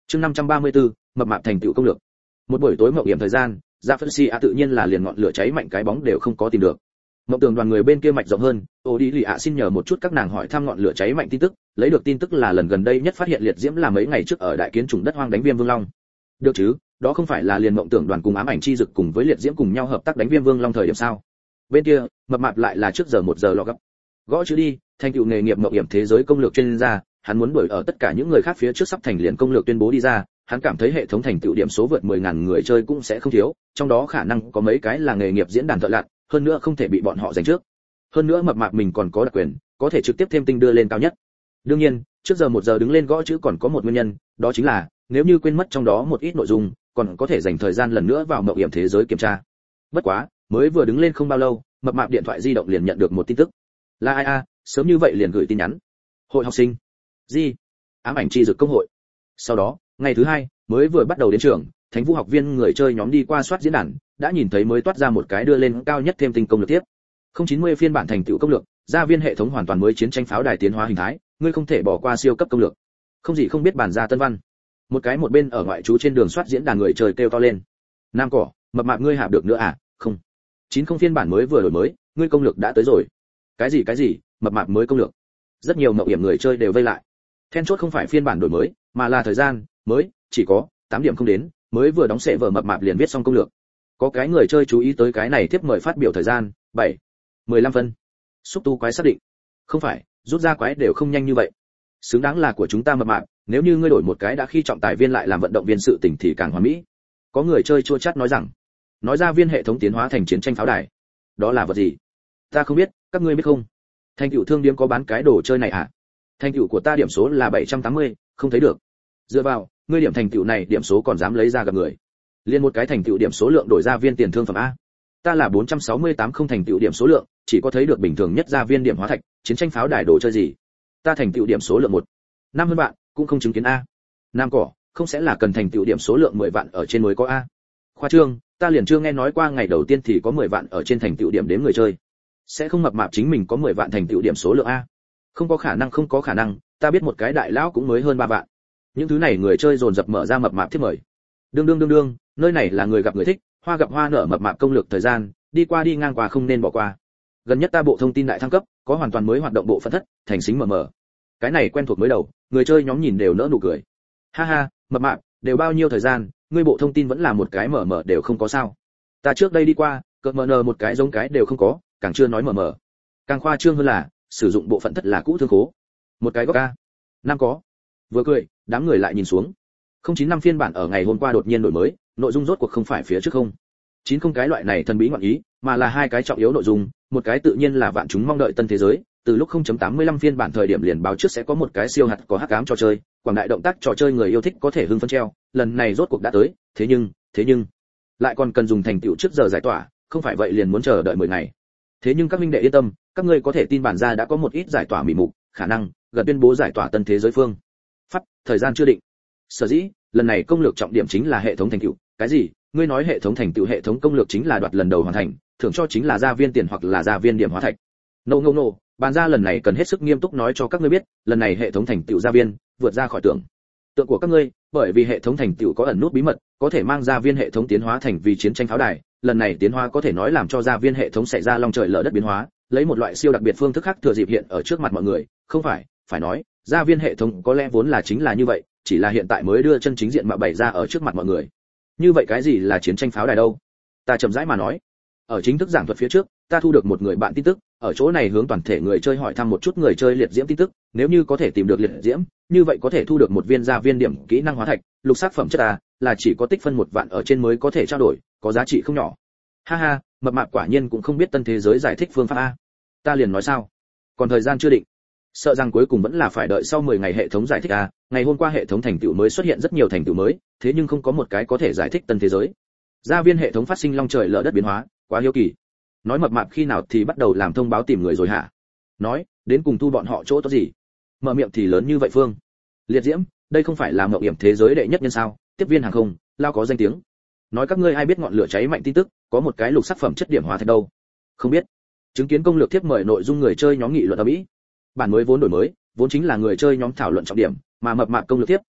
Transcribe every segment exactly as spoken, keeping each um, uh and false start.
Chương năm trăm ba mươi tư, mập mạp thành tựu công lược. Một buổi tối mộng hiểm thời gian, Gia Phân Si A tự nhiên là liền ngọn lửa cháy mạnh cái bóng đều không có tìm được. Mộng Tường đoàn người bên kia mạch rộng hơn, Ô Đi Lì ạ xin nhờ một chút các nàng hỏi thăm ngọn lửa cháy mạnh tin tức, lấy được tin tức là lần gần đây nhất phát hiện liệt diễm là mấy ngày trước ở đại kiến trùng đất hoang đánh Viêm Vương Long. Được chứ, đó không phải là liền Mộng Tưởng đoàn cùng ám ảnh chi dực cùng với liệt diễm cùng nhau hợp tác đánh Viêm Vương Long thời điểm sao? Bên kia, mập mạp lại là trước giờ một giờ lọ gấp. Gõ chữ đi, thành tựu nghề nghiệp mộng hiểm thế giới công lược chuyên gia, hắn muốn đuổi ở tất cả những người khác phía trước sắp thành liền công lược tuyên bố đi ra, hắn cảm thấy hệ thống thành tựu điểm số vượt mười nghìn người chơi cũng sẽ không thiếu, trong đó khả năng có mấy cái là nghề nghiệp diễn đàn thợ lặn, hơn nữa không thể bị bọn họ giành trước. Hơn nữa mập mạp mình còn có đặc quyền, có thể trực tiếp thêm tinh đưa lên cao nhất. Đương nhiên, trước giờ một giờ đứng lên gõ chữ còn có một nguyên nhân, đó chính là nếu như quên mất trong đó một ít nội dung, còn có thể dành thời gian lần nữa vào mộng hiểm thế giới kiểm tra. Bất quá, mới vừa đứng lên không bao lâu, mập mạp điện thoại di động liền nhận được một tin tức. Là ai a, sớm như vậy liền gửi tin nhắn. Hội học sinh. Gì? Ám ảnh chi dực công hội. Sau đó, ngày thứ hai, mới vừa bắt đầu đến trường, Thánh Vũ học viên người chơi nhóm đi qua soát diễn đàn, đã nhìn thấy mới toát ra một cái đưa lên cao nhất thêm tinh công lược tiếp. không chín mươi phiên bản thành tựu công lược, gia viên hệ thống hoàn toàn mới chiến tranh pháo đài tiến hóa hình thái, ngươi không thể bỏ qua siêu cấp công lược. Không gì không biết bản ra tân văn. Một cái một bên ở ngoại trú trên đường soát diễn đàn người chơi kêu to lên. Nam cỏ, mập mạp ngươi hạp được nữa à? Không. chín không phiên bản mới vừa đổi mới, ngươi công lược đã tới rồi. Cái gì cái gì, mập mạp mới công lược. Rất nhiều mộng hiểm người chơi đều vây lại. Then chốt không phải phiên bản đổi mới, mà là thời gian mới, chỉ có tám điểm không đến, mới vừa đóng sệ vở mập mạp liền viết xong công lược. Có cái người chơi chú ý tới cái này tiếp mời phát biểu thời gian, bảy mười lăm phân. Xúc tu quái xác định. Không phải, rút ra quái đều không nhanh như vậy. Xứng đáng là của chúng ta mập mạp, nếu như ngươi đổi một cái đã khi trọng tài viên lại làm vận động viên sự tình thì càng hoàn mỹ. Có người chơi chua chát nói rằng, nói ra viên hệ thống tiến hóa thành chiến tranh pháo đài. Đó là vật gì? Ta không biết, các ngươi biết không? Thành tựu thương điếm có bán cái đồ chơi này à? Thành tựu của ta điểm số là bảy trăm tám mươi, không thấy được. Dựa vào, ngươi điểm thành tựu này điểm số còn dám lấy ra gặp người. Liên một cái thành tựu điểm số lượng đổi ra viên tiền thương phẩm a. Ta là bốn trăm sáu mươi tám không thành tựu điểm số lượng, chỉ có thấy được bình thường nhất ra viên điểm hóa thạch, chiến tranh pháo đài đồ chơi gì. Ta thành tựu điểm số lượng một. Năm hơn bạn, cũng không chứng kiến a. Nam cỏ, không sẽ là cần thành tựu điểm số lượng mười vạn ở trên mới có a. Khoa trương, ta liền chưa nghe nói qua ngày đầu tiên thì có mười vạn ở trên thành tựu điểm đến người chơi. Sẽ không mập mạp chính mình có mười vạn thành tựu điểm số lượng a. Không có khả năng không có khả năng, ta biết một cái đại lão cũng mới hơn ba vạn. Những thứ này người chơi dồn dập mở ra mập mạp thiết mời. Đương đương đương đương, nơi này là người gặp người thích, hoa gặp hoa nở mập mạp công lược thời gian, đi qua đi ngang qua không nên bỏ qua. Gần nhất ta bộ thông tin đại thăng cấp, có hoàn toàn mới hoạt động bộ phận thất, thành xính mờ mờ. Cái này quen thuộc mới đầu, người chơi nhóm nhìn đều nỡ nụ cười. Ha ha, mập mạp, đều bao nhiêu thời gian, ngươi bộ thông tin vẫn là một cái mờ mờ đều không có sao. Ta trước đây đi qua, cỡ mờ nờ một cái giống cái đều không có, càng chưa nói mờ mờ. Càng khoa trương hơn là, sử dụng bộ phận thất là cũ thương khố. Một cái góc a. Năm có. Vừa cười, đám người lại nhìn xuống. không chín năm phiên bản ở ngày hôm qua đột nhiên đổi mới, nội dung rốt cuộc không phải phía trước không. chín không cái loại này thần bí ngọn ý, mà là hai cái trọng yếu nội dung, một cái tự nhiên là vạn chúng mong đợi tân thế giới, từ lúc không chấm tám mươi lăm phiên bản thời điểm liền báo trước sẽ có một cái siêu hạt có hắc ám trò chơi, quảng đại động tác trò chơi người yêu thích có thể hưng phấn treo, lần này rốt cuộc đã tới, thế nhưng, thế nhưng lại còn cần dùng thành tựu trước giờ giải tỏa, không phải vậy liền muốn chờ đợi mười ngày. Thế nhưng các minh đệ yên tâm, các ngươi có thể tin bản ra đã có một ít giải tỏa mỉ mục, khả năng gần tuyên bố giải tỏa tân thế giới phương. Phát, thời gian chưa định. Sở dĩ, lần này công lược trọng điểm chính là hệ thống thành tựu, cái gì? Ngươi nói hệ thống thành tựu hệ thống công lược chính là đoạt lần đầu hoàn thành, thưởng cho chính là gia viên tiền hoặc là gia viên điểm hóa thạch. No no no, bàn ra lần này cần hết sức nghiêm túc nói cho các ngươi biết, lần này hệ thống thành tựu gia viên vượt ra khỏi tưởng tượng của các ngươi, bởi vì hệ thống thành tựu có ẩn nút bí mật, có thể mang gia viên hệ thống tiến hóa thành vì chiến tranh pháo đài, lần này tiến hóa có thể nói làm cho gia viên hệ thống xảy ra long trời lở đất biến hóa, lấy một loại siêu đặc biệt phương thức khác thừa dịp hiện ở trước mặt mọi người, không phải, phải nói, gia viên hệ thống có lẽ vốn là chính là như vậy, chỉ là hiện tại mới đưa chân chính diện mà bày ra ở trước mặt mọi người. Như vậy cái gì là chiến tranh pháo đài đâu? Ta chậm rãi mà nói. Ở chính thức giảng thuật phía trước, ta thu được một người bạn tin tức, ở chỗ này hướng toàn thể người chơi hỏi thăm một chút người chơi liệt diễm tin tức, nếu như có thể tìm được liệt diễm, như vậy có thể thu được một viên gia viên điểm kỹ năng hóa thạch, lục sắc phẩm chất à, là chỉ có tích phân một vạn ở trên mới có thể trao đổi, có giá trị không nhỏ. Ha ha, mập mạp quả nhiên cũng không biết tân thế giới giải thích phương pháp a. Ta liền nói sao? Còn thời gian chưa định. Sợ rằng cuối cùng vẫn là phải đợi sau mười ngày hệ thống giải thích à, ngày hôm qua hệ thống thành tựu mới xuất hiện rất nhiều thành tựu mới, thế nhưng không có một cái có thể giải thích tân thế giới. Gia viên hệ thống phát sinh long trời lở đất biến hóa, quá hiếu kỳ. Nói mập mạp khi nào thì bắt đầu làm thông báo tìm người rồi hả? Nói, đến cùng thu bọn họ chỗ tốt gì? Mở miệng thì lớn như vậy phương. Liệt diễm, đây không phải là mộng hiểm thế giới đệ nhất nhân sao? Tiếp viên hàng không, lao có danh tiếng. Nói các ngươi ai biết ngọn lửa cháy mạnh tin tức, có một cái lục sắc phẩm chất điểm hóa thạch đâu? Không biết. Chứng kiến công lược tiếp mời nội dung người chơi nhóm nghị luận ở mỹ. Bản mới vốn đổi mới, vốn chính là người chơi nhóm thảo luận trọng điểm, mà mập mạp công lược tiếp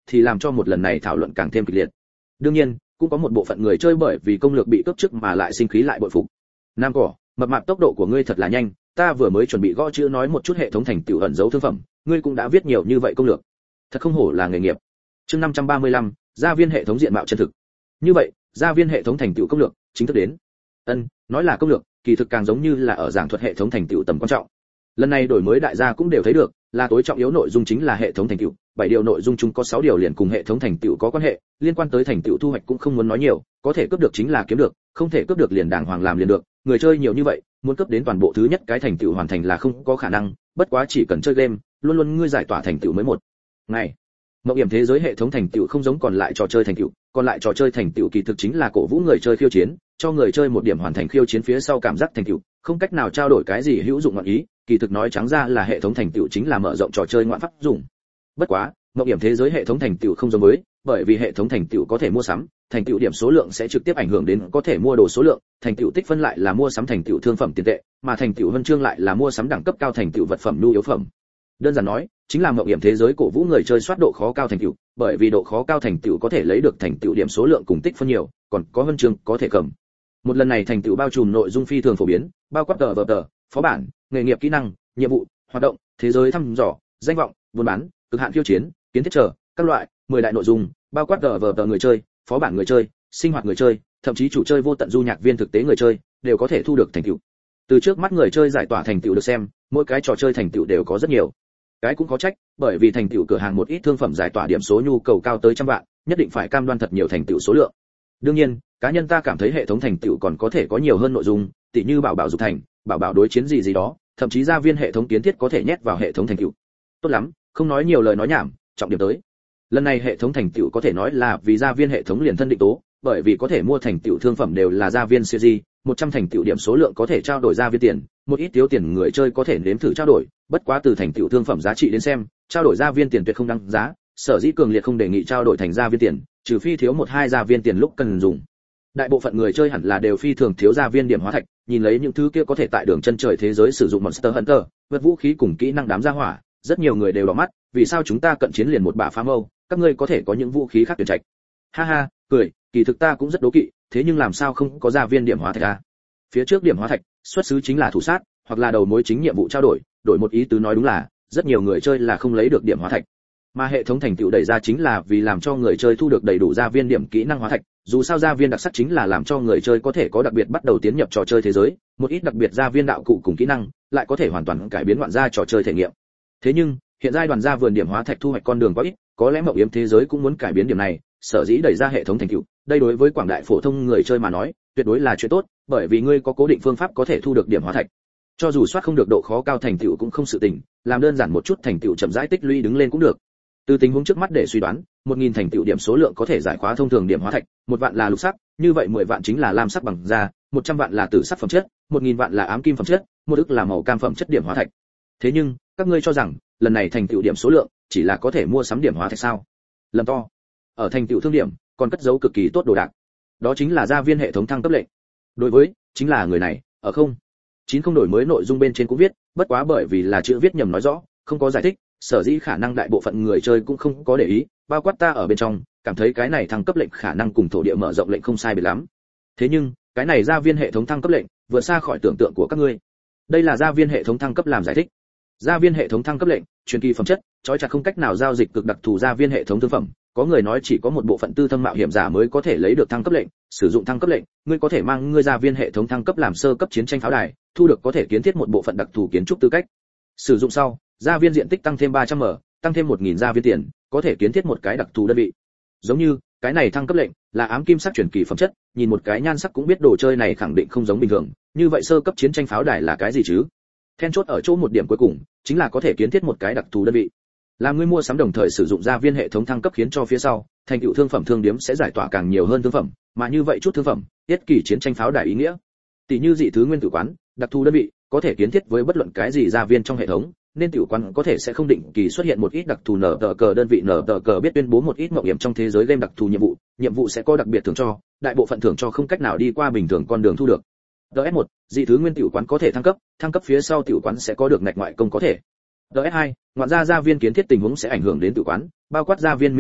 thì làm cho một lần này thảo luận càng thêm kịch liệt. Đương nhiên, cũng có một bộ phận người chơi bởi vì công lược bị cướp trước mà lại sinh khí lại bội phục. Nam cỏ, mập mạp tốc độ của ngươi thật là nhanh, ta vừa mới chuẩn bị gõ chữ nói một chút hệ thống thành tựu ẩn dấu thương phẩm, ngươi cũng đã viết nhiều như vậy công lược. Thật không hổ là nghề nghiệp. Chương năm trăm ba mươi lăm, gia viên hệ thống diện mạo chân thực. Như vậy, gia viên hệ thống thành tựu công lược chính thức đến. Ân, nói là công lược, kỳ thực càng giống như là ở giảng thuật hệ thống thành tựu tầm quan trọng. Lần này đổi mới đại gia cũng đều thấy được, là tối trọng yếu nội dung chính là hệ thống thành tựu, bảy điều nội dung chung có sáu điều liền cùng hệ thống thành tựu có quan hệ, liên quan tới thành tựu thu hoạch cũng không muốn nói nhiều, có thể cướp được chính là kiếm được, không thể cướp được liền đàng hoàng làm liền được, người chơi nhiều như vậy, muốn cướp đến toàn bộ thứ nhất cái thành tựu hoàn thành là không có khả năng, bất quá chỉ cần chơi game, luôn luôn ngươi giải tỏa thành tựu mới một ngày. Mộng hiểm thế giới hệ thống thành tựu không giống còn lại trò chơi thành tựu, còn lại trò chơi thành tựu kỳ thực chính là cổ vũ người chơi khiêu chiến, cho người chơi một điểm hoàn thành khiêu chiến phía sau cảm giác thành tựu, không cách nào trao đổi cái gì hữu dụng ngọn ý, kỳ thực nói trắng ra là hệ thống thành tựu chính là mở rộng trò chơi ngoạn pháp dùng. Bất quá, mộng hiểm thế giới hệ thống thành tựu không giống với, bởi vì hệ thống thành tựu có thể mua sắm, thành tựu điểm số lượng sẽ trực tiếp ảnh hưởng đến có thể mua đồ số lượng, thành tựu tích phân lại là mua sắm thành tựu thương phẩm tiền tệ, mà thành tựu huân chương lại là mua sắm đẳng cấp cao thành tựu vật phẩm nhu yếu phẩm. Đơn giản nói, chính là mộng hiểm thế giới cổ vũ người chơi soát độ khó cao thành tựu, bởi vì độ khó cao thành tựu có thể lấy được thành tựu điểm số lượng cùng tích phân nhiều, còn có huân chương có thể cầm. Một lần này thành tựu bao trùm nội dung phi thường phổ biến, bao quát tờ vở tờ, phó bản, nghề nghiệp kỹ năng, nhiệm vụ, hoạt động, thế giới thăm dò, danh vọng, buôn bán, cực hạn khiêu chiến, kiến thiết trở, các loại, mười đại nội dung, bao quát tờ vở tờ người chơi, phó bản người chơi, sinh hoạt người chơi, thậm chí chủ chơi vô tận du nhạc viên thực tế người chơi, đều có thể thu được thành tựu. Từ trước mắt người chơi giải tỏa thành tựu được xem, mỗi cái trò chơi thành tựu đều có rất nhiều. Cái cũng có trách, bởi vì thành tựu cửa hàng một ít thương phẩm giải tỏa điểm số nhu cầu cao tới trăm vạn, nhất định phải cam đoan thật nhiều thành tựu số lượng. Đương nhiên, cá nhân ta cảm thấy hệ thống thành tựu còn có thể có nhiều hơn nội dung, tỉ như bảo bảo dục thành, bảo bảo đối chiến gì gì đó, thậm chí gia viên hệ thống kiến thiết có thể nhét vào hệ thống thành tựu. Tốt lắm, không nói nhiều lời nói nhảm, trọng điểm tới. Lần này hệ thống thành tựu có thể nói là vì gia viên hệ thống liền thân định tố, bởi vì có thể mua thành tựu thương phẩm đều là gia viên series, một trăm thành tựu điểm số lượng có thể trao đổi gia viên tiền, một ít thiếu tiền người chơi có thể nếm thử trao đổi, bất quá từ thành tựu thương phẩm giá trị đến xem, trao đổi gia viên tiền tuyệt không đăng giá, sở dĩ cường liệt không đề nghị trao đổi thành gia viên tiền, trừ phi thiếu một hai gia viên tiền lúc cần dùng. Đại bộ phận người chơi hẳn là đều phi thường thiếu gia viên điểm hóa thạch, nhìn lấy những thứ kia có thể tại đường chân trời thế giới sử dụng Monster Hunter, vật vũ khí cùng kỹ năng đám gia hỏa, rất nhiều người đều đỏ mắt, vì sao chúng ta cận chiến liền một bả phá mâu, các ngươi có thể có những vũ khí khác tuyển trạch. Ha ha, cười, kỳ thực ta cũng rất đố kỵ, thế nhưng làm sao không có gia viên điểm hóa thạch a? Phía trước điểm hóa thạch, xuất xứ chính là thủ sát, hoặc là đầu mối chính nhiệm vụ trao đổi, đổi một ý tứ nói đúng là, rất nhiều người chơi là không lấy được điểm hóa thạch. Mà hệ thống thành tựu đẩy ra chính là vì làm cho người chơi thu được đầy đủ gia viên điểm kỹ năng hóa thạch, dù sao gia viên đặc sắc chính là làm cho người chơi có thể có đặc biệt bắt đầu tiến nhập trò chơi thế giới, một ít đặc biệt gia viên đạo cụ cùng kỹ năng, lại có thể hoàn toàn cải biến đoạn gia trò chơi thể nghiệm. Thế nhưng, hiện giai đoạn gia vườn điểm hóa thạch thu hoạch con đường quá ít, có lẽ mộng yếm thế giới cũng muốn cải biến điểm này, sở dĩ đẩy ra hệ thống thành tựu, đây đối với quảng đại phổ thông người chơi mà nói, tuyệt đối là chuyện tốt, bởi vì ngươi có cố định phương pháp có thể thu được điểm hóa thạch. Cho dù soát không được độ khó cao thành tựu cũng không sự tình, làm đơn giản một chút thành tựu chậm rãi tích lũy đứng lên cũng được. Từ tình huống trước mắt để suy đoán, một nghìn thành tựu điểm số lượng có thể giải khóa thông thường điểm hóa thạch, một vạn là lục sắc, như vậy mười vạn chính là lam sắc bằng da, một trăm vạn là tử sắc phẩm chất, một nghìn vạn là ám kim phẩm chất, một ức là màu cam phẩm chất điểm hóa thạch. Thế nhưng, các ngươi cho rằng, lần này thành tựu điểm số lượng chỉ là có thể mua sắm điểm hóa thạch sao? Lầm to. Ở thành tựu thương điểm, còn cất giấu cực kỳ tốt đồ đạc. Đó chính là gia viên hệ thống thăng cấp lệnh. Đối với, chính là người này, ở không. chín không đổi mới nội dung bên trên cũng viết, bất quá bởi vì là chữ viết nhầm nói rõ, không có giải thích, sở dĩ khả năng đại bộ phận người chơi cũng không có để ý, bao quát ta ở bên trong, cảm thấy cái này thăng cấp lệnh khả năng cùng thổ địa mở rộng lệnh không sai biệt lắm. Thế nhưng, cái này gia viên hệ thống thăng cấp lệnh, vượt xa khỏi tưởng tượng của các ngươi. Đây là gia viên hệ thống thăng cấp làm giải thích. Gia viên hệ thống thăng cấp lệnh, truyền kỳ phẩm chất, chói chặt không cách nào giao dịch cực đặc thù gia viên hệ thống thương phẩm, có người nói chỉ có một bộ phận tư thâm mạo hiểm giả mới có thể lấy được thăng cấp lệnh, sử dụng thăng cấp lệnh, ngươi có thể mang ngươi gia viên hệ thống thăng cấp làm sơ cấp chiến tranh pháo đài, thu được có thể kiến thiết một bộ phận đặc thù kiến trúc tư cách. Sử dụng sau, gia viên diện tích tăng thêm ba trăm m, tăng thêm một nghìn gia viên tiền, có thể kiến thiết một cái đặc thù đơn vị. Giống như, cái này thăng cấp lệnh là ám kim sắc truyền kỳ phẩm chất, nhìn một cái nhan sắc cũng biết đồ chơi này khẳng định không giống bình thường, như vậy sơ cấp chiến tranh pháo đài là cái gì chứ? Then chốt ở chỗ một điểm cuối cùng, chính là có thể kiến thiết một cái đặc thù đơn vị. Làm ngươi mua sắm đồng thời sử dụng gia viên hệ thống thăng cấp khiến cho phía sau, thành tựu thương phẩm thương điếm sẽ giải tỏa càng nhiều hơn thương phẩm, mà như vậy chút thương phẩm, tiết kỳ chiến tranh pháo đài ý nghĩa. Tỷ như dị thứ nguyên tử quán, đặc thù đơn vị, có thể kiến thiết với bất luận cái gì gia viên trong hệ thống, nên tiểu quán có thể sẽ không định kỳ xuất hiện một ít đặc thù nở tờ cờ đơn vị nở tờ cờ biết tuyên bố một ít mạo hiểm trong thế giới game đặc thù nhiệm vụ, nhiệm vụ sẽ có đặc biệt thưởng cho, đại bộ phận thưởng cho không cách nào đi qua bình thường con đường thu được. đê ét một, dị thứ nguyên tiểu quán có thể thăng cấp, thăng cấp phía sau tiểu quán sẽ có được ngạch ngoại công có thể. đê ét hai, ngoạn gia gia viên kiến thiết tình huống sẽ ảnh hưởng đến tiểu quán, bao quát gia viên mỹ quan độ,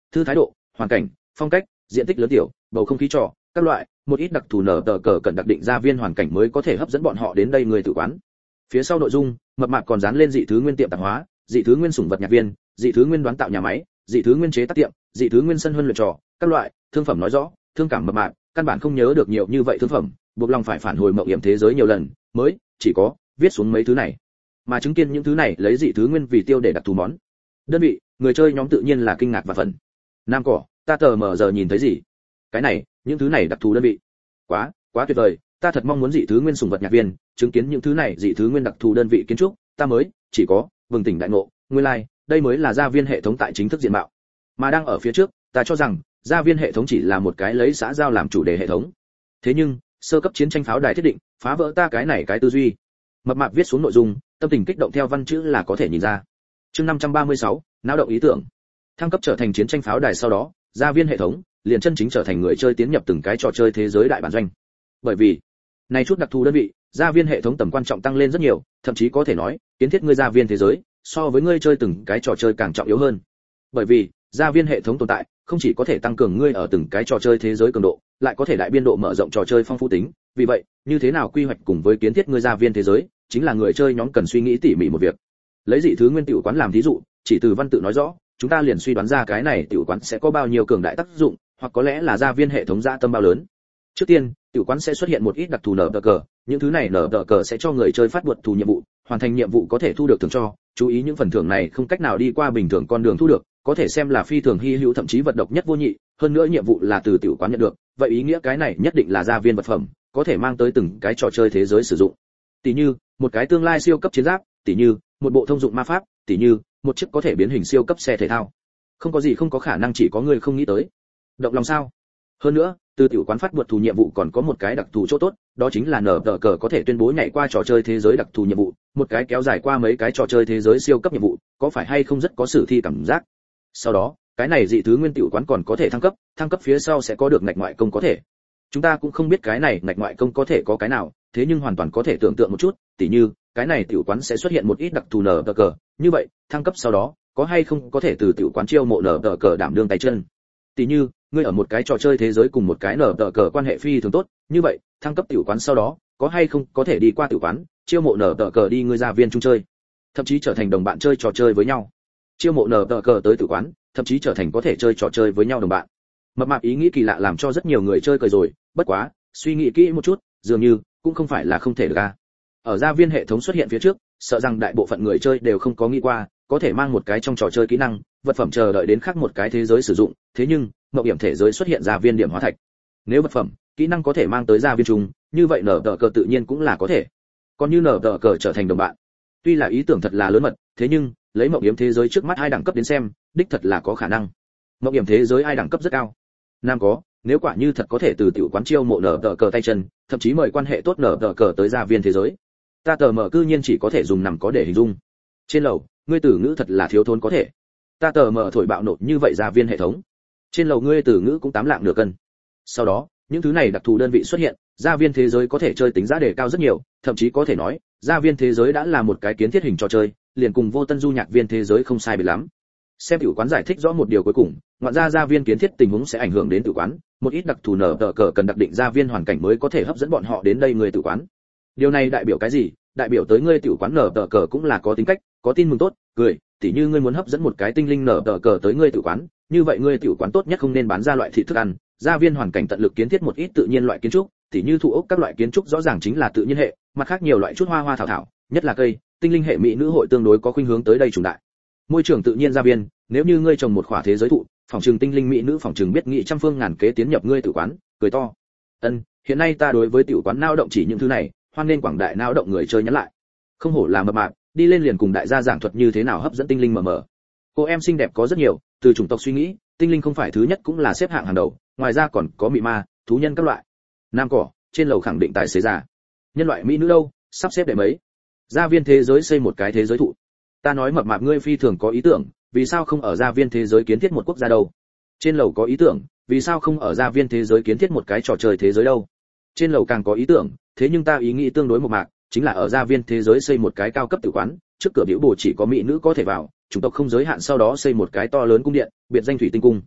thư thái độ, hoàn cảnh, phong cách, diện tích lớn tiểu, bầu không khí trò, các loại, một ít đặc thù nở tờ cờ cần đặc định gia viên hoàn cảnh mới có thể hấp dẫn bọn họ đến đây người tử quán. Phía sau nội dung, mập mạp còn dán lên dị thứ nguyên tiệm tạp hóa, dị thứ nguyên sủng vật nhạc viên, dị thứ nguyên đoán tạo nhà máy, dị thứ nguyên chế tác tiệm, dị thứ nguyên sân huấn luyện trò, các loại, thương phẩm nói rõ, thương cảm mập mạp, căn bản không nhớ được nhiều như vậy thương phẩm, buộc lòng phải phản hồi mộng hiểm thế giới nhiều lần, mới chỉ có viết xuống mấy thứ này. Mà chứng kiến những thứ này lấy dị thứ nguyên vì tiêu để đặc thù món. Đơn vị, người chơi nhóm tự nhiên là kinh ngạc và phần. Nam cỏ, ta tờ mờ giờ nhìn thấy gì? Cái này, những thứ này đặc thù đơn vị. Quá, quá tuyệt vời, ta thật mong muốn dị thứ nguyên sủng vật nhạc viên, chứng kiến những thứ này dị thứ nguyên đặc thù đơn vị kiến trúc, ta mới chỉ có bừng tỉnh đại ngộ, nguyên lai, like, đây mới là gia viên hệ thống tại chính thức diện mạo. Mà đang ở phía trước, ta cho rằng gia viên hệ thống chỉ là một cái lấy xã giao làm chủ đề hệ thống. Thế nhưng, sơ cấp chiến tranh pháo đài thiết định, phá vỡ ta cái này cái tư duy. Mập mạp viết xuống nội dung, tâm tình kích động theo văn chữ là có thể nhìn ra. Chương năm trăm ba mươi sáu, náo động ý tưởng. Thăng cấp trở thành chiến tranh pháo đài sau đó, gia viên hệ thống liền chân chính trở thành người chơi tiến nhập từng cái trò chơi thế giới đại bản doanh. Bởi vì, này chút đặc thù đơn vị, gia viên hệ thống tầm quan trọng tăng lên rất nhiều, thậm chí có thể nói, kiến thiết ngươi gia viên thế giới, so với ngươi chơi từng cái trò chơi càng trọng yếu hơn. Bởi vì, gia viên hệ thống tồn tại, không chỉ có thể tăng cường ngươi ở từng cái trò chơi thế giới cường độ, lại có thể đại biên độ mở rộng trò chơi phong phú tính. Vì vậy, như thế nào quy hoạch cùng với kiến thiết ngươi gia viên thế giới, chính là người chơi nhóm cần suy nghĩ tỉ mỉ một việc. Lấy dị thứ nguyên tiểu quán làm thí dụ, chỉ từ văn tự nói rõ, chúng ta liền suy đoán ra cái này tiểu quán sẽ có bao nhiêu cường đại tác dụng, hoặc có lẽ là gia viên hệ thống dạ tâm bao lớn. Trước tiên, tiểu quán sẽ xuất hiện một ít đặc thù nở cờ, những thứ này nở cờ sẽ cho người chơi phát buộc thù nhiệm vụ, hoàn thành nhiệm vụ có thể thu được thưởng cho, chú ý những phần thưởng này không cách nào đi qua bình thường con đường thu được, có thể xem là phi thường hy hữu thậm chí vật độc nhất vô nhị, hơn nữa nhiệm vụ là từ tiểu quán nhận được, vậy ý nghĩa cái này nhất định là gia viên vật phẩm, có thể mang tới từng cái trò chơi thế giới sử dụng. Tỷ như, một cái tương lai siêu cấp chiến giáp, tỷ như, một bộ thông dụng ma pháp, tỷ như, một chiếc có thể biến hình siêu cấp xe thể thao. Không có gì không có khả năng, chỉ có người không nghĩ tới. Động lòng sao? Hơn nữa, từ tiểu quán phát buộc thù nhiệm vụ còn có một cái đặc thù chỗ tốt, đó chính là nở tờ cờ có thể tuyên bố nhảy qua trò chơi thế giới đặc thù nhiệm vụ, một cái kéo dài qua mấy cái trò chơi thế giới siêu cấp nhiệm vụ, có phải hay không rất có sử thi cảm giác. Sau đó, cái này dị thứ nguyên tiểu quán còn có thể thăng cấp, thăng cấp phía sau sẽ có được ngạch ngoại công có thể. Chúng ta cũng không biết cái này ngạch ngoại công có thể có cái nào, thế nhưng hoàn toàn có thể tưởng tượng một chút, tỉ như, cái này tiểu quán sẽ xuất hiện một ít đặc thù nở tờ cờ, như vậy, thăng cấp sau đó, có hay không có thể từ tiểu quán chiêu mộ nở tờ cờ đảm đương tay chân. Tỉ như, ngươi ở một cái trò chơi thế giới cùng một cái nở tờ cờ quan hệ phi thường tốt, như vậy, thăng cấp tiểu quán sau đó, có hay không có thể đi qua tiểu quán, chiêu mộ nở tờ cờ đi ngươi gia viên chung chơi, thậm chí trở thành đồng bạn chơi trò chơi với nhau. Chiêu mộ nở tờ cờ tới tiểu quán, thậm chí trở thành có thể chơi trò chơi với nhau đồng bạn. Mập mạp ý nghĩ kỳ lạ làm cho rất nhiều người chơi cười rồi, bất quá, suy nghĩ kỹ một chút, dường như cũng không phải là không thể được a. Ở gia viên hệ thống xuất hiện phía trước, sợ rằng đại bộ phận người chơi đều không có nghĩ qua, có thể mang một cái trong trò chơi kỹ năng, vật phẩm chờ đợi đến khác một cái thế giới sử dụng, thế nhưng, mộng điểm thể giới xuất hiện gia viên điểm hóa thạch. Nếu vật phẩm, kỹ năng có thể mang tới gia viên chung, như vậy nở tờ cờ tự nhiên cũng là có thể. Còn như nở tờ cờ trở thành đồng bạn, tuy là ý tưởng thật là lớn mật, thế nhưng, lấy mộng điểm thế giới trước mắt hai đẳng cấp đến xem, đích thật là có khả năng. Mộng điểm thế giới hai đẳng cấp rất cao. Nam có, nếu quả như thật có thể từ tiểu quán chiêu mộ nở tờ cờ tay chân, thậm chí mời quan hệ tốt nở tờ cờ tới gia viên thế giới. Ta tờ mở cư nhiên chỉ có thể dùng nằm có để hình dung. Trên lầu, ngươi tử ngữ thật là thiếu thốn có thể. Ta tờ mở thổi bạo nổ như vậy gia viên hệ thống. Trên lầu ngươi tử ngữ cũng tám lạng nửa cân. Sau đó, những thứ này đặc thù đơn vị xuất hiện, gia viên thế giới có thể chơi tính giá đề cao rất nhiều, thậm chí có thể nói, gia viên thế giới đã là một cái kiến thiết hình trò chơi, liền cùng vô tân du nhạc viên thế giới không sai biệt lắm. Xem tiểu quán giải thích rõ một điều cuối cùng, ngoạn ra gia viên kiến thiết tình huống sẽ ảnh hưởng đến tiểu quán, một ít đặc thù nở tờ cờ cần đặc định gia viên hoàn cảnh mới có thể hấp dẫn bọn họ đến đây người tiểu quán. Điều này đại biểu cái gì? Đại biểu tới ngươi tiểu quán nở tờ cờ cũng là có tính cách, có tin mừng tốt, cười, tỉ như ngươi muốn hấp dẫn một cái tinh linh nở tờ cờ tới ngươi tiểu quán, như vậy ngươi tiểu quán tốt nhất không nên bán ra loại thịt thức ăn, gia viên hoàn cảnh tận lực kiến thiết một ít tự nhiên loại kiến trúc, tỉ như thụ ốc các loại kiến trúc rõ ràng chính là tự nhiên hệ, mặt khác nhiều loại chút hoa hoa thảo thảo, nhất là cây, tinh linh hệ mỹ nữ hội tương đối có khuynh hướng tới đây trùng đại. Môi trường tự nhiên gia viên, nếu như ngươi trồng một khỏa thế giới thụ, phòng trường tinh linh mỹ nữ phòng trường biết nghị trăm phương ngàn kế tiến nhập ngươi tiểu quán, cười to. Ân, hiện nay ta đối với tiểu quán nao động chỉ những thứ này, hoan nên quảng đại nao động người chơi nhắn lại. Không hổ là mập mạp, đi lên liền cùng đại gia giảng thuật như thế nào hấp dẫn tinh linh mờ mờ. Cô em xinh đẹp có rất nhiều, từ chủng tộc suy nghĩ, tinh linh không phải thứ nhất cũng là xếp hạng hàng đầu, ngoài ra còn có mị ma, thú nhân các loại. Nam cỏ, trên lầu khẳng định tài xế già. Nhân loại mỹ nữ đâu, sắp xếp để mấy. Gia viên thế giới xây một cái thế giới thụ. Ta nói mập mạp ngươi phi thường có ý tưởng, vì sao không ở gia viên thế giới kiến thiết một quốc gia đâu? Trên lầu có ý tưởng, vì sao không ở gia viên thế giới kiến thiết một cái trò chơi thế giới đâu? Trên lầu càng có ý tưởng, thế nhưng ta ý nghĩ tương đối một mạc, chính là ở gia viên thế giới xây một cái cao cấp tử quán, trước cửa biểu bổ chỉ có mỹ nữ có thể vào, chủng tộc không giới hạn, sau đó xây một cái to lớn cung điện, biệt danh thủy tinh cung.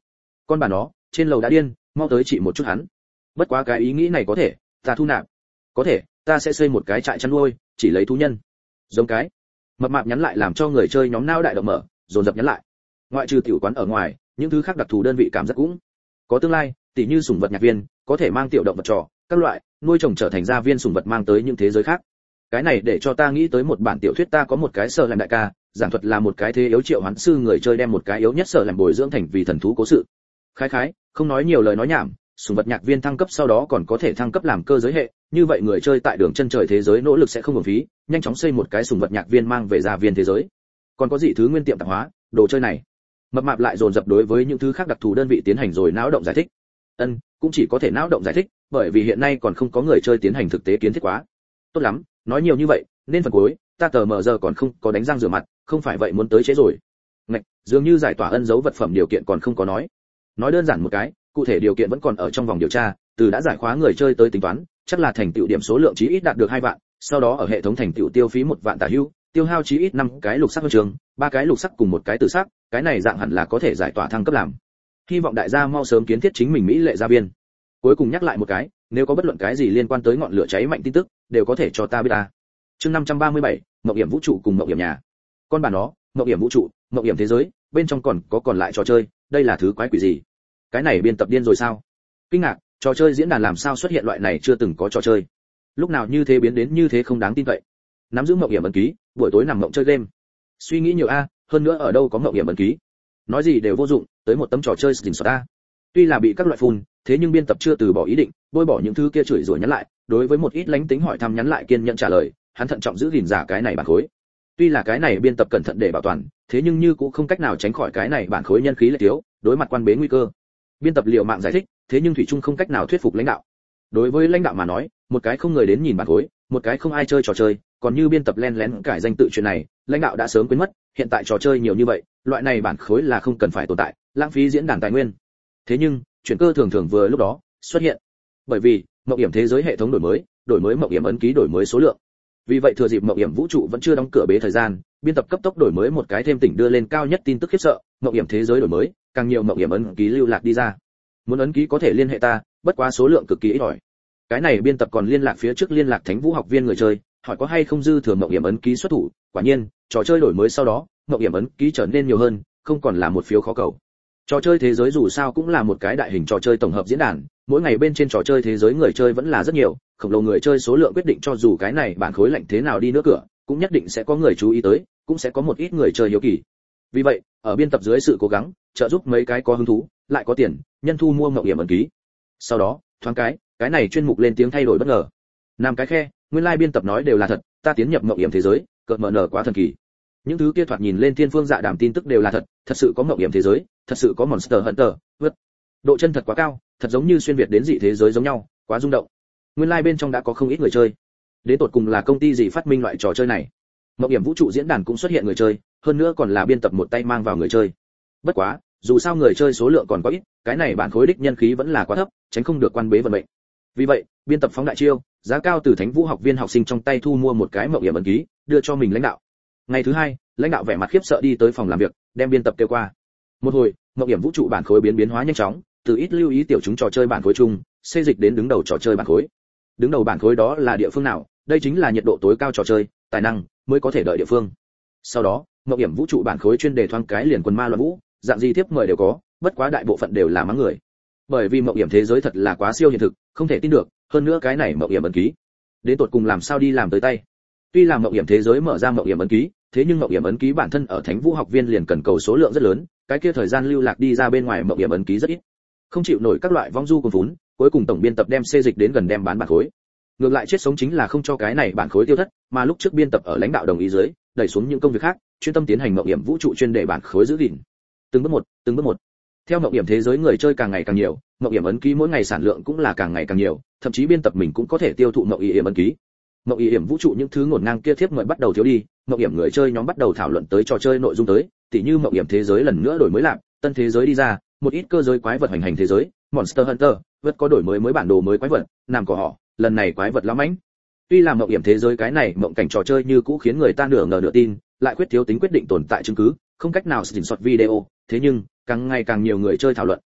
Con bà nó, trên lầu đã điên, mau tới trị một chút hắn. Bất quá cái ý nghĩ này có thể, ta thu nạp. Có thể, ta sẽ xây một cái trại chăn nuôi, chỉ lấy thú nhân. Giống cái. Mập mạp nhắn lại làm cho người chơi nhóm nao đại động mở, dồn dập nhắn lại. Ngoại trừ tiểu quán ở ngoài, những thứ khác đặc thù đơn vị cảm giác cũng có tương lai, tỉ như sủng vật nhạc viên, có thể mang tiểu động vật trò, các loại, nuôi trồng trở thành gia viên sủng vật mang tới những thế giới khác. Cái này để cho ta nghĩ tới một bản tiểu thuyết, ta có một cái sợ làm đại ca, giảng thuật là một cái thế yếu triệu hoán sư người chơi đem một cái yếu nhất sợ làm bồi dưỡng thành vì thần thú cố sự. Khái khái, không nói nhiều lời nói nhảm, sủng vật nhạc viên thăng cấp sau đó còn có thể thăng cấp làm cơ giới hệ, như vậy người chơi tại đường chân trời thế giới nỗ lực sẽ không uổng phí, nhanh chóng xây một cái sủng vật nhạc viên mang về gia viên thế giới. Còn có gì thứ nguyên tiệm tạp hóa, đồ chơi này. Mập mạp lại dồn dập đối với những thứ khác đặc thù đơn vị tiến hành rồi não động giải thích. Ân, cũng chỉ có thể não động giải thích, bởi vì hiện nay còn không có người chơi tiến hành thực tế kiến thiết quá. Tốt lắm, nói nhiều như vậy, nên phần cuối, ta tờ mờ giờ còn không có đánh răng rửa mặt, không phải vậy muốn tới chế rồi. Ngạch, dường như giải tỏa ân dấu vật phẩm điều kiện còn không có nói. Nói đơn giản một cái, cụ thể điều kiện vẫn còn ở trong vòng điều tra, từ đã giải khóa người chơi tới tính toán, chắc là thành tựu điểm số lượng chí ít đạt được hai vạn, sau đó ở hệ thống thành tựu tiêu phí một vạn tả hữu, tiêu hao chí ít năm cái lục sắc huân trường, ba cái lục sắc cùng một cái tử sắc, cái này dạng hẳn là có thể giải tỏa thăng cấp làm. Hy vọng đại gia mau sớm kiến thiết chính mình mỹ lệ gia viên. Cuối cùng nhắc lại một cái, nếu có bất luận cái gì liên quan tới ngọn lửa cháy mạnh tin tức, đều có thể cho ta biết ta. Chương năm trăm ba mươi bảy, mộng hiểm vũ trụ cùng mộng hiểm nhà. Con bà nó, mộng hiểm vũ trụ, mộng hiểm thế giới, bên trong còn có còn lại trò chơi, đây là thứ quái quỷ gì? Cái này biên tập điên rồi sao? Kinh ngạc, trò chơi diễn đàn làm sao xuất hiện loại này chưa từng có trò chơi? Lúc nào như thế biến đến như thế không đáng tin cậy. Nắm giữ mộng hiểm ấn ký, buổi tối nằm mộng chơi game. Suy nghĩ nhiều a, hơn nữa ở đâu có mộng hiểm ấn ký? Nói gì đều vô dụng, tới một tấm trò chơi xình xọt a. Tuy là bị các loại phun, thế nhưng biên tập chưa từ bỏ ý định, bôi bỏ những thứ kia chửi rủa nhắn lại, đối với một ít lánh tính hỏi thăm nhắn lại kiên nhẫn trả lời, hắn thận trọng giữ gìn giả cái này bản khối. Tuy là cái này biên tập cẩn thận để bảo toàn, thế nhưng như cũng không cách nào tránh khỏi cái này bản khối nhân khí lệ thiếu, đối mặt quan bế nguy cơ. Biên tập liều mạng giải thích, thế nhưng thủy chung không cách nào thuyết phục lãnh đạo. Đối với lãnh đạo mà nói, một cái không người đến nhìn bản khối, một cái không ai chơi trò chơi, còn như biên tập len lén cải danh tự chuyện này, lãnh đạo đã sớm quên mất, hiện tại trò chơi nhiều như vậy, loại này bản khối là không cần phải tồn tại, lãng phí diễn đàn tài nguyên. Thế nhưng, chuyển cơ thường thường vừa lúc đó xuất hiện. Bởi vì, mộng hiểm thế giới hệ thống đổi mới, đổi mới mộng hiểm ấn ký đổi mới số lượng. Vì vậy thừa dịp mộng hiểm vũ trụ vẫn chưa đóng cửa bế thời gian, biên tập cấp tốc đổi mới một cái thêm tỉnh đưa lên cao nhất tin tức khiếp sợ, mộng hiểm thế giới đổi mới, càng nhiều mộng hiểm ấn ký lưu lạc đi ra. Muốn ấn ký có thể liên hệ ta, bất quá số lượng cực kỳ ít ỏi. Cái này biên tập còn liên lạc phía trước liên lạc Thánh Vũ học viên người chơi, hỏi có hay không dư thừa mộng hiểm ấn ký xuất thủ, quả nhiên, trò chơi đổi mới sau đó, mộng hiểm ấn ký trở nên nhiều hơn, không còn là một phiếu khó cầu. Trò chơi thế giới dù sao cũng là một cái đại hình trò chơi tổng hợp diễn đàn, mỗi ngày bên trên trò chơi thế giới người chơi vẫn là rất nhiều, khổng lồ người chơi số lượng quyết định cho dù cái này bản khối lạnh thế nào đi nữa cửa, cũng nhất định sẽ có người chú ý tới, cũng sẽ có một ít người chơi hiếu kỳ. Vì vậy, ở biên tập dưới sự cố gắng, trợ giúp mấy cái có hứng thú, lại có tiền, nhân thu mua mộng hiểm ấn ký. Sau đó, thoáng cái, cái này chuyên mục lên tiếng thay đổi bất ngờ. Nam cái khe, nguyên lai like biên tập nói đều là thật, ta tiến nhập mộng hiểm thế giới, cợt mở nở quá thần kỳ. Những thứ kia thoạt nhìn lên thiên phương dạ đàm tin tức đều là thật, thật sự có mộng hiểm thế giới, thật sự có Monster Hunter, vượt. Độ chân thật quá cao, thật giống như xuyên việt đến dị thế giới giống nhau, quá rung động. Nguyên lai like bên trong đã có không ít người chơi. Đến tột cùng là công ty gì phát minh loại trò chơi này? Mộng hiểm vũ trụ diễn đàn cũng xuất hiện người chơi, hơn nữa còn là biên tập một tay mang vào người chơi. Bất quá, dù sao người chơi số lượng còn có ít, cái này bản khối đích nhân khí vẫn là quá thấp, tránh không được quan bế vận mệnh. Vì vậy, biên tập phóng đại chiêu, giá cao từ Thánh Vũ học viên học sinh trong tay thu mua một cái mộng hiểm ấn ký, đưa cho mình lãnh đạo. Ngày thứ hai, lãnh đạo vẻ mặt khiếp sợ đi tới phòng làm việc, đem biên tập kêu qua. Một hồi, mộng hiểm vũ trụ bản khối biến biến hóa nhanh chóng, từ ít lưu ý tiểu chúng trò chơi bản khối chung, xây dịch đến đứng đầu trò chơi bản khối. Đứng đầu bản khối đó là địa phương nào? Đây chính là nhiệt độ tối cao trò chơi, tài năng mới có thể đợi địa phương. Sau đó, mộng hiểm vũ trụ bản khối chuyên đề thoáng cái liền quần ma loạn vũ, dạng gì tiếp mời đều có, bất quá đại bộ phận đều là mắng người. Bởi vì mộng hiểm thế giới thật là quá siêu hiện thực, không thể tin được, hơn nữa cái này mộng hiểm ấn ký, đến tột cùng làm sao đi làm tới tay. Tuy là mộng hiểm thế giới mở ra mộng hiểm ấn ký, thế nhưng mộng hiểm ấn ký bản thân ở Thánh Vũ học viên liền cần cầu số lượng rất lớn, cái kia thời gian lưu lạc đi ra bên ngoài mộng hiểm ấn ký rất ít, không chịu nổi các loại vong du cùng vốn, cuối cùng tổng biên tập đem xê dịch đến gần đem bán bản khối. Ngược lại chết sống chính là không cho cái này bản khối tiêu thất, mà lúc trước biên tập ở lãnh đạo đồng ý dưới, đẩy xuống những công việc khác, chuyên tâm tiến hành mộng hiểm vũ trụ chuyên đề bản khối giữ gìn. Từng bước một, từng bước một. Theo mộng hiểm thế giới người chơi càng ngày càng nhiều, mộng hiểm ấn ký mỗi ngày sản lượng cũng là càng ngày càng nhiều, thậm chí biên tập mình cũng có thể tiêu thụ mộng hiểm ấn ký. Mộng hiểm vũ trụ những thứ ngổn ngang kia thiếp mời bắt đầu thiếu đi, mộng hiểm người chơi nhóm bắt đầu thảo luận tới trò chơi nội dung tới, tỉ như mộng hiểm thế giới lần nữa đổi mới lại, tân thế giới đi ra, một ít cơ giới quái vật hành hành thế giới, Monster Hunter, vật có đổi mới mới bản đồ mới quái vật, nam của họ, lần này quái vật lắm mãnh. Tuy là mộng hiểm thế giới cái này mộng cảnh trò chơi như cũ khiến người ta nửa ngờ nửa tin, lại quyết thiếu tính quyết định tồn tại chứng cứ, không cách nào screenshot video, thế nhưng càng ngày càng nhiều người chơi thảo luận,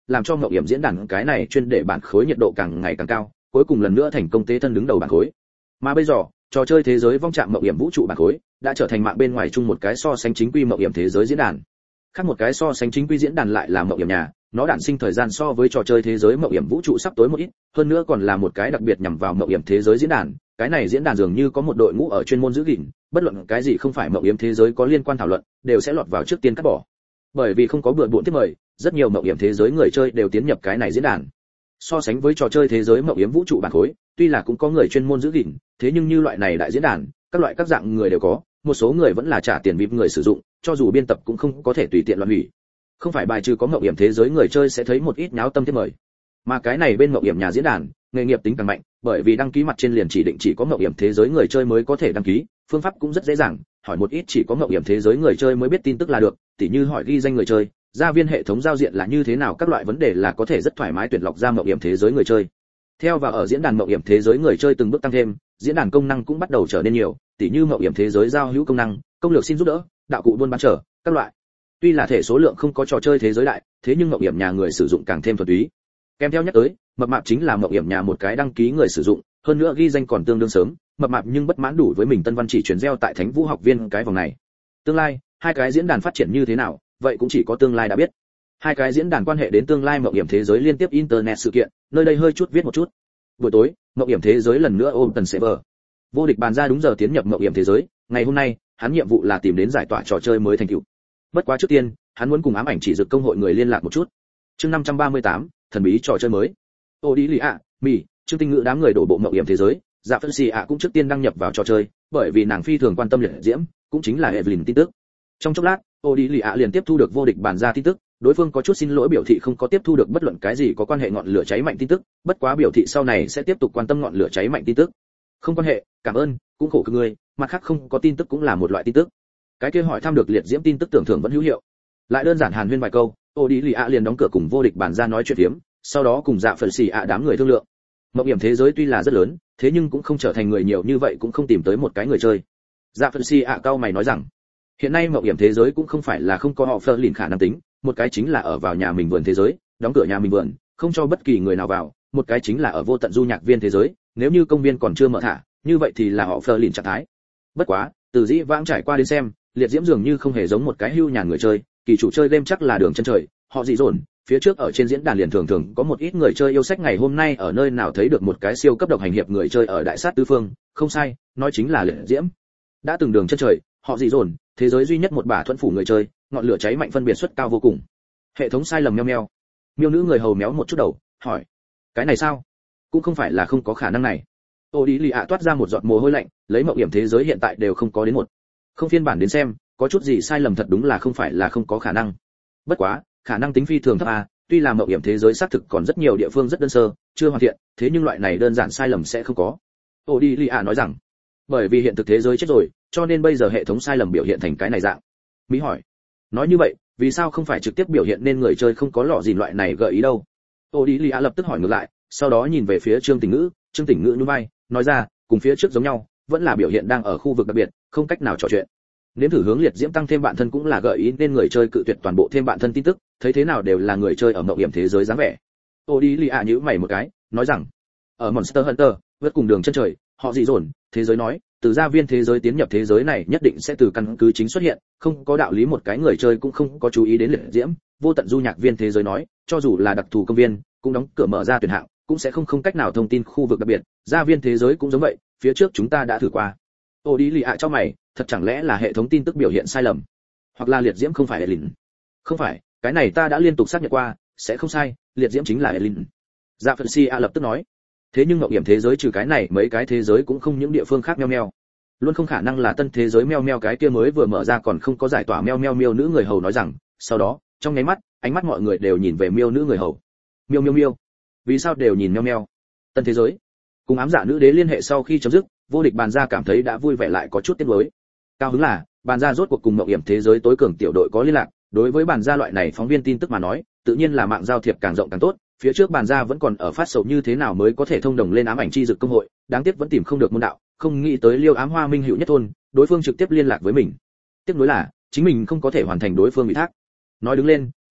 làm cho mộng hiểm diễn đàn cái này chuyên để bản khối nhiệt độ càng ngày càng cao, cuối cùng lần nữa thành công tế thân đứng đầu bản khối. Mà bây giờ, trò chơi thế giới vong chạm mộng hiểm vũ trụ bản khối đã trở thành mạng bên ngoài chung một cái so sánh chính quy mộng hiểm thế giới diễn đàn. Khác một cái so sánh chính quy diễn đàn lại là mộng hiểm nhà, nó đản sinh thời gian so với trò chơi thế giới mộng hiểm vũ trụ sắp tối một ít, hơn nữa còn là một cái đặc biệt nhằm vào mộng hiểm thế giới diễn đàn. Cái này diễn đàn dường như có một đội ngũ ở chuyên môn giữ gìn, bất luận cái gì không phải mộng hiểm thế giới có liên quan thảo luận, đều sẽ lọt vào trước tiên cắt bỏ. Bởi vì không có bừa bộn tiếp mời, rất nhiều mộng hiểm thế giới người chơi đều tiến nhập cái này diễn đàn. So sánh với trò chơi thế giới mộng hiểm vũ trụ bản khối, tuy là cũng có người chuyên môn giữ gìn, thế nhưng như loại này đại diễn đàn, các loại các dạng người đều có, một số người vẫn là trả tiền vi ai pi người sử dụng, cho dù biên tập cũng không có thể tùy tiện loạn hủy. Không phải bài trừ có mộng hiểm thế giới người chơi sẽ thấy một ít nháo tâm tiếp mời, mà cái này bên mộng hiểm nhà diễn đàn, nghề nghiệp tính càng mạnh, bởi vì đăng ký mặt trên liền chỉ định chỉ có mộng hiểm thế giới người chơi mới có thể đăng ký, phương pháp cũng rất dễ dàng, hỏi một ít chỉ có mộng hiểm thế giới người chơi mới biết tin tức là được, tỉ như hỏi ghi danh người chơi, gia viên hệ thống giao diện là như thế nào, các loại vấn đề là có thể rất thoải mái tuyển lọc ra mộng hiểm thế giới người chơi. Theo và ở diễn đàn mộng hiểm thế giới người chơi từng bước tăng thêm, diễn đàn công năng cũng bắt đầu trở nên nhiều, tỉ như mộng hiểm thế giới giao hữu công năng, công lược xin giúp đỡ, đạo cụ buôn bán trở, các loại. Tuy là thể số lượng không có trò chơi thế giới đại, thế nhưng mộng hiểm nhà người sử dụng càng thêm thuần túy. Kèm theo nhắc tới, mập mạp chính là mộng hiểm nhà một cái đăng ký người sử dụng, hơn nữa ghi danh còn tương đương sớm, mập mạp nhưng bất mãn đủ với mình tân văn chỉ truyền gieo tại Thánh Vũ học viên cái vòng này. Tương lai, hai cái diễn đàn phát triển như thế nào, vậy cũng chỉ có tương lai đã biết. Hai cái diễn đàn quan hệ đến tương lai mộng hiểm thế giới liên tiếp internet sự kiện, nơi đây hơi chút viết một chút. Buổi tối, mộng hiểm thế giới lần nữa ôm tần server. Vô địch bàn ra đúng giờ tiến nhập mộng hiểm thế giới, ngày hôm nay, hắn nhiệm vụ là tìm đến giải tỏa trò chơi mới thành tựu. Bất quá trước tiên, hắn muốn cùng ám ảnh chỉ dực công hội người liên lạc một chút. Chương năm trăm ba mươi tám, thần bí trò chơi mới. Ô đi lì ạ, mì, Trương Tinh Ngữ đám người đổ bộ mộng hiểm thế giới, Dạ Phân Xì ạ cũng trước tiên đăng nhập vào trò chơi, bởi vì nàng phi thường quan tâm liệt diễm, cũng chính là Evelyn tin tức. Trong chốc lát, Ô đi lì ạ liền tiếp thu được vô địch bàn ra tin tức, đối phương có chút xin lỗi biểu thị không có tiếp thu được bất luận cái gì có quan hệ ngọn lửa cháy mạnh tin tức, bất quá biểu thị sau này sẽ tiếp tục quan tâm ngọn lửa cháy mạnh tin tức. Không quan hệ, cảm ơn, cũng khổ cực ngươi, mặt khác không có tin tức cũng là một loại tin tức. Cái kia hỏi thăm được liệt diễm tin tức tưởng thưởng vẫn hữu hiệu. Lại đơn giản hàn huyên vài câu, Ô đi lì ạ liền đóng cửa cùng vô địch bàn ra nói chuyện phiếm, sau đó cùng Dạ Phần Xì ạ đám người thương lượng. Mộng hiểm thế giới tuy là rất lớn, thế nhưng cũng không trở thành người nhiều như vậy cũng không tìm tới một cái người chơi. Dạ Phần Xì ạ cao mày nói rằng, hiện nay mộng hiểm thế giới cũng không phải là không có họ phơ lìn khả năng tính, một cái chính là ở vào nhà mình vườn thế giới, đóng cửa nhà mình vườn, không cho bất kỳ người nào vào, một cái chính là ở vô tận du nhạc viên thế giới, nếu như công viên còn chưa mở thả, như vậy thì là họ phơ lìn trạng thái. Bất quá, từ dĩ vãng trải qua đến xem, liệt diễm dường như không hề giống một cái hưu nhàn người chơi, kỳ chủ chơi game chắc là đường chân trời, họ dị dồn. Phía trước ở trên diễn đàn liền thường thường có một ít người chơi yêu sách ngày hôm nay ở nơi nào thấy được một cái siêu cấp độc hành hiệp người chơi ở đại sát tứ phương, không sai, nói chính là liệt diễm. Đã từng đường chân trời, họ dị dồn, thế giới duy nhất một bả thuẫn phủ người chơi, ngọn lửa cháy mạnh phân biệt suất cao vô cùng. Hệ thống sai lầm meo meo. Miêu nữ người hầu méo một chút đầu, hỏi, cái này sao? Cũng không phải là không có khả năng này. Ô đi lì ạ toát ra một giọt mồ hôi lạnh, lấy mộng hiểm thế giới hiện tại đều không có đến một không phiên bản đến xem, có chút gì sai lầm thật đúng là không phải là không có khả năng. Bất quá, khả năng tính phi thường thấp a, tuy là mộng hiểm thế giới xác thực còn rất nhiều địa phương rất đơn sơ, chưa hoàn thiện, thế nhưng loại này đơn giản sai lầm sẽ không có. Ô đi lì ạ nói rằng, bởi vì hiện thực thế giới chết rồi, cho nên bây giờ hệ thống sai lầm biểu hiện thành cái này dạng. Mỹ hỏi, nói như vậy, vì sao không phải trực tiếp biểu hiện nên người chơi không có lọ gì loại này gợi ý đâu? Ô đi lì ạ lập tức hỏi ngược lại, sau đó nhìn về phía Trương Tỉnh Ngữ, Trương Tỉnh Ngữ nhún vai, nói ra, cùng phía trước giống nhau, vẫn là biểu hiện đang ở khu vực đặc biệt, không cách nào trò chuyện. Nếm thử hướng liệt diễm tăng thêm bạn thân cũng là gợi ý nên người chơi cự tuyệt toàn bộ thêm bạn thân tin tức, thấy thế nào đều là người chơi ở mộng hiểm thế giới dáng vẻ. Ô đi lì ạ nhíu mày một cái, nói rằng, ở Monster Hunter, vượt cùng đường chân trời, họ dị dồn, thế giới nói, từ gia viên thế giới tiến nhập thế giới này nhất định sẽ từ căn cứ chính xuất hiện, không có đạo lý một cái người chơi cũng không có chú ý đến liệt diễm. Vô tận du nhạc viên thế giới nói, cho dù là đặc thù công viên, cũng đóng cửa mở ra tuyển hạng, cũng sẽ không không cách nào thông tin khu vực đặc biệt, gia viên thế giới cũng giống vậy, phía trước chúng ta đã thử qua. Ô đi lì ạ cho mày, thật chẳng lẽ là hệ thống tin tức biểu hiện sai lầm, hoặc là liệt diễm không phải Elin? Không phải, cái này ta đã liên tục xác nhận qua, sẽ không sai, liệt diễm chính là Elin. Dạ Phần Si A lập tức nói. Thế nhưng ngọc hiểm thế giới trừ cái này mấy cái thế giới cũng không những địa phương khác meo meo, luôn không khả năng là tân thế giới meo meo cái kia mới vừa mở ra còn không có giải tỏa meo meo miêu nữ người hầu nói rằng. Sau đó, trong nháy mắt, ánh mắt mọi người đều nhìn về miêu nữ người hầu. Miêu miêu miêu, vì sao đều nhìn meo meo? Tân thế giới cùng ám dạ nữ đế liên hệ sau khi chấm dứt, vô địch bàn gia cảm thấy đã vui vẻ lại có chút tiếc nuối. Cao hứng là bàn gia rốt cuộc cùng mộng hiểm thế giới tối cường tiểu đội có liên lạc, đối với bàn gia loại này phóng viên tin tức mà nói, tự nhiên là mạng giao thiệp càng rộng càng tốt. Phía trước bàn gia vẫn còn ở phát sầu như thế nào mới có thể thông đồng lên ám ảnh chi dực công hội, đáng tiếc vẫn tìm không được môn đạo, không nghĩ tới Liêu Ám Hoa Minh Hữu Nhất thôn, đối phương trực tiếp liên lạc với mình. Tiếc nuối là chính mình không có thể hoàn thành đối phương ủy thác. Nói đứng lên,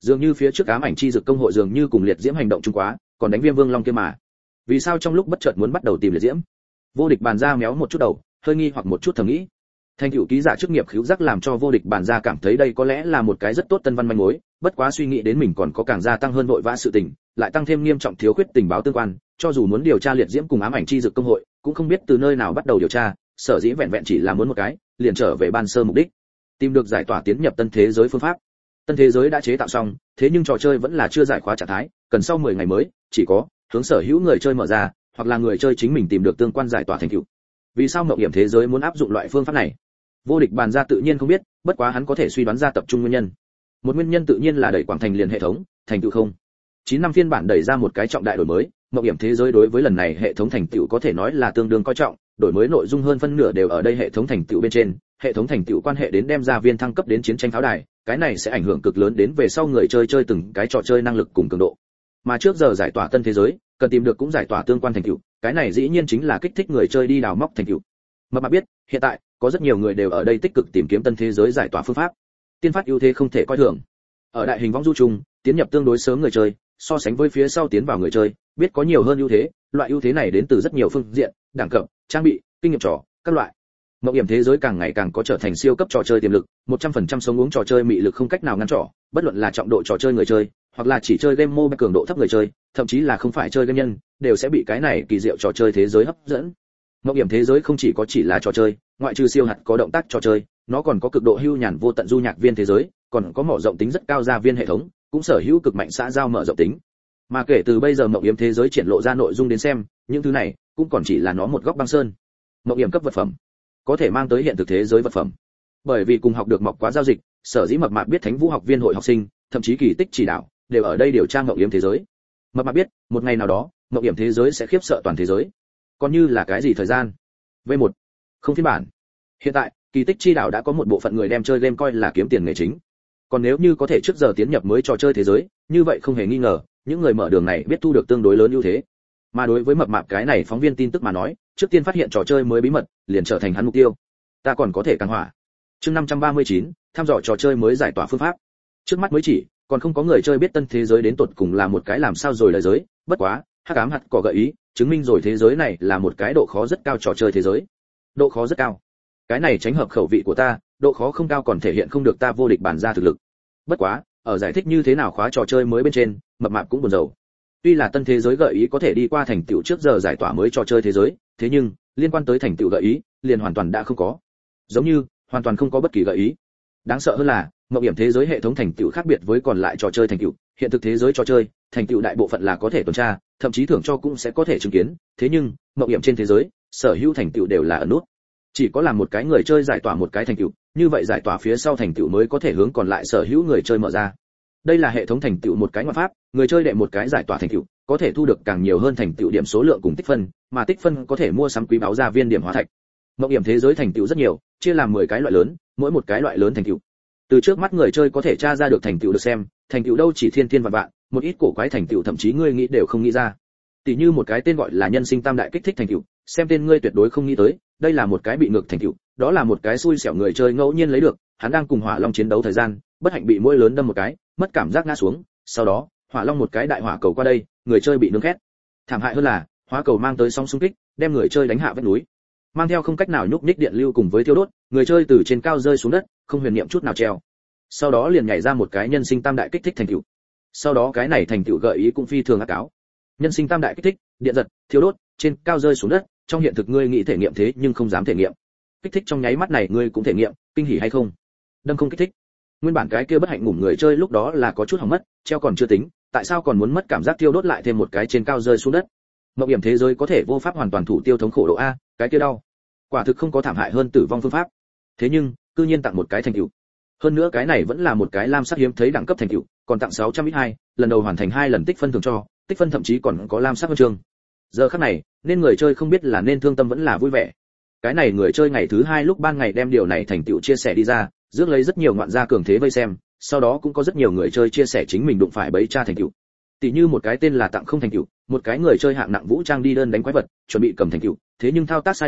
Dường như phía trước ám ảnh chi dực công hội dường như cùng liệt diễm hành động chung quá, còn đánh Viêm Vương Long kia mà. Vì sao trong lúc bất chợt muốn bắt đầu tìm liệt diễm? Vô địch bàn ra méo một chút đầu, hơi nghi hoặc một chút thầm nghĩ. Thành tựu ký giả chức nghiệp khứu giác làm cho vô địch bàn ra cảm thấy đây có lẽ là một cái rất tốt tân văn manh mối, bất quá suy nghĩ đến mình còn có càng gia tăng hơn vội vã sự tình, lại tăng thêm nghiêm trọng thiếu khuyết tình báo tương quan, cho dù muốn điều tra liệt diễm cùng ám ảnh chi dực công hội, cũng không biết từ nơi nào bắt đầu điều tra, sở dĩ vẹn vẹn chỉ là muốn một cái, liền trở về ban sơ mục đích, tìm được giải tỏa tiến nhập tân thế giới phương pháp. Tân thế giới đã chế tạo xong, thế nhưng trò chơi vẫn là chưa giải khóa trạng thái, cần sau mười ngày mới, chỉ có hướng sở hữu người chơi mở ra, hoặc là người chơi chính mình tìm được tương quan giải tỏa thành tựu. Vì sao mộng hiểm thế giới muốn áp dụng loại phương pháp này? Vô địch bàn ra tự nhiên không biết, bất quá hắn có thể suy đoán ra tập trung nguyên nhân. Một nguyên nhân tự nhiên là đẩy quảng thành liền hệ thống, thành tựu không. chín năm phiên bản đẩy ra một cái trọng đại đổi mới, mộng hiểm thế giới đối với lần này hệ thống thành tựu có thể nói là tương đương coi trọng, đổi mới nội dung hơn phân nửa đều ở đây hệ thống thành tựu bên trên, hệ thống thành tựu quan hệ đến đem ra viên thăng cấp đến chiến tranh pháo đài, cái này sẽ ảnh hưởng cực lớn đến về sau người chơi chơi từng cái trò chơi năng lực cùng cường độ. Mà trước giờ giải tỏa tân thế giới, cần tìm được cũng giải tỏa tương quan thành tựu, cái này dĩ nhiên chính là kích thích người chơi đi đào móc thành tựu. Mà bạn biết, hiện tại có rất nhiều người đều ở đây tích cực tìm kiếm tân thế giới giải tỏa phương pháp. Tiên phát ưu thế không thể coi thường. Ở đại hình vong du chung, tiến nhập tương đối sớm người chơi, so sánh với phía sau tiến vào người chơi, biết có nhiều hơn ưu thế, loại ưu thế này đến từ rất nhiều phương diện, đẳng cấp, trang bị, kinh nghiệm trò, các loại. Mộng hiểm thế giới càng ngày càng có trở thành siêu cấp trò chơi tiềm lực, một trăm phần trăm sống uống trò chơi mị lực không cách nào ngăn trở, bất luận là trọng độ trò chơi người chơi, hoặc là chỉ chơi game mobile cường độ thấp người chơi, thậm chí là không phải chơi game nhân, đều sẽ bị cái này kỳ diệu trò chơi thế giới hấp dẫn. Mộng hiểm thế giới không chỉ có chỉ là trò chơi, ngoại trừ siêu hạt có động tác trò chơi, nó còn có cực độ hưu nhàn vô tận du nhạc viên thế giới, còn có mở rộng tính rất cao gia viên hệ thống, cũng sở hữu cực mạnh xã giao mở rộng tính. Mà kể từ bây giờ mộng hiểm thế giới triển lộ ra nội dung đến xem, những thứ này cũng còn chỉ là nó một góc băng sơn. Mộng hiểm cấp vật phẩm, có thể mang tới hiện thực thế giới vật phẩm. Bởi vì cùng học được mọc quá giao dịch, sở dĩ mập mạp biết Thánh Vũ học viên hội học sinh, thậm chí kỳ tích chỉ đạo, đều ở đây điều tra mộng hiểm thế giới. Mập mạp biết, một ngày nào đó, mộng hiểm thế giới sẽ khiếp sợ toàn thế giới. Còn như là cái gì thời gian? vê một không phiên bản. Hiện tại, kỳ tích chi đạo đã có một bộ phận người đem chơi game coi là kiếm tiền nghề chính. Còn nếu như có thể trước giờ tiến nhập mới trò chơi thế giới, như vậy không hề nghi ngờ, những người mở đường này biết thu được tương đối lớn ưu thế. Mà đối với mập mạp cái này phóng viên tin tức mà nói, trước tiên phát hiện trò chơi mới bí mật, liền trở thành hắn mục tiêu. Ta còn có thể càng hỏa. Chương năm trăm ba mươi chín, thăm dò trò chơi mới giải tỏa phương pháp. Trước mắt mới chỉ, còn không có người chơi biết tân thế giới đến tột cùng là một cái làm sao rồi lời giới, bất quá, hắc ám hạt có gợi ý, chứng minh rồi thế giới này là một cái độ khó rất cao trò chơi thế giới. Độ khó rất cao. Cái này tránh hợp khẩu vị của ta, độ khó không cao còn thể hiện không được ta vô địch bản ra thực lực. Bất quá, ở giải thích như thế nào khóa trò chơi mới bên trên, mập mạp cũng buồn rầu. Tuy là tân thế giới gợi ý có thể đi qua thành tựu trước giờ giải tỏa mới trò chơi thế giới, thế nhưng liên quan tới thành tựu gợi ý, liền hoàn toàn đã không có. Giống như hoàn toàn không có bất kỳ gợi ý. Đáng sợ hơn là, mộng hiểm thế giới hệ thống thành tựu khác biệt với còn lại trò chơi thành tựu, hiện thực thế giới trò chơi, thành tựu đại bộ phận là có thể tuần tra, thậm chí thưởng cho cũng sẽ có thể chứng kiến, thế nhưng, mộng hiểm trên thế giới, sở hữu thành tựu đều là ẩn nút. Chỉ có làm một cái người chơi giải tỏa một cái thành tựu, như vậy giải tỏa phía sau thành tựu mới có thể hướng còn lại sở hữu người chơi mở ra. Đây là hệ thống thành tựu một cái ngoại pháp, người chơi đệ một cái giải tỏa thành tựu, có thể thu được càng nhiều hơn thành tựu điểm số lượng cùng tích phân, mà tích phân có thể mua sắm quý báu gia viên điểm hóa thạch. Mộng hiểm thế giới thành tựu rất nhiều, chia làm mười cái loại lớn, mỗi một cái loại lớn thành tựu. Từ trước mắt người chơi có thể tra ra được thành tựu được xem, thành tựu đâu chỉ thiên thiên vạn vạn, một ít cổ quái thành tựu thậm chí ngươi nghĩ đều không nghĩ ra. Tỷ như một cái tên gọi là nhân sinh tam đại kích thích thành tựu, xem tên ngươi tuyệt đối không nghĩ tới, đây là một cái bị ngược thành tựu, đó là một cái xui xẻo người chơi ngẫu nhiên lấy được, hắn đang cùng hỏa long chiến đấu thời gian, bất hạnh bị mũi lớn đâm một cái, mất cảm giác ngã xuống, sau đó, hỏa long một cái đại hỏa cầu qua đây, người chơi bị nướng khét. Thảm hại hơn là, hỏa cầu mang tới sóng xung kích, đem người chơi đánh hạ vách núi. Mang theo không cách nào nhúc nhích điện lưu cùng với thiêu đốt, người chơi từ trên cao rơi xuống đất, không huyền niệm chút nào treo. Sau đó liền nhảy ra một cái nhân sinh tam đại kích thích thành tựu. Sau đó cái này thành tựu gợi ý cũng phi thường ác cáo. Nhân sinh tam đại kích thích, điện giật, thiêu đốt, trên cao rơi xuống đất, trong hiện thực ngươi nghĩ thể nghiệm thế nhưng không dám thể nghiệm. Kích thích trong nháy mắt này ngươi cũng thể nghiệm, kinh hỉ hay không? Đâm không kích thích. Nguyên bản cái kia bất hạnh ngủm người chơi lúc đó là có chút hỏng mất, treo còn chưa tính, tại sao còn muốn mất cảm giác thiêu đốt lại thêm một cái trên cao rơi xuống đất? Mộng hiểm thế giới có thể vô pháp hoàn toàn thủ tiêu thống khổ độ a, cái kia đau. Quả thực không có thảm hại hơn tử vong phương pháp. Thế nhưng, cư nhiên tặng một cái thành tựu. Hơn nữa cái này vẫn là một cái lam sắc hiếm thấy đẳng cấp thành tựu, còn tặng sáu trăm ít hai, lần đầu hoàn thành hai lần tích phân thường cho, tích phân thậm chí còn có lam sắc huân chương. Giờ khắc này, nên người chơi không biết là nên thương tâm vẫn là vui vẻ. Cái này người chơi ngày thứ hai lúc ban ngày đem điều này thành tựu chia sẻ đi ra, rước lấy rất nhiều ngoạn gia cường thế vây xem, sau đó cũng có rất nhiều người chơi chia sẻ chính mình đụng phải bấy tra thành tựu. Tỷ như một cái tên là tặng không thành tựu, một cái người chơi hạng nặng vũ trang đi đơn đánh quái vật, chuẩn bị cầm thành tựu, thế nhưng thao tác sai lầm,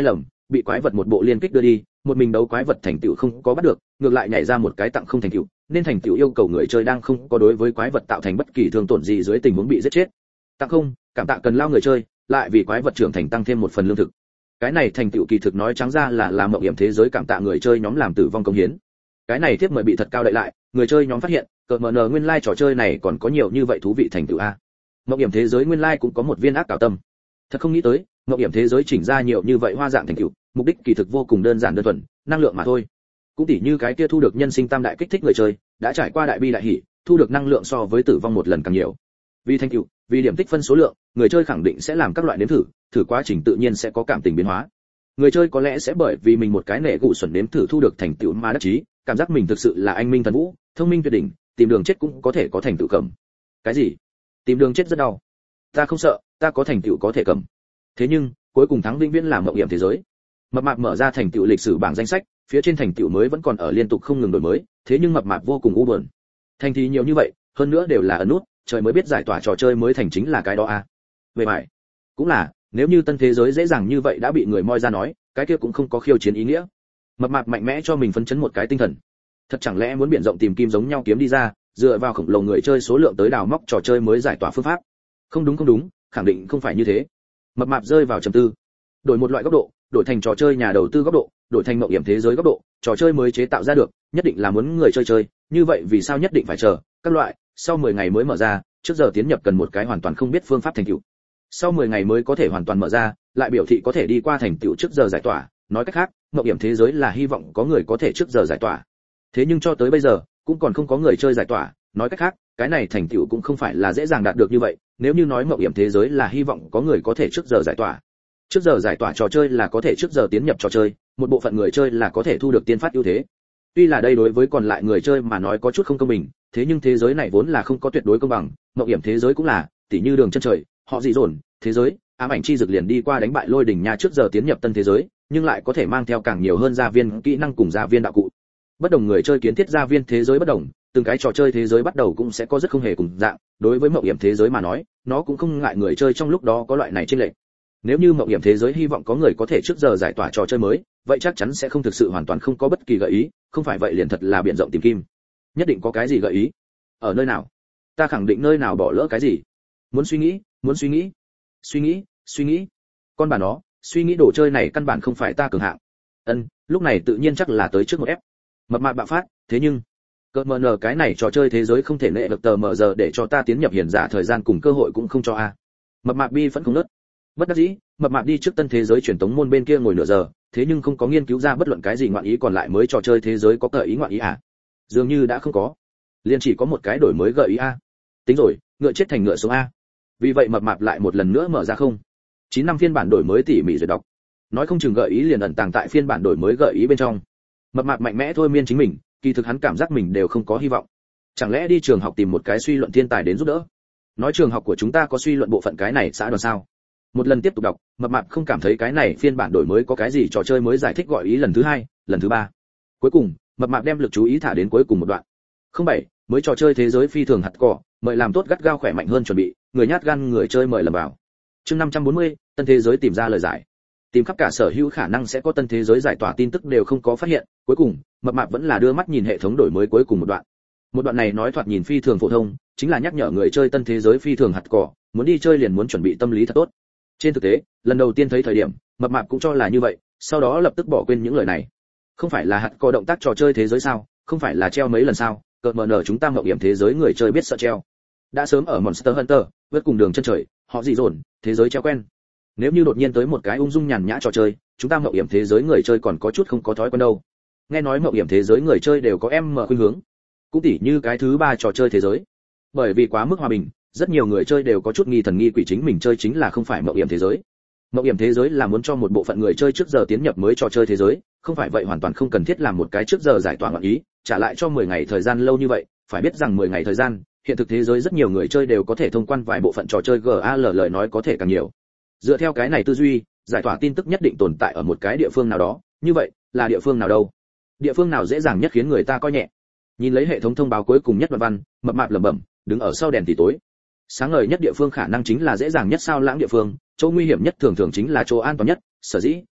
bị quái vật một bộ liên kích đưa đi, một mình đấu quái vật thành tựu không có bắt được, ngược lại nhảy ra một cái tặng không thành tựu, nên thành tựu yêu cầu người chơi đang không có đối với quái vật tạo thành bất kỳ thương tổn gì dưới tình huống bị giết chết. Tặng không, cảm tạ cần lao người chơi, lại vì quái vật trưởng thành tăng thêm một phần lương thực. Cái này thành tựu kỳ thực nói trắng ra là làm mộng hiểm thế giới cảm tạ người chơi nhóm làm tử vong công hiến. Cái này tiếp mời bị thật cao đậy lại, người chơi nhóm phát hiện, cờ mờ nờ nguyên lai trò chơi này còn có nhiều như vậy thú vị thành tựu a. Mộng hiểm thế giới nguyên lai cũng có một viên ác cảo tâm. Thật không nghĩ tới, mộng hiểm thế giới chỉnh ra nhiều như vậy hoa dạng thành tựu, mục đích kỳ thực vô cùng đơn giản đơn thuần, năng lượng mà thôi. Cũng tỉ như cái kia thu được nhân sinh tam đại kích thích người chơi, đã trải qua đại bi đại hỉ, thu được năng lượng so với tử vong một lần càng nhiều. Vì thành tựu, vì điểm tích phân số lượng, người chơi khẳng định sẽ làm các loại nếm thử, thử quá trình tự nhiên sẽ có cảm tình biến hóa. Người chơi có lẽ sẽ bởi vì mình một cái nệ gụ xuẩn nếm thử thu được thành tựu mà đắc chí, cảm giác mình thực sự là anh minh thần vũ, thông minh tuyệt đỉnh, tìm đường chết cũng có thể có thành tựu cầm. Cái gì? Tìm đường chết rất đau. Ta không sợ, ta có thành tựu có thể cầm. Thế nhưng, cuối cùng thắng vĩnh viễn làm mộng hiểm thế giới. Mập mạp mở ra thành tựu lịch sử bảng danh sách, phía trên thành tựu mới vẫn còn ở liên tục không ngừng đổi mới, thế nhưng mập mạp vô cùng u buồn. Thành thì nhiều như vậy, hơn nữa đều là ẩn nút, trời mới biết giải tỏa trò chơi mới thành chính là cái đó a. À. Về bài, cũng là, nếu như tân thế giới dễ dàng như vậy đã bị người moi ra nói, cái kia cũng không có khiêu chiến ý nghĩa. Mập mạp mạnh mẽ cho mình phấn chấn một cái tinh thần. Thật chẳng lẽ muốn biển rộng tìm kim giống nhau kiếm đi ra, dựa vào khổng lồ người chơi số lượng tới đào móc trò chơi mới giải tỏa phương pháp? Không đúng không đúng, khẳng định không phải như thế. Mập mạp rơi vào trầm tư. Đổi một loại góc độ, đổi thành trò chơi nhà đầu tư góc độ, đổi thành mộng hiểm thế giới góc độ, trò chơi mới chế tạo ra được, nhất định là muốn người chơi chơi, như vậy vì sao nhất định phải chờ, các loại, sau mười ngày mới mở ra, trước giờ tiến nhập cần một cái hoàn toàn không biết phương pháp thành tựu. Sau mười ngày mới có thể hoàn toàn mở ra, lại biểu thị có thể đi qua thành tựu trước giờ giải tỏa, nói cách khác, mộng hiểm thế giới là hy vọng có người có thể trước giờ giải tỏa. Thế nhưng cho tới bây giờ, cũng còn không có người chơi giải tỏa, nói cách khác, cái này thành tựu cũng không phải là dễ dàng đạt được như vậy, nếu như nói mộng hiểm thế giới là hy vọng có người có thể trước giờ giải tỏa. Trước giờ giải tỏa trò chơi là có thể trước giờ tiến nhập trò chơi, một bộ phận người chơi là có thể thu được tiên phát ưu thế. Tuy là đây đối với còn lại người chơi mà nói có chút không công bình, thế nhưng thế giới này vốn là không có tuyệt đối công bằng, mộng hiểm thế giới cũng là, tỉ như đường chân trời, họ dị dồn, thế giới, ám ảnh chi dược liền đi qua đánh bại lôi đỉnh nha trước giờ tiến nhập tân thế giới, nhưng lại có thể mang theo càng nhiều hơn gia viên kỹ năng cùng gia viên đạo cụ. Bất đồng người chơi kiến thiết gia viên thế giới bất đồng, từng cái trò chơi thế giới bắt đầu cũng sẽ có rất không hề cùng dạng, đối với mộng hiểm thế giới mà nói, nó cũng không ngại người chơi trong lúc đó có loại này chênh lệch. Nếu như mộng hiểm thế giới hy vọng có người có thể trước giờ giải tỏa trò chơi mới, vậy chắc chắn sẽ không thực sự hoàn toàn không có bất kỳ gợi ý, không phải vậy liền thật là biển rộng tìm kim. Nhất định có cái gì gợi ý. Ở nơi nào? Ta khẳng định nơi nào bỏ lỡ cái gì. Muốn suy nghĩ, muốn suy nghĩ. Suy nghĩ, suy nghĩ. Con bà nó, suy nghĩ đồ chơi này căn bản không phải ta cường hạng. Ân, lúc này tự nhiên chắc là tới trước một ép. Mập mạp bạo phát, thế nhưng cỡ mờ nờ cái này trò chơi thế giới không thể nệ được tờ mờ giờ để cho ta tiến nhập hiển giả thời gian cùng cơ hội cũng không cho a. Mập mạp bi vẫn không nớt. Bất đắc dĩ, mập mạp đi trước tân thế giới truyền tống môn bên kia ngồi nửa giờ, thế nhưng không có nghiên cứu ra bất luận cái gì ngoạn ý còn lại mới trò chơi thế giới có gợi ý ngoạn ý à? Dường như đã không có. Liền chỉ có một cái đổi mới gợi ý a. Tính rồi, ngựa chết thành ngựa sống a. Vì vậy mập mạp lại một lần nữa mở ra không. chín năm phiên bản đổi mới tỉ mỉ rồi đọc. Nói không chừng gợi ý liền ẩn tàng tại phiên bản đổi mới gợi ý bên trong. Mập mạp mạnh mẽ thôi miên chính mình, kỳ thực hắn cảm giác mình đều không có hy vọng. Chẳng lẽ đi trường học tìm một cái suy luận thiên tài đến giúp đỡ? Nói trường học của chúng ta có suy luận bộ phận cái này xã đoàn sao? Một lần tiếp tục đọc, mập mạp không cảm thấy cái này phiên bản đổi mới có cái gì trò chơi mới giải thích gọi ý lần thứ hai, lần thứ ba. Cuối cùng, mập mạp đem lực chú ý thả đến cuối cùng một đoạn. Không bảy, mới trò chơi thế giới phi thường hạt cỏ, mời làm tốt gắt gao khỏe mạnh hơn chuẩn bị, người nhát gan người chơi mời lầm vào. Chương năm trăm bốn mươi, tân thế giới tìm ra lời giải. Tìm khắp cả sở hữu khả năng sẽ có tân thế giới giải tỏa tin tức đều không có phát hiện, cuối cùng, mập mạp vẫn là đưa mắt nhìn hệ thống đổi mới cuối cùng một đoạn. Một đoạn này nói thoạt nhìn phi thường phổ thông, chính là nhắc nhở người chơi tân thế giới phi thường hạt cỏ, muốn đi chơi liền muốn chuẩn bị tâm lý thật tốt. Trên thực tế, lần đầu tiên thấy thời điểm, mập mạp cũng cho là như vậy, sau đó lập tức bỏ quên những lời này. Không phải là hạt cỏ động tác trò chơi thế giới sao? Không phải là treo mấy lần sao? Cợt mờ nở chúng ta mạo hiểm thế giới người chơi biết sợ treo. Đã sớm ở Monster Hunter, vượt cùng đường chân trời, họ gì dồn, thế giới treo quen. Nếu như đột nhiên tới một cái ung dung nhàn nhã trò chơi, chúng ta mạo hiểm thế giới người chơi còn có chút không có thói quen đâu. Nghe nói mạo hiểm thế giới người chơi đều có em mở khuynh hướng. Cũng tỉ như cái thứ ba trò chơi thế giới. Bởi vì quá mức hòa bình, rất nhiều người chơi đều có chút nghi thần nghi quỷ chính mình chơi chính là không phải mạo hiểm thế giới. Mạo hiểm thế giới là muốn cho một bộ phận người chơi trước giờ tiến nhập mới trò chơi thế giới, không phải vậy hoàn toàn không cần thiết làm một cái trước giờ giải tỏa ngọn ý, trả lại cho mười ngày thời gian lâu như vậy, phải biết rằng mười ngày thời gian, hiện thực thế giới rất nhiều người chơi đều có thể thông quan vài bộ phận trò chơi giê a lờ lời nói có thể càng nhiều. Dựa theo cái này tư duy, giải tỏa tin tức nhất định tồn tại ở một cái địa phương nào đó, như vậy, là địa phương nào đâu? Địa phương nào dễ dàng nhất khiến người ta coi nhẹ? Nhìn lấy hệ thống thông báo cuối cùng nhất đoạn văn, mập mạp lẩm bẩm, đứng ở sau đèn thì tối. Sáng ngời nhất địa phương khả năng chính là dễ dàng nhất sao lãng địa phương, chỗ nguy hiểm nhất thường thường chính là chỗ an toàn nhất, sở dĩ,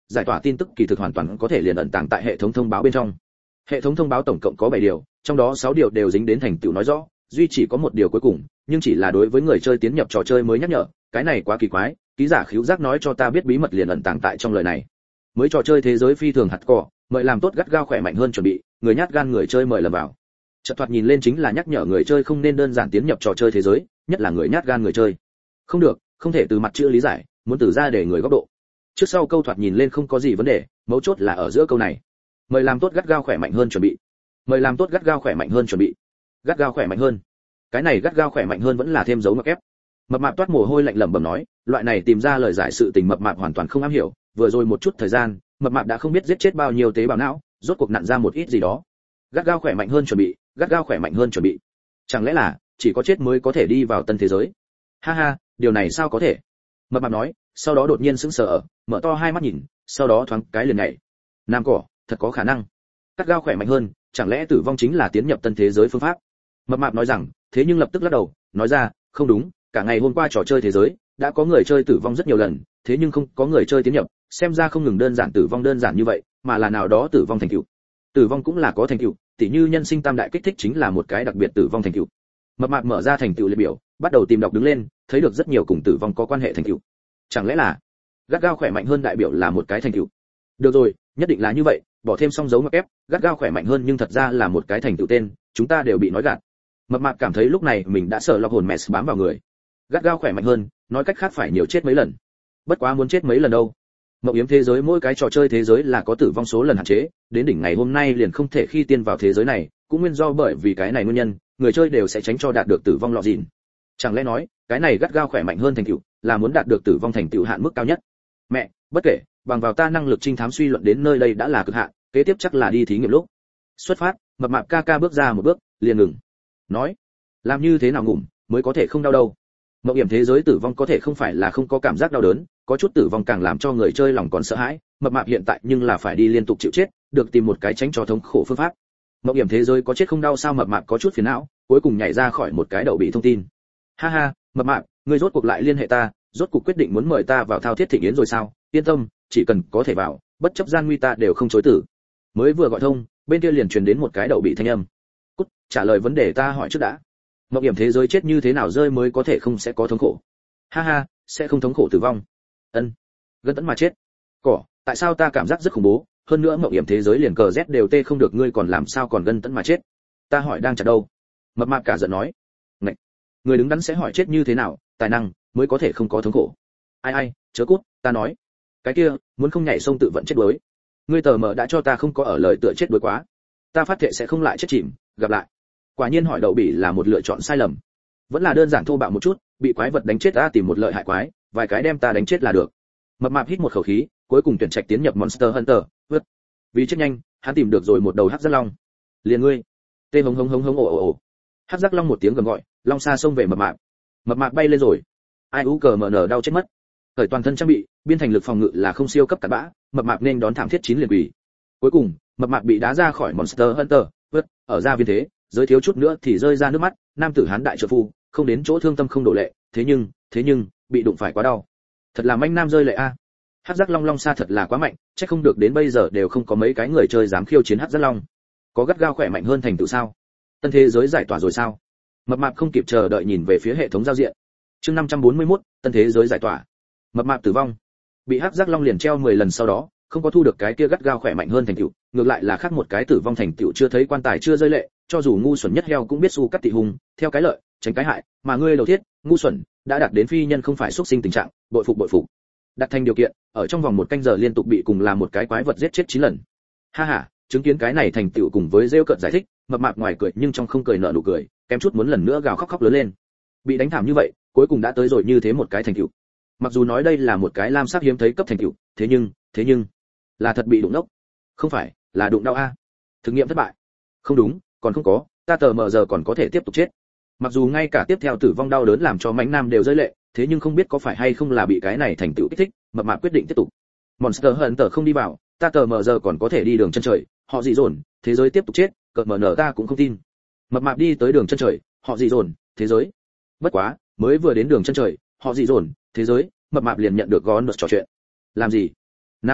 giải tỏa tin tức kỳ thực hoàn toàn có thể liền ẩn tàng tại hệ thống thông báo bên trong. Hệ thống thông báo tổng cộng có bảy điều, trong đó sáu điều đều dính đến thành tựu nói rõ, duy chỉ có một điều cuối cùng, nhưng chỉ là đối với người chơi tiến nhập trò chơi mới nhắc nhở, cái này quá kỳ quái, ký giả khíu giác nói cho ta biết bí mật liền ẩn tàng tại trong lời này. Mới trò chơi thế giới phi thường hạt cỏ, mời làm tốt gắt gao khỏe mạnh hơn chuẩn bị, người nhát gan người chơi mời lầm vào. Chợt thoạt nhìn lên chính là nhắc nhở người chơi không nên đơn giản tiến nhập trò chơi thế giới, nhất là người nhát gan người chơi. Không được, không thể từ mặt chữ lý giải, muốn từ ra để người góc độ. Trước sau câu thoạt nhìn lên không có gì vấn đề, mấu chốt là ở giữa câu này. Mời làm tốt gắt gao khỏe mạnh hơn chuẩn bị. Mời làm tốt gắt gao khỏe mạnh hơn chuẩn bị. Gắt gao khỏe mạnh hơn. Cái này gắt gao khỏe mạnh hơn vẫn là thêm dấu ngoặc kép. Mập mạp toát mồ hôi lạnh lẩm bẩm nói, loại này tìm ra lời giải sự tình mập mạp hoàn toàn không am hiểu, vừa rồi một chút thời gian, mập mạp đã không biết giết chết bao nhiêu tế bào não, rốt cuộc nặn ra một ít gì đó. Gắt gao khỏe mạnh hơn chuẩn bị, gắt gao khỏe mạnh hơn chuẩn bị. Chẳng lẽ là chỉ có chết mới có thể đi vào tân thế giới? Ha ha, điều này sao có thể? Mập mạp nói, sau đó đột nhiên sững sờ ở, mở to hai mắt nhìn, sau đó thoáng cái liền nhảy. Nam cỏ, thật có khả năng. Gắt gao khỏe mạnh hơn, chẳng lẽ tử vong chính là tiến nhập tân thế giới phương pháp? Mập mạp nói rằng, thế nhưng lập tức lắc đầu, nói ra, không đúng, cả ngày hôm qua trò chơi thế giới đã có người chơi tử vong rất nhiều lần, thế nhưng không có người chơi tiến nhập, xem ra không ngừng đơn giản tử vong đơn giản như vậy, mà là nào đó tử vong thành tựu. Tử vong cũng là có thành tựu, tỉ như nhân sinh tam đại kích thích chính là một cái đặc biệt tử vong thành tựu. Mập mạp mở ra thành tựu liệt biểu, bắt đầu tìm đọc đứng lên, thấy được rất nhiều cùng tử vong có quan hệ thành tựu. Chẳng lẽ là gắt gao khỏe mạnh hơn đại biểu là một cái thành tựu? Được rồi, nhất định là như vậy, bỏ thêm song dấu ngoặc kép, gắt gao khỏe mạnh hơn nhưng thật ra là một cái thành tựu tên, chúng ta đều bị nói gạt. Mập mạp cảm thấy lúc này mình đã sợ lọc hồn mẹ bám vào người. Gắt gao khỏe mạnh hơn, nói cách khác phải nhiều chết mấy lần. Bất quá muốn chết mấy lần đâu. Mộng yếm thế giới mỗi cái trò chơi thế giới là có tử vong số lần hạn chế, đến đỉnh ngày hôm nay liền không thể khi tiên vào thế giới này, cũng nguyên do bởi vì cái này nguyên nhân, người chơi đều sẽ tránh cho đạt được tử vong lọ dịn. Chẳng lẽ nói, cái này gắt gao khỏe mạnh hơn thành tựu, là muốn đạt được tử vong thành tựu hạn mức cao nhất. Mẹ, bất kể, bằng vào ta năng lực trinh thám suy luận đến nơi đây đã là cực hạn, kế tiếp chắc là đi thí nghiệm lúc. Xuất phát, mập mạp ca ca bước ra một bước, liền ngừng. Nói, làm như thế nào ngủm mới có thể không đau đâu? Mộng hiểm thế giới tử vong có thể không phải là không có cảm giác đau đớn, có chút tử vong càng làm cho người chơi lòng còn sợ hãi, mập mạp hiện tại nhưng là phải đi liên tục chịu chết, được tìm một cái tránh cho thống khổ phương pháp. Mộng hiểm thế giới có chết không đau sao? Mập mạp có chút phiền não, cuối cùng nhảy ra khỏi một cái đầu bị thông tin. Ha ha, mập mạp, ngươi rốt cuộc lại liên hệ ta, rốt cuộc quyết định muốn mời ta vào thao thiết thịnh yến rồi sao? Yên tâm, chỉ cần có thể vào, bất chấp gian nguy ta đều không chối từ. Mới vừa gọi thông, bên kia liền truyền đến một cái đầu bị thanh âm. Cút, trả lời vấn đề ta hỏi trước đã. Mộng hiểm thế giới chết như thế nào rơi mới có thể không sẽ có thống khổ? Ha ha, sẽ không thống khổ tử vong. Ân, gân tẫn mà chết. Cỏ, tại sao ta cảm giác rất khủng bố, hơn nữa mộng hiểm thế giới liền cờ z đều tê không được, ngươi còn làm sao còn gân tẫn mà chết? Ta hỏi đang chặt đâu? Mập mạp cả giận nói. Ngậy, người đứng đắn sẽ hỏi chết như thế nào, tài năng mới có thể không có thống khổ. Ai ai, chớ cút, ta nói. Cái kia, muốn không nhảy sông tự vận chết đuối. Ngươi tờ mờ đã cho ta không có ở lời tựa chết đuối quá. Ta phát thệ sẽ không lại chết chìm, gặp lại. Quả nhiên hỏi đậu bỉ là một lựa chọn sai lầm. Vẫn là đơn giản thô bạo một chút, bị quái vật đánh chết ta tìm một lợi hại quái, vài cái đem ta đánh chết là được. Mập mạp hít một khẩu khí, cuối cùng tuyển trạch tiến nhập Monster Hunter, vứt. Vì chết nhanh, hắn tìm được rồi một đầu hắc giác long. Liền ngươi. Tê hống hống hống hống ồ ồ ồ. Hắc giác long một tiếng gầm gọi, long xa xông về mập mạp. Mập mạp bay lên rồi. Ai u cờ mờ nở đau chết mất. Khởi toàn thân trang bị, biên thành lực phòng ngự là không siêu cấp cặn bã, mập mạp nên đón thảm thiết chín liền quỷ. Cuối cùng, mập mạp bị đá ra khỏi Monster Hunter, vứt, ở ra viên thế, giới thiếu chút nữa thì rơi ra nước mắt, nam tử hán đại trợ phu, không đến chỗ thương tâm không đổ lệ, thế nhưng, thế nhưng, bị đụng phải quá đau. Thật là manh nam rơi lệ a. Hắc giác long long xa thật là quá mạnh, chắc không được đến bây giờ đều không có mấy cái người chơi dám khiêu chiến hắc giác long. Có gắt gao khỏe mạnh hơn thành tựu sao? Tân thế giới giải tỏa rồi sao? Mập mạp không kịp chờ đợi nhìn về phía hệ thống giao diện. Chương năm trăm bốn mươi mốt, tân thế giới giải tỏa. Mập mạp tử vong. Bị hắc giác long liền treo mười lần sau đó, không có thu được cái kia gắt gao khỏe mạnh hơn thành tựu, ngược lại là khác một cái tử vong thành tựu chưa thấy quan tài chưa rơi lệ, cho dù ngu xuẩn nhất heo cũng biết su cắt tị hùng, theo cái lợi, tránh cái hại, mà ngươi đầu thiết, ngu xuẩn, đã đạt đến phi nhân không phải xuất sinh tình trạng, bội phục bội phục. Đặt thành điều kiện, ở trong vòng một canh giờ liên tục bị cùng là một cái quái vật giết chết chín lần. Ha ha, chứng kiến cái này thành tựu cùng với rêu cợt giải thích, mập mạp ngoài cười nhưng trong không cười nở nụ cười, kém chút muốn lần nữa gào khóc khóc lớn lên. Bị đánh thảm như vậy, cuối cùng đã tới rồi như thế một cái thành tựu. Mặc dù nói đây là một cái lam sắc hiếm thấy cấp thành tựu, thế nhưng, thế nhưng, là thật bị đụng nốc. Không phải, là đụng đau a. Thử nghiệm thất bại. Không đúng, còn không có, ta tờ mờ giờ còn có thể tiếp tục chết. Mặc dù ngay cả tiếp theo tử vong đau đớn làm cho mãnh nam đều rơi lệ, thế nhưng không biết có phải hay không là bị cái này thành tựu kích thích, mập mạp quyết định tiếp tục. Monster Hunter không đi vào, ta tờ mờ giờ còn có thể đi đường chân trời, họ dị dồn, thế giới tiếp tục chết, cợt mờ nở ta cũng không tin. Mập mạp đi tới đường chân trời, họ dị dồn, thế giới. Bất quá, mới vừa đến đường chân trời, họ dị dồn, thế giới, mập mạp liền nhận được gón trò chuyện. Làm gì? Nam cỏ,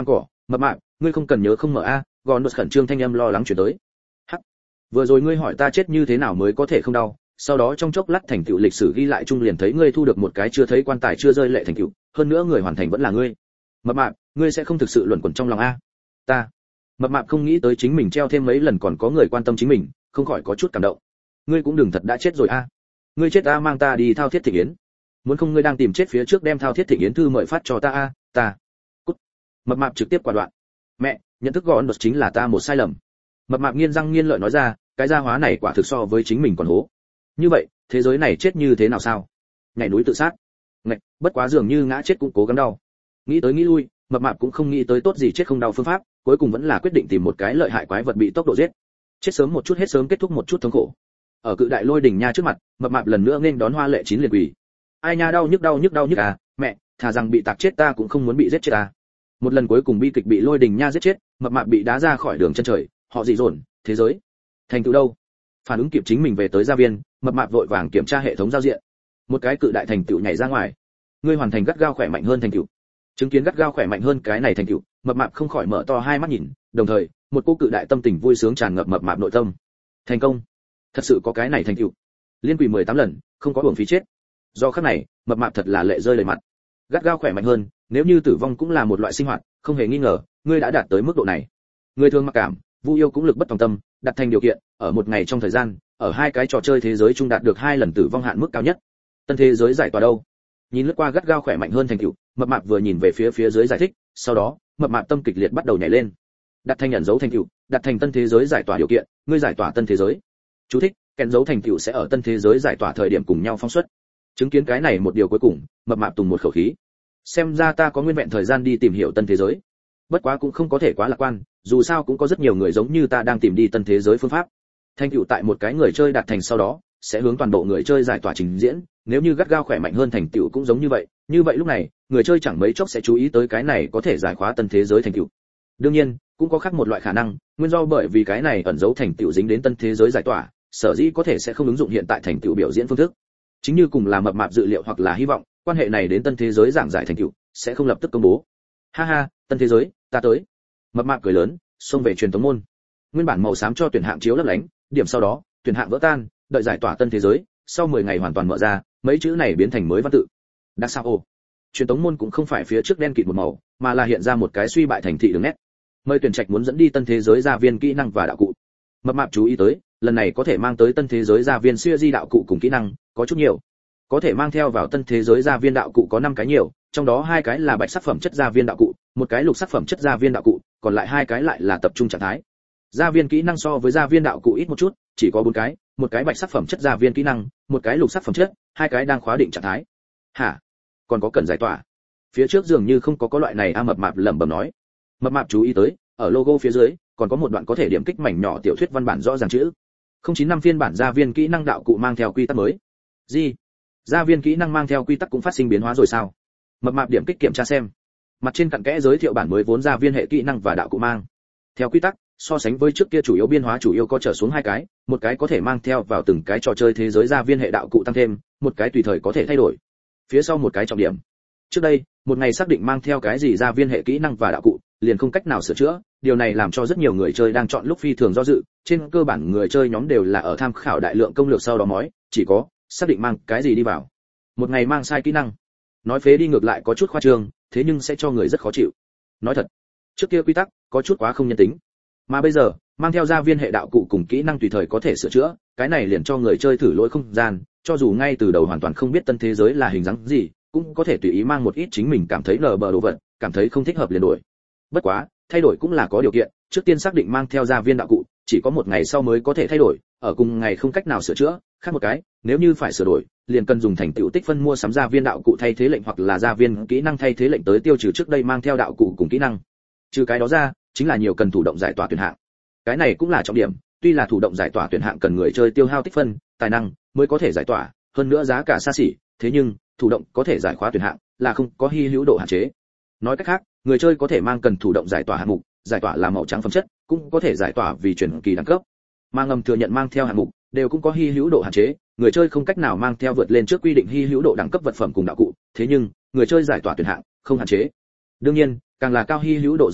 Mập mạp, ngươi không cần nhớ không mở a, gòn đột khẩn trương thanh âm lo lắng chuyển tới. Hắc, vừa rồi ngươi hỏi ta chết như thế nào mới có thể không đau, sau đó trong chốc lát thành tựu lịch sử ghi lại chung liền thấy ngươi thu được một cái chưa thấy quan tài chưa rơi lệ thành tựu, hơn nữa người hoàn thành vẫn là ngươi. Mập mạp, ngươi sẽ không thực sự luẩn quẩn trong lòng a? Ta. Mập mạp không nghĩ tới chính mình treo thêm mấy lần còn có người quan tâm chính mình, không khỏi có chút cảm động. Ngươi cũng đừng thật đã chết rồi a. Ngươi chết a mang ta đi thao thiết thịnh yến. Muốn không ngươi đang tìm chết phía trước đem thao thiết thịnh yến thư mời phát cho ta a, ta. Cút. Mập mạp trực tiếp quả đoạn. Mẹ, nhận thức gọn đột chính là ta một sai lầm. Mập mạp nghiến răng nghiến lợi nói ra, cái gia hóa này quả thực so với chính mình còn hố. Như vậy, thế giới này chết như thế nào sao? Nhảy núi tự sát. Ngạch, bất quá dường như ngã chết cũng cố gắng đau. Nghĩ tới nghĩ lui, mập mạp cũng không nghĩ tới tốt gì chết không đau phương pháp, cuối cùng vẫn là quyết định tìm một cái lợi hại quái vật bị tốc độ giết. Chết sớm một chút hết sớm kết thúc một chút thống khổ. Ở cự đại lôi đỉnh nha trước mặt, mập mạp lần nữa nên đón hoa lệ chín liền quỷ. Ai nha đau nhức đau nhức đau nhức à, mẹ, thà rằng bị tạc chết ta cũng không muốn bị giết chết à. Một lần cuối cùng bi kịch bị lôi đỉnh nha giết chết, mập mạp bị đá ra khỏi đường chân trời, họ dị dồn, thế giới. Thành tựu đâu? Phản ứng kịp chính mình về tới gia viên, mập mạp vội vàng kiểm tra hệ thống giao diện. Một cái cự đại thành tựu nhảy ra ngoài. Ngươi hoàn thành gắt gao khỏe mạnh hơn thành tựu. Chứng kiến gắt gao khỏe mạnh hơn cái này thành tựu, mập mạp không khỏi mở to hai mắt nhìn, đồng thời, một cô cự đại tâm tình vui sướng tràn ngập mập mạp nội tâm. Thành công. Thật sự có cái này thành tựu. Liên quỷ mười tám lần, không có uổng phí chết. Do khắc này, mập mạp thật là lệ rơi đầy mặt. Gắt gao khỏe mạnh hơn, nếu như tử vong cũng là một loại sinh hoạt, không hề nghi ngờ, ngươi đã đạt tới mức độ này. Người thường mặc cảm, Vu yêu cũng lực bất tòng tâm, đặt thành điều kiện, ở một ngày trong thời gian, ở hai cái trò chơi thế giới chung đạt được hai lần tử vong hạn mức cao nhất. Tân thế giới giải tỏa đâu? Nhìn lướt qua gắt gao khỏe mạnh hơn thành tựu, mập mạp vừa nhìn về phía phía dưới giải thích, sau đó, mập mạp tâm kịch liệt bắt đầu nhảy lên. Đặt thành nhận dấu thành tựu, đặt thành tân thế giới giải tỏa điều kiện, ngươi giải tỏa tân thế giới. Chú thích, kèn dấu thành tựu sẽ ở tân thế giới giải tỏa thời điểm cùng nhau phong xuất. Chứng kiến cái này một điều cuối cùng, mập mạp tùng một khẩu khí. Xem ra ta có nguyên vẹn thời gian đi tìm hiểu tân thế giới. Bất quá cũng không có thể quá lạc quan, dù sao cũng có rất nhiều người giống như ta đang tìm đi tân thế giới phương pháp. Thành tựu tại một cái người chơi đạt thành sau đó, sẽ hướng toàn bộ người chơi giải tỏa trình diễn, nếu như gắt gao khỏe mạnh hơn thành tựu cũng giống như vậy, như vậy lúc này, người chơi chẳng mấy chốc sẽ chú ý tới cái này có thể giải khóa tân thế giới thành tựu. Đương nhiên, cũng có khác một loại khả năng, nguyên do bởi vì cái này ẩn giấu thành tựu dính đến tân thế giới giải tỏa, sở dĩ có thể sẽ không ứng dụng hiện tại thành tựu biểu diễn phương thức. Chính như cùng là mập mạp dự liệu hoặc là hy vọng, quan hệ này đến tân thế giới giảng giải thành tựu, sẽ không lập tức công bố. Ha ha, tân thế giới, ta tới. Mập mạp cười lớn, xông về truyền tống môn. Nguyên bản màu xám cho tuyển hạng chiếu lấp lánh, điểm sau đó, tuyển hạng vỡ tan, đợi giải tỏa tân thế giới, sau mười ngày hoàn toàn mở ra, mấy chữ này biến thành mới văn tự. Đặc sao ồ. Truyền tống môn cũng không phải phía trước đen kịt một màu, mà là hiện ra một cái suy bại thành thị đường nét. Mời tuyển trạch muốn dẫn đi tân thế giới gia viên kỹ năng và đạo cụ. Mập mạp chú ý tới, lần này có thể mang tới tân thế giới gia viên siêu di đạo cụ cùng kỹ năng, có chút nhiều. Có thể mang theo vào tân thế giới gia viên đạo cụ có năm cái nhiều, trong đó hai cái là bạch sắc phẩm chất gia viên đạo cụ, một cái lục sắc phẩm chất gia viên đạo cụ, còn lại hai cái lại là tập trung trạng thái. Gia viên kỹ năng so với gia viên đạo cụ ít một chút, chỉ có bốn cái, một cái bạch sắc phẩm chất gia viên kỹ năng, một cái lục sắc phẩm chất, hai cái đang khóa định trạng thái. Hả? Còn có cần giải tỏa? Phía trước dường như không có có loại này a mập mạp lẩm bẩm nói. Mập mạp chú ý tới, ở logo phía dưới còn có một đoạn có thể điểm kích mảnh nhỏ tiểu thuyết văn bản rõ ràng chữ. không chín năm phiên bản gia viên kỹ năng đạo cụ mang theo quy tắc mới. Gì? Gia viên kỹ năng mang theo quy tắc cũng phát sinh biến hóa rồi sao? Mập mạp điểm kích kiểm tra xem. Mặt trên cặn kẽ giới thiệu bản mới vốn gia viên hệ kỹ năng và đạo cụ mang. Theo quy tắc, so sánh với trước kia chủ yếu biên hóa chủ yếu có trở xuống hai cái, một cái có thể mang theo vào từng cái trò chơi thế giới gia viên hệ đạo cụ tăng thêm, một cái tùy thời có thể thay đổi. Phía sau một cái trọng điểm. Trước đây, một ngày xác định mang theo cái gì gia viên hệ kỹ năng và đạo cụ, liền không cách nào sửa chữa, điều này làm cho rất nhiều người chơi đang chọn lúc phi thường do dự, trên cơ bản người chơi nhóm đều là ở tham khảo đại lượng công lược sau đó mói, chỉ có xác định mang cái gì đi vào. Một ngày mang sai kỹ năng. Nói phế đi ngược lại có chút khoa trương, thế nhưng sẽ cho người rất khó chịu. Nói thật, trước kia quy tắc có chút quá không nhân tính. Mà bây giờ, mang theo gia viên hệ đạo cụ cùng kỹ năng tùy thời có thể sửa chữa, cái này liền cho người chơi thử lỗi không gian, cho dù ngay từ đầu hoàn toàn không biết tân thế giới là hình dáng gì, cũng có thể tùy ý mang một ít chính mình cảm thấy lờ bờ đồ vật, cảm thấy không thích hợp liền đổi. Bất quá, thay đổi cũng là có điều kiện, trước tiên xác định mang theo gia viên đạo cụ, chỉ có một ngày sau mới có thể thay đổi, ở cùng ngày không cách nào sửa chữa, khác một cái, nếu như phải sửa đổi, liền cần dùng thành tựu tích phân mua sắm gia viên đạo cụ thay thế lệnh hoặc là gia viên kỹ năng thay thế lệnh tới tiêu trừ trước đây mang theo đạo cụ cùng kỹ năng. Trừ cái đó ra, chính là nhiều cần thủ động giải tỏa tuyển hạng. Cái này cũng là trọng điểm, tuy là thủ động giải tỏa tuyển hạng cần người chơi tiêu hao tích phân, tài năng mới có thể giải tỏa, hơn nữa giá cả xa xỉ, thế nhưng thủ động có thể giải khóa tuyển hạng là không có hy hữu độ hạn chế. Nói cách khác, người chơi có thể mang cần thủ động giải tỏa hạng mục, giải tỏa là màu trắng phẩm chất, cũng có thể giải tỏa vì chuyển kỳ đẳng cấp. Mang ngầm thừa nhận mang theo hạng mục đều cũng có hy hữu độ hạn chế, người chơi không cách nào mang theo vượt lên trước quy định hy hữu độ đẳng cấp vật phẩm cùng đạo cụ, thế nhưng người chơi giải tỏa tuyển hạng không hạn chế. Đương nhiên, càng là cao hy hữu độ giải tỏa,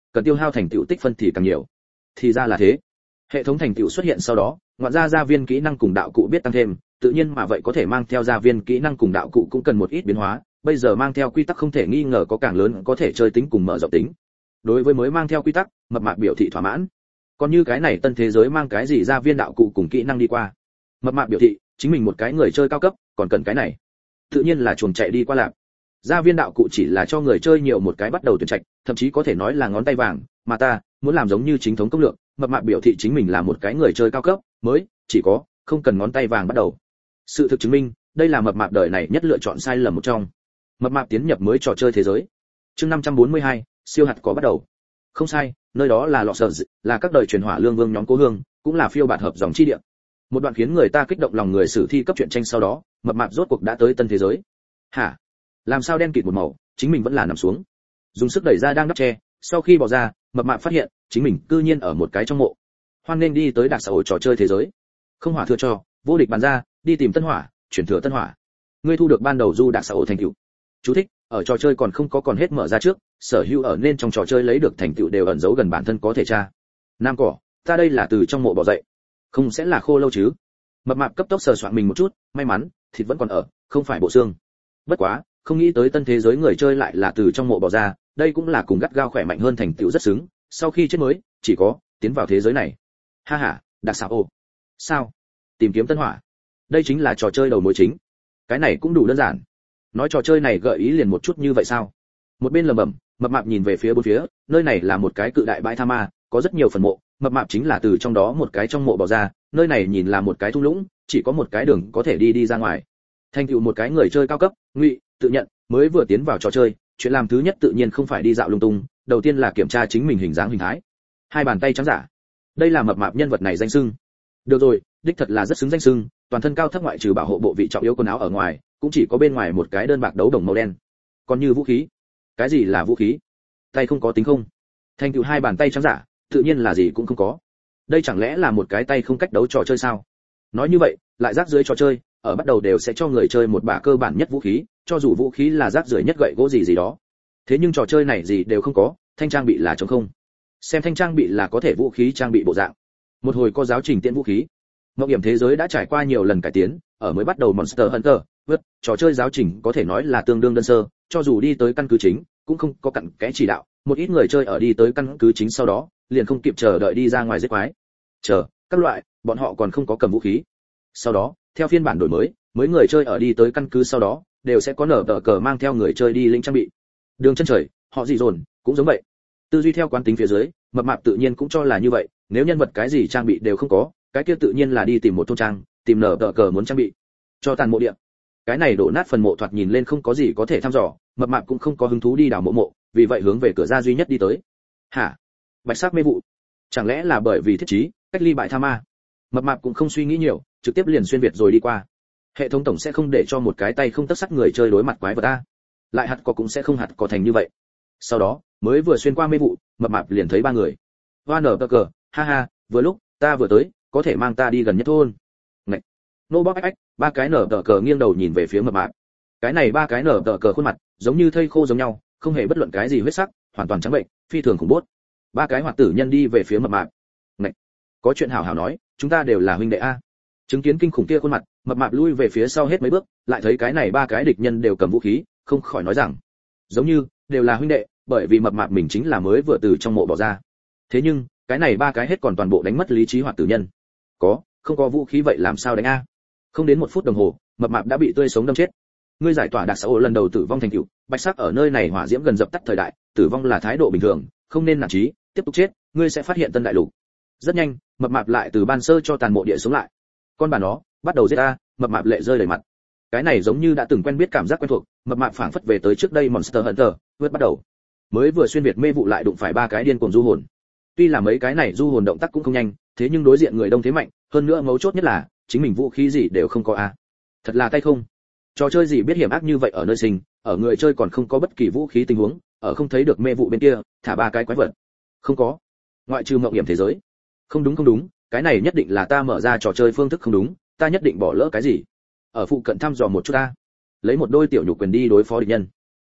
cần tiêu hao thành tựu tích phân thì càng nhiều. Thì ra là thế. Hệ thống thành tựu xuất hiện sau đó, ngoạn ra gia viên kỹ năng cùng đạo cụ biết tăng thêm, tự nhiên mà vậy có thể mang theo gia viên kỹ năng cùng đạo cụ cũng cần một ít biến hóa, bây giờ mang theo quy tắc không thể nghi ngờ có càng lớn có thể chơi tính cùng mở rộng tính. Đối với mới mang theo quy tắc, mập mạp biểu thị thỏa mãn. Còn như cái này tân thế giới mang cái gì gia viên đạo cụ cùng kỹ năng đi qua, mập mạp biểu thị chính mình một cái người chơi cao cấp, còn cần cái này. Tự nhiên là chuồng chạy đi qua lạc. Gia viên đạo cụ chỉ là cho người chơi nhiều một cái bắt đầu tuyển trạch, thậm chí có thể nói là ngón tay vàng, mà ta muốn làm giống như chính thống công lược, mập mạp biểu thị chính mình là một cái người chơi cao cấp, mới chỉ có không cần ngón tay vàng bắt đầu. Sự thực chứng minh, đây là mập mạp đời này nhất lựa chọn sai lầm một trong. Mập mạp tiến nhập mới trò chơi thế giới. Chương năm trăm bốn mươi hai, siêu hạt có bắt đầu. Không sai, nơi đó là lọ sở dị, là các đời truyền hỏa lương vương nhóm cố hương, cũng là phiêu bạt hợp dòng chi địa. Một đoạn khiến người ta kích động lòng người sử thi cấp truyện tranh sau đó, mập mạp rốt cuộc đã tới tân thế giới. Hả? Làm sao đen kịt một màu, chính mình vẫn là nằm xuống. Dùng sức đẩy ra đang đắp che, sau khi bỏ ra, mập mạp phát hiện, chính mình cư nhiên ở một cái trong mộ. Hoan nên đi tới đặc xã hội trò chơi thế giới. Không hỏa thừa cho, vô địch bàn ra, đi tìm tân hỏa, chuyển thừa tân hỏa. Ngươi thu được ban đầu du đặc xã hội thành tựu. Chú thích, ở trò chơi còn không có còn hết mở ra trước, sở hữu ở nên trong trò chơi lấy được thành tựu đều ẩn giấu gần bản thân có thể tra. Nam cỏ, ta đây là từ trong mộ bỏ dậy. Không sẽ là khô lâu chứ? Mập mạp cấp tốc sờ soạn mình một chút, may mắn, thịt vẫn còn ở, không phải bộ xương. Bất quá, không nghĩ tới tân thế giới người chơi lại là từ trong mộ bỏ ra, đây cũng là cùng gắt gao khỏe mạnh hơn thành tựu rất xứng, sau khi chết mới chỉ có tiến vào thế giới này. Ha ha, đặc xảo ô. Sao? Tìm kiếm tân hỏa. Đây chính là trò chơi đầu mối chính. Cái này cũng đủ đơn giản. Nói trò chơi này gợi ý liền một chút như vậy sao? Một bên lẩm bẩm, mập mạp nhìn về phía bốn phía, nơi này là một cái cự đại bãi tha ma, có rất nhiều phần mộ, mập mạp chính là từ trong đó một cái trong mộ bỏ ra, nơi này nhìn là một cái thung lũng, chỉ có một cái đường có thể đi đi ra ngoài. Thành tựu một cái người chơi cao cấp, Ngụy tự nhận mới vừa tiến vào trò chơi, chuyện làm thứ nhất tự nhiên không phải đi dạo lung tung, đầu tiên là kiểm tra chính mình hình dáng hình thái. Hai bàn tay trắng giả. Đây là mập mạp nhân vật này danh xưng. Được rồi, đích thật là rất xứng danh xưng, toàn thân cao thấp ngoại trừ bảo hộ bộ vị trọng yếu quần áo ở ngoài, cũng chỉ có bên ngoài một cái đơn bạc đấu đồng màu đen. Còn như vũ khí, cái gì là vũ khí? Tay không có tính không? Thành tựu hai bàn tay trắng giả, tự nhiên là gì cũng không có. Đây chẳng lẽ là một cái tay không cách đấu trò chơi sao? Nói như vậy, lại rác dưới trò chơi, ở bắt đầu đều sẽ cho người chơi một bả cơ bản nhất vũ khí, cho dù vũ khí là rác rưởi nhất gậy gỗ gì gì đó. Thế nhưng trò chơi này gì đều không có, thanh trang bị là trống không. Xem thanh trang bị là có thể vũ khí trang bị bộ dạng. Một hồi có giáo trình tiện vũ khí. Mộng hiểm thế giới đã trải qua nhiều lần cải tiến, ở mới bắt đầu Monster Hunter, vượt, trò chơi giáo trình có thể nói là tương đương đơn sơ, cho dù đi tới căn cứ chính, cũng không có cặn kẽ chỉ đạo, một ít người chơi ở đi tới căn cứ chính sau đó, liền không kịp chờ đợi đi ra ngoài giết quái. Chờ, các loại, bọn họ còn không có cầm vũ khí. Sau đó, theo phiên bản đổi mới, mới người chơi ở đi tới căn cứ sau đó, đều sẽ có nở tờ cờ mang theo người chơi đi lĩnh trang bị. Đường chân trời, họ gì dồn, cũng giống vậy. Tư duy theo quán tính phía dưới, mập mạp tự nhiên cũng cho là như vậy, nếu nhân vật cái gì trang bị đều không có, cái kia tự nhiên là đi tìm một thôn trang, tìm nở tờ cờ muốn trang bị. Cho tàn mộ địa. Cái này đổ nát phần mộ thoạt nhìn lên không có gì có thể thăm dò, mập mạp cũng không có hứng thú đi đào mộ mộ, vì vậy hướng về cửa ra duy nhất đi tới. Hả? Bạch sắc mê vụ. Chẳng lẽ là bởi vì thiết trí, cách ly bại tha ma? Mập mạp cũng không suy nghĩ nhiều, trực tiếp liền xuyên việt rồi đi qua. Hệ thống tổng sẽ không để cho một cái tay không tấc sắt người chơi đối mặt quái vật ta. Lại hạt có cũng sẽ không hạt có thành như vậy. Sau đó, mới vừa xuyên qua mê vụ, mập mạp liền thấy ba người. Hoa nở cờ cờ, ha ha, vừa lúc ta vừa tới, có thể mang ta đi gần nhất thôn. Ngậy. Nô bóc ách ách, ba cái nở tờ cờ nghiêng đầu nhìn về phía mập mạp. Cái này ba cái nở tờ cờ khuôn mặt, giống như thây khô giống nhau, không hề bất luận cái gì huyết sắc, hoàn toàn trắng bệnh, phi thường khủng bố. Ba cái hoạt tử nhân đi về phía mập mạp. Ngậy. Có chuyện hảo hảo nói, chúng ta đều là huynh đệ a. Chứng kiến kinh khủng kia khuôn mặt, mập mạp lui về phía sau hết mấy bước, lại thấy cái này ba cái địch nhân đều cầm vũ khí, không khỏi nói rằng, giống như đều là huynh đệ, bởi vì mập mạp mình chính là mới vừa từ trong mộ bỏ ra. Thế nhưng, cái này ba cái hết còn toàn bộ đánh mất lý trí hoạt tử nhân. Có, không có vũ khí vậy làm sao đánh a? Không đến một phút đồng hồ, mập mạp đã bị tươi sống đâm chết. Ngươi giải tỏa đặc xã hội lần đầu tử vong thành tựu, bạch sắc ở nơi này hỏa diễm gần dập tắt thời đại, tử vong là thái độ bình thường, không nên nản chí, tiếp tục chết, ngươi sẽ phát hiện tân đại lục. Rất nhanh, mập mạp lại từ ban sơ cho tàn mộ địa sống lại. Con bà nó, bắt đầu giết ta, mập mạp lệ rơi đầy mặt. Cái này giống như đã từng quen biết cảm giác quen thuộc, mập mạp phảng phất về tới trước đây Monster Hunter, vượt bắt đầu. Mới vừa xuyên việt mê vụ lại đụng phải ba cái điên cuồng du hồn. Tuy là mấy cái này du hồn động tác cũng không nhanh, thế nhưng đối diện người đông thế mạnh, hơn nữa mấu chốt nhất là, chính mình vũ khí gì đều không có a. Thật là tay không. Trò chơi gì biết hiểm ác như vậy ở nơi sinh, ở người chơi còn không có bất kỳ vũ khí tình huống, ở không thấy được mê vụ bên kia, thả ba cái quái vật. Không có. Ngoại trừ mộng hiểm thế giới. Không đúng không đúng, cái này nhất định là ta mở ra trò chơi phương thức không đúng, ta nhất định bỏ lỡ cái gì. Ở phụ cận thăm dò một chút ta. Lấy một đôi tiểu nhục quyền đi đối phó địch nhân.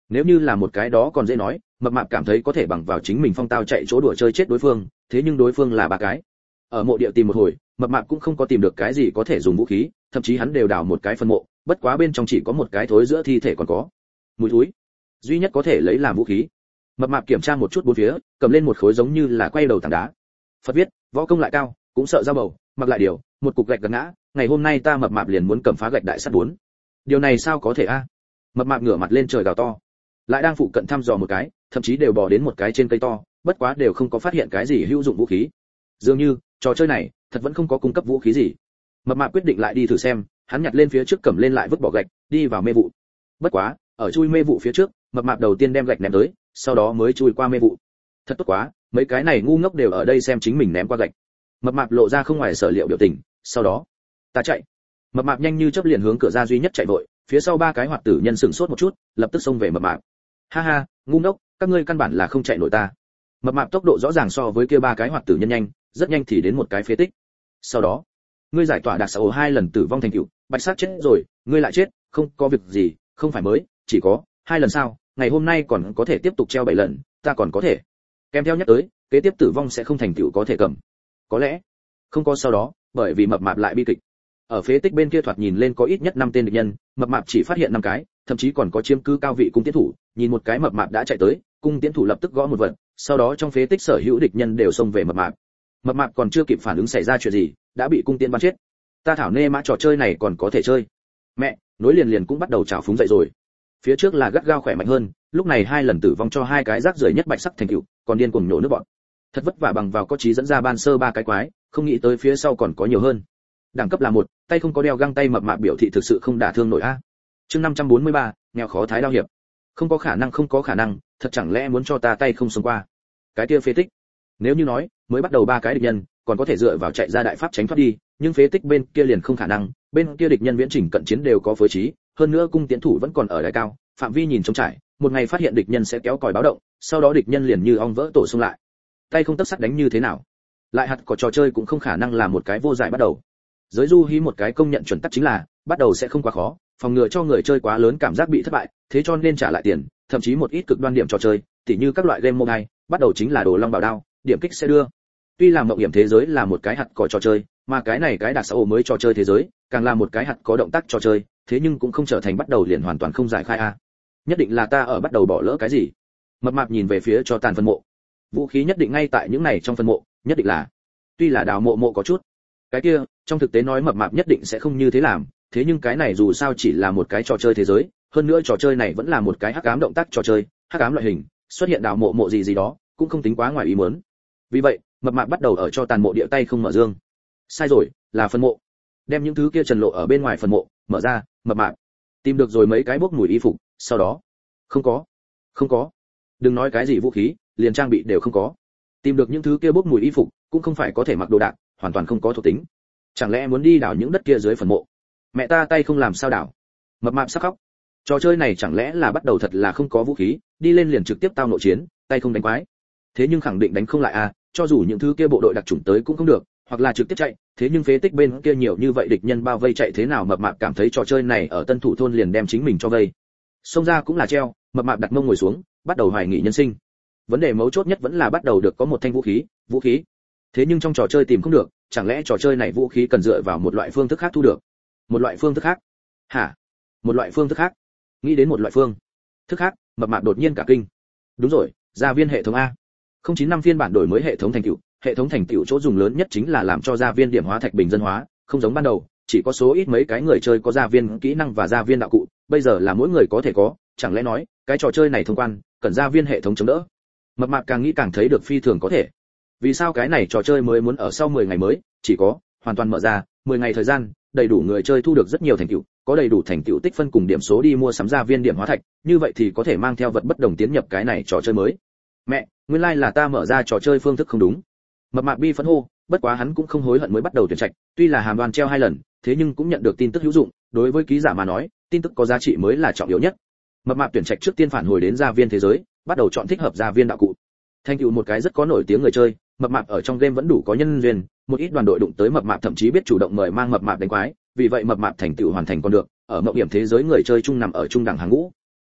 Nếu như là một cái đó còn dễ nói, mập mạp cảm thấy có thể bằng vào chính mình phong tao chạy chỗ đùa chơi chết đối phương, thế nhưng đối phương là ba cái. Ở mộ địa tìm một hồi, mập mạp cũng không có tìm được cái gì có thể dùng vũ khí, thậm chí hắn đều đào một cái phân mộ, bất quá bên trong chỉ có một cái thối giữa thi thể còn có mùi thối, duy nhất có thể lấy làm vũ khí. Mập mạp kiểm tra một chút bốn phía, cầm lên một khối giống như là quay đầu tảng đá. Phật viết, võ công lại cao, cũng sợ ra bầu, mặc lại điều, một cục gạch gật ngã, ngày hôm nay ta mập mạp liền muốn cầm phá gạch đại sắt bốn. Điều này sao có thể a? Mập mạp ngửa mặt lên trời gào to, lại đang phụ cận thăm dò một cái, thậm chí đều bò đến một cái trên cây to, bất quá đều không có phát hiện cái gì hữu dụng vũ khí. Dường như trò chơi này thật vẫn không có cung cấp vũ khí gì. Mập mạp quyết định lại đi thử xem, hắn nhặt lên phía trước cầm lên lại vứt bỏ gạch, đi vào mê vụ. Bất quá, ở chui mê vụ phía trước, mập mạp đầu tiên đem gạch ném tới, sau đó mới chui qua mê vụ. Thật tốt quá, mấy cái này ngu ngốc đều ở đây xem chính mình ném qua gạch. Mập mạp lộ ra không ngoài sở liệu biểu tình, sau đó, ta chạy. Mập mạp nhanh như chớp liền hướng cửa ra duy nhất chạy vội, phía sau ba cái hoạt tử nhân sửng sốt một chút, lập tức xông về mập mạp. Ha ha, ngu ngốc, các ngươi căn bản là không chạy nổi ta. Mập mạp tốc độ rõ ràng so với kia ba cái hoạt tử nhân nhanh, rất nhanh thì đến một cái phế tích. Sau đó, ngươi giải tỏa đặc xấu hai lần tử vong thành tựu, bạch sát chết rồi, ngươi lại chết, không có việc gì, không phải mới, chỉ có hai lần sao? Ngày hôm nay còn có thể tiếp tục treo bảy lần, ta còn có thể. Kèm theo nhắc tới, kế tiếp tử vong sẽ không thành tựu có thể cầm. Có lẽ, không có sau đó, bởi vì mập mạp lại bi kịch. Ở phế tích bên kia thoạt nhìn lên có ít nhất năm tên địch nhân, mập mạp chỉ phát hiện năm cái, thậm chí còn có chiếm cứ cao vị cung tiến thủ, nhìn một cái mập mạp đã chạy tới, cung tiến thủ lập tức gõ một vật, sau đó trong phế tích sở hữu địch nhân đều xông về mập mạp. Mập mạp còn chưa kịp phản ứng xảy ra chuyện gì, đã bị cung tiến bắn chết. Ta thảo nê mã trò chơi này còn có thể chơi. Mẹ, nối liền liền cũng bắt đầu trào phúng dậy rồi. Phía trước là gắt gao khỏe mạnh hơn, lúc này hai lần tử vong cho hai cái rác rưởi nhất bạch sắc thành tựu, còn điên cuồng nhổ nước bọn. Thật vất vả bằng vào có trí dẫn ra ban sơ ba cái quái, không nghĩ tới phía sau còn có nhiều hơn. Đẳng cấp là một, tay không có đeo găng tay mập mạp biểu thị thực sự không đả thương nổi a. Chương năm trăm bốn mươi ba, nghèo khó thái đao hiệp. Không có khả năng không có khả năng, thật chẳng lẽ muốn cho ta tay không xông qua? Cái kia phế tích. Nếu như nói, mới bắt đầu ba cái địch nhân, còn có thể dựa vào chạy ra đại pháp tránh thoát đi, nhưng phế tích bên kia liền không khả năng, bên kia địch nhân viễn chỉnh cận chiến đều có phối trí, hơn nữa cung tiến thủ vẫn còn ở đài cao, phạm vi nhìn trống trải, một ngày phát hiện địch nhân sẽ kéo còi báo động, sau đó địch nhân liền như ong vỡ tổ xung lại. Tay không tấc sắt đánh như thế nào? Lại hạt có trò chơi cũng không khả năng là một cái vô giải bắt đầu. Giới du hí một cái công nhận chuẩn tắc chính là, bắt đầu sẽ không quá khó, phòng ngừa cho người chơi quá lớn cảm giác bị thất bại, thế cho nên trả lại tiền, thậm chí một ít cực đoan điểm trò chơi, tỉ như các loại game mobile, bắt đầu chính là đồ long bảo đao, điểm kích sẽ đưa. Tuy là mộng hiểm thế giới là một cái hạt có trò chơi, mà cái này cái đặc xã mới trò chơi thế giới, càng là một cái hạt có động tác trò chơi, thế nhưng cũng không trở thành bắt đầu liền hoàn toàn không giải khai a. Nhất định là ta ở bắt đầu bỏ lỡ cái gì? Mập mạp nhìn về phía cho tàn phân mộ. Vũ khí nhất định ngay tại những này trong phân mộ, nhất định là. Tuy là đào mộ mộ có chút, cái kia, trong thực tế nói mập mạp nhất định sẽ không như thế làm, thế nhưng cái này dù sao chỉ là một cái trò chơi thế giới, hơn nữa trò chơi này vẫn là một cái hắc ám động tác trò chơi, hắc ám loại hình, xuất hiện đào mộ mộ gì gì đó, cũng không tính quá ngoài ý muốn. Vì vậy, mập mạp bắt đầu ở cho tàn mộ địa tay không mở dương. Sai rồi, là phân mộ. Đem những thứ kia trần lộ ở bên ngoài phần mộ, mở ra, mập mạp. Tìm được rồi mấy cái bốc mùi y phục, sau đó, không có, không có. Đừng nói cái gì vũ khí, liền trang bị đều không có. Tìm được những thứ kia bốc mùi y phục, cũng không phải có thể mặc đồ đạc, hoàn toàn không có thuộc tính. Chẳng lẽ muốn đi đào những đất kia dưới phần mộ? Mẹ ta tay không làm sao đào? Mập mạp sắp khóc. Trò chơi này chẳng lẽ là bắt đầu thật là không có vũ khí, đi lên liền trực tiếp tao nội chiến, tay không đánh quái. Thế nhưng khẳng định đánh không lại à, cho dù những thứ kia bộ đội đặc chủng tới cũng không được, hoặc là trực tiếp chạy, thế nhưng phế tích bên kia nhiều như vậy địch nhân bao vây chạy thế nào mập mạp cảm thấy trò chơi này ở Tân Thủ thôn liền đem chính mình cho vây. Xông ra cũng là treo, mập mạp đặt mông ngồi xuống, bắt đầu hoài nghị nhân sinh. Vấn đề mấu chốt nhất vẫn là bắt đầu được có một thanh vũ khí, vũ khí. Thế nhưng trong trò chơi tìm không được, chẳng lẽ trò chơi này vũ khí cần dựa vào một loại phương thức khác thu được? Một loại phương thức khác? Hả? Một loại phương thức khác? Nghĩ đến một loại phương thức khác, mập mạp đột nhiên cả kinh. Đúng rồi, gia viên hệ thống a. không chín năm phiên bản đổi mới hệ thống thành tựu, hệ thống thành tựu chỗ dùng lớn nhất chính là làm cho gia viên điểm hóa thạch bình dân hóa, không giống ban đầu, chỉ có số ít mấy cái người chơi có gia viên kỹ năng và gia viên đạo cụ, bây giờ là mỗi người có thể có, chẳng lẽ nói, cái trò chơi này thông quan, cần gia viên hệ thống chống đỡ. Mập mạp càng nghĩ càng thấy được phi thường có thể. Vì sao cái này trò chơi mới muốn ở sau mười ngày mới, chỉ có hoàn toàn mở ra, mười ngày thời gian, đầy đủ người chơi thu được rất nhiều thành tựu, có đầy đủ thành tựu tích phân cùng điểm số đi mua sắm gia viên điểm hóa thạch, như vậy thì có thể mang theo vật bất đồng tiến nhập cái này trò chơi mới. Mẹ, nguyên lai like là ta mở ra trò chơi phương thức không đúng. Mập mạp bi phẫn hô, bất quá hắn cũng không hối hận mới bắt đầu tuyển trạch, tuy là hàm đoan treo hai lần, thế nhưng cũng nhận được tin tức hữu dụng, đối với ký giả mà nói, tin tức có giá trị mới là trọng yếu nhất. Mập mạp tuyển trạch trước tiên phản hồi đến gia viên thế giới, bắt đầu chọn thích hợp gia viên đạo cụ. Thành tựu một cái rất có nổi tiếng người chơi, mập mạp ở trong game vẫn đủ có nhân duyên, một ít đoàn đội đụng tới mập mạp thậm chí biết chủ động mời mang mập mạp đánh quái, vì vậy mập mạp thành tựu hoàn thành còn được, ở mộng điểm thế giới người chơi chung nằm ở trung đẳng hàng ngũ.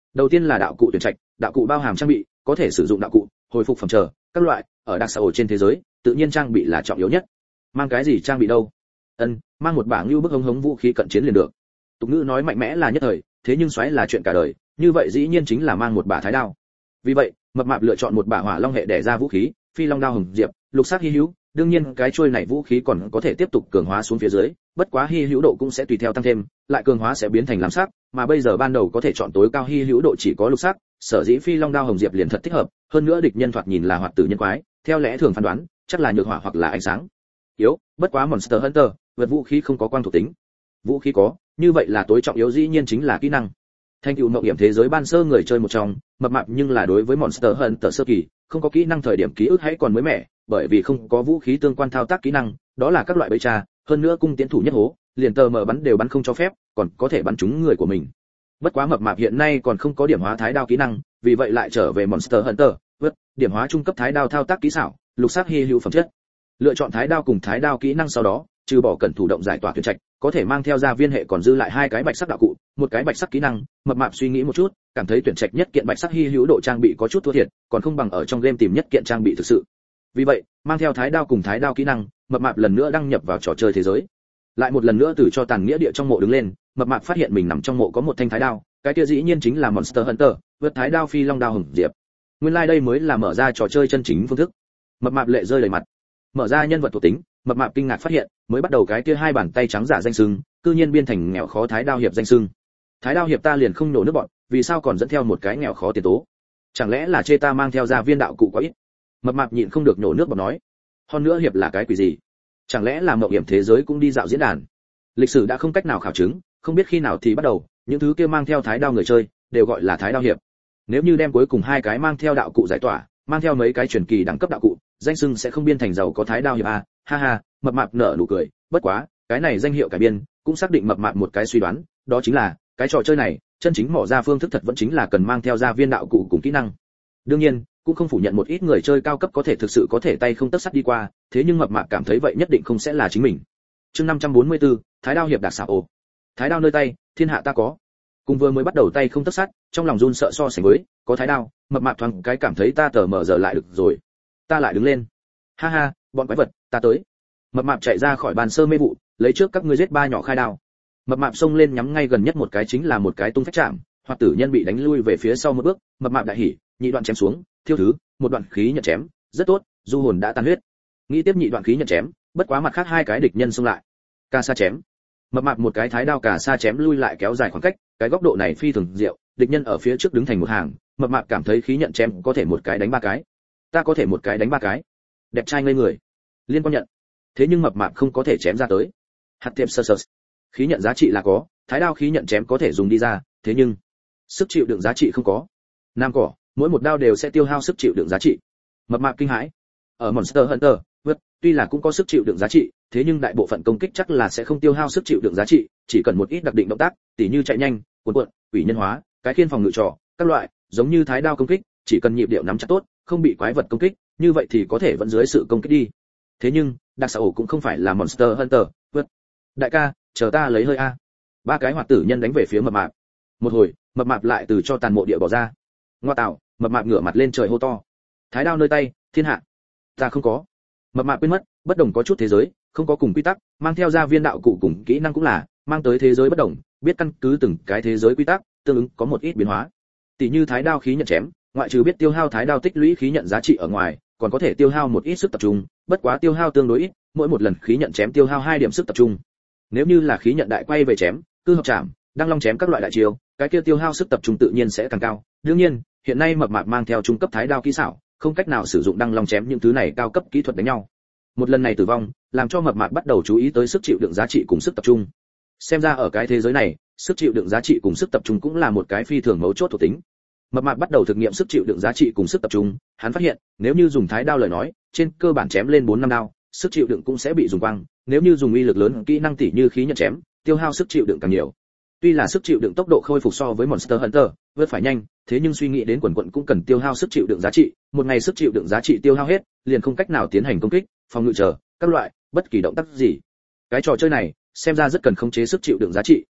Đầu tiên là đạo cụ tuyển trạch, đạo cụ bao hàm trang bị, có thể sử dụng đạo cụ, hồi phục phẩm chờ, các loại, ở đặc xã hội trên thế giới, tự nhiên trang bị là trọng yếu nhất. Mang cái gì trang bị đâu? Ân, mang một bảng lưu bức hống hống vũ khí cận chiến liền được. Tục ngữ nói mạnh mẽ là nhất thời, thế nhưng xoáy là chuyện cả đời, như vậy dĩ nhiên chính là mang một bả thái đao. Vì vậy, mập mạp lựa chọn một bả hỏa long hệ đẻ ra vũ khí, phi long đao hồng diệp, lục sắc hi hữu, đương nhiên cái chuôi này vũ khí còn có thể tiếp tục cường hóa xuống phía dưới, bất quá hi hữu độ cũng sẽ tùy theo tăng thêm, lại cường hóa sẽ biến thành lam sắc, mà bây giờ ban đầu có thể chọn tối cao hi hữu độ chỉ có lục sắc, sở dĩ phi long đao hồng diệp liền thật thích hợp, hơn nữa địch nhân thoạt nhìn là hoạt tử nhân quái, theo lẽ thường phán đoán, chắc là nhược hỏa hoặc là ánh sáng. Yếu, bất quá Monster Hunter, vượt vũ khí không có quang thuộc tính. Vũ khí có, như vậy là tối trọng yếu dĩ nhiên chính là kỹ năng. Thành tựu mộng hiểm thế giới ban sơ người chơi một trong, mập mạp nhưng là đối với Monster Hunter sơ kỳ, không có kỹ năng thời điểm ký ức hãy còn mới mẻ, bởi vì không có vũ khí tương quan thao tác kỹ năng, đó là các loại bẫy tra, hơn nữa cung tiến thủ nhất hố, liền tờ mở bắn đều bắn không cho phép, còn có thể bắn trúng người của mình. Bất quá mập mạp hiện nay còn không có điểm hóa thái đao kỹ năng, vì vậy lại trở về Monster Hunter, vượt điểm hóa trung cấp thái đao thao tác kỹ xảo, lục sắc hi hữu phẩm chất. Lựa chọn thái đao cùng thái đao kỹ năng sau đó, trừ bỏ cẩn thủ động giải tỏa tuyển trạch, có thể mang theo ra viên hệ còn dư lại hai cái bạch sắc đạo cụ, một cái bạch sắc kỹ năng, mập mạp suy nghĩ một chút, cảm thấy tuyển trạch nhất kiện bạch sắc hi hữu độ trang bị có chút thua thiệt, còn không bằng ở trong game tìm nhất kiện trang bị thực sự. Vì vậy, mang theo thái đao cùng thái đao kỹ năng, mập mạp lần nữa đăng nhập vào trò chơi thế giới. Lại một lần nữa từ cho tàn nghĩa địa trong mộ đứng lên, mập mạp phát hiện mình nằm trong mộ có một thanh thái đao, cái kia dĩ nhiên chính là Monster Hunter, vượt thái đao phi long đao hồng diệp. Nguyên lai like đây mới là mở ra trò chơi chân chính phương thức. Mập mạp lệ rơi đầy mặt. Mở ra nhân vật thuộc tính, mập mạp kinh ngạc phát hiện, mới bắt đầu cái kia hai bàn tay trắng giả danh xưng, cư nhiên biên thành nghèo khó thái đao hiệp danh xưng. Thái đao hiệp ta liền không nổ nước bọn, vì sao còn dẫn theo một cái nghèo khó tiền tố? Chẳng lẽ là chê ta mang theo ra viên đạo cụ quá ít? Mập mạp nhịn không được nổ nước bọt nói. Hơn nữa hiệp là cái quỷ gì? Chẳng lẽ là mộng hiểm thế giới cũng đi dạo diễn đàn? Lịch sử đã không cách nào khảo chứng, không biết khi nào thì bắt đầu, những thứ kia mang theo thái đao người chơi đều gọi là thái đao hiệp. Nếu như đem cuối cùng hai cái mang theo đạo cụ giải tỏa, mang theo mấy cái truyền kỳ đẳng cấp đạo cụ, danh xưng sẽ không biên thành giàu có thái đao hiệp a. Ha ha, mập mạp nở nụ cười, bất quá, cái này danh hiệu cải biên, cũng xác định mập mạp một cái suy đoán, đó chính là, cái trò chơi này, chân chính mỏ ra phương thức thật vẫn chính là cần mang theo ra viên đạo cụ cùng kỹ năng. Đương nhiên, cũng không phủ nhận một ít người chơi cao cấp có thể thực sự có thể tay không tấc sắt đi qua, thế nhưng mập mạp cảm thấy vậy nhất định không sẽ là chính mình. Chương năm trăm bốn mươi tư, thái đao hiệp đặc xảo ồ. Thái đao nơi tay, thiên hạ ta có. Cùng vừa mới bắt đầu tay không tấc sắt, trong lòng run sợ so sánh với, có thái đao, mập mạp thoáng cái cảm thấy ta tờ mở giờ lại được rồi. Ta lại đứng lên. Ha ha, bọn quái vật, ta tới. Mập mạp chạy ra khỏi bàn sơ mê vụ, lấy trước các ngươi giết ba nhỏ khai đao. Mập mạp xông lên nhắm ngay gần nhất một cái chính là một cái tung phách chạm, hoặc tử nhân bị đánh lui về phía sau một bước, mập mạp đại hỉ, nhị đoạn chém xuống, thiêu thứ, một đoạn khí nhận chém, rất tốt, du hồn đã tan huyết. Nghĩ tiếp nhị đoạn khí nhận chém, bất quá mặt khác hai cái địch nhân xông lại. Ca sa chém. Mập mạp một cái thái đao cả sa chém lui lại kéo dài khoảng cách, cái góc độ này phi thường diệu, địch nhân ở phía trước đứng thành một hàng, mập mạp cảm thấy khí nhận chém có thể một cái đánh ba cái. Ta có thể một cái đánh ba cái. Đẹp trai ngây người. Liên quan nhận. Thế nhưng mập mạp không có thể chém ra tới. Hạt tiệm sơ sơ. Khí nhận giá trị là có, thái đao khí nhận chém có thể dùng đi ra, thế nhưng sức chịu đựng giá trị không có. Nam cỏ, mỗi một đao đều sẽ tiêu hao sức chịu đựng giá trị. Mập mạp kinh hãi. Ở Monster Hunter, vượt, tuy là cũng có sức chịu đựng giá trị, thế nhưng đại bộ phận công kích chắc là sẽ không tiêu hao sức chịu đựng giá trị, chỉ cần một ít đặc định động tác, tỉ như chạy nhanh, cuộn cuộn, quỷ nhân hóa, cái khiên phòng ngự trò, các loại, giống như thái đao công kích, chỉ cần nhịp điệu nắm chặt tốt, không bị quái vật công kích, như vậy thì có thể vẫn dưới sự công kích đi. Thế nhưng, đặc xã ổ cũng không phải là Monster Hunter, vượt. Đại ca, chờ ta lấy hơi a. Ba cái hoạt tử nhân đánh về phía mập mạp. Một hồi, mập mạp lại từ cho tàn mộ địa bỏ ra. Ngoa tạo, mập mạp ngửa mặt lên trời hô to. Thái đao nơi tay, thiên hạ. Ta không có. Mập mạp quên mất, bất đồng có chút thế giới, không có cùng quy tắc, mang theo ra viên đạo cụ cùng kỹ năng cũng là, mang tới thế giới bất đồng, biết căn cứ từng cái thế giới quy tắc, tương ứng có một ít biến hóa. Tỷ như thái đao khí nhận chém, ngoại trừ biết tiêu hao thái đao tích lũy khí nhận giá trị ở ngoài, còn có thể tiêu hao một ít sức tập trung, bất quá tiêu hao tương đối ít, mỗi một lần khí nhận chém tiêu hao hai điểm sức tập trung. Nếu như là khí nhận đại quay về chém, cư hợp chạm, đăng long chém các loại đại chiêu, cái kia tiêu hao sức tập trung tự nhiên sẽ càng cao. Đương nhiên, hiện nay mập mạp mang theo trung cấp thái đao kỹ xảo, không cách nào sử dụng đăng long chém những thứ này cao cấp kỹ thuật đánh nhau. Một lần này tử vong, làm cho mập mạp bắt đầu chú ý tới sức chịu đựng giá trị cùng sức tập trung. Xem ra ở cái thế giới này, sức chịu đựng giá trị cùng sức tập trung cũng là một cái phi thường mấu chốt thuộc tính. Mập mạp bắt đầu thực nghiệm sức chịu đựng giá trị cùng sức tập trung, hắn phát hiện, nếu như dùng thái đao lời nói, trên cơ bản chém lên bốn năm đao, sức chịu đựng cũng sẽ bị dùng quang, nếu như dùng uy lực lớn kỹ năng tỉ như khí nhận chém, tiêu hao sức chịu đựng càng nhiều. Tuy là sức chịu đựng tốc độ khôi phục so với Monster Hunter vượt phải nhanh, thế nhưng suy nghĩ đến quần quần cũng cần tiêu hao sức chịu đựng giá trị, một ngày sức chịu đựng giá trị tiêu hao hết, liền không cách nào tiến hành công kích, phòng ngự chờ, các loại, bất kỳ động tác gì. Cái trò chơi này, xem ra rất cần khống chế sức chịu đựng giá trị,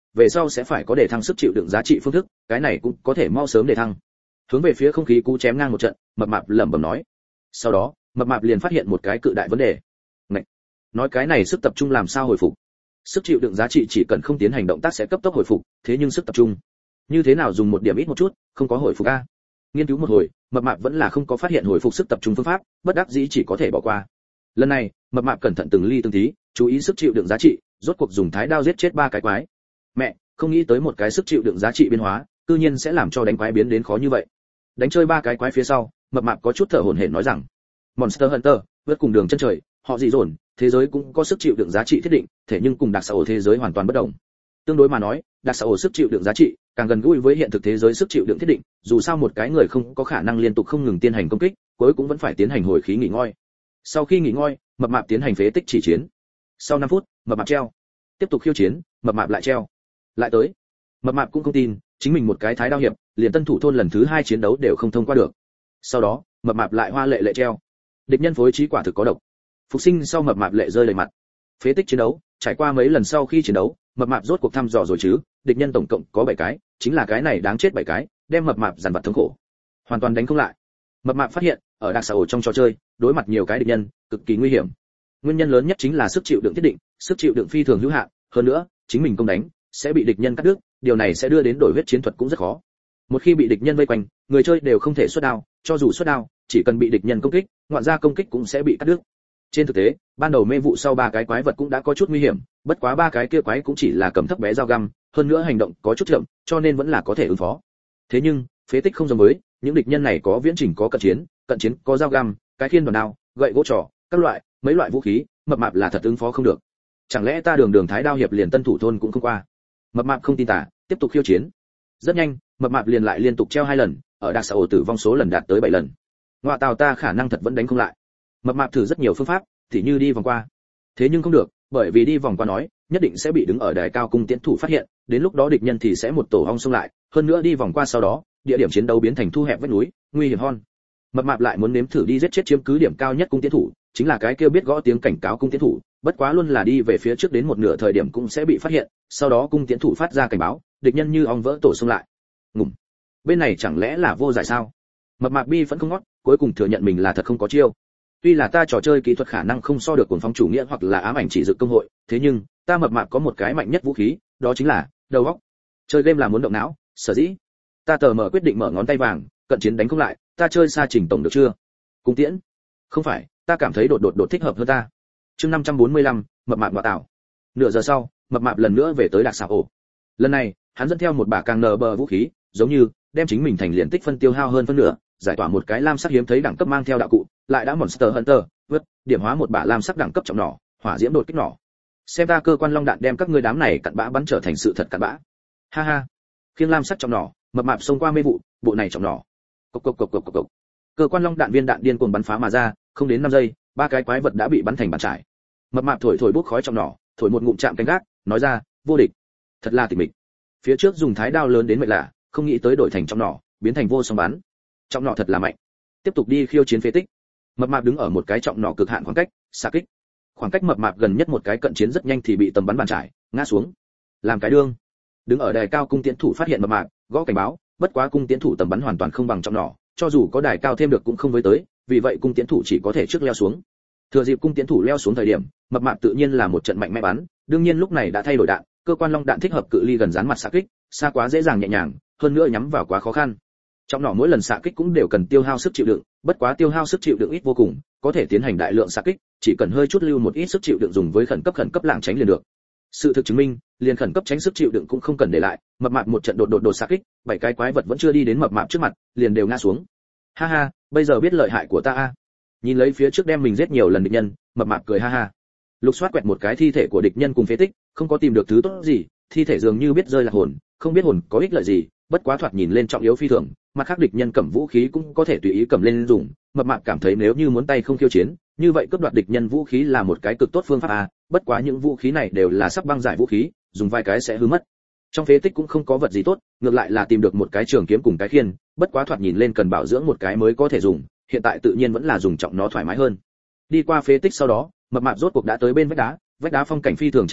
về sau sẽ phải có để thăng sức chịu đựng giá trị phương thức, cái này cũng có thể mau sớm để thăng. Hướng về phía không khí cú chém ngang một trận, mập mạp lẩm bẩm nói. Sau đó, mập mạp liền phát hiện một cái cự đại vấn đề. Ngậy, nói cái này sức tập trung làm sao hồi phục? Sức chịu đựng giá trị chỉ cần không tiến hành động tác sẽ cấp tốc hồi phục, thế nhưng sức tập trung, như thế nào dùng một điểm ít một chút, không có hồi phục a? Nghiên cứu một hồi, mập mạp vẫn là không có phát hiện hồi phục sức tập trung phương pháp, bất đắc dĩ chỉ có thể bỏ qua. Lần này, mập mạp cẩn thận từng ly từng tí, chú ý sức chịu đựng giá trị, rốt cuộc dùng thái đao giết chết ba cái quái. Mẹ, không nghĩ tới một cái sức chịu đựng giá trị biến hóa, tự nhiên sẽ làm cho đánh quái biến đến khó như vậy. Đánh chơi ba cái quái phía sau, mập mạp có chút thở hổn hển nói rằng, Monster Hunter, vượt cùng đường chân trời, họ dị dồn, thế giới cũng có sức chịu đựng giá trị thiết định, thế nhưng cùng đặc xã hội thế giới hoàn toàn bất đồng. Tương đối mà nói, đặc xã hội sức chịu đựng giá trị càng gần gũi với hiện thực thế giới sức chịu đựng thiết định, dù sao một cái người không có khả năng liên tục không ngừng tiến hành công kích, cuối cũng vẫn phải tiến hành hồi khí nghỉ ngơi. Sau khi nghỉ ngơi, mập mạp tiến hành phế tích chỉ chiến. Sau năm phút, mập mạp treo. Tiếp tục khiêu chiến, mập mạp lại treo. Lại tới. Mập mạp cũng không tin, chính mình một cái thái đao hiệp, liền tân thủ thôn lần thứ hai chiến đấu đều không thông qua được. Sau đó, mập mạp lại hoa lệ lệ treo. Địch nhân phối trí quả thực có độc. Phục sinh sau mập mạp lệ rơi đầy mặt. Phế tích chiến đấu, trải qua mấy lần sau khi chiến đấu, mập mạp rốt cuộc thăm dò rồi chứ, địch nhân tổng cộng có bảy cái, chính là cái này đáng chết bảy cái, đem mập mạp dằn vặt thống khổ. Hoàn toàn đánh không lại. Mập mạp phát hiện, ở đặc xã hội trong trò chơi, đối mặt nhiều cái địch nhân, cực kỳ nguy hiểm. Nguyên nhân lớn nhất chính là sức chịu đựng thiết định, sức chịu đựng phi thường hữu hạn, hơn nữa, chính mình công đánh sẽ bị địch nhân cắt đứt, điều này sẽ đưa đến đổi huyết chiến thuật cũng rất khó. Một khi bị địch nhân vây quanh, người chơi đều không thể xuất đao, cho dù xuất đao, chỉ cần bị địch nhân công kích, ngoạn ra công kích cũng sẽ bị cắt đứt. Trên thực tế, ban đầu mê vụ sau ba cái quái vật cũng đã có chút nguy hiểm, bất quá ba cái kia quái cũng chỉ là cầm thấp bé dao găm, hơn nữa hành động có chút chậm, cho nên vẫn là có thể ứng phó. Thế nhưng, phế tích không giống với, những địch nhân này có viễn trình có cận chiến, cận chiến có dao găm, cái khiên đòn đao, gậy gỗ trỏ, các loại, mấy loại vũ khí, mập mạp là thật ứng phó không được. Chẳng lẽ ta đường đường thái đao hiệp liền tân thủ thôn cũng không qua? Mập mạp không tin tả, tiếp tục khiêu chiến. Rất nhanh, mập mạp liền lại liên tục treo hai lần, ở đặc xã hội tử vong số lần đạt tới bảy lần. Ngoạ tào ta khả năng thật vẫn đánh không lại. Mập mạp thử rất nhiều phương pháp, thì như đi vòng qua. Thế nhưng không được, bởi vì đi vòng qua nói, nhất định sẽ bị đứng ở đài cao cung tiến thủ phát hiện, đến lúc đó địch nhân thì sẽ một tổ ong xông lại, hơn nữa đi vòng qua sau đó, địa điểm chiến đấu biến thành thu hẹp vách núi, nguy hiểm hơn. Mập mạp lại muốn nếm thử đi giết chết chiếm cứ điểm cao nhất cung tiến thủ, chính là cái kia biết gõ tiếng cảnh cáo cung tiến thủ, bất quá luôn là đi về phía trước đến một nửa thời điểm cũng sẽ bị phát hiện, sau đó cung tiến thủ phát ra cảnh báo, địch nhân như ong vỡ tổ xông lại. Ngủm. Bên này chẳng lẽ là vô giải sao? Mập mạp bi vẫn không ngót, cuối cùng thừa nhận mình là thật không có chiêu. Tuy là ta trò chơi kỹ thuật khả năng không so được cuồng phong chủ nghĩa hoặc là ám ảnh chỉ dực công hội, thế nhưng ta mập mạp có một cái mạnh nhất vũ khí, đó chính là đầu óc. Chơi game là muốn động não, sở dĩ ta tờ mở quyết định mở ngón tay vàng, cận chiến đánh không lại, ta chơi xa trình tổng được chưa? Cung tiễn. Không phải, ta cảm thấy đột đột đột thích hợp hơn ta. Chương năm trăm bốn mươi lăm, mập mạp ngoại tảo. Nửa giờ sau, mập mạp lần nữa về tới đặc xảo ổ. Lần này, hắn dẫn theo một bả càng nờ bờ vũ khí, giống như đem chính mình thành liền tích phân tiêu hao hơn phân nửa, giải tỏa một cái lam sắc hiếm thấy đẳng cấp mang theo đạo cụ, lại đã Monster Hunter, vượt, điểm hóa một bả lam sắc đẳng cấp trọng nỏ, hỏa diễm đột kích nỏ. Xem ta cơ quan long đạn đem các ngươi đám này cặn bã bắn trở thành sự thật cặn bã. Ha ha. Khiêng lam sắc trọng nỏ, mập mạp xông qua mê vụ, bộ này trọng nỏ. Cộc cộc cộc cộc cộc cộc. Cơ quan long đạn viên đạn điên cuồng bắn phá mà ra, không đến năm giây, ba cái quái vật đã bị bắn thành bàn trải. Mập mạp thổi thổi bốc khói trọng nỏ, thổi một ngụm chạm canh gác, nói ra, vô địch. Thật là tịch mịch. Phía trước dùng thái đao lớn đến mệt lạ, không nghĩ tới đổi thành trọng nỏ, biến thành vô song bắn. Trọng nỏ thật là mạnh. Tiếp tục đi khiêu chiến phế tích. Mập mạp đứng ở một cái trọng nỏ cực hạn khoảng cách, xạ kích. Khoảng cách mập mạp gần nhất một cái cận chiến rất nhanh thì bị tầm bắn bàn trải, ngã xuống. Làm cái đương. Đứng ở đài cao cung tiến thủ phát hiện mập mạp, gõ cảnh báo, bất quá cung tiến thủ tầm bắn hoàn toàn không bằng trọng nỏ, cho dù có đài cao thêm được cũng không với tới, vì vậy cung tiến thủ chỉ có thể trước leo xuống. Thừa dịp cung tiến thủ leo xuống thời điểm, mập mạp tự nhiên là một trận mạnh mẽ bắn, đương nhiên lúc này đã thay đổi đạn, cơ quan long đạn thích hợp cự ly gần dán mặt xạ kích, xa quá dễ dàng nhẹ nhàng, hơn nữa nhắm vào quá khó khăn. Trọng nỏ mỗi lần xạ kích cũng đều cần tiêu hao sức chịu đựng, bất quá tiêu hao sức chịu đựng ít vô cùng, có thể tiến hành đại lượng xạ kích, chỉ cần hơi chút lưu một ít sức chịu đựng dùng với khẩn cấp khẩn cấp lảng tránh liền được. Sự thực chứng minh, liền khẩn cấp tránh sức chịu đựng cũng không cần để lại, mập mạp một trận đột đột đột xạ kích, bảy cái quái vật vẫn chưa đi đến mập mạp trước mặt, liền đều ngã xuống. Ha ha, bây giờ biết lợi hại của ta a. Nhìn lấy phía trước đem mình giết nhiều lần địch nhân, mập mạp cười ha ha. Lục soát quẹt một cái thi thể của địch nhân cùng phế tích, không có tìm được thứ tốt gì, thi thể dường như biết rơi là hồn, không biết hồn có ích lợi gì, bất quá thoạt nhìn lên trọng yếu phi thường, mặt khác địch nhân cầm vũ khí cũng có thể tùy ý cầm lên dùng, mập mạp cảm thấy nếu như muốn tay không khiêu chiến, như vậy cướp đoạt địch nhân vũ khí là một cái cực tốt phương pháp a, bất quá những vũ khí này đều là sắc băng giải vũ khí, dùng vài cái sẽ hư mất. Trong phế tích cũng không có vật gì tốt, ngược lại là tìm được một cái trường kiếm cùng cái khiên, bất quá thoạt nhìn lên cần bảo dưỡng một cái mới có thể dùng, hiện tại tự nhiên vẫn là dùng trọng nó thoải mái hơn. Đi qua phế tích sau đó, mập mạp rốt cuộc đã tới bên vách đá, vách đá phong cảnh phi thường trắng lệ,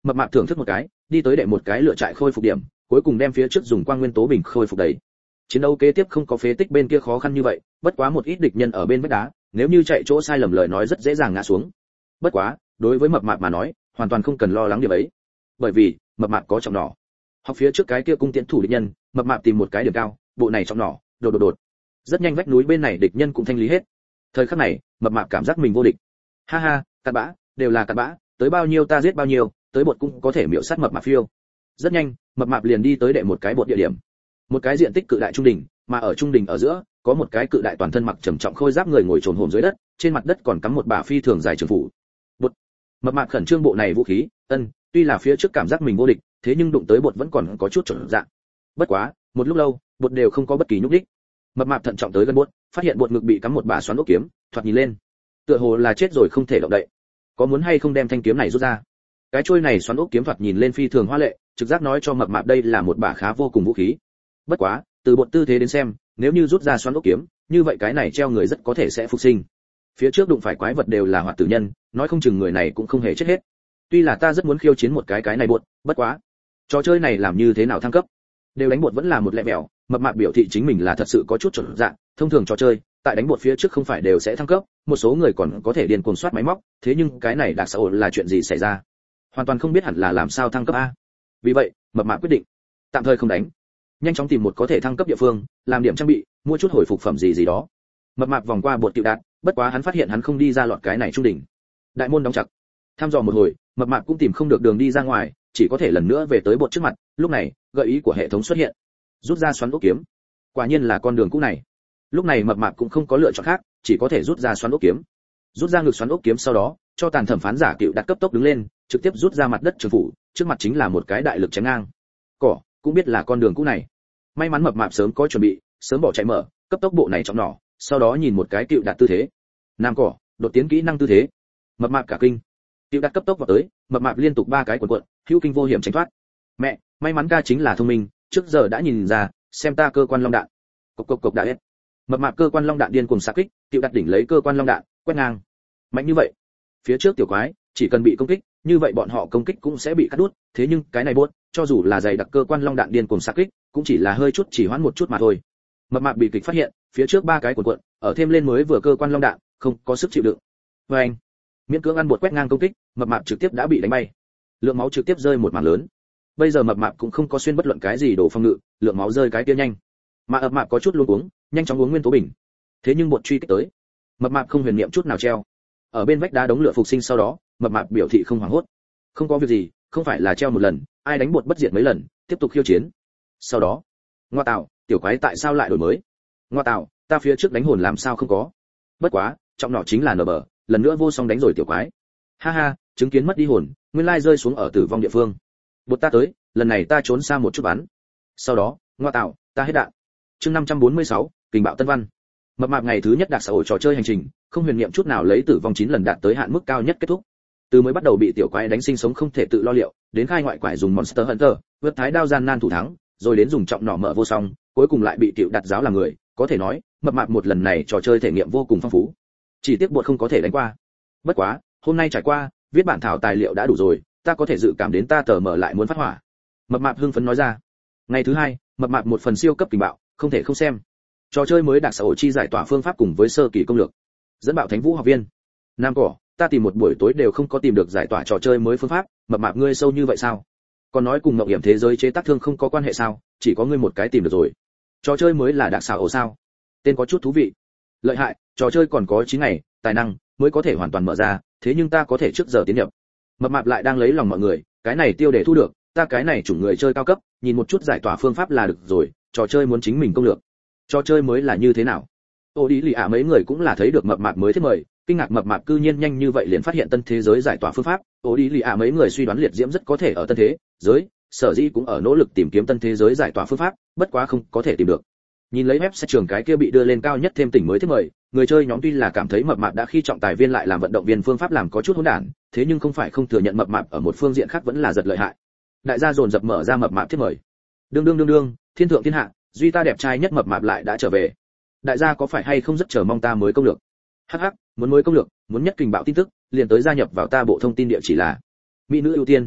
mập mạp thưởng thức một cái, đi tới đệ một cái lựa trại khôi phục điểm, cuối cùng đem phía trước dùng quang nguyên tố bình khôi phục đầy. Chiến đấu kế tiếp không có phế tích bên kia khó khăn như vậy, bất quá một ít địch nhân ở bên vách đá, nếu như chạy chỗ sai lầm lời nói rất dễ dàng ngã xuống. Bất quá, đối với mập mạp mà nói, hoàn toàn không cần lo lắng điều ấy. Bởi vì, mập mạp có trọng nỏ. Học phía trước cái kia cung tiễn thủ địch nhân, mập mạp tìm một cái điểm cao, bộ này trọng nỏ, đột đột đột. Rất nhanh vách núi bên này địch nhân cũng thanh lý hết. Thời khắc này, mập mạp cảm giác mình vô địch. Ha ha, cặn bã, đều là cặn bã, tới bao nhiêu ta giết bao nhiêu, tới bột cũng có thể miểu sát mập mạp phiêu. Rất nhanh, mập mạp liền đi tới đệ một cái bột địa điểm. Một cái diện tích cự đại trung đỉnh, mà ở trung đỉnh ở giữa, có một cái cự đại toàn thân mặc trầm trọng khôi giáp người ngồi trồn hổm dưới đất, trên mặt đất còn cắm một bả phi thường dài trường phủ. Bột. Mập mạp khẩn trương bộ này vũ khí, ân, tuy là phía trước cảm giác mình vô địch, thế nhưng đụng tới bột vẫn còn có chút chột dạ. Bất quá, một lúc lâu, bột đều không có bất kỳ nhúc nhích. Mập mạp thận trọng tới gần bột, phát hiện bột ngực bị cắm một bả xoắn ốc kiếm, thoạt nhìn lên, tựa hồ là chết rồi không thể động đậy. Có muốn hay không đem thanh kiếm này rút ra? Cái chuôi này xoắn ốc kiếm thoạt nhìn lên phi thường hoa lệ, trực giác nói cho mập mạp đây là một bả khá vô cùng vũ khí. Bất quá, từ bột tư thế đến xem, nếu như rút ra xoắn ốc kiếm, như vậy cái này treo người rất có thể sẽ phục sinh. Phía trước đụng phải quái vật đều là hoạt tử nhân, nói không chừng người này cũng không hề chết hết. Tuy là ta rất muốn khiêu chiến một cái cái này bột, bất quá, trò chơi này làm như thế nào thăng cấp? Đều đánh bột vẫn là một lẹ mèo, mập mạp biểu thị chính mình là thật sự có chút chuẩn dạng, thông thường trò chơi, tại đánh bột phía trước không phải đều sẽ thăng cấp, một số người còn có thể điên cuồng soát máy móc, thế nhưng cái này đặc xã hội là chuyện gì xảy ra? Hoàn toàn không biết hẳn là làm sao thăng cấp a. Vì vậy, mập mạp quyết định tạm thời không đánh, nhanh chóng tìm một có thể thăng cấp địa phương, làm điểm trang bị, mua chút hồi phục phẩm gì gì đó. Mập mạp vòng qua bột tiểu đạt, bất quá hắn phát hiện hắn không đi ra lọt cái này trung đỉnh. Đại môn đóng chặt. Tham dò một hồi, mập mạp cũng tìm không được đường đi ra ngoài, chỉ có thể lần nữa về tới bột trước mặt, lúc này, gợi ý của hệ thống xuất hiện. Rút ra xoắn ốc kiếm. Quả nhiên là con đường cũ này. Lúc này mập mạp cũng không có lựa chọn khác, chỉ có thể rút ra xoắn ốc kiếm. Rút ra ngực xoắn ốc kiếm sau đó, cho tàn thẩm phán giả cựu đặt cấp tốc đứng lên, trực tiếp rút ra mặt đất trường phủ, trước mặt chính là một cái đại lực chém ngang. Cỏ, cũng biết là con đường cũ này. May mắn mập mạp sớm có chuẩn bị, sớm bỏ chạy mở, cấp tốc bộ này trọng nỏ, sau đó nhìn một cái cựu đặt tư thế. Nam cỏ, đột tiến kỹ năng tư thế. Mập mạp cả kinh. Cựu đặt cấp tốc vào tới, mập mạp liên tục ba cái quần quật, hữu kinh vô hiểm tránh thoát. Mẹ, may mắn ca chính là thông minh, trước giờ đã nhìn ra, xem ta cơ quan long đạn. Cộc cộc cộc đã hết. Mập mạp cơ quan long đạn điên cuồng xạ kích, cựu đặt đỉnh lấy cơ quan long đạn, quét ngang. Mạnh như vậy. Phía trước tiểu quái, chỉ cần bị công kích, như vậy bọn họ công kích cũng sẽ bị cắt đứt, thế nhưng cái này buốt, cho dù là dày đặc cơ quan long đạn điên cuồng xạ kích, cũng chỉ là hơi chút chỉ hoãn một chút mà thôi. Mập mạp bị kịch phát hiện, phía trước ba cái cuộn cuộn, ở thêm lên mới vừa cơ quan long đạn, không có sức chịu đựng. Và anh, miễn cưỡng ăn bột quét ngang công kích, mập mạp trực tiếp đã bị đánh bay. Lượng máu trực tiếp rơi một mảng lớn. Bây giờ mập mạp cũng không có xuyên bất luận cái gì đổ phòng ngự, lượng máu rơi cái kia nhanh. Mà ập mạp có chút luống cuống, nhanh chóng uống nguyên tố bình. Thế nhưng bột truy kích tới, mập mạp không huyền niệm chút nào treo. Ở bên vách đá đống lửa phục sinh sau đó, mập mạp biểu thị không hoảng hốt. Không có việc gì, không phải là treo một lần, ai đánh bột bất diệt mấy lần, tiếp tục khiêu chiến. Sau đó, ngoa tạo, tiểu quái tại sao lại đổi mới? Ngoa tạo, ta phía trước đánh hồn làm sao không có? Bất quá, trọng nọ chính là nở bờ, lần nữa vô song đánh rồi tiểu quái. Ha ha, chứng kiến mất đi hồn, nguyên lai rơi xuống ở tử vong địa phương. Bột ta tới, lần này ta trốn xa một chút bắn. Sau đó, ngoa tạo, ta hết đạn. Chương năm trăm bốn mươi sáu, kình bạo tân văn. Mập mạp ngày thứ nhất đạt xã hội trò chơi hành trình, không huyền niệm chút nào lấy tử vong chín lần đạt tới hạn mức cao nhất kết thúc. Từ mới bắt đầu bị tiểu quái đánh sinh sống không thể tự lo liệu, đến khai ngoại quải dùng Monster Hunter, vượt thái đao gian nan thủ thắng, rồi đến dùng trọng nỏ mở vô song, cuối cùng lại bị tiểu đặt giáo làm người, có thể nói, mập mạp một lần này trò chơi thể nghiệm vô cùng phong phú. Chỉ tiếc bột không có thể đánh qua. Bất quá, hôm nay trải qua, viết bản thảo tài liệu đã đủ rồi, ta có thể dự cảm đến ta tờ mở lại muốn phát hỏa. Mập mạp hưng phấn nói ra. Ngày thứ hai, mập mạp một phần siêu cấp tình bạo, không thể không xem. Trò chơi mới đạt xã hội chi giải tỏa phương pháp cùng với sơ kỳ công lược. Dẫn bạo thánh vũ học viên. Nam cỏ, ta tìm một buổi tối đều không có tìm được giải tỏa trò chơi mới phương pháp, mập mạp ngươi sâu như vậy sao? Còn nói cùng mộng hiểm thế giới chế tác thương không có quan hệ sao? Chỉ có ngươi một cái tìm được rồi. Trò chơi mới là đặc xảo ổ sao? Tên có chút thú vị. Lợi hại, trò chơi còn có chín ngày, tài năng mới có thể hoàn toàn mở ra, thế nhưng ta có thể trước giờ tiến nhập. Mập mạp lại đang lấy lòng mọi người, cái này tiêu để thu được, ta cái này chủng người chơi cao cấp, nhìn một chút giải tỏa phương pháp là được rồi, trò chơi muốn chính mình công lược. Trò chơi mới là như thế nào? Ô đi lì ạ mấy người cũng là thấy được mập mạp mới thiết mời, kinh ngạc mập mạp cư nhiên nhanh như vậy liền phát hiện tân thế giới giải tỏa phương pháp. Ô đi lì ạ mấy người suy đoán liệt diễm rất có thể ở tân thế giới, sở dĩ cũng ở nỗ lực tìm kiếm tân thế giới giải tỏa phương pháp, bất quá không có thể tìm được. Nhìn lấy website trường cái kia bị đưa lên cao nhất thêm tỉnh mới thiết mời, người chơi nhóm tuy là cảm thấy mập mạp đã khi trọng tài viên lại làm vận động viên phương pháp làm có chút hỗn đản, thế nhưng không phải không thừa nhận mập mạp ở một phương diện khác vẫn là giật lợi hại. Đại gia dồn dập mở ra mập mạp thiết mời. Đương đương đương đương, thiên thượng thiên hạ, duy ta đẹp trai nhất mập mạp lại đã trở về. Đại gia có phải hay không rất chờ mong ta mới công lược? Hắc hắc, muốn mới công lược, muốn nhất kình bạo tin tức, liền tới gia nhập vào ta bộ thông tin địa chỉ là mỹ nữ ưu tiên.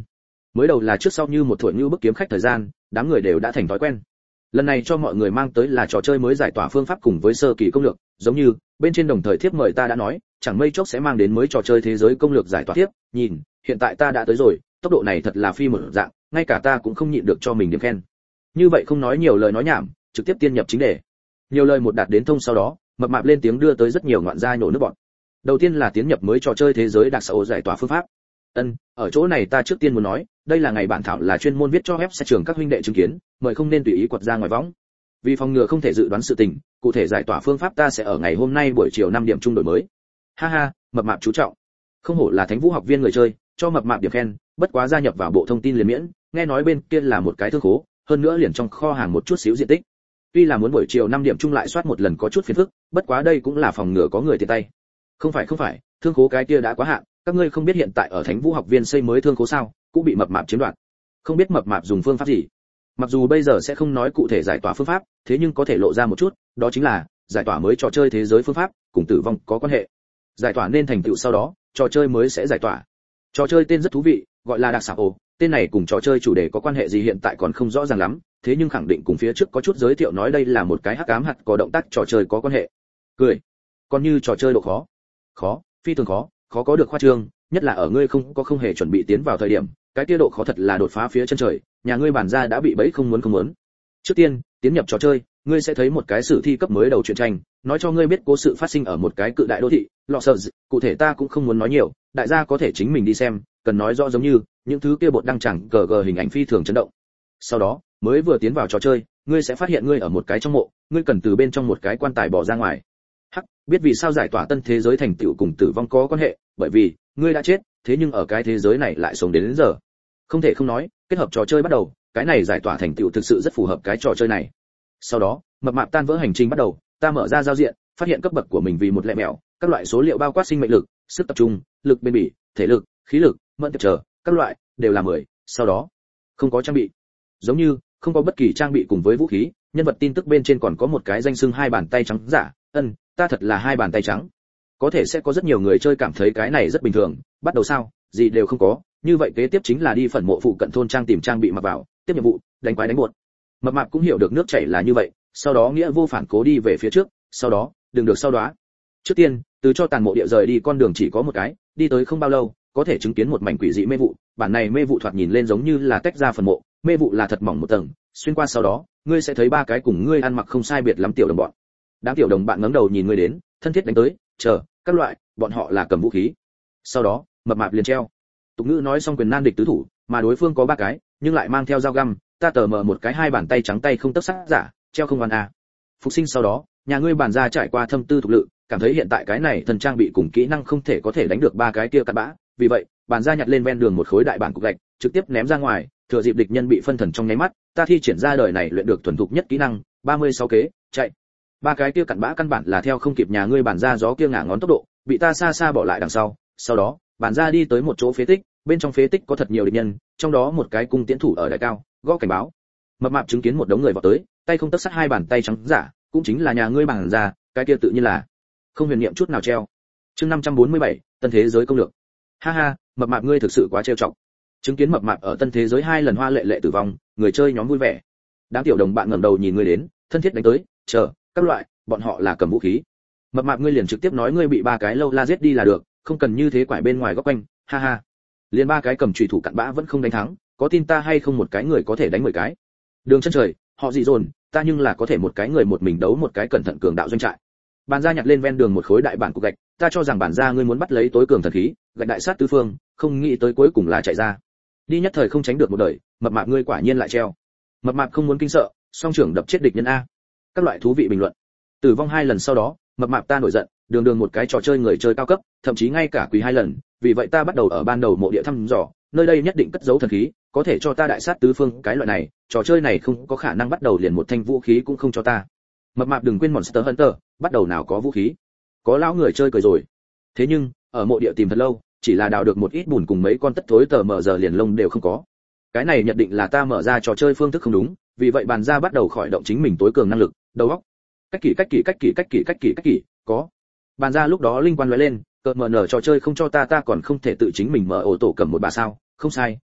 Mới đầu là trước sau như một thổi như bức kiếm khách thời gian, đám người đều đã thành thói quen. Lần này cho mọi người mang tới là trò chơi mới giải tỏa phương pháp cùng với sơ kỳ công lược, giống như bên trên đồng thời thiếp mời ta đã nói, chẳng mây chốc sẽ mang đến mới trò chơi thế giới công lược giải tỏa tiếp, nhìn, hiện tại ta đã tới rồi, tốc độ này thật là phi một dạng, ngay cả ta cũng không nhịn được cho mình điểm khen. Như vậy không nói nhiều lời nói nhảm, trực tiếp tiên nhập chính đề. Nhiều lời một đạt đến thông sau đó, mập mạp lên tiếng đưa tới rất nhiều ngoạn gia nhổ nước bọt. Đầu tiên là tiến nhập mới trò chơi thế giới đặc xã giải tỏa phương pháp. Ân, ở chỗ này ta trước tiên muốn nói, đây là ngày bản thảo là chuyên môn viết cho web sẽ trường các huynh đệ chứng kiến, mời không nên tùy ý quật ra ngoài võng. Vì phòng ngừa không thể dự đoán sự tình, cụ thể giải tỏa phương pháp ta sẽ ở ngày hôm nay buổi chiều năm điểm trung đổi mới. Ha ha, mập mạp chú trọng. Không hổ là Thánh Vũ học viên người chơi, cho mập mạp điểm khen, bất quá gia nhập vào bộ thông tin liền miễn, nghe nói bên kia là một cái thương khố, hơn nữa liền trong kho hàng một chút xíu diện tích. Tuy là muốn buổi chiều năm điểm chung lại soát một lần có chút phiền phức, bất quá đây cũng là phòng ngừa có người tiện tay. Không phải không phải, thương khố cái kia đã quá hạn, các ngươi không biết hiện tại ở Thánh Vũ học viên xây mới thương khố sao, cũng bị mập mạp chiếm đoạt. Không biết mập mạp dùng phương pháp gì. Mặc dù bây giờ sẽ không nói cụ thể giải tỏa phương pháp, thế nhưng có thể lộ ra một chút, đó chính là giải tỏa mới trò chơi thế giới phương pháp, cùng tử vong có quan hệ. Giải tỏa nên thành tựu sau đó, trò chơi mới sẽ giải tỏa. Trò chơi tên rất thú vị, gọi là đặc xảo ồ, tên này cùng trò chơi chủ đề có quan hệ gì hiện tại còn không rõ ràng lắm, thế nhưng khẳng định cùng phía trước có chút giới thiệu nói đây là một cái hắc ám hạt có động tác trò chơi có quan hệ. Cười. Còn như trò chơi độ khó, khó, phi thường khó, khó có được khoa trương, nhất là ở ngươi không có không hề chuẩn bị tiến vào thời điểm, cái kia độ khó thật là đột phá phía chân trời, nhà ngươi bản ra đã bị bẫy không muốn không muốn. Trước tiên, tiến nhập trò chơi, ngươi sẽ thấy một cái sử thi cấp mới đầu truyện tranh, nói cho ngươi biết cố sự phát sinh ở một cái cự đại đô thị, lọ sợ, cụ thể ta cũng không muốn nói nhiều, đại gia có thể chính mình đi xem, cần nói rõ giống như những thứ kia bột đăng chẳng cờ gờ hình ảnh phi thường chấn động. Sau đó, mới vừa tiến vào trò chơi, ngươi sẽ phát hiện ngươi ở một cái trong mộ, ngươi cần từ bên trong một cái quan tài bỏ ra ngoài. Hắc, biết vì sao giải tỏa tân thế giới thành tựu cùng tử vong có quan hệ, bởi vì ngươi đã chết, thế nhưng ở cái thế giới này lại sống đến, đến giờ. Không thể không nói, kết hợp trò chơi bắt đầu, cái này giải tỏa thành tựu thực sự rất phù hợp cái trò chơi này. Sau đó, mập mạp tan vỡ hành trình bắt đầu, ta mở ra giao diện, phát hiện cấp bậc của mình vì một lẻ mèo, các loại số liệu bao quát sinh mệnh lực, sức tập trung, lực bền bỉ, thể lực, khí lực, mẫn tiệp trở, các loại đều là mười. Sau đó, không có trang bị, giống như không có bất kỳ trang bị cùng với vũ khí, nhân vật tin tức bên trên còn có một cái danh xưng hai bàn tay trắng giả, ân, ta thật là hai bàn tay trắng. Có thể sẽ có rất nhiều người chơi cảm thấy cái này rất bình thường, bắt đầu sao, gì đều không có, như vậy kế tiếp chính là đi phần mộ phụ cận thôn trang tìm trang bị mặc vào, tiếp nhiệm vụ, đánh quái đánh buột. Mập mạp cũng hiểu được nước chảy là như vậy, sau đó nghĩa vô phản cố đi về phía trước, sau đó, đừng được sau đó. Trước tiên, từ cho tàn mộ địa rời đi con đường chỉ có một cái, đi tới không bao lâu, có thể chứng kiến một mảnh quỷ dị mê vụ, bản này mê vụ thoạt nhìn lên giống như là tách ra phần mộ, mê vụ là thật mỏng một tầng, xuyên qua sau đó, ngươi sẽ thấy ba cái cùng ngươi ăn mặc không sai biệt lắm tiểu đồng bọn. Đám tiểu đồng bạn ngẩng đầu nhìn ngươi đến, thân thiết đánh tới, chờ, các loại, bọn họ là cầm vũ khí. Sau đó, mập mạp liền treo. Tục ngữ nói xong quyền nan địch tứ thủ, mà đối phương có ba cái, nhưng lại mang theo dao găm, ta tờ mờ một cái hai bàn tay trắng tay không tấc sắt giả, treo không hoàn a. Phục sinh sau đó, nhà ngươi bản ra trải qua thâm tư thuộc lự, cảm thấy hiện tại cái này thần trang bị cùng kỹ năng không thể có thể đánh được ba cái kia cặn bã, vì vậy, bản ra nhặt lên ven đường một khối đại bản cục gạch, trực tiếp ném ra ngoài, thừa dịp địch nhân bị phân thần trong nháy mắt, ta thi triển ra đời này luyện được thuần thục nhất kỹ năng, ba mươi sáu kế, chạy. Ba cái kia cặn bã căn bản là theo không kịp nhà ngươi bản ra gió kia ngả ngón tốc độ, bị ta xa xa bỏ lại đằng sau, sau đó, bản ra đi tới một chỗ phế tích, bên trong phế tích có thật nhiều địch nhân, trong đó một cái cung tiễn thủ ở đại cao, gõ cảnh báo. Mập mạp chứng kiến một đống người vào tới, tay không tấc sắt hai bàn tay trắng giả, cũng chính là nhà ngươi bản ra, cái kia tự nhiên là không huyền niệm chút nào treo. Chương năm trăm bốn mươi bảy, tân thế giới công lược. Ha ha, mập mạp ngươi thực sự quá trêu chọc. Chứng kiến mập mạp ở tân thế giới hai lần hoa lệ lệ tử vong, người chơi nhóm vui vẻ. Đám tiểu đồng bạn ngẩng đầu nhìn ngươi đến, thân thiết đánh tới, chờ, các loại, bọn họ là cầm vũ khí. Mập mạp ngươi liền trực tiếp nói ngươi bị ba cái lâu la giết đi là được, không cần như thế quải bên ngoài góc quanh, ha ha. Liền ba cái cầm chùy thủ cặn bã vẫn không đánh thắng, có tin ta hay không một cái người có thể đánh mười cái. Đường chân trời, họ dị dồn, ta nhưng là có thể một cái người một mình đấu một cái cẩn thận cường đạo doanh trại. Bản gia nhặt lên ven đường một khối đại bản cục gạch, ta cho rằng bản gia ngươi muốn bắt lấy tối cường thần khí, gạch đại sát tứ phương, không nghĩ tới cuối cùng là chạy ra. Đi nhất thời không tránh được một đời, mập mạp ngươi quả nhiên lại treo. Mập mạp không muốn kinh sợ, song trưởng đập chết địch nhân a. Các loại thú vị bình luận. Tử vong hai lần sau đó, mập mạp ta nổi giận, đường đường một cái trò chơi người chơi cao cấp, thậm chí ngay cả quỳ hai lần, vì vậy ta bắt đầu ở ban đầu mộ địa thăm dò, nơi đây nhất định cất giấu thần khí, có thể cho ta đại sát tứ phương, cái loại này, trò chơi này không có khả năng bắt đầu liền một thanh vũ khí cũng không cho ta. Mập mạp đừng quên Monster Hunter, bắt đầu nào có vũ khí. Có lão người chơi cười rồi. Thế nhưng, ở mộ địa tìm thật lâu, chỉ là đào được một ít bùn cùng mấy con tất thối tờ mờ giờ liền lông đều không có. Cái này nhận định là ta mở ra trò chơi phương thức không đúng, vì vậy bàn ra bắt đầu khởi động chính mình tối cường năng lực, đầu óc. Cách kỷ cách kỷ cách kỷ cách kỷ cách kỷ cách kỷ, có. Bàn ra lúc đó linh quan lóe lên, cợt mở nở trò chơi không cho ta ta còn không thể tự chính mình mở ổ tổ cầm một bà sao, không sai,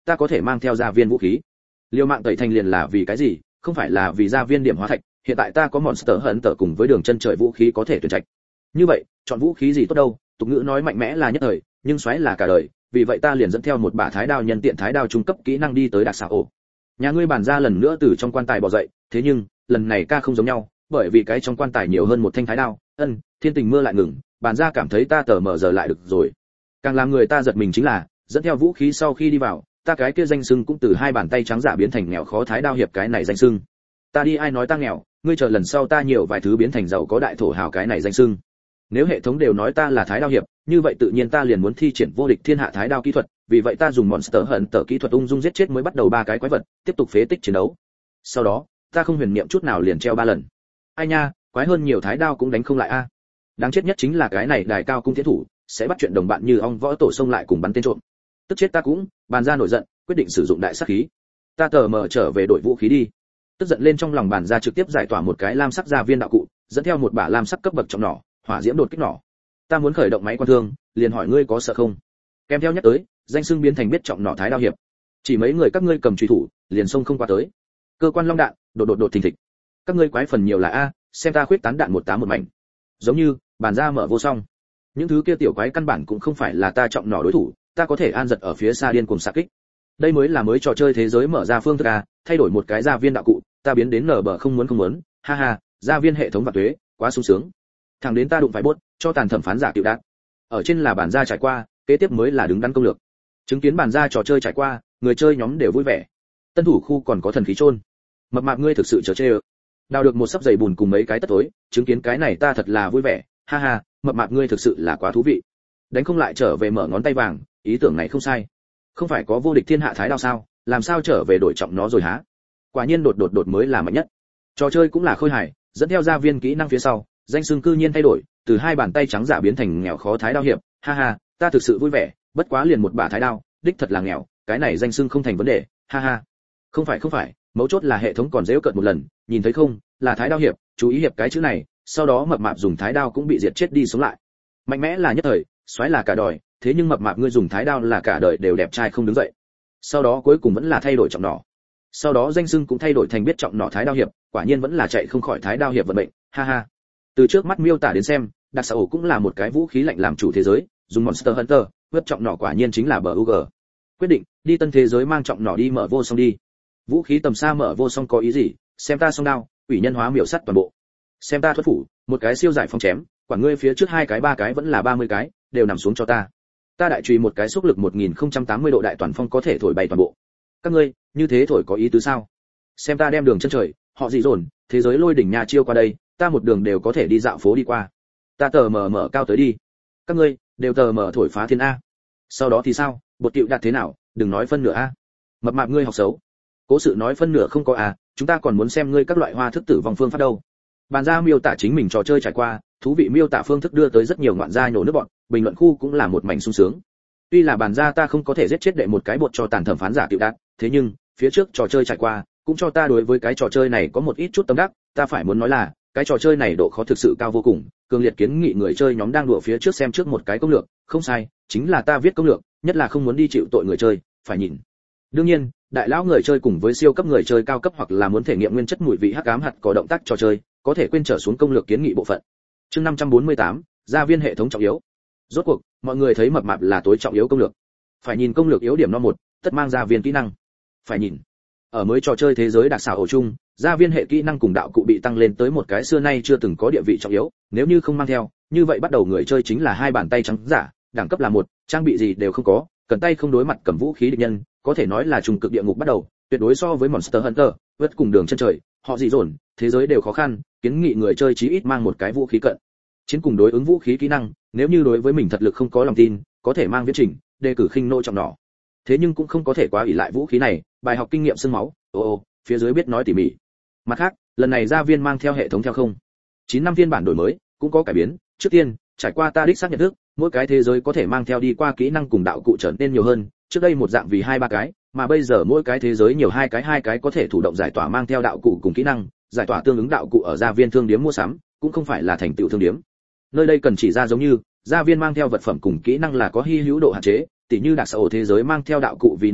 ta có thể mang theo gia viên vũ khí. Liều mạng tẩy thành liền là vì cái gì? Không phải là vì gia viên điểm hóa thạch, hiện tại ta có Monster Hunter cùng với đường chân trời vũ khí có thể tuyển trạch. Như vậy, chọn vũ khí gì tốt đâu? Tục ngữ nói mạnh mẽ là nhất thời, nhưng xoáy là cả đời, vì vậy ta liền dẫn theo một bả thái đao nhân tiện thái đao trung cấp kỹ năng đi tới Đặc Xà ổ. Nhà ngươi bản ra lần nữa từ trong quan tài bò dậy, thế nhưng, lần này ca không giống nhau, bởi vì cái trong quan tài nhiều hơn một thanh thái đao. Ân, thiên tình mưa lại ngừng, bản ra cảm thấy ta tờ mở giờ lại được rồi. Càng làm người ta giật mình chính là, dẫn theo vũ khí sau khi đi vào, ta cái kia danh xưng cũng từ hai bàn tay trắng giả biến thành nghèo khó thái đao hiệp cái này danh xưng. Ta đi ai nói ta nghèo, ngươi chờ lần sau ta nhiều vài thứ biến thành giàu có đại thổ hào cái này danh xưng. Nếu hệ thống đều nói ta là thái đao hiệp, như vậy tự nhiên ta liền muốn thi triển vô địch thiên hạ thái đao kỹ thuật, vì vậy ta dùng Monster Hunter kỹ thuật ung dung giết chết mới bắt đầu ba cái quái vật, tiếp tục phế tích chiến đấu. Sau đó, ta không huyền niệm chút nào liền treo ba lần. Ai nha, quái hơn nhiều thái đao cũng đánh không lại a. Đáng chết nhất chính là cái này đài cao cung tiến thủ, sẽ bắt chuyện đồng bạn như ong võ tổ xông lại cùng bắn tên trộm. Tức chết ta cũng, bàn ra nổi giận, quyết định sử dụng đại sát khí. Ta tờ mờ trở về đổi vũ khí đi. Tức giận lên trong lòng bàn ra trực tiếp giải tỏa một cái lam sắc gia viên đạo cụ, dẫn theo một bả lam sắc cấp bậc trọng nỏ, hỏa diễm đột kích nỏ. Ta muốn khởi động máy quan thương, liền hỏi ngươi có sợ không? Kèm theo nhắc tới, danh xưng biến thành biết trọng nỏ thái đao hiệp. Chỉ mấy người các ngươi cầm truy thủ, liền xông không qua tới. Cơ quan long đạn, đột đột đột thình thịch. Các ngươi quái phần nhiều là a, xem ta khuyết tán đạn một tám một mảnh. Giống như, bàn ra mở vô song. Những thứ kia tiểu quái căn bản cũng không phải là ta trọng nỏ đối thủ, ta có thể an giật ở phía xa điên cuồng xạ kích. Đây mới là mới trò chơi thế giới mở ra phương thức a, thay đổi một cái gia viên đạo cụ, ta biến đến nở bờ không muốn không muốn, ha ha, gia viên hệ thống và tuế, quá sung sướng. Thằng đến ta đụng phải bốt, cho tàn thẩm phán giả tiểu đạn. Ở trên là bản gia trải qua, kế tiếp mới là đứng đắn công lược. Chứng kiến bản gia trò chơi trải qua, người chơi nhóm đều vui vẻ. Tân thủ khu còn có thần khí trôn. Mập mạp ngươi thực sự chớ chê ơ. Đào được một sấp giày bùn cùng mấy cái tất tối, chứng kiến cái này ta thật là vui vẻ, ha ha, mập mạp ngươi thực sự là quá thú vị. Đánh không lại trở về mở ngón tay vàng, ý tưởng này không sai. Không phải có vô địch thiên hạ thái đao sao, làm sao trở về đổi trọng nó rồi hả? Quả nhiên đột đột đột mới là mạnh nhất. Trò chơi cũng là khôi hài, dẫn theo gia viên kỹ năng phía sau, danh xưng cư nhiên thay đổi, từ hai bàn tay trắng giả biến thành nghèo khó thái đao hiệp, ha ha, ta thực sự vui vẻ, bất quá liền một bả thái đao, đích thật là nghèo, cái này danh xưng không thành vấn đề, ha ha. Không phải không phải, mấu chốt là hệ thống còn dễ cợt một lần, nhìn thấy không, là thái đao hiệp, chú ý hiệp cái chữ này, sau đó mập mạp dùng thái đao cũng bị diệt chết đi sống lại. Mạnh mẽ là nhất thời, xoáy là cả đời, thế nhưng mập mạp ngươi dùng thái đao là cả đời đều đẹp trai không đứng dậy. Sau đó cuối cùng vẫn là thay đổi trọng nỏ. Sau đó danh xưng cũng thay đổi thành biết trọng nỏ thái đao hiệp, quả nhiên vẫn là chạy không khỏi thái đao hiệp vận mệnh, ha ha. Từ trước mắt miêu tả đến xem, Đặc Xà ổ cũng là một cái vũ khí lạnh làm chủ thế giới, dùng Monster Hunter, vứt trọng nỏ quả nhiên chính là bờ u giê. Quyết định, đi tân thế giới mang trọng nỏ đi mở vô song đi. Vũ khí tầm xa mở vô song có ý gì? Xem ta song đao, quỷ nhân hóa miểu sắt toàn bộ. Xem ta thuật phủ, một cái siêu giải phong chém, quản ngươi phía trước hai cái ba cái vẫn là ba mươi cái, đều nằm xuống cho ta. Ta đại chùy một cái xúc lực một nghìn không trăm tám mươi độ đại toàn phong có thể thổi bay toàn bộ. Các ngươi, như thế thổi có ý tứ sao? Xem ta đem đường chân trời, họ dị dồn, thế giới lôi đỉnh nhà chiêu qua đây, ta một đường đều có thể đi dạo phố đi qua. Ta tờ mờ mở cao tới đi. Các ngươi, đều tờ mờ thổi phá thiên a. Sau đó thì sao, bột tiệu đạt thế nào, đừng nói phân nửa a. Mập mạp ngươi học xấu. Cố sự nói phân nửa không có à, chúng ta còn muốn xem ngươi các loại hoa thức tử vòng phương pháp đâu. Bàn ra miêu tả chính mình trò chơi trải qua, thú vị miêu tả phương thức đưa tới rất nhiều ngoạn gia nhổ nước bọn, bình luận khu cũng là một mảnh sung sướng. Tuy là bàn ra ta không có thể giết chết đệ một cái bột cho tàn thẩm phán giả tiểu đạt, thế nhưng phía trước trò chơi trải qua cũng cho ta đối với cái trò chơi này có một ít chút tâm đắc, ta phải muốn nói là cái trò chơi này độ khó thực sự cao vô cùng, cường liệt kiến nghị người chơi nhóm đang đùa phía trước xem trước một cái công lược, không sai, chính là ta viết công lược, nhất là không muốn đi chịu tội người chơi, phải nhìn. Đương nhiên, đại lão người chơi cùng với siêu cấp người chơi cao cấp hoặc là muốn thể nghiệm nguyên chất mùi vị hắc ám hạt có động tác trò chơi, có thể quên trở xuống công lược kiến nghị bộ phận. Chương năm trăm bốn mươi tám, gia viên hệ thống trọng yếu. Rốt cuộc, mọi người thấy mập mạp là tối trọng yếu công lược. Phải nhìn công lược yếu điểm no một, tất mang gia viên kỹ năng. Phải nhìn. Ở mới trò chơi thế giới Đặc Xà ổ chung, gia viên hệ kỹ năng cùng đạo cụ bị tăng lên tới một cái xưa nay chưa từng có địa vị trọng yếu, nếu như không mang theo, như vậy bắt đầu người chơi chính là hai bàn tay trắng giả, đẳng cấp là một, trang bị gì đều không có, cần tay không đối mặt cầm vũ khí địch nhân, có thể nói là trùng cực địa ngục bắt đầu, tuyệt đối so với Monster Hunter, vượt cùng đường chân trời, họ dị dồn, thế giới đều khó khăn, kiến nghị người chơi chí ít mang một cái vũ khí cận chiến cùng đối ứng vũ khí kỹ năng, nếu như đối với mình thật lực không có lòng tin, có thể mang viễn trình, đề cử khinh nộ trọng nỏ. Thế nhưng cũng không có thể quá ỷ lại vũ khí này, bài học kinh nghiệm xương máu, ô ô, phía dưới biết nói tỉ mỉ. Mặt khác, lần này gia viên mang theo hệ thống theo không chín năm phiên bản đổi mới, cũng có cải biến, trước tiên, trải qua ta đích xác nhận thức, mỗi cái thế giới có thể mang theo đi qua kỹ năng cùng đạo cụ trở nên nhiều hơn, trước đây một dạng vì hai ba cái, mà bây giờ mỗi cái thế giới nhiều hai cái hai cái có thể thủ động giải tỏa mang theo đạo cụ cùng kỹ năng, giải tỏa tương ứng đạo cụ ở gia viên thương điếm mua sắm, cũng không phải là thành tựu thương điếm. Nơi đây cần chỉ ra giống như, gia viên mang theo vật phẩm cùng kỹ năng là có hi hữu độ hạn chế, tỉ như Đặc Xà ổ thế giới mang theo đạo cụ vì năm cái,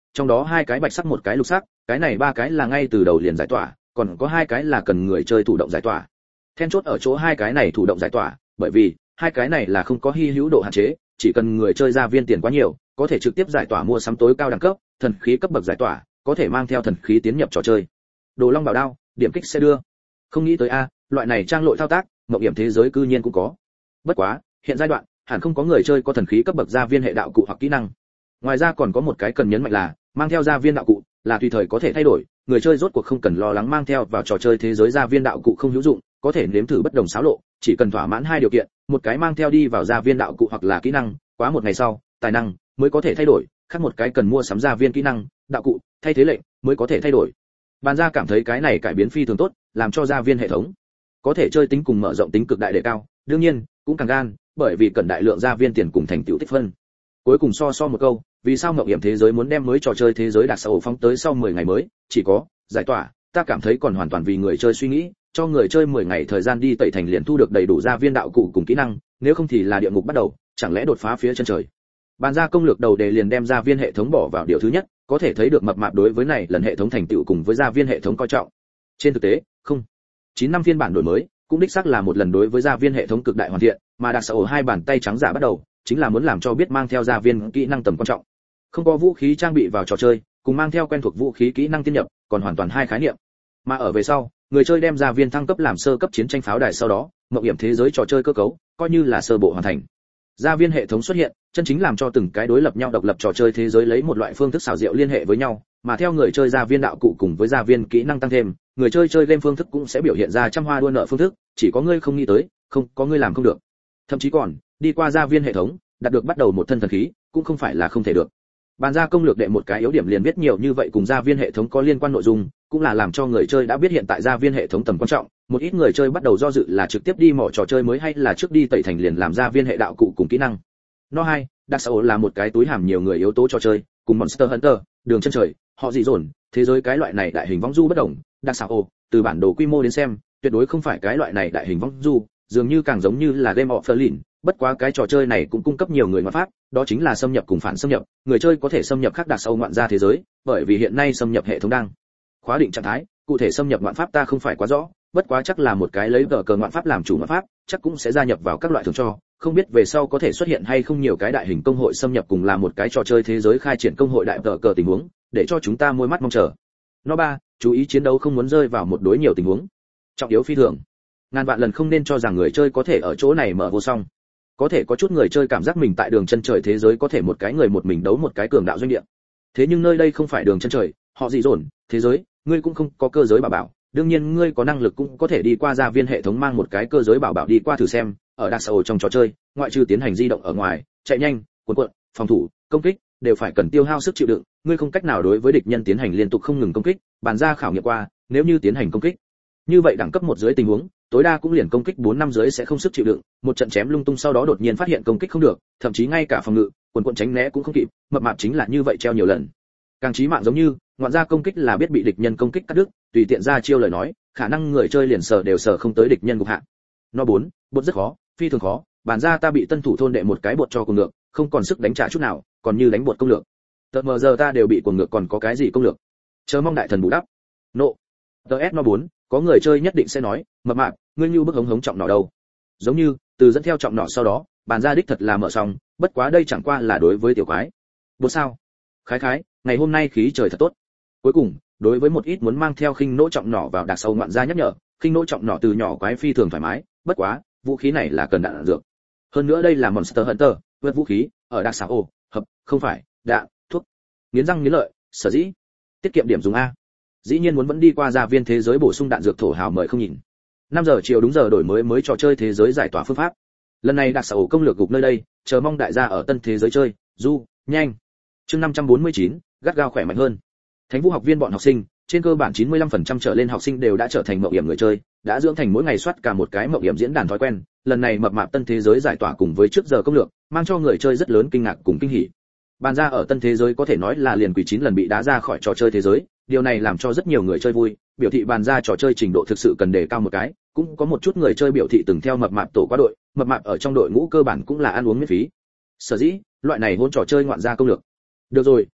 trong đó hai cái bạch sắc một cái lục sắc, cái này ba cái là ngay từ đầu liền giải tỏa, còn có hai cái là cần người chơi thủ động giải tỏa. Then chốt ở chỗ hai cái này thủ động giải tỏa, bởi vì hai cái này là không có hy hữu độ hạn chế, chỉ cần người chơi ra viên tiền quá nhiều, có thể trực tiếp giải tỏa mua sắm tối cao đẳng cấp, thần khí cấp bậc giải tỏa, có thể mang theo thần khí tiến nhập trò chơi. Đồ Long Bảo Đao, điểm kích sẽ đưa. Không nghĩ tới a, loại này trang lội thao tác, mộng hiểm thế giới cư nhiên cũng có. Bất quá, hiện giai đoạn, hẳn không có người chơi có thần khí cấp bậc gia viên hệ đạo cụ hoặc kỹ năng. Ngoài ra còn có một cái cần nhấn mạnh là, mang theo gia viên đạo cụ là tùy thời có thể thay đổi, người chơi rốt cuộc không cần lo lắng mang theo vào trò chơi thế giới gia viên đạo cụ không hữu dụng, có thể nếm thử bất đồng xáo lộ, chỉ cần thỏa mãn hai điều kiện, một cái mang theo đi vào gia viên đạo cụ hoặc là kỹ năng, quá một ngày sau, tài năng mới có thể thay đổi, khác một cái cần mua sắm gia viên kỹ năng, đạo cụ, thay thế lệnh mới có thể thay đổi. Bàn gia cảm thấy cái này cải biến phi thường tốt, làm cho gia viên hệ thống có thể chơi tính cùng mở rộng tính cực đại đề cao, đương nhiên cũng càng gan, bởi vì cần đại lượng gia viên tiền cùng thành tựu tích phân. Cuối cùng so so một câu, vì sao mộng hiểm thế giới muốn đem mới trò chơi thế giới đạt xã hội phóng tới sau mười ngày mới, chỉ có giải tỏa, ta cảm thấy còn hoàn toàn vì người chơi suy nghĩ, cho người chơi mười ngày thời gian đi tẩy thành liền thu được đầy đủ gia viên đạo cụ cùng kỹ năng, nếu không thì là địa ngục bắt đầu, chẳng lẽ đột phá phía chân trời. Bàn ra công lược đầu đề liền đem gia viên hệ thống bỏ vào điều thứ nhất, có thể thấy được mập mạp đối với này lần hệ thống thành tựu cùng với gia viên hệ thống coi trọng. Trên thực tế, không chín năm phiên bản đổi mới, cũng đích xác là một lần đối với gia viên hệ thống cực đại hoàn thiện, mà đặc xã hội hai bàn tay trắng giả bắt đầu, chính là muốn làm cho biết mang theo gia viên kỹ năng tầm quan trọng. Không có vũ khí trang bị vào trò chơi, cùng mang theo quen thuộc vũ khí kỹ năng tiến nhập, còn hoàn toàn hai khái niệm. Mà ở về sau, người chơi đem gia viên thăng cấp làm sơ cấp chiến tranh pháo đài sau đó, mộng hiểm thế giới trò chơi cơ cấu, coi như là sơ bộ hoàn thành. Gia viên hệ thống xuất hiện, chân chính làm cho từng cái đối lập nhau độc lập trò chơi thế giới lấy một loại phương thức xảo diệu liên hệ với nhau, mà theo người chơi gia viên đạo cụ cùng với gia viên kỹ năng tăng thêm, người chơi chơi game phương thức cũng sẽ biểu hiện ra trăm hoa đua nở phương thức, chỉ có ngươi không nghĩ tới, không có ngươi làm không được. Thậm chí còn, đi qua gia viên hệ thống, đạt được bắt đầu một thân thần khí, cũng không phải là không thể được. Bàn ra công lược đệ một cái yếu điểm liền biết nhiều như vậy cùng gia viên hệ thống có liên quan nội dung, cũng là làm cho người chơi đã biết hiện tại gia viên hệ thống tầm quan trọng, một ít người chơi bắt đầu do dự là trực tiếp đi mỏ trò chơi mới hay là trước đi tẩy thành liền làm gia viên hệ đạo cụ cùng kỹ năng. No hai, Dark Souls là một cái túi hàm nhiều người yếu tố trò chơi, cùng Monster Hunter, đường chân trời, họ dị dồn, thế giới cái loại này đại hình vong du bất đồng, Dark Souls, từ bản đồ quy mô đến xem, tuyệt đối không phải cái loại này đại hình vong du, dường như càng giống như là Game of Thrones, bất quá cái trò chơi này cũng cung cấp nhiều người ngoạn pháp, đó chính là xâm nhập cùng phản xâm nhập, người chơi có thể xâm nhập khác Dark Souls ngoạn ra thế giới, bởi vì hiện nay xâm nhập hệ thống đang khóa định trạng thái, cụ thể xâm nhập ngoạn pháp ta không phải quá rõ, bất quá chắc là một cái lấy cờ cờ ngoạn pháp làm chủ ngoạn pháp, chắc cũng sẽ gia nhập vào các loại thường cho, không biết về sau có thể xuất hiện hay không nhiều cái đại hình công hội xâm nhập cùng là một cái trò chơi thế giới khai triển công hội đại cờ cờ tình huống, để cho chúng ta môi mắt mong chờ. Nó ba, chú ý chiến đấu không muốn rơi vào một đối nhiều tình huống. Trọng yếu phi thường. Ngàn vạn lần không nên cho rằng người chơi có thể ở chỗ này mở vô song. Có thể có chút người chơi cảm giác mình tại đường chân trời thế giới có thể một cái người một mình đấu một cái cường đạo doanh địa. Thế nhưng nơi đây không phải đường chân trời, họ dị dồn, thế giới, ngươi cũng không có cơ giới bảo bảo, đương nhiên ngươi có năng lực cũng có thể đi qua gia viên hệ thống mang một cái cơ giới bảo bảo đi qua thử xem, ở Dark Souls trong trò chơi, ngoại trừ tiến hành di động ở ngoài, chạy nhanh, cuộn cuộn, phòng thủ, công kích đều phải cần tiêu hao sức chịu đựng, ngươi không cách nào đối với địch nhân tiến hành liên tục không ngừng công kích, bàn ra khảo nghiệm qua, nếu như tiến hành công kích, như vậy đẳng cấp một dưới tình huống, tối đa cũng liền công kích bốn năm dưới sẽ không sức chịu đựng, một trận chém lung tung sau đó đột nhiên phát hiện công kích không được, thậm chí ngay cả phòng ngự, cuộn cuộn tránh né cũng không kịp, mập mạp chính là như vậy treo nhiều lần. Càng chí mạng giống như, ngoạn ra công kích là biết bị địch nhân công kích cắt đứt, tùy tiện ra chiêu lời nói, khả năng người chơi liền sờ đều sờ không tới địch nhân gục hạ. Nó bốn, bột rất khó, phi thường khó, bản ra ta bị tân thủ thôn đệ một cái bột cho cùng ngược, không còn sức đánh trả chút nào, còn như đánh bột công lược. Tợt mờ giờ ta đều bị cuồng ngược còn có cái gì công lược. Chờ mong đại thần bù đắp. Nộ. tê ét nó bốn, có người chơi nhất định sẽ nói, mập mạp, ngươi như bức hống hống trọng nỏ đâu. Giống như, từ dẫn theo trọng nỏ sau đó, bản ra đích thật là mở xong, bất quá đây chẳng qua là đối với tiểu quái. Bột sao? Khái khái, ngày hôm nay khí trời thật tốt. Cuối cùng, đối với một ít muốn mang theo khinh nỗ trọng nỏ vào Dark Souls ngoạn gia nhắc nhở, khinh nỗ trọng nỏ từ nhỏ quái phi thường thoải mái, bất quá, vũ khí này là cần đạn dược. Hơn nữa đây là Monster Hunter, vượt vũ khí, ở Dark Souls, hợp, không phải, đạn, thuốc. Nghiến răng nghiến lợi, sở dĩ tiết kiệm điểm dùng a. Dĩ nhiên muốn vẫn đi qua gia viên thế giới bổ sung đạn dược thổ hào mời không nhìn. năm giờ chiều đúng giờ đổi mới mới trò chơi thế giới giải tỏa phương pháp. Lần này Dark Souls công lược gục nơi đây, chờ mong đại gia ở tân thế giới chơi, du, nhanh. Chương năm trăm bốn mươi chín, gắt gao khỏe mạnh hơn. Thánh Vũ học viên bọn học sinh, trên cơ bản chín mươi lăm phần trăm trở lên học sinh đều đã trở thành mộng hiểm người chơi, đã dưỡng thành mỗi ngày soát cả một cái mộng hiểm diễn đàn thói quen, lần này mập mạp tân thế giới giải tỏa cùng với trước giờ công lược, mang cho người chơi rất lớn kinh ngạc cùng kinh hỉ. Bàn ra ở tân thế giới có thể nói là liền quỷ chín lần bị đá ra khỏi trò chơi thế giới, điều này làm cho rất nhiều người chơi vui, biểu thị bàn ra trò chơi trình độ thực sự cần đề cao một cái, cũng có một chút người chơi biểu thị từng theo mập mạp tổ qua đội, mập mạp ở trong đội ngũ cơ bản cũng là ăn uống miễn phí. Sở dĩ, loại này hôn trò chơi ngoạn ra công lược. Được rồi,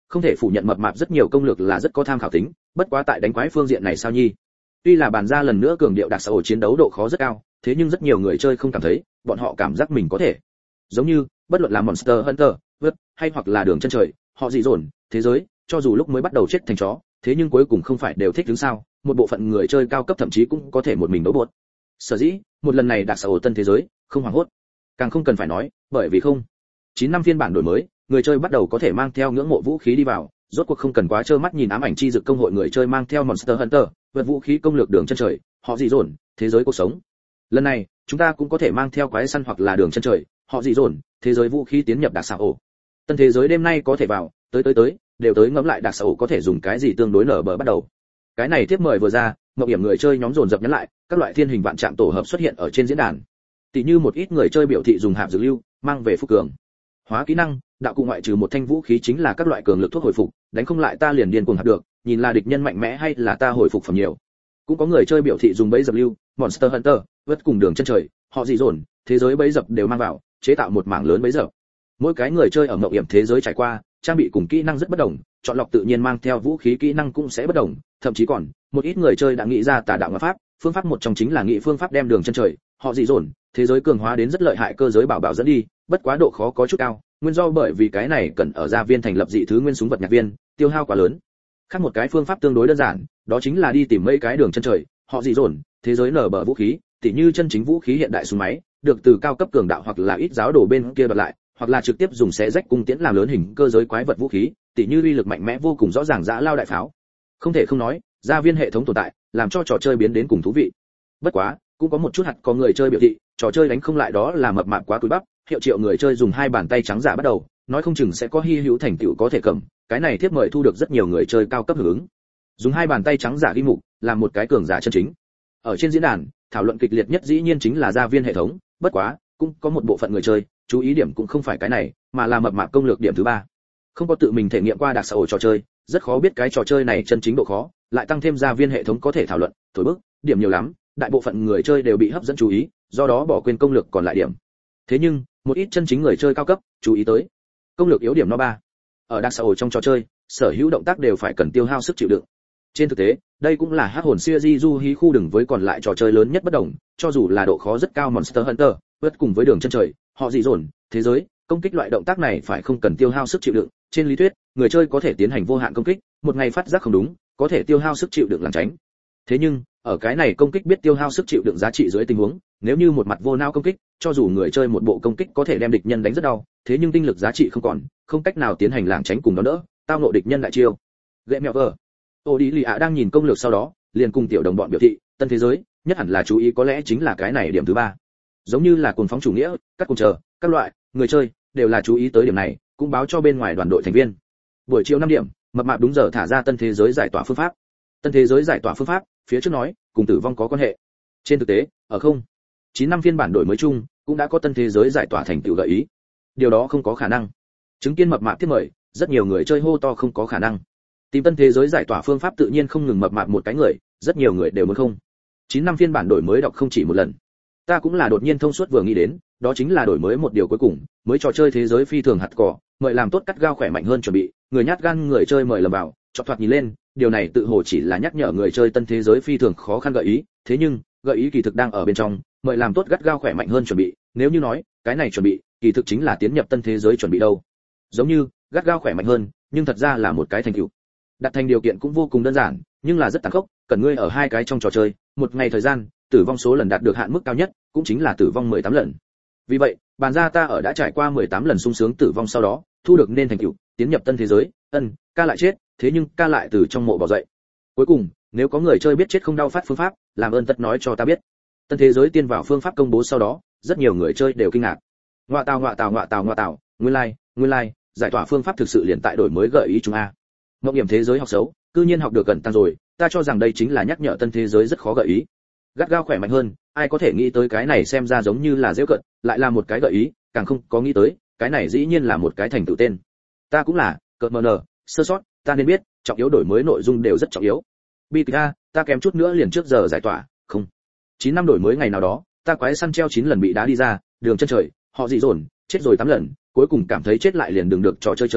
Không thể phủ nhận mập mạp rất nhiều công lược là rất có tham khảo tính, bất quá tại đánh quái phương diện này sao nhi? Tuy là bàn ra lần nữa cường điệu đặc xã hội chiến đấu độ khó rất cao, thế nhưng rất nhiều người chơi không cảm thấy, bọn họ cảm giác mình có thể. Giống như, bất luận là Monster Hunter, vượt, hay hoặc là đường chân trời, họ dị dồn, thế giới, cho dù lúc mới bắt đầu chết thành chó, thế nhưng cuối cùng không phải đều thích đứng sao, một bộ phận người chơi cao cấp thậm chí cũng có thể một mình đấu bột. Sở dĩ, một lần này đặc xã hội tân thế giới, không hoảng hốt. Càng không cần phải nói, bởi vì không. chín năm phiên bản đổi mới, người chơi bắt đầu có thể mang theo ngưỡng mộ vũ khí đi vào, rốt cuộc không cần quá trơ mắt nhìn ám ảnh chi dực công hội người chơi mang theo Monster Hunter, vượt vũ khí công lược đường chân trời, họ dị dồn, thế giới cuộc sống. Lần này, chúng ta cũng có thể mang theo quái săn hoặc là đường chân trời, họ dị dồn, thế giới vũ khí tiến nhập đặc xã ổ. Tân thế giới đêm nay có thể vào, tới tới tới, đều tới ngẫm lại đặc xã ổ có thể dùng cái gì tương đối nở bờ bắt đầu. Cái này tiếp mời vừa ra, ngọc điểm người chơi nhóm dồn dập nhắn lại, các loại thiên hình vạn trạng tổ hợp xuất hiện ở trên diễn đàn. Tỷ như một ít người chơi biểu thị dùng hạp dược lưu, mang về phục cường. Hóa kỹ năng, đạo cụ ngoại trừ một thanh vũ khí chính là các loại cường lực thuốc hồi phục, đánh không lại ta liền điên cuồng hạt được, nhìn là địch nhân mạnh mẽ hay là ta hồi phục phẩm nhiều. Cũng có người chơi biểu thị dùng bẫy dập lưu, Monster Hunter, vớt cùng đường chân trời, họ dị dồn, thế giới bẫy dập đều mang vào, chế tạo một mảng lớn bẫy dập. Mỗi cái người chơi ở mộng hiểm thế giới trải qua, trang bị cùng kỹ năng rất bất đồng, chọn lọc tự nhiên mang theo vũ khí kỹ năng cũng sẽ bất đồng, thậm chí còn một ít người chơi đã nghĩ ra tà đạo ngã pháp, phương pháp một trong chính là nghĩ phương pháp đem đường chân trời, họ dị dồn, thế giới cường hóa đến rất lợi hại cơ giới bảo bảo dẫn đi, bất quá độ khó có chút cao, nguyên do bởi vì cái này cần ở gia viên thành lập dị thứ nguyên súng vật nhạc viên, tiêu hao quá lớn. Khác một cái phương pháp tương đối đơn giản, đó chính là đi tìm mấy cái đường chân trời, họ dị dồn, thế giới nở bờ vũ khí, tỉ như chân chính vũ khí hiện đại súng máy, được từ cao cấp cường đạo hoặc là ít giáo đồ bên kia đoạt lại, hoặc là trực tiếp dùng xé rách cung tiễn làm lớn hình cơ giới quái vật vũ khí, tỉ như uy lực mạnh mẽ vô cùng rõ ràng dã lao đại pháo. Không thể không nói, gia viên hệ thống tồn tại, làm cho trò chơi biến đến cùng thú vị. Bất quá, cũng có một chút hạt có người chơi biểu thị, trò chơi đánh không lại đó là mập mạp quá túi bắp, hiệu triệu người chơi dùng hai bàn tay trắng giả bắt đầu, nói không chừng sẽ có hy hữu thành tựu có thể cầm, cái này tiếp mời thu được rất nhiều người chơi cao cấp hưởng ứng. Dùng hai bàn tay trắng giả ghi mục, làm một cái cường giả chân chính. Ở trên diễn đàn, thảo luận kịch liệt nhất dĩ nhiên chính là gia viên hệ thống, bất quá, cũng có một bộ phận người chơi, chú ý điểm cũng không phải cái này, mà là mập mạp công lược điểm thứ ba. Không có tự mình thể nghiệm qua đặc xã hội trò chơi, rất khó biết cái trò chơi này chân chính độ khó, lại tăng thêm gia viên hệ thống có thể thảo luận, thổi bức, điểm nhiều lắm, đại bộ phận người chơi đều bị hấp dẫn chú ý, do đó bỏ quên công lược còn lại điểm. Thế nhưng, một ít chân chính người chơi cao cấp, chú ý tới. Công lược yếu điểm nó ba. Ở đặc xã hội trong trò chơi, sở hữu động tác đều phải cần tiêu hao sức chịu đựng. Trên thực tế, đây cũng là hắc hồn series du hí khu đừng với còn lại trò chơi lớn nhất bất đồng, cho dù là độ khó rất cao Monster Hunter, vượt cùng với đường chân trời, họ dị dồn, thế giới, công kích loại động tác này phải không cần tiêu hao sức chịu đựng, trên lý thuyết, người chơi có thể tiến hành vô hạn công kích, một ngày phát giác không đúng, có thể tiêu hao sức chịu đựng làm tránh. Thế nhưng, ở cái này công kích biết tiêu hao sức chịu đựng giá trị dưới tình huống, nếu như một mặt vô não công kích, cho dù người chơi một bộ công kích có thể đem địch nhân đánh rất đau, thế nhưng tinh lực giá trị không còn, không cách nào tiến hành lảng tránh cùng đón đỡ, tao ngộ địch nhân đại chiêu. Gệ mèo vờ. Ô đi lì ạ đang nhìn công lược sau đó, liền cùng tiểu đồng bọn biểu thị, tân thế giới, nhất hẳn là chú ý có lẽ chính là cái này điểm thứ ba. Giống như là cuồng phóng chủ nghĩa, các cùng chờ, các loại người chơi đều là chú ý tới điểm này, cũng báo cho bên ngoài đoàn đội thành viên. Buổi chiều năm điểm, mập mạp đúng giờ thả ra tân thế giới giải tỏa phương pháp. Tân thế giới giải tỏa phương pháp, phía trước nói, cùng tử vong có quan hệ. Trên thực tế, ở không chín năm phiên bản đổi mới chung, cũng đã có tân thế giới giải tỏa thành tựu gợi ý. Điều đó không có khả năng. Chứng kiến mập mạp thiết mời, rất nhiều người chơi hô to không có khả năng. Tìm tân thế giới giải tỏa phương pháp tự nhiên không ngừng mập mạp một cái người, rất nhiều người đều muốn không. chín năm phiên bản đổi mới đọc không chỉ một lần. Ta cũng là đột nhiên thông suốt vừa nghĩ đến, đó chính là đổi mới một điều cuối cùng, mới trò chơi thế giới phi thường hạt cỏ, mời làm tốt cắt gao khỏe mạnh hơn chuẩn bị, người nhát gan người chơi mời lầm vào, chọc thoạt nhìn lên, điều này tự hồ chỉ là nhắc nhở người chơi tân thế giới phi thường khó khăn gợi ý, thế nhưng, gợi ý kỳ thực đang ở bên trong, mời làm tốt gắt gao khỏe mạnh hơn chuẩn bị, nếu như nói, cái này chuẩn bị, kỳ thực chính là tiến nhập tân thế giới chuẩn bị đâu. Giống như, gắt gao khỏe mạnh hơn, nhưng thật ra là một cái thành tựu. Đặt thành điều kiện cũng vô cùng đơn giản, nhưng là rất tàn khốc, cần ngươi ở hai cái trong trò chơi, một ngày thời gian, tử vong số lần đạt được hạn mức cao nhất, cũng chính là tử vong mười tám lần. Vì vậy, bàn ra ta ở đã trải qua mười tám lần sung sướng tử vong sau đó, thu được nên thành tựu, tiến nhập tân thế giới, ân, ca lại chết, thế nhưng ca lại từ trong mộ bỏ dậy. Cuối cùng, nếu có người chơi biết chết không đau phát phương pháp, làm ơn tất nói cho ta biết. Tân thế giới tiên vào phương pháp công bố sau đó, rất nhiều người chơi đều kinh ngạc. Ngoạ tào ngoạ tào ngoạ tào ngoạ tào, nguyên lai, like, nguyên lai, like, giải tỏa phương pháp thực sự liền tại đổi mới gợi ý chúng a. Ngọc điểm thế giới học xấu, cư nhiên học được gần tăng rồi, ta cho rằng đây chính là nhắc nhở tân thế giới rất khó gợi ý. Gắt gao khỏe mạnh hơn, ai có thể nghĩ tới cái này xem ra giống như là giễu cận, lại là một cái gợi ý, càng không có nghĩ tới, cái này dĩ nhiên là một cái thành tựu tên. Ta cũng là, cợt mờ nờ, sơ sót, ta nên biết, trọng yếu đổi mới nội dung đều rất trọng yếu. Bi kịch a, ta kém chút nữa liền trước giờ giải tỏa, không. chín năm đổi mới ngày nào đó, ta quái săn treo chín lần bị đá đi ra, đường chân trời, họ dị dồn, chết rồi tám lần, cuối cùng cảm thấy chết lại liền đừng được trò chơi chơi,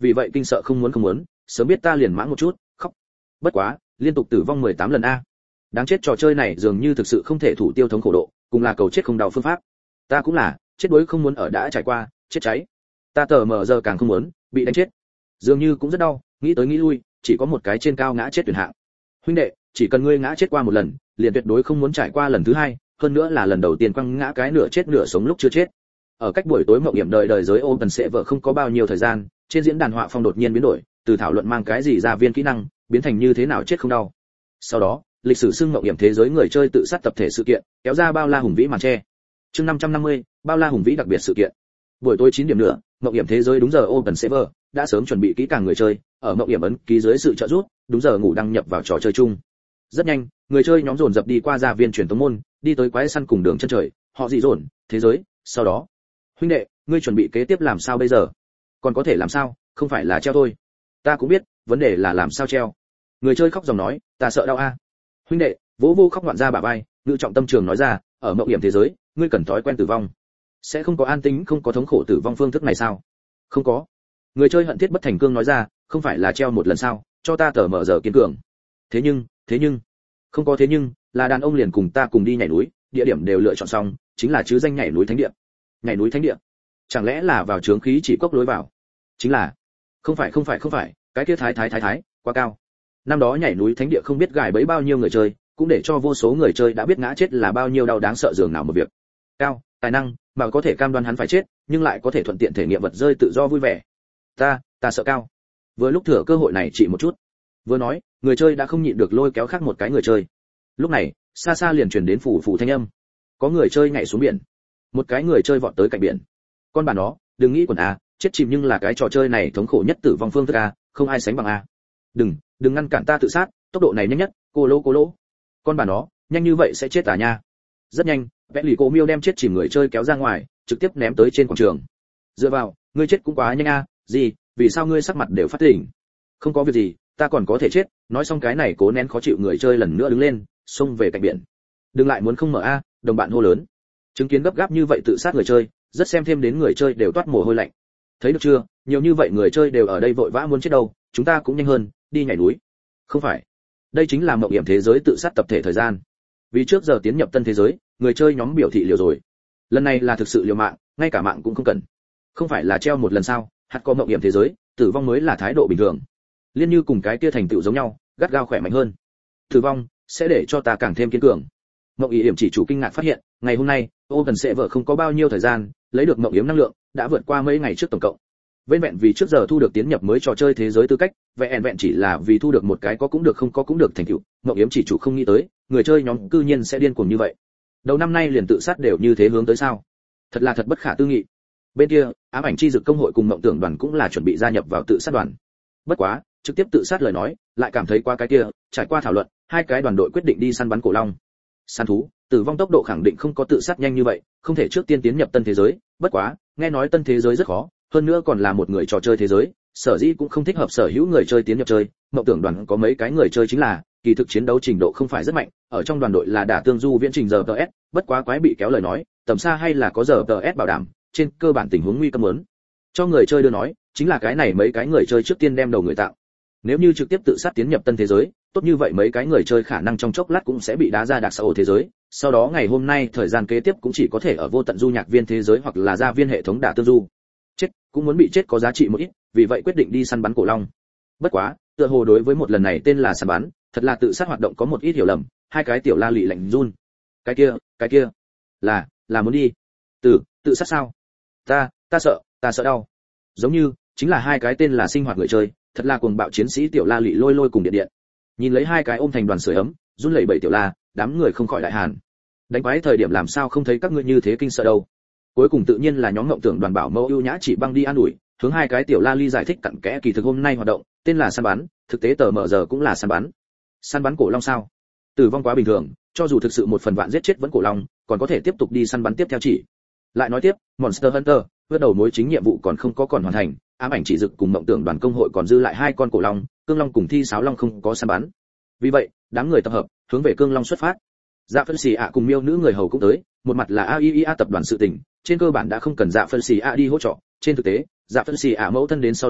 vì vậy kinh sợ không muốn không muốn, sớm biết ta liền mãng một chút, khóc. Bất quá, liên tục tử vong mười tám lần a. Đáng chết, trò chơi này dường như thực sự không thể thủ tiêu thống khổ độ, cùng là cầu chết không đau phương pháp. Ta cũng là, chết đuối không muốn ở đã trải qua, chết cháy. Ta tờ mờ giờ càng không muốn bị đánh chết. Dường như cũng rất đau, nghĩ tới nghĩ lui, chỉ có một cái trên cao ngã chết tuyển hạng. Huynh đệ, chỉ cần ngươi ngã chết qua một lần, liền tuyệt đối không muốn trải qua lần thứ hai, hơn nữa là lần đầu tiên quăng ngã cái nửa chết nửa sống lúc chưa chết. Ở cách buổi tối mộng hiểm đời đời giới Open sẽ vợ không có bao nhiêu thời gian, trên diễn đàn họa phong đột nhiên biến đổi, từ thảo luận mang cái gì ra viên kỹ năng, biến thành như thế nào chết không đau. Sau đó, lịch sử xưng mộng hiểm thế giới người chơi tự sát tập thể sự kiện, kéo ra bao la hùng vĩ màn che. Chương năm trăm năm mươi, bao la hùng vĩ đặc biệt sự kiện. Buổi tối chín điểm nữa, mộng hiểm thế giới đúng giờ Open server, đã sớm chuẩn bị kỹ càng người chơi, ở mộng hiểm ấn ký dưới sự trợ giúp, đúng giờ ngủ đăng nhập vào trò chơi chung. Rất nhanh, người chơi nhóm dồn dập đi qua gia viên truyền tống môn, đi tới quái săn cùng đường chân trời, họ dị dồn, thế giới, sau đó, huynh đệ, ngươi chuẩn bị kế tiếp làm sao bây giờ? Còn có thể làm sao, không phải là treo thôi. Ta cũng biết, vấn đề là làm sao treo. Người chơi khóc dòng nói, ta sợ đau a. Huynh đệ, vỗ vô khóc ngoạn ra bả vai, ngự trọng tâm trường nói ra, ở mộng hiểm thế giới, ngươi cần thói quen tử vong. Sẽ không có an tính, không có thống khổ tử vong phương thức này sao? Không có. Người chơi hận thiết bất thành cương nói ra, không phải là treo một lần sao, cho ta tờ mở giờ kiên cường. Thế nhưng, thế nhưng, không có thế nhưng, là đàn ông liền cùng ta cùng đi nhảy núi, địa điểm đều lựa chọn xong, chính là chứ danh nhảy núi thánh địa. Nhảy núi thánh địa? Chẳng lẽ là vào chướng khí chỉ cốc lối vào? Chính là. Không phải không phải không phải, cái kia thái thái thái thái, quá cao. Năm đó nhảy núi thánh địa không biết gài bẫy bao nhiêu người chơi, cũng để cho vô số người chơi đã biết ngã chết là bao nhiêu đau đáng sợ dường nào một việc. Cao, tài năng, mà có thể cam đoan hắn phải chết, nhưng lại có thể thuận tiện thể nghiệm vật rơi tự do vui vẻ. Ta, ta sợ cao. Vừa lúc thừa cơ hội này chỉ một chút. Vừa nói, người chơi đã không nhịn được lôi kéo khác một cái người chơi. Lúc này, xa xa liền truyền đến phủ phủ thanh âm. Có người chơi nhảy xuống biển. Một cái người chơi vọt tới cạnh biển. Con bà nó, đừng nghĩ quần a, chết chìm nhưng là cái trò chơi này thống khổ nhất tử vong phương thức a, không ai sánh bằng a. Đừng, đừng ngăn cản ta tự sát, tốc độ này nhanh nhất, cô lô cô lô. Con bà nó, nhanh như vậy sẽ chết à nha. Rất nhanh, vẽ lì cô miêu đem chết chìm người chơi kéo ra ngoài, trực tiếp ném tới trên quảng trường. Dựa vào, ngươi chết cũng quá nhanh a, gì, vì sao ngươi sắc mặt đều phát tỉnh? Không có việc gì, ta còn có thể chết. Nói xong cái này cố nén khó chịu người chơi lần nữa đứng lên, xông về cạnh biển. Đừng lại muốn không mở a, đồng bạn hô lớn. Chứng kiến gấp gáp như vậy tự sát người chơi, rất xem thêm đến người chơi đều toát mồ hôi lạnh. Thấy được chưa, nhiều như vậy người chơi đều ở đây vội vã muốn chết đâu, chúng ta cũng nhanh hơn, đi nhảy núi. Không phải, đây chính là mộng hiểm thế giới tự sát tập thể thời gian. Vì trước giờ tiến nhập tân thế giới, người chơi nhóm biểu thị liều rồi. Lần này là thực sự liều mạng, ngay cả mạng cũng không cần. Không phải là treo một lần sao? Hạt có mộng hiểm thế giới, tử vong mới là thái độ bình thường. Liên như cùng cái kia thành tựu giống nhau, gắt gao khỏe mạnh hơn. Tử vong sẽ để cho ta càng thêm kiên cường. Mộng hiểm chỉ chủ kinh ngạc phát hiện, ngày hôm nay, Open sẽ vợ không có bao nhiêu thời gian, lấy được mộng hiểm năng lượng, đã vượt qua mấy ngày trước tổng cộng. Vên vẹn vì trước giờ thu được tiến nhập mới trò chơi thế giới tư cách, vẹn vẹn chỉ là vì thu được một cái có cũng được không có cũng được thành tựu, mộng hiểm chỉ chủ không nghĩ tới, người chơi nhóm cư nhiên sẽ điên cuồng như vậy. Đầu năm nay liền tự sát đều như thế hướng tới sao? Thật là thật bất khả tư nghị. Bên kia, ám ảnh chi dực công hội cùng mộng tưởng đoàn cũng là chuẩn bị gia nhập vào tự sát đoàn. Bất quá, trực tiếp tự sát lời nói, lại cảm thấy qua cái kia, trải qua thảo luận, hai cái đoàn đội quyết định đi săn bắn cổ long. Săn thú, tử vong tốc độ khẳng định không có tự sát nhanh như vậy, không thể trước tiên tiến nhập tân thế giới, bất quá, nghe nói tân thế giới rất khó, hơn nữa còn là một người trò chơi thế giới, sở dĩ cũng không thích hợp sở hữu người chơi tiến nhập chơi. Mộng tưởng đoàn có mấy cái người chơi chính là, kỳ thực chiến đấu trình độ không phải rất mạnh, ở trong đoàn đội là đả tương du viễn trình giờ tê ét, bất quá quái bị kéo lời nói, tầm xa hay là có giờ tê ét bảo đảm, trên cơ bản tình huống nguy cấp lớn. Cho người chơi đưa nói, chính là cái này mấy cái người chơi trước tiên đem đầu người tạo. Nếu như trực tiếp tự sát tiến nhập tân thế giới, tốt như vậy mấy cái người chơi khả năng trong chốc lát cũng sẽ bị đá ra đặc xã hội thế giới, sau đó ngày hôm nay thời gian kế tiếp cũng chỉ có thể ở vô tận du nhạc viên thế giới hoặc là gia viên hệ thống đả tương du. Chết, cũng muốn bị chết có giá trị một ít, vì vậy quyết định đi săn bắn cổ long. Bất quá, tựa hồ đối với một lần này tên là săn bắn, thật là tự sát hoạt động có một ít hiểu lầm, hai cái tiểu la lị lạnh run. Cái kia, cái kia, là, là muốn đi. Tự, tự sát sao? Ta, ta sợ, ta sợ đau. Giống như, chính là hai cái tên là sinh hoạt người chơi, thật là cuồng bạo chiến sĩ tiểu la lị lôi lôi cùng điện điện. Nhìn lấy hai cái ôm thành đoàn sưởi ấm, run lẩy bẩy tiểu la, đám người không khỏi đại hàn. Đánh quái thời điểm làm sao không thấy các ngươi như thế kinh sợ đâu. Cuối cùng tự nhiên là nhóm ngộng tưởng đoàn bảo mẫu ưu nhã chỉ băng đi an ủi, hướng hai cái tiểu la ly giải thích cặn kẽ kỳ thực hôm nay hoạt động, tên là săn bắn, thực tế tờ mở giờ cũng là săn bắn. Săn bắn cổ long sao? Tử vong quá bình thường, cho dù thực sự một phần vạn giết chết vẫn cổ long, còn có thể tiếp tục đi săn bắn tiếp theo chỉ. Lại nói tiếp, Monster Hunter, vượt đầu mối chính nhiệm vụ còn không có còn hoàn thành, ám ảnh chỉ dực cùng mộng tưởng đoàn công hội còn dư lại hai con cổ long, cương long cùng thi sáo long không có săn bắn. Vì vậy, đám người tập hợp, hướng về cương long xuất phát. Dạ phân xì ạ cùng miêu nữ người hầu cũng tới, một mặt là a i i a tập đoàn sự tình, trên cơ bản đã không cần dạ phân xì ạ đi hỗ trợ, trên thực tế, dạ phân xì ạ mẫu thân đến sau đó,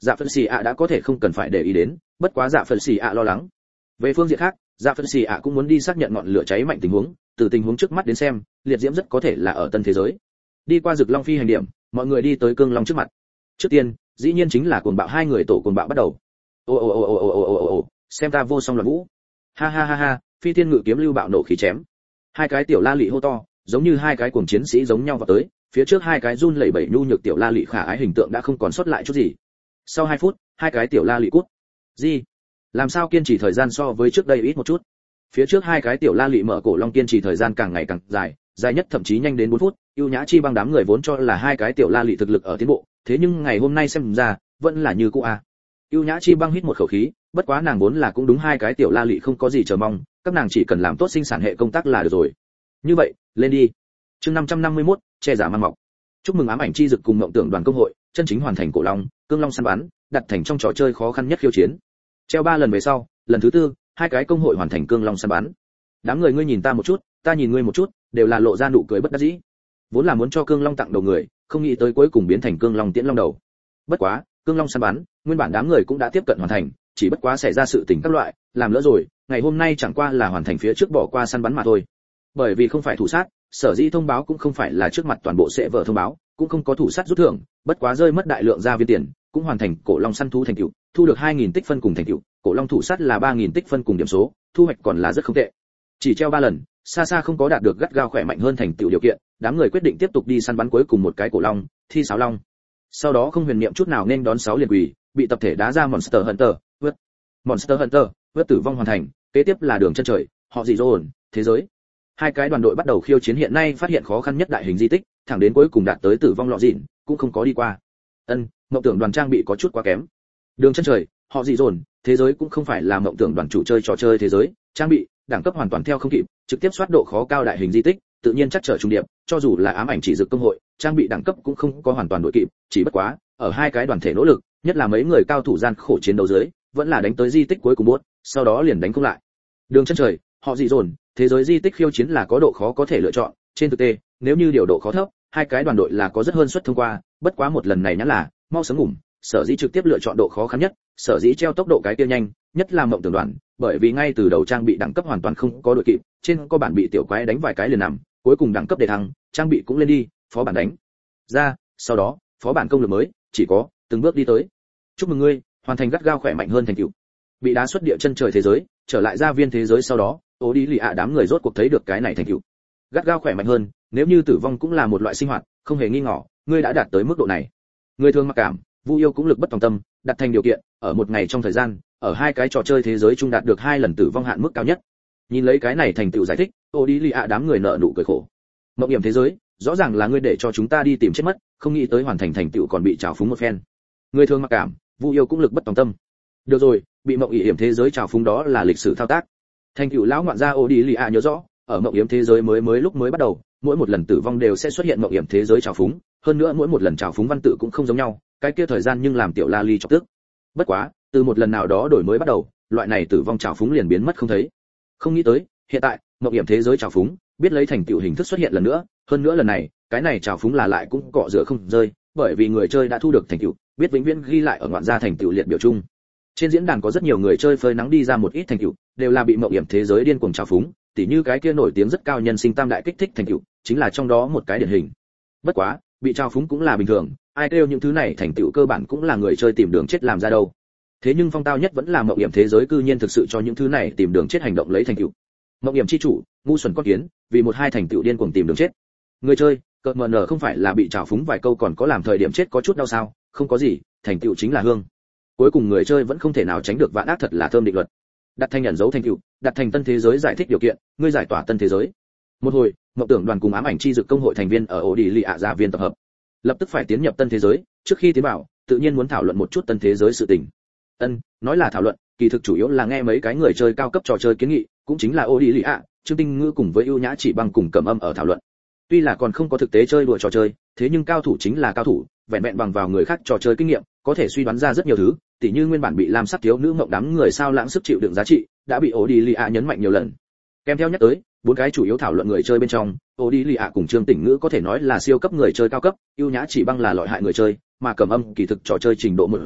Dạ Phân Xì ạ đã có thể không cần phải để ý đến, bất quá Dạ Phân Xì ạ lo lắng. Về phương diện khác, Dạ Phân Xì ạ cũng muốn đi xác nhận ngọn lửa cháy mạnh tình huống, từ tình huống trước mắt đến xem, liệt diễm rất có thể là ở tân thế giới. Đi qua Dực Long phi hành điểm, mọi người đi tới Cương Long trước mặt. Trước tiên, dĩ nhiên chính là cuồng bạo hai người tổ cuồng bạo bắt đầu. Ô ô ô ô ô ô ô ô, xem ta vô song loạn vũ. Ha ha ha ha, phi thiên ngự kiếm lưu bạo nổ khí chém. Hai cái tiểu la lị hô to, giống như hai cái cuồng chiến sĩ giống nhau vào tới, phía trước hai cái run lẩy bẩy nhu nhược tiểu la lị khả ái hình tượng đã không còn sót lại chút gì. Sau hai phút, hai cái tiểu la lị cút. Gì? Làm sao kiên trì thời gian so với trước đây ít một chút? Phía trước hai cái tiểu la lị mở cổ long kiên trì thời gian càng ngày càng dài, dài nhất thậm chí nhanh đến bốn phút, ưu nhã chi băng đám người vốn cho là hai cái tiểu la lị thực lực ở tiến bộ, thế nhưng ngày hôm nay xem ra, vẫn là như cũ a. Ưu nhã chi băng hít một khẩu khí, bất quá nàng vốn là cũng đúng hai cái tiểu la lị không có gì chờ mong, các nàng chỉ cần làm tốt sinh sản hệ công tác là được rồi. Như vậy, lên đi. Chương năm trăm năm mươi mốt, che giả mang mọc. Chúc mừng ám ảnh chi dực cùng mộng tưởng đoàn công hội, chân chính hoàn thành cổ long, cương long săn bắn, đặt thành trong trò chơi khó khăn nhất khiêu chiến. Treo ba lần về sau, lần thứ tư, hai cái công hội hoàn thành cương long săn bắn. Đám người ngươi nhìn ta một chút, ta nhìn ngươi một chút, đều là lộ ra nụ cười bất đắc dĩ. Vốn là muốn cho cương long tặng đầu người, không nghĩ tới cuối cùng biến thành cương long tiễn long đầu. Bất quá, cương long săn bắn, nguyên bản đám người cũng đã tiếp cận hoàn thành, chỉ bất quá xảy ra sự tình các loại, làm lỡ rồi, ngày hôm nay chẳng qua là hoàn thành phía trước bỏ qua săn bắn mà thôi. Bởi vì không phải thủ sát, sở dĩ thông báo cũng không phải là trước mặt toàn bộ sẽ vở thông báo, cũng không có thủ sát rút thưởng, bất quá rơi mất đại lượng gia viên tiền, cũng hoàn thành cổ long săn thú thành tựu, thu được hai nghìn tích phân cùng thành tựu, cổ long thủ sát là ba nghìn tích phân cùng điểm số, thu hoạch còn là rất không tệ. Chỉ treo ba lần, xa xa không có đạt được gắt gao khỏe mạnh hơn thành tựu điều kiện, đám người quyết định tiếp tục đi săn bắn cuối cùng một cái cổ long, thi sáo long. Sau đó không huyền niệm chút nào nên đón sáu liền quỷ, bị tập thể đá ra Monster Hunter, vượt. Monster Hunter, vượt tử vong hoàn thành, kế tiếp là đường chân trời, họ dị dồn, thế giới. Hai cái đoàn đội bắt đầu khiêu chiến hiện nay phát hiện khó khăn nhất đại hình di tích, thẳng đến cuối cùng đạt tới tử vong lọ dịn, cũng không có đi qua. Ân, mộng tưởng đoàn trang bị có chút quá kém. Đường chân trời, họ dị dồn, thế giới cũng không phải là mộng tưởng đoàn chủ chơi trò chơi thế giới, trang bị, đẳng cấp hoàn toàn theo không kịp, trực tiếp soát độ khó cao đại hình di tích, tự nhiên chắc trở trung điệp, cho dù là ám ảnh chỉ dực công hội, trang bị đẳng cấp cũng không có hoàn toàn đội kịp, chỉ bất quá, ở hai cái đoàn thể nỗ lực, nhất là mấy người cao thủ gian khổ chiến đấu dưới, vẫn là đánh tới di tích cuối cùng buốt, sau đó liền đánh không lại. Đường chân trời, họ dị dồn, thế giới di tích khiêu chiến là có độ khó có thể lựa chọn, trên thực tế, nếu như điều độ khó thấp, hai cái đoàn đội là có rất hơn suất thông qua, bất quá một lần này nhã là, mau sớm ngủm, sở dĩ trực tiếp lựa chọn độ khó khăn nhất, sở dĩ treo tốc độ cái kia nhanh, nhất là mộng tưởng đoàn, bởi vì ngay từ đầu trang bị đẳng cấp hoàn toàn không có đội kịp, trên có bản bị tiểu quái đánh vài cái liền nằm, cuối cùng đẳng cấp để thăng, trang bị cũng lên đi, phó bản đánh ra, sau đó, phó bản công lực mới, chỉ có từng bước đi tới. Chúc mừng ngươi, hoàn thành gắt gao khỏe mạnh hơn thành tựu. Bị đá xuất địa chân trời thế giới, trở lại gia viên thế giới sau đó, Ô Đi Lì ạ đám người rốt cuộc thấy được cái này thành tựu. Gắt gao khỏe mạnh hơn, nếu như tử vong cũng là một loại sinh hoạt, không hề nghi ngờ, ngươi đã đạt tới mức độ này. Người thường mặc cảm, Vu Yêu cũng lực bất tòng tâm, đặt thành điều kiện, ở một ngày trong thời gian, ở hai cái trò chơi thế giới chung đạt được hai lần tử vong hạn mức cao nhất. Nhìn lấy cái này thành tựu giải thích, Ô Đi Lì ạ đám người nợ nụ cười khổ. Mộng hiểm thế giới, rõ ràng là ngươi để cho chúng ta đi tìm chết mất, không nghĩ tới hoàn thành thành tựu còn bị trào phúng một phen. Người thường mặc cảm, Vu Yêu cũng lực bất tòng tâm. Được rồi, bị mộng hiểm thế giới trào phúng đó là lịch sử thao tác. Thành tựu lão ngoạn gia Ô Đi Lì ạ nhớ rõ, ở mộng hiểm thế giới mới mới lúc mới bắt đầu, mỗi một lần tử vong đều sẽ xuất hiện mộng hiểm thế giới trào phúng, hơn nữa mỗi một lần trào phúng văn tự cũng không giống nhau, cái kia thời gian nhưng làm tiểu La Ly chọc tức. Bất quá, từ một lần nào đó đổi mới bắt đầu, loại này tử vong trào phúng liền biến mất không thấy. Không nghĩ tới, hiện tại, mộng hiểm thế giới trào phúng, biết lấy thành tựu hình thức xuất hiện lần nữa, hơn nữa lần này, cái này trào phúng là lại cũng cọ rửa không rơi, bởi vì người chơi đã thu được thành tựu, biết vĩnh viễn ghi lại ở ngoạn gia thành tựu liệt biểu chung. Trên diễn đàn có rất nhiều người chơi phơi nắng đi ra một ít thành tựu, đều là bị mộng hiểm thế giới điên cuồng trào phúng, tỉ như cái kia nổi tiếng rất cao nhân sinh tam đại kích thích thành tựu, chính là trong đó một cái điển hình. Bất quá, bị trào phúng cũng là bình thường, ai kêu những thứ này thành tựu cơ bản cũng là người chơi tìm đường chết làm ra đâu. Thế nhưng phong tao nhất vẫn là mộng hiểm thế giới cư nhiên thực sự cho những thứ này tìm đường chết hành động lấy thành tựu. Mộng hiểm chi chủ, ngu xuẩn con kiến, vì một hai thành tựu điên cuồng tìm đường chết. Người chơi, cợt mờ nở không phải là bị trào phúng vài câu còn có làm thời điểm chết có chút đau sao? Không có gì, thành tựu chính là hương. Cuối cùng người chơi vẫn không thể nào tránh được vạn ác thật là thơm định luật. Đặt thành nhận dấu thành tựu, đặt thành tân thế giới giải thích điều kiện, ngươi giải tỏa tân thế giới. Một hồi, mộng tưởng đoàn cùng ám ảnh chi dực công hội thành viên ở Ô Đi Lì ạ gia viên tập hợp. Lập tức phải tiến nhập tân thế giới, trước khi tiến vào, tự nhiên muốn thảo luận một chút tân thế giới sự tình. Ân, nói là thảo luận, kỳ thực chủ yếu là nghe mấy cái người chơi cao cấp trò chơi kiến nghị, cũng chính là Ô Đi Lì ạ, Trương Tinh Ngữ cùng với ưu nhã chỉ bằng cùng Cẩm Âm ở thảo luận. Tuy là còn không có thực tế chơi đùa trò chơi, thế nhưng cao thủ chính là cao thủ, vẹn vẹn bằng vào người khác trò chơi kinh nghiệm, có thể suy đoán ra rất nhiều thứ, tỉ như nguyên bản bị làm sắc thiếu nữ mộng đám người sao lãng sức chịu đựng giá trị, đã bị Ô Đi Lì ạ nhấn mạnh nhiều lần. Kèm theo nhắc tới, bốn cái chủ yếu thảo luận người chơi bên trong, Ô Đi Lì ạ cùng Trương Tỉnh Ngữ có thể nói là siêu cấp người chơi cao cấp, ưu nhã chỉ băng là loại hại người chơi, mà Cẩm Âm kỳ thực trò chơi trình độ một dạng,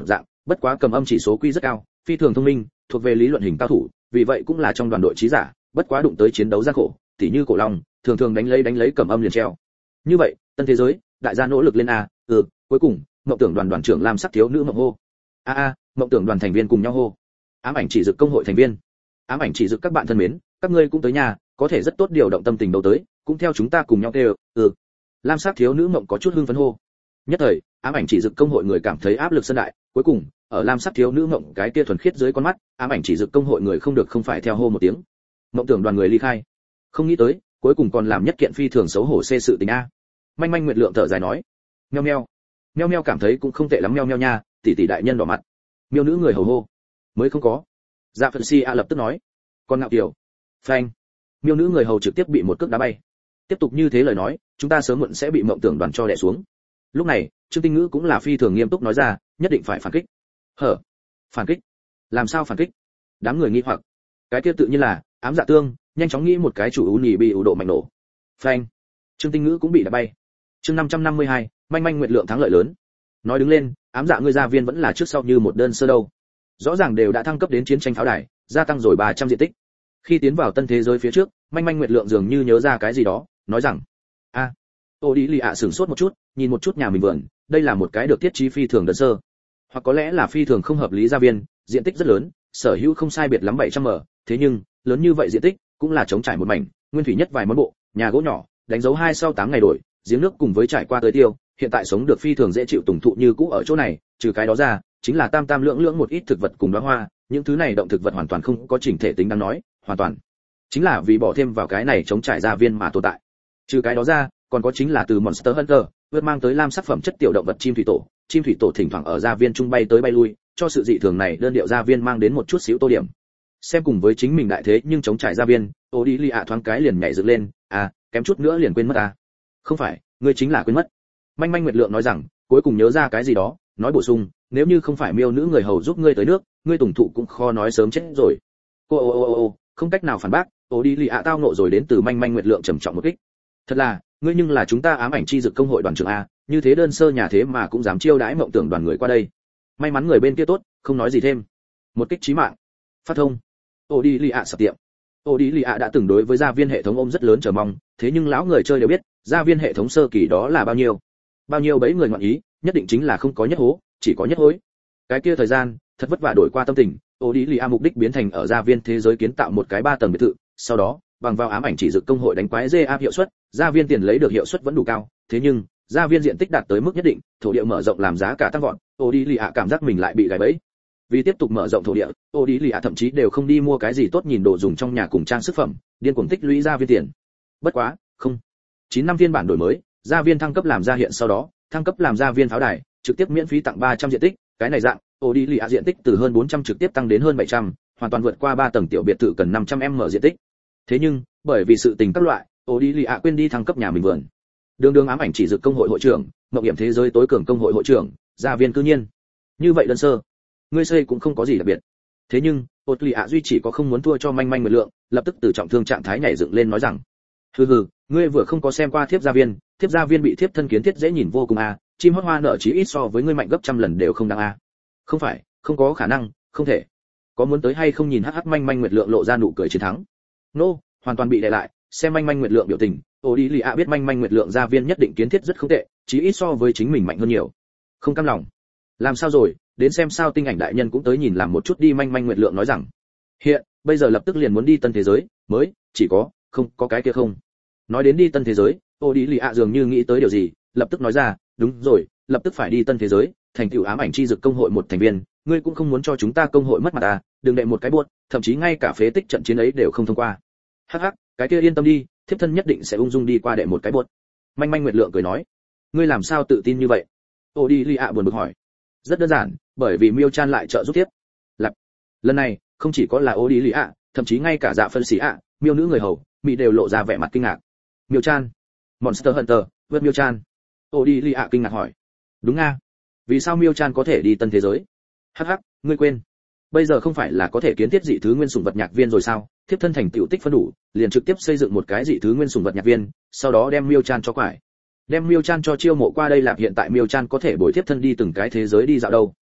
bất quá cầm âm chỉ số quy rất cao, phi thường thông minh, thuộc về lý luận hình cao thủ, vì vậy cũng là trong đoàn đội trí giả, bất quá đụng tới chiến đấu gian khổ, tỉ như cổ long, thường thường đánh lấy đánh lấy cầm âm liền treo. Như vậy, tân thế giới, đại gia nỗ lực lên a, ừ, cuối cùng, mộng tưởng đoàn đoàn trưởng Lam Sắc thiếu nữ mộng hô. A a, mộng tưởng đoàn thành viên cùng nhau hô. Ám ảnh chỉ dực công hội thành viên. Ám ảnh chỉ dực các bạn thân mến, các ngươi cũng tới nhà, có thể rất tốt điều động tâm tình đầu tới, cũng theo chúng ta cùng nhau kêu, ừ. Lam Sắc thiếu nữ mộng có chút hưng phấn hô. Nhất thời, ám ảnh chỉ dực công hội người cảm thấy áp lực sân đại, cuối cùng, ở Lam Sắc thiếu nữ mộng cái kia thuần khiết dưới con mắt, ám ảnh chỉ dực công hội người không được không phải theo hô một tiếng. Mộng tưởng đoàn người ly khai. Không nghĩ tới, cuối cùng còn làm nhất kiện phi thường xấu hổ xê sự tình a. Manh manh nguyệt lượng thở dài nói. Meo meo. Meo meo cảm thấy cũng không tệ lắm meo meo nha, tỷ tỷ đại nhân đỏ mặt. Miêu nữ người hầu hô. Mới không có. Dạ Phật Si A lập tức nói. Con ngạo kiều. Phanh. Miêu nữ người hầu trực tiếp bị một cước đá bay. Tiếp tục như thế lời nói, chúng ta sớm muộn sẽ bị mộng tưởng đoàn cho đè xuống. Lúc này, Trương Tinh Ngữ cũng là phi thường nghiêm túc nói ra, nhất định phải phản kích. Hở? Phản kích? Làm sao phản kích? Đám người nghi hoặc. Cái kia tự nhiên là, ám dạ tương, nhanh chóng nghĩ một cái chủ ưu nhì bị ủ độ mạnh nổ. Phanh. Trương Tinh Ngữ cũng bị đá bay. Chương năm trăm năm mươi hai, manh manh nguyệt lượng thắng lợi lớn. Nói đứng lên, ám dạ ngươi gia viên vẫn là trước sau như một đơn sơ đâu. Rõ ràng đều đã thăng cấp đến chiến tranh pháo đài, gia tăng rồi ba trăm diện tích. Khi tiến vào tân thế giới phía trước, manh manh nguyệt lượng dường như nhớ ra cái gì đó, nói rằng: "A." Ô Đi Lì ạ sửng sốt một chút, nhìn một chút nhà mình vườn, đây là một cái được thiết trí phi thường đơn sơ, hoặc có lẽ là phi thường không hợp lý gia viên, diện tích rất lớn, sở hữu không sai biệt lắm bảy trăm mét, thế nhưng, lớn như vậy diện tích, cũng là trống trải một mảnh, nguyên thủy nhất vài món bộ, nhà gỗ nhỏ, đánh dấu hai sau tám ngày đổi, giếng nước cùng với trải qua tới tiêu, hiện tại sống được phi thường dễ chịu tùng thụ như cũ ở chỗ này, trừ cái đó ra, chính là tam tam lưỡng lưỡng một ít thực vật cùng đóa hoa, những thứ này động thực vật hoàn toàn không có chỉnh thể tính đáng nói, hoàn toàn chính là vì bỏ thêm vào cái này trống trải gia viên mà tồn tại. Trừ cái đó ra, còn có chính là từ Monster Hunter, vượt mang tới lam sắc phẩm chất tiểu động vật chim thủy tổ, chim thủy tổ thỉnh thoảng ở gia viên trung bay tới bay lui, cho sự dị thường này đơn điệu gia viên mang đến một chút xíu tô điểm. Xem cùng với chính mình đại thế nhưng chống trải gia viên, Odilia thoáng cái liền nhảy dựng lên, à, kém chút nữa liền quên mất à. Không phải, ngươi chính là quên mất. Manh manh nguyệt lượng nói rằng, cuối cùng nhớ ra cái gì đó, nói bổ sung, nếu như không phải miêu nữ người hầu giúp ngươi tới nước, ngươi tùng thụ cũng kho nói sớm chết rồi. Cô ô ô ô ô, không cách nào phản bác, Odilia tao nộ rồi đến từ manh manh nguyệt lượng trầm trọng một kích. Thật là, ngươi nhưng là chúng ta ám ảnh chi dực công hội đoàn trưởng a, như thế đơn sơ nhà thế mà cũng dám chiêu đãi mộng tưởng đoàn người qua đây. May mắn người bên kia tốt, không nói gì thêm. Một kích chí mạng. Phát thông. Odilia sập tiệm. Odilia đã từng đối với gia viên hệ thống ôm rất lớn chờ mong, thế nhưng lão người chơi đều biết, gia viên hệ thống sơ kỳ đó là bao nhiêu. Bao nhiêu bấy người ngọn ý, nhất định chính là không có nhất hố, chỉ có nhất hối. Cái kia thời gian, thật vất vả đổi qua tâm tình, Odilia mục đích biến thành ở gia viên thế giới kiến tạo một cái ba tầng biệt thự, sau đó, bằng vào ám ảnh chỉ dực công hội đánh quái giê áp hiệu suất, gia viên tiền lấy được hiệu suất vẫn đủ cao, thế nhưng, gia viên diện tích đạt tới mức nhất định, thổ địa mở rộng làm giá cả tăng vọt, Odilia cảm giác mình lại bị gài bẫy. Vì tiếp tục mở rộng thổ địa, Odilia thậm chí đều không đi mua cái gì tốt nhìn đồ dùng trong nhà cùng trang sức phẩm, điên cuồng tích lũy gia viên tiền. Bất quá, không. chín năm phiên bản đổi mới, gia viên thăng cấp làm gia hiện sau đó, thăng cấp làm gia viên pháo đài, trực tiếp miễn phí tặng ba trăm diện tích, cái này dạng, Odilia diện tích từ hơn bốn trăm trực tiếp tăng đến hơn bảy trăm, hoàn toàn vượt qua ba tầng tiểu biệt thự cần năm trăm mét diện tích. Thế nhưng, bởi vì sự tình các loại, Odilia quên đi thăng cấp nhà mình vườn. Đường đường ám ảnh chỉ dực công hội hội trưởng, mộng hiểm thế giới tối cường công hội hội trưởng, gia viên cư nhiên. Như vậy đơn sơ, ngươi xây cũng không có gì đặc biệt. Thế nhưng, Odilia duy chỉ có không muốn thua cho manh manh nguyệt lượng, lập tức từ trọng thương trạng thái nhảy dựng lên nói rằng: "Hừ hừ, ngươi vừa không có xem qua thiếp gia viên, thiếp gia viên bị thiếp thân kiến thiết dễ nhìn vô cùng a, à, chim hót hoa nở chí ít so với ngươi mạnh gấp trăm lần đều không đáng a." À. Không phải, không có khả năng, không thể. Có muốn tới hay không nhìn hắc hắc manh manh nguyệt lượng lộ ra nụ cười chiến thắng. Nô, no, hoàn toàn bị đè lại, xem manh manh nguyệt lượng biểu tình, Odilia biết manh manh nguyệt lượng gia viên nhất định kiến thiết rất không tệ, chí ít so với chính mình mạnh hơn nhiều. Không cam lòng. Làm sao rồi, đến xem sao tinh ảnh đại nhân cũng tới nhìn làm một chút đi manh manh nguyệt lượng nói rằng. Hiện, bây giờ lập tức liền muốn đi tân thế giới, mới, chỉ có, không, có cái kia không. Nói đến đi tân thế giới, Odilia dường như nghĩ tới điều gì, lập tức nói ra, đúng rồi, lập tức phải đi tân thế giới, thành tựu ám ảnh chi dực công hội một thành viên, ngươi cũng không muốn cho chúng ta công hội mất mặt à, đừng đệ một cái buốt, thậm chí ngay cả phế tích trận chiến ấy đều không thông qua. Hắc hắc, cái kia yên tâm đi, thiếp thân nhất định sẽ ung dung đi qua đệ một cái buốt. Manh manh nguyệt lượng cười nói, ngươi làm sao tự tin như vậy? Odilia buồn bực hỏi. Rất đơn giản, bởi vì Miêu Chan lại trợ giúp tiếp. Lặp. Lần này, không chỉ có là Odilia, thậm chí ngay cả Dạ Phân Sĩ ạ, Miêu nữ người hầu, mỹ đều lộ ra vẻ mặt kinh ngạc. Miêu Chan, Monster Hunter, vượt Miêu Chan. Odilia kinh ngạc hỏi. Đúng nga. Vì sao Miêu Chan có thể đi tân thế giới? Hắc hắc, ngươi quên. Bây giờ không phải là có thể kiến thiết dị thứ nguyên sủng vật nhạc viên rồi sao? Thiếp thân thành tựu tích phân đủ, liền trực tiếp xây dựng một cái dị thứ nguyên sủng vật nhạc viên, sau đó đem Miêu Chan cho quải. Đem Miêu Chan cho chiêu mộ qua đây, làm hiện tại Miêu Chan có thể bồi thiếp thân đi từng cái thế giới đi dạo đâu.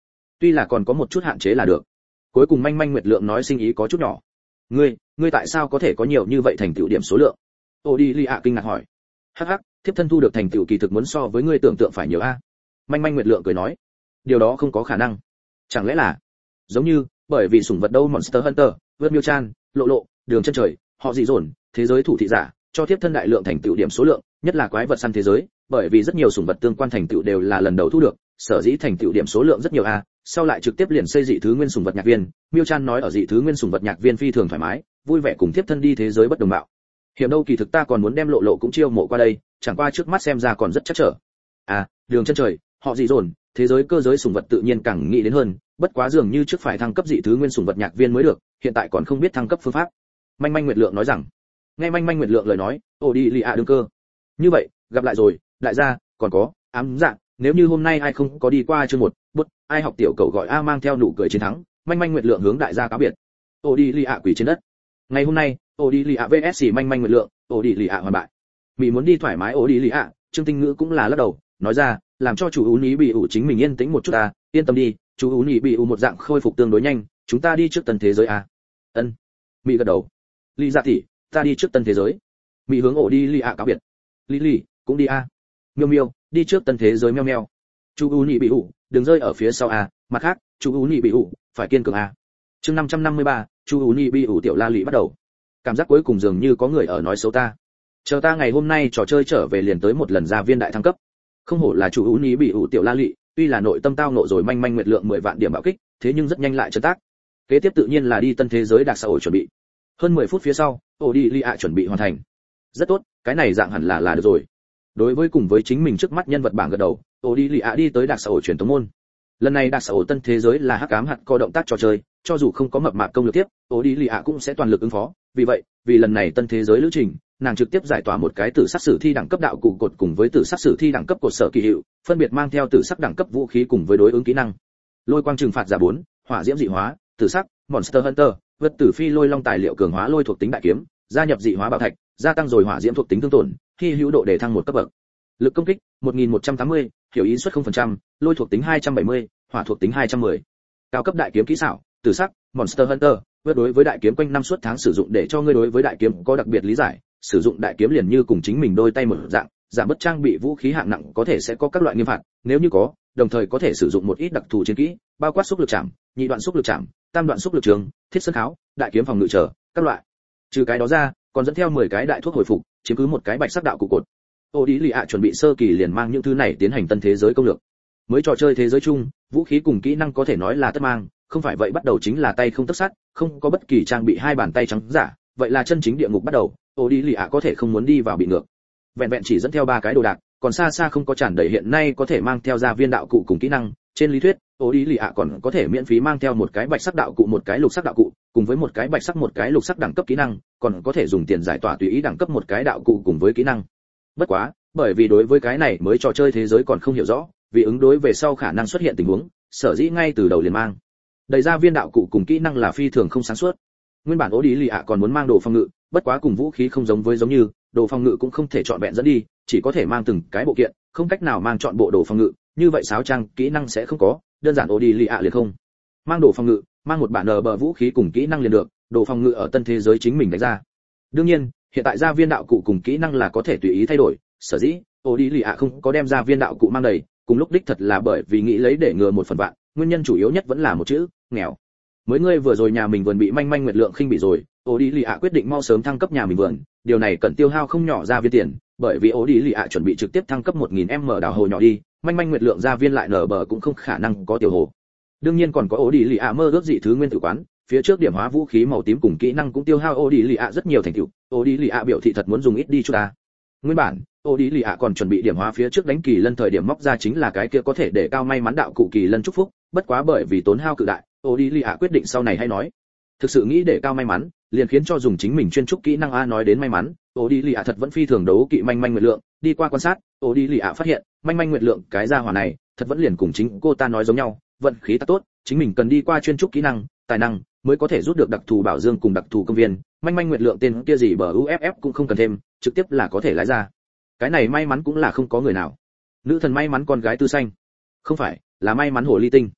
tuy là còn có một chút hạn chế là được. Cuối cùng manh manh nguyệt lượng nói sinh ý có chút nhỏ. Ngươi, ngươi tại sao có thể có nhiều như vậy thành tựu điểm số lượng? Odilia kinh ngạc hỏi. Hắc hắc, thiếp thân thu được thành tựu kỳ thực muốn so với ngươi tưởng tượng phải nhiều a. Manh manh nguyệt lượng cười nói. Điều đó không có khả năng. Chẳng lẽ là giống như bởi vì sủng vật đâu Monster Hunter, vượt miêu chan, lộ lộ, đường chân trời, họ dị dồn, thế giới thủ thị giả, cho thiếp thân đại lượng thành tựu điểm số lượng, nhất là quái vật săn thế giới, bởi vì rất nhiều sủng vật tương quan thành tựu đều là lần đầu thu được, sở dĩ thành tựu điểm số lượng rất nhiều a, sau lại trực tiếp liền xây dị thứ nguyên sủng vật nhạc viên. Miêu Chan nói ở dị thứ nguyên sủng vật nhạc viên phi thường thoải mái, vui vẻ cùng thiếp thân đi thế giới bất đồng bạo. Hiểm đâu kỳ thực ta còn muốn đem lộ lộ cũng chiêu mộ qua đây, chẳng qua trước mắt xem ra còn rất chắc trở. À, đường chân trời, họ dị dồn, thế giới cơ giới sủng vật tự nhiên càng nghĩ đến hơn, bất quá dường như trước phải thăng cấp dị thứ nguyên sủng vật nhạc viên mới được, hiện tại còn không biết thăng cấp phương pháp. Manh manh nguyệt lượng nói rằng. Nghe manh manh nguyệt lượng lời nói, Odilia đương cơ. Như vậy, gặp lại rồi, đại gia, còn có, ám dạng, nếu như hôm nay ai không có đi qua chương một, bút, ai học tiểu cầu gọi a mang theo nụ cười chiến thắng, manh manh nguyệt lượng hướng đại gia cáo biệt. Odilia quỳ trên đất. Ngày hôm nay, Odilia vs manh manh nguyệt lượng, Odilia hoàn bại. Mỹ muốn đi thoải mái Odilia, Trương Tinh Ngữ cũng là lắc đầu, nói ra, làm cho chủ Uni bị ủ chính mình yên tĩnh một chút ta, yên tâm đi, chủ Uni bị ủ một dạng khôi phục tương đối nhanh, chúng ta đi trước tân thế giới a. Ân. Mỹ gật đầu. Lý Dạ tỷ, ta đi trước tân thế giới. Mỹ hướng Odilia cáo biệt. Lý Lý, cũng đi a. Miêu Miêu, đi trước tân thế giới meo meo. Chu U Nhị bị ủ, đừng rơi ở phía sau a, mặt khác, Chu U Nhị bị ủ, phải kiên cường a. Chương năm trăm năm mươi ba, Chu U Nhị bị ủ tiểu la lị bắt đầu. Cảm giác cuối cùng dường như có người ở nói xấu ta. Chờ ta ngày hôm nay trò chơi trở về liền tới một lần gia viên đại thăng cấp. Không hổ là Chu U Nhị bị ủ tiểu la lị, tuy là nội tâm tao nộ rồi manh manh nguyệt lượng mười vạn điểm bạo kích, thế nhưng rất nhanh lại trấn tác. Kế tiếp tự nhiên là đi tân thế giới đặc xã hội chuẩn bị. Hơn mười phút phía sau, Odilia chuẩn bị hoàn thành. Rất tốt, cái này dạng hẳn là là được rồi. Đối với cùng với chính mình trước mắt nhân vật bảng gật đầu, Odilia đi tới đặc xã hội truyền thống môn. Lần này đặc xã hội tân thế giới là hắc ám hạt có động tác trò chơi, cho dù không có mập mạp công lược tiếp, Odilia cũng sẽ toàn lực ứng phó. Vì vậy, vì lần này tân thế giới lữ trình, nàng trực tiếp giải tỏa một cái tử sắc sử thi đẳng cấp đạo cụ cột cùng với tử sắc sử thi đẳng cấp cột sở kỳ hiệu, phân biệt mang theo tử sắc đẳng cấp vũ khí cùng với đối ứng kỹ năng. Lôi quang trừng phạt giả bốn, hỏa diễm dị hóa, tử sắc, Monster Hunter, vật tử phi lôi long tài liệu cường hóa lôi thuộc tính đại kiếm, gia nhập dị hóa bảo thạch, gia tăng rồi hỏa diễm thuộc tính thương tổn, khi hữu độ để thăng một cấp bậc. Lực công kích một nghìn một trăm tám mươi, hiểu ý suất không phần trăm, lôi thuộc tính hai trăm bảy mươi, hỏa thuộc tính hai trăm mười. Cao cấp đại kiếm kỹ xảo, tử sắc, Monster Hunter, vượt đối với đại kiếm quanh năm suốt tháng sử dụng để cho ngươi đối với đại kiếm có đặc biệt lý giải, sử dụng đại kiếm liền như cùng chính mình đôi tay một dạng, giảm bớt trang bị vũ khí hạng nặng có thể sẽ có các loại nghiêm phạt, nếu như có, đồng thời có thể sử dụng một ít đặc thù chiến kỹ, bao quát xúc lực chạm, nhị đoạn xúc lực chạm, tam đoạn xúc lực trường, thiết sơn kháo, đại kiếm phòng ngự trở, các loại. Trừ cái đó ra, còn dẫn theo mười cái đại thuốc hồi phục, chiếm cứ một cái bạch sắc đạo cụ cột. Odilia chuẩn bị sơ kỳ liền mang những thứ này tiến hành tân thế giới công lược. Mới trò chơi thế giới chung, vũ khí cùng kỹ năng có thể nói là tất mang, không phải vậy bắt đầu chính là tay không tấc sắt, không có bất kỳ trang bị hai bàn tay trắng giả, vậy là chân chính địa ngục bắt đầu. Odilia có thể không muốn đi vào bị ngược. Vẹn vẹn chỉ dẫn theo ba cái đồ đạc, còn xa xa không có tràn đầy hiện nay có thể mang theo ra viên đạo cụ cùng kỹ năng. Trên lý thuyết, Odilia còn có thể miễn phí mang theo một cái bạch sắc đạo cụ một cái lục sắc đạo cụ, cùng với một cái bạch sắc một cái lục sắc đẳng cấp kỹ năng, còn có thể dùng tiền giải tỏa tùy ý đẳng cấp một cái đạo cụ cùng với kỹ năng. Bất quá, bởi vì đối với cái này mới trò chơi thế giới còn không hiểu rõ, vì ứng đối về sau khả năng xuất hiện tình huống, sở dĩ ngay từ đầu liền mang đầy ra viên đạo cụ cùng kỹ năng là phi thường không sáng suốt. Nguyên bản Odilia còn muốn mang đồ phòng ngự, bất quá cùng vũ khí không giống với giống như, đồ phòng ngự cũng không thể chọn vẹn dẫn đi, chỉ có thể mang từng cái bộ kiện, không cách nào mang chọn bộ đồ phòng ngự, như vậy sáo trang kỹ năng sẽ không có, đơn giản Odilia liền không mang đồ phòng ngự, mang một bản nờ bờ vũ khí cùng kỹ năng liền được, đồ phòng ngự ở tân thế giới chính mình đánh ra. Đương nhiên, hiện tại ra viên đạo cụ cùng kỹ năng là có thể tùy ý thay đổi, sở dĩ Odilia không có đem ra viên đạo cụ mang đầy, cùng lúc đích thật là bởi vì nghĩ lấy để ngừa một phần vạn, nguyên nhân chủ yếu nhất vẫn là một chữ, nghèo. Mới ngươi vừa rồi nhà mình vườn bị manh manh nguyệt lượng khinh bị rồi, Odilia quyết định mau sớm thăng cấp nhà mình vườn, điều này cần tiêu hao không nhỏ ra viên tiền, bởi vì Odilia chuẩn bị trực tiếp thăng cấp một nghìn m đào hồ nhỏ đi, manh manh nguyệt lượng ra viên lại nở bờ cũng không khả năng có tiểu hồ. Đương nhiên còn có Odilia mơ ước dị thứ nguyên tử quán, phía trước điểm hóa vũ khí màu tím cùng kỹ năng cũng tiêu hao Odilia rất nhiều thành tựu, Odilia biểu thị thật muốn dùng ít đi chút ta. Nguyên bản, Odilia còn chuẩn bị điểm hóa phía trước đánh kỳ lân thời điểm móc ra chính là cái kia có thể để cao may mắn đạo cụ kỳ lân chúc phúc, bất quá bởi vì tốn hao cự đại, Odilia quyết định sau này hay nói. Thực sự nghĩ để cao may mắn, liền khiến cho dùng chính mình chuyên trúc kỹ năng a nói đến may mắn, Odilia thật vẫn phi thường đấu kỵ manh manh nguyệt lượng, đi qua quan sát, Odilia phát hiện, manh manh nguyệt lượng cái gia hỏa này, thật vẫn liền cùng chính cô ta nói giống nhau, vận khí ta tốt, chính mình cần đi qua chuyên trúc kỹ năng, tài năng mới có thể rút được đặc thù bảo dương cùng đặc thù công viên, manh manh nguyệt lượng tên kia gì bờ u ép ép cũng không cần thêm, trực tiếp là có thể lái ra. Cái này may mắn cũng là không có người nào. Nữ thần may mắn con gái tư xanh. Không phải, là may mắn hồ ly tinh.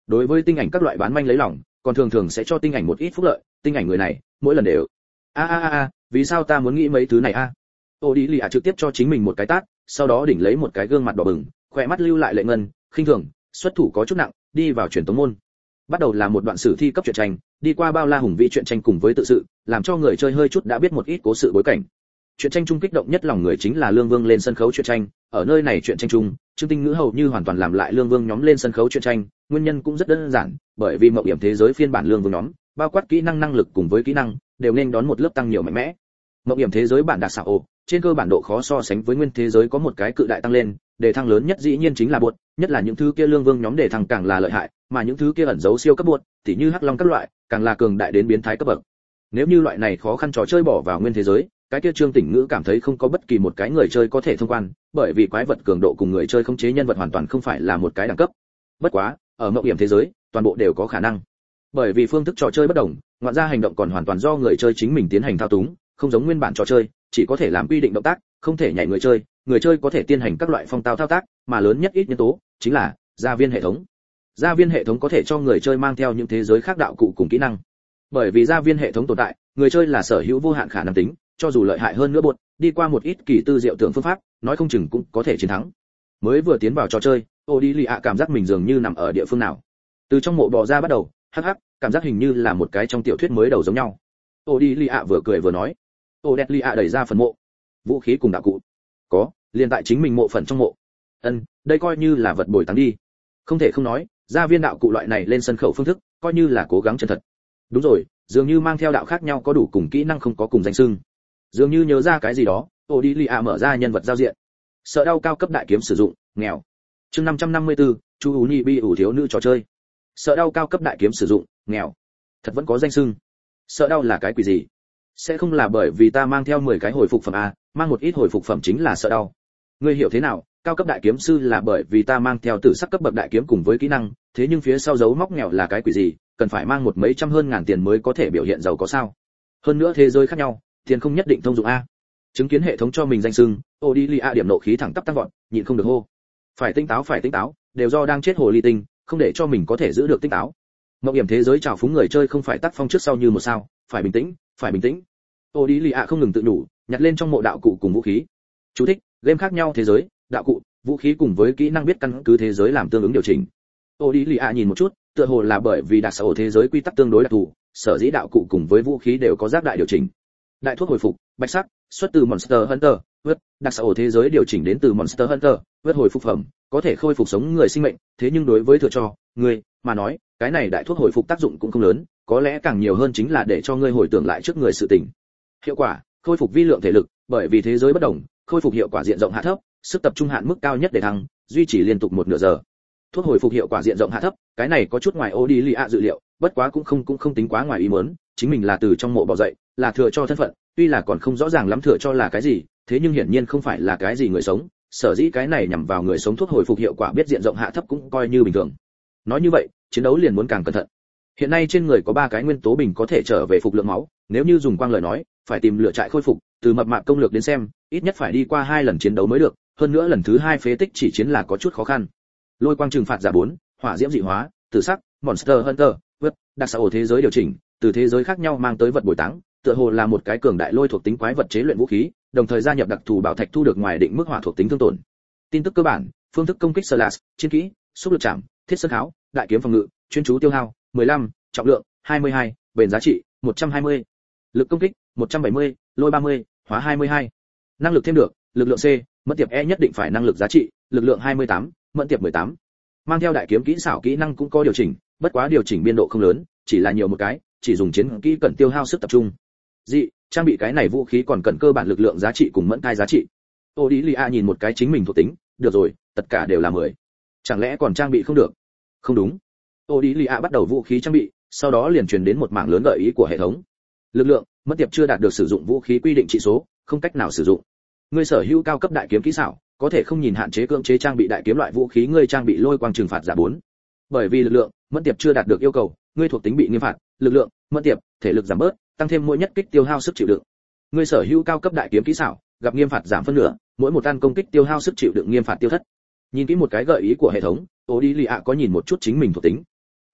Đối với tinh ảnh các loại bán manh lấy lòng, còn thường thường sẽ cho tinh ảnh một ít phúc lợi, tinh ảnh người này mỗi lần đều a a a a vì sao ta muốn nghĩ mấy thứ này a? Ô đi lì ạ trực tiếp cho chính mình một cái tát, sau đó đỉnh lấy một cái gương mặt đỏ bừng, khỏe mắt lưu lại lệ ngân, khinh thường, xuất thủ có chút nặng, đi vào truyền tống môn. Bắt đầu là một đoạn sử thi cấp truyện tranh, đi qua bao la hùng vĩ truyện tranh cùng với tự sự, làm cho người chơi hơi chút đã biết một ít cố sự bối cảnh. Truyện tranh trung kích động nhất lòng người chính là Lương Vương lên sân khấu truyện tranh, ở nơi này truyện tranh trung, Trương Tinh Ngữ hầu như hoàn toàn làm lại Lương Vương nhóm lên sân khấu truyện tranh, nguyên nhân cũng rất đơn giản, bởi vì mộng hiểm thế giới phiên bản Lương Vương nhóm, bao quát kỹ năng năng lực cùng với kỹ năng, đều nên đón một lớp tăng nhiều mạnh mẽ. Mộng hiểm thế giới bản đặc xảo, trên cơ bản độ khó so sánh với nguyên thế giới có một cái cự đại tăng lên, đề thăng lớn nhất dĩ nhiên chính là buột, nhất là những thứ kia Lương Vương nhóm đề thăng càng là lợi hại, mà những thứ kia ẩn giấu siêu cấp buột, tỉ như Hắc Long các loại, càng là cường đại đến biến thái cấp bậc. Nếu như loại này khó khăn trò chơi bỏ vào nguyên thế giới, cái kia Trương Tỉnh Ngữ cảm thấy không có bất kỳ một cái người chơi có thể thông quan, bởi vì quái vật cường độ cùng người chơi khống chế nhân vật hoàn toàn không phải là một cái đẳng cấp. Bất quá, ở mộng hiểm thế giới, toàn bộ đều có khả năng. Bởi vì phương thức trò chơi bất đồng, ngoạn ra hành động còn hoàn toàn do người chơi chính mình tiến hành thao túng, không giống nguyên bản trò chơi, chỉ có thể làm quy định động tác, không thể nhảy người chơi, người chơi có thể tiến hành các loại phong tao thao tác, mà lớn nhất ít nhân tố chính là gia viên hệ thống. Gia viên hệ thống có thể cho người chơi mang theo những thế giới khác đạo cụ cùng kỹ năng. Bởi vì gia viên hệ thống tồn tại, người chơi là sở hữu vô hạn khả năng tính, cho dù lợi hại hơn nữa buột, đi qua một ít kỳ tư diệu tưởng phương pháp, nói không chừng cũng có thể chiến thắng. Mới vừa tiến vào trò chơi, Odilia cảm giác mình dường như nằm ở địa phương nào. Từ trong mộ bò ra bắt đầu, hắc hắc, cảm giác hình như là một cái trong tiểu thuyết mới đầu giống nhau. Odilia vừa cười vừa nói. Odelia đẩy ra phần mộ. Vũ khí cùng đạo cụ. Có, liền tại chính mình mộ phần trong mộ. Ân, đây coi như là vật bồi táng đi. Không thể không nói, gia viên đạo cụ loại này lên sân khấu phương thức, coi như là cố gắng chân thật. Đúng rồi, dường như mang theo đạo khác nhau có đủ cùng kỹ năng không có cùng danh xưng. Dường như nhớ ra cái gì đó, Odilia mở ra nhân vật giao diện. Sợ đau cao cấp đại kiếm sử dụng, nghèo. Chương năm trăm năm mươi tư, Chu Ú Nhi bi ủ thiếu nữ trò chơi. Sợ đau cao cấp đại kiếm sử dụng, nghèo. Thật vẫn có danh xưng. Sợ đau là cái quỷ gì? Sẽ không là bởi vì ta mang theo mười cái hồi phục phẩm à, mang một ít hồi phục phẩm chính là sợ đau. Ngươi hiểu thế nào? Cao cấp đại kiếm sư là bởi vì ta mang theo tử sắc cấp bậc đại kiếm cùng với kỹ năng, thế nhưng phía sau dấu móc nghèo là cái quỷ gì? Cần phải mang một mấy trăm hơn ngàn tiền mới có thể biểu hiện giàu có sao? Hơn nữa thế giới khác nhau, tiền không nhất định thông dụng a. Chứng kiến hệ thống cho mình danh xưng, Odilia điểm nộ khí thẳng tắp tăng vọt, nhịn không được hô. Phải tinh táo, phải tinh táo, đều do đang chết hồ ly tinh, không để cho mình có thể giữ được tinh táo. Mộng hiểm thế giới trào phúng người chơi không phải tác phong trước sau như một sao, phải bình tĩnh, phải bình tĩnh. Odilia không ngừng tự nhủ, nhặt lên trong mộ đạo cụ cùng vũ khí. Chú thích: game khác nhau thế giới, đạo cụ, vũ khí cùng với kỹ năng biết căn cứ thế giới làm tương ứng điều chỉnh. Odilia nhìn một chút, tựa hồ là bởi vì đặc sở thế giới quy tắc tương đối đặc thù, sở dĩ đạo cụ cùng với vũ khí đều có giác đại điều chỉnh. Đại thuốc hồi phục, bạch sắc, xuất từ Monster Hunter, vượt, đặc sở thế giới điều chỉnh đến từ Monster Hunter, vượt hồi phục phẩm, có thể khôi phục sống người sinh mệnh, thế nhưng đối với thừa cho người mà nói, cái này đại thuốc hồi phục tác dụng cũng không lớn, có lẽ càng nhiều hơn chính là để cho ngươi hồi tưởng lại trước người sự tình. Hiệu quả, khôi phục vi lượng thể lực, bởi vì thế giới bất đồng, khôi phục hiệu quả diện rộng hạ thấp, sức tập trung hạn mức cao nhất để thăng, duy trì liên tục một nửa giờ. Thuốc hồi phục hiệu quả diện rộng hạ thấp, cái này có chút ngoài Odilia dự liệu, bất quá cũng không cũng không tính quá ngoài ý muốn, chính mình là từ trong mộ bò dậy, là thừa cho thân phận, tuy là còn không rõ ràng lắm thừa cho là cái gì, thế nhưng hiển nhiên không phải là cái gì người sống, sở dĩ cái này nhằm vào người sống thuốc hồi phục hiệu quả biết diện rộng hạ thấp cũng coi như bình thường. Nói như vậy, chiến đấu liền muốn càng cẩn thận. Hiện nay trên người có ba cái nguyên tố bình có thể trở về phục lượng máu, nếu như dùng quang lời nói, phải tìm lựa trại khôi phục, từ mập mạp công lược đến xem, ít nhất phải đi qua hai lần chiến đấu mới được, hơn nữa lần thứ hai phế tích chỉ chiến là có chút khó khăn. Lôi quang trừng phạt giả bốn, hỏa diễm dị hóa, tử sắc, Monster Hunter, vượt, đặc xã ổ thế giới điều chỉnh, từ thế giới khác nhau mang tới vật bồi táng, tựa hồ là một cái cường đại lôi thuộc tính quái vật chế luyện vũ khí, đồng thời gia nhập đặc thù bảo thạch thu được ngoài định mức hỏa thuộc tính thương tổn. Tin tức cơ bản, phương thức công kích slash, chiến kỹ, xúc lực chạm, thiết sơn kháo, đại kiếm phòng ngự, chuyên chú tiêu hao, mười lăm, trọng lượng, hai mươi hai, bền giá trị, một trăm hai mươi. Lực công kích, một trăm bảy mươi, lôi ba mươi, hóa hai mươi hai. Năng lực thêm được, lực lượng C, mẫn tiệp E nhất định phải năng lực giá trị, lực lượng hai mươi tám, mẫn tiệp mười tám. Mang theo đại kiếm kỹ xảo kỹ năng cũng có điều chỉnh, bất quá điều chỉnh biên độ không lớn, chỉ là nhiều một cái, chỉ dùng chiến kỹ cần tiêu hao sức tập trung. Dị, trang bị cái này vũ khí còn cần cơ bản lực lượng giá trị cùng mẫn cai giá trị. Odilia nhìn một cái chính mình thuộc tính, được rồi, tất cả đều là mười. Chẳng lẽ còn trang bị không được? Không đúng. Odilia bắt đầu vũ khí trang bị, sau đó liền truyền đến một mảng lớn gợi ý của hệ thống. Lực lượng, mất tiệp chưa đạt được sử dụng vũ khí quy định trị số, không cách nào sử dụng. Ngươi sở hữu cao cấp đại kiếm kỹ xảo, có thể không nhìn hạn chế cưỡng chế trang bị đại kiếm loại vũ khí, ngươi trang bị lôi quang trừng phạt giả bốn. Bởi vì lực lượng, mất tiệp chưa đạt được yêu cầu, ngươi thuộc tính bị nghiêm phạt, lực lượng, mất tiệp, thể lực giảm bớt, tăng thêm mỗi nhất kích tiêu hao sức chịu đựng. Ngươi sở hữu cao cấp đại kiếm kỹ xảo, gặp nghiêm phạt giảm phân nửa, mỗi một tan công kích tiêu hao sức chịu đựng nghiêm phạt tiêu thất. Nhìn kỹ một cái gợi ý của hệ thống, Odilia có nhìn một chút chính mình thuộc tính.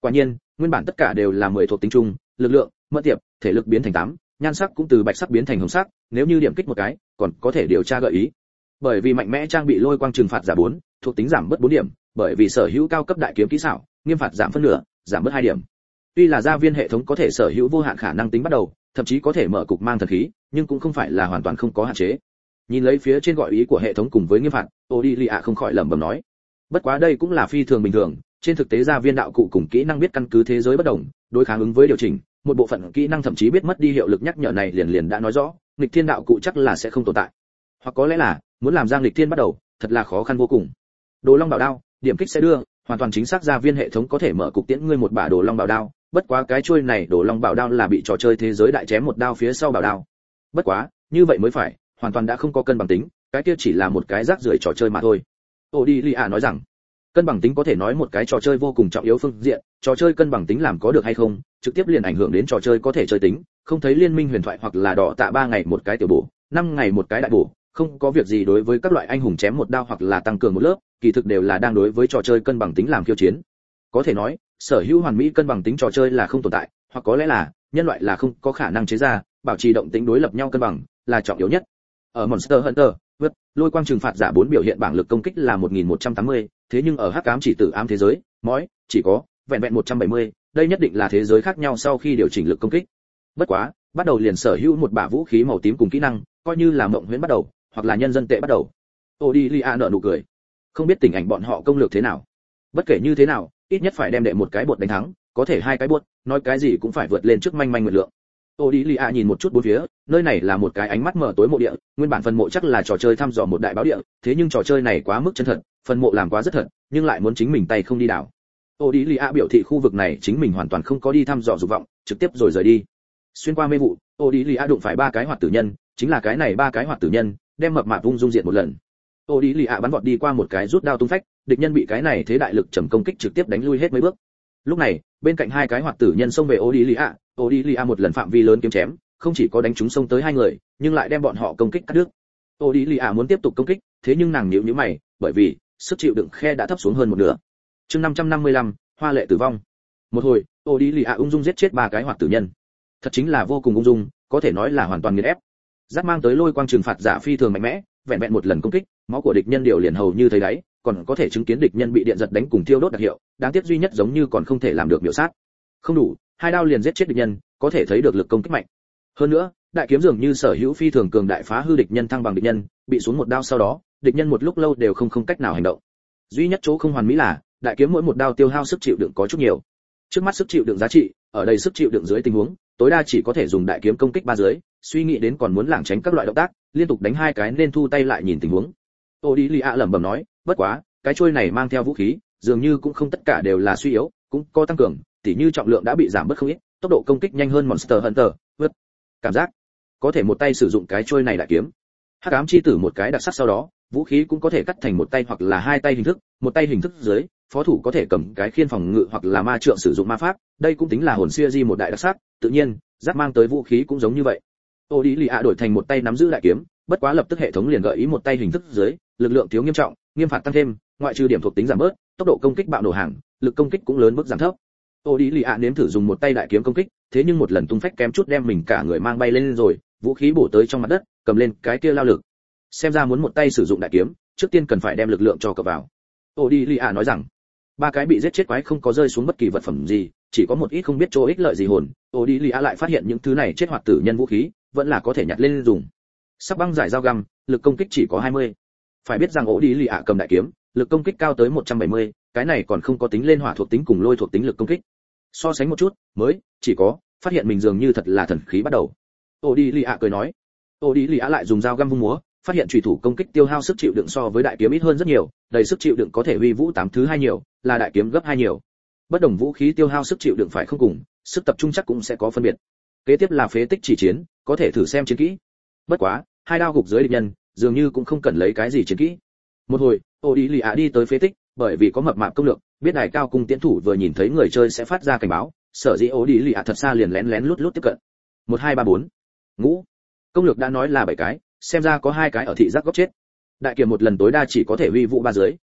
Quả nhiên, nguyên bản tất cả đều là mười thuộc tính chung, lực lượng, mẫn tiệp, thể lực biến thành tám, nhan sắc cũng từ bạch sắc biến thành hồng sắc, nếu như điểm kích một cái, còn có thể điều tra gợi ý. Bởi vì mạnh mẽ trang bị lôi quang trừng phạt giả bốn, thuộc tính giảm bớt bốn điểm, bởi vì sở hữu cao cấp đại kiếm kỹ xảo, nghiêm phạt giảm phân nửa, giảm bớt hai điểm. Tuy là gia viên hệ thống có thể sở hữu vô hạn khả năng tính bắt đầu, thậm chí có thể mở cục mang thần khí, nhưng cũng không phải là hoàn toàn không có hạn chế. Nhìn lấy phía trên gọi ý của hệ thống cùng với nghiêm phạt, Odilia không khỏi lẩm bẩm nói. Bất quá đây cũng là phi thường bình thường, trên thực tế gia viên đạo cụ cùng kỹ năng biết căn cứ thế giới bất đồng, đối kháng ứng với điều chỉnh, một bộ phận kỹ năng thậm chí biết mất đi hiệu lực nhắc nhở này liền liền đã nói rõ, nghịch thiên đạo cụ chắc là sẽ không tồn tại. Hoặc có lẽ là, muốn làm ra nghịch thiên bắt đầu, thật là khó khăn vô cùng. Đồ Long Bảo Đao, điểm kích sẽ đưa, hoàn toàn chính xác gia viên hệ thống có thể mở cục tiễn ngươi một bả Đồ Long Bảo Đao, bất quá cái chuôi này Đồ Long Bảo Đao là bị trò chơi thế giới đại chém một đao phía sau bảo đao. Bất quá, như vậy mới phải, hoàn toàn đã không có cân bằng tính, cái kia chỉ là một cái rác rưởi trò chơi mà thôi. Odilia nói rằng, cân bằng tính có thể nói một cái trò chơi vô cùng trọng yếu phương diện, trò chơi cân bằng tính làm có được hay không, trực tiếp liền ảnh hưởng đến trò chơi có thể chơi tính, không thấy liên minh huyền thoại hoặc là đỏ tạ ba ngày một cái tiểu bổ, năm ngày một cái đại bổ, không có việc gì đối với các loại anh hùng chém một đao hoặc là tăng cường một lớp, kỳ thực đều là đang đối với trò chơi cân bằng tính làm khiêu chiến. Có thể nói, sở hữu hoàn mỹ cân bằng tính trò chơi là không tồn tại, hoặc có lẽ là nhân loại là không có khả năng chế ra, bảo trì động tính đối lập nhau cân bằng là trọng yếu nhất. Ở Monster Hunter, vượt, lôi quang trừng phạt giả bốn biểu hiện bảng lực công kích là một nghìn một trăm tám mươi, thế nhưng ở hắc ám chỉ tử ám thế giới, mói chỉ có vẹn vẹn một trăm bảy mươi, đây nhất định là thế giới khác nhau sau khi điều chỉnh lực công kích. Bất quá, bắt đầu liền sở hữu một bả vũ khí màu tím cùng kỹ năng, coi như là mộng huyễn bắt đầu, hoặc là nhân dân tệ bắt đầu. Odilia nở nụ cười. Không biết tình ảnh bọn họ công lược thế nào. Bất kể như thế nào, ít nhất phải đem đệ một cái bột đánh thắng, có thể hai cái bột, nói cái gì cũng phải vượt lên trước manh manh nguyện lượng. Odilia nhìn một chút bốn phía, nơi này là một cái ánh mắt mở tối mộ địa, nguyên bản phần mộ chắc là trò chơi thăm dò một đại báo địa, thế nhưng trò chơi này quá mức chân thật, phần mộ làm quá rất thật, nhưng lại muốn chính mình tay không đi đào. Odilia biểu thị khu vực này chính mình hoàn toàn không có đi thăm dò dục vọng, trực tiếp rồi rời đi. Xuyên qua mê vụ, Odilia đụng phải ba cái hoạt tử nhân, chính là cái này ba cái hoạt tử nhân, đem mập mạp vung dung diện một lần. Odilia bắn vọt đi qua một cái rút đao tung phách, địch nhân bị cái này thế đại lực trầm công kích trực tiếp đánh lui hết mấy bước. Lúc này, bên cạnh hai cái hoạt tử nhân xông về Odilia, Odilia một lần phạm vi lớn kiếm chém, không chỉ có đánh trúng xông tới hai người, nhưng lại đem bọn họ công kích cắt đứt. Odilia muốn tiếp tục công kích, thế nhưng nàng nhíu nhíu mày, bởi vì sức chịu đựng khe đã thấp xuống hơn một nửa. Chương năm trăm năm mươi lăm, hoa lệ tử vong. Một hồi, Odilia ung dung giết chết ba cái hoạt tử nhân. Thật chính là vô cùng ung dung, có thể nói là hoàn toàn nghiền ép. Giác mang tới lôi quang trừng phạt giả phi thường mạnh mẽ, vẹn vẹn một lần công kích, máu của địch nhân điều liền hầu như thấy đáy, còn có thể chứng kiến địch nhân bị điện giật đánh cùng thiêu đốt đặc hiệu, đáng tiếc duy nhất giống như còn không thể làm được miểu sát. Không đủ, hai đao liền giết chết địch nhân, có thể thấy được lực công kích mạnh. Hơn nữa, đại kiếm dường như sở hữu phi thường cường đại phá hư địch nhân thăng bằng địch nhân, bị xuống một đao sau đó, địch nhân một lúc lâu đều không không cách nào hành động. Duy nhất chỗ không hoàn mỹ là, đại kiếm mỗi một đao tiêu hao sức chịu đựng có chút nhiều. Trước mắt sức chịu đựng giá trị, ở đây sức chịu đựng dưới tình huống, tối đa chỉ có thể dùng đại kiếm công kích ba dưới, suy nghĩ đến còn muốn lảng tránh các loại động tác, liên tục đánh hai cái nên thu tay lại nhìn tình huống. Odilia lẩm bẩm nói, bất quá, cái chuôi này mang theo vũ khí, dường như cũng không tất cả đều là suy yếu, cũng có tăng cường, tỉ như trọng lượng đã bị giảm bớt không ít, tốc độ công kích nhanh hơn Monster Hunter, vượt. Cảm giác có thể một tay sử dụng cái chuôi này đại kiếm. Hắc ám chi tử một cái đặc sắc sau đó, vũ khí cũng có thể cắt thành một tay hoặc là hai tay hình thức, một tay hình thức dưới, phó thủ có thể cầm cái khiên phòng ngự hoặc là ma trượng sử dụng ma pháp, đây cũng tính là hồn xưa di một đại đặc sắc, tự nhiên, giáp mang tới vũ khí cũng giống như vậy. Odilia đổi thành một tay nắm giữ đại kiếm, bất quá lập tức hệ thống liền gợi ý một tay hình thức dưới, lực lượng thiếu nghiêm trọng, nghiêm phạt tăng thêm, ngoại trừ điểm thuộc tính giảm bớt, tốc độ công kích bạo nổ hàng, lực công kích cũng lớn mức giảm thấp. Odilia nếm thử dùng một tay đại kiếm công kích, thế nhưng một lần tung phách kém chút đem mình cả người mang bay lên rồi, vũ khí bổ tới trong mặt đất, cầm lên cái kia lao lực. Xem ra muốn một tay sử dụng đại kiếm, trước tiên cần phải đem lực lượng cho cập vào. Odilia nói rằng, ba cái bị giết chết quái không có rơi xuống bất kỳ vật phẩm gì, chỉ có một ít không biết chỗ ích lợi gì hồn. Odilia lại phát hiện những thứ này chết hoạt tử nhân vũ khí, vẫn là có thể nhặt lên dùng. Sắc băng giải dao găm, lực công kích chỉ có hai mươi. Phải biết rằng Odilia cầm đại kiếm, lực công kích cao tới một trăm bảy mươi, cái này còn không có tính lên hỏa thuộc tính cùng lôi thuộc tính lực công kích. So sánh một chút, mới chỉ có phát hiện mình dường như thật là thần khí bắt đầu. Odilia cười nói. Odilia lại dùng dao găm vung múa, phát hiện chủy thủ công kích tiêu hao sức chịu đựng so với đại kiếm ít hơn rất nhiều, đầy sức chịu đựng có thể huy vũ tám thứ hai nhiều, là đại kiếm gấp hai nhiều. Bất đồng vũ khí tiêu hao sức chịu đựng phải không cùng, sức tập trung chắc cũng sẽ có phân biệt. Kế tiếp là phế tích chỉ chiến, có thể thử xem chiến kỹ. Bất quá, hai đao gục dưới địch nhân, dường như cũng không cần lấy cái gì chiến kỹ. Một hồi, Odilia đi tới phế tích, bởi vì có mập mạp công lược, biết đài cao cung tiễn thủ vừa nhìn thấy người chơi sẽ phát ra cảnh báo, sở dĩ Odilia thật xa liền lén lén lút lút tiếp cận. Một hai ba bốn, ngũ. Công lược đã nói là bảy cái, xem ra có hai cái ở thị giác góc chết. Đại kiếm một lần tối đa chỉ có thể huy vũ ba dưới,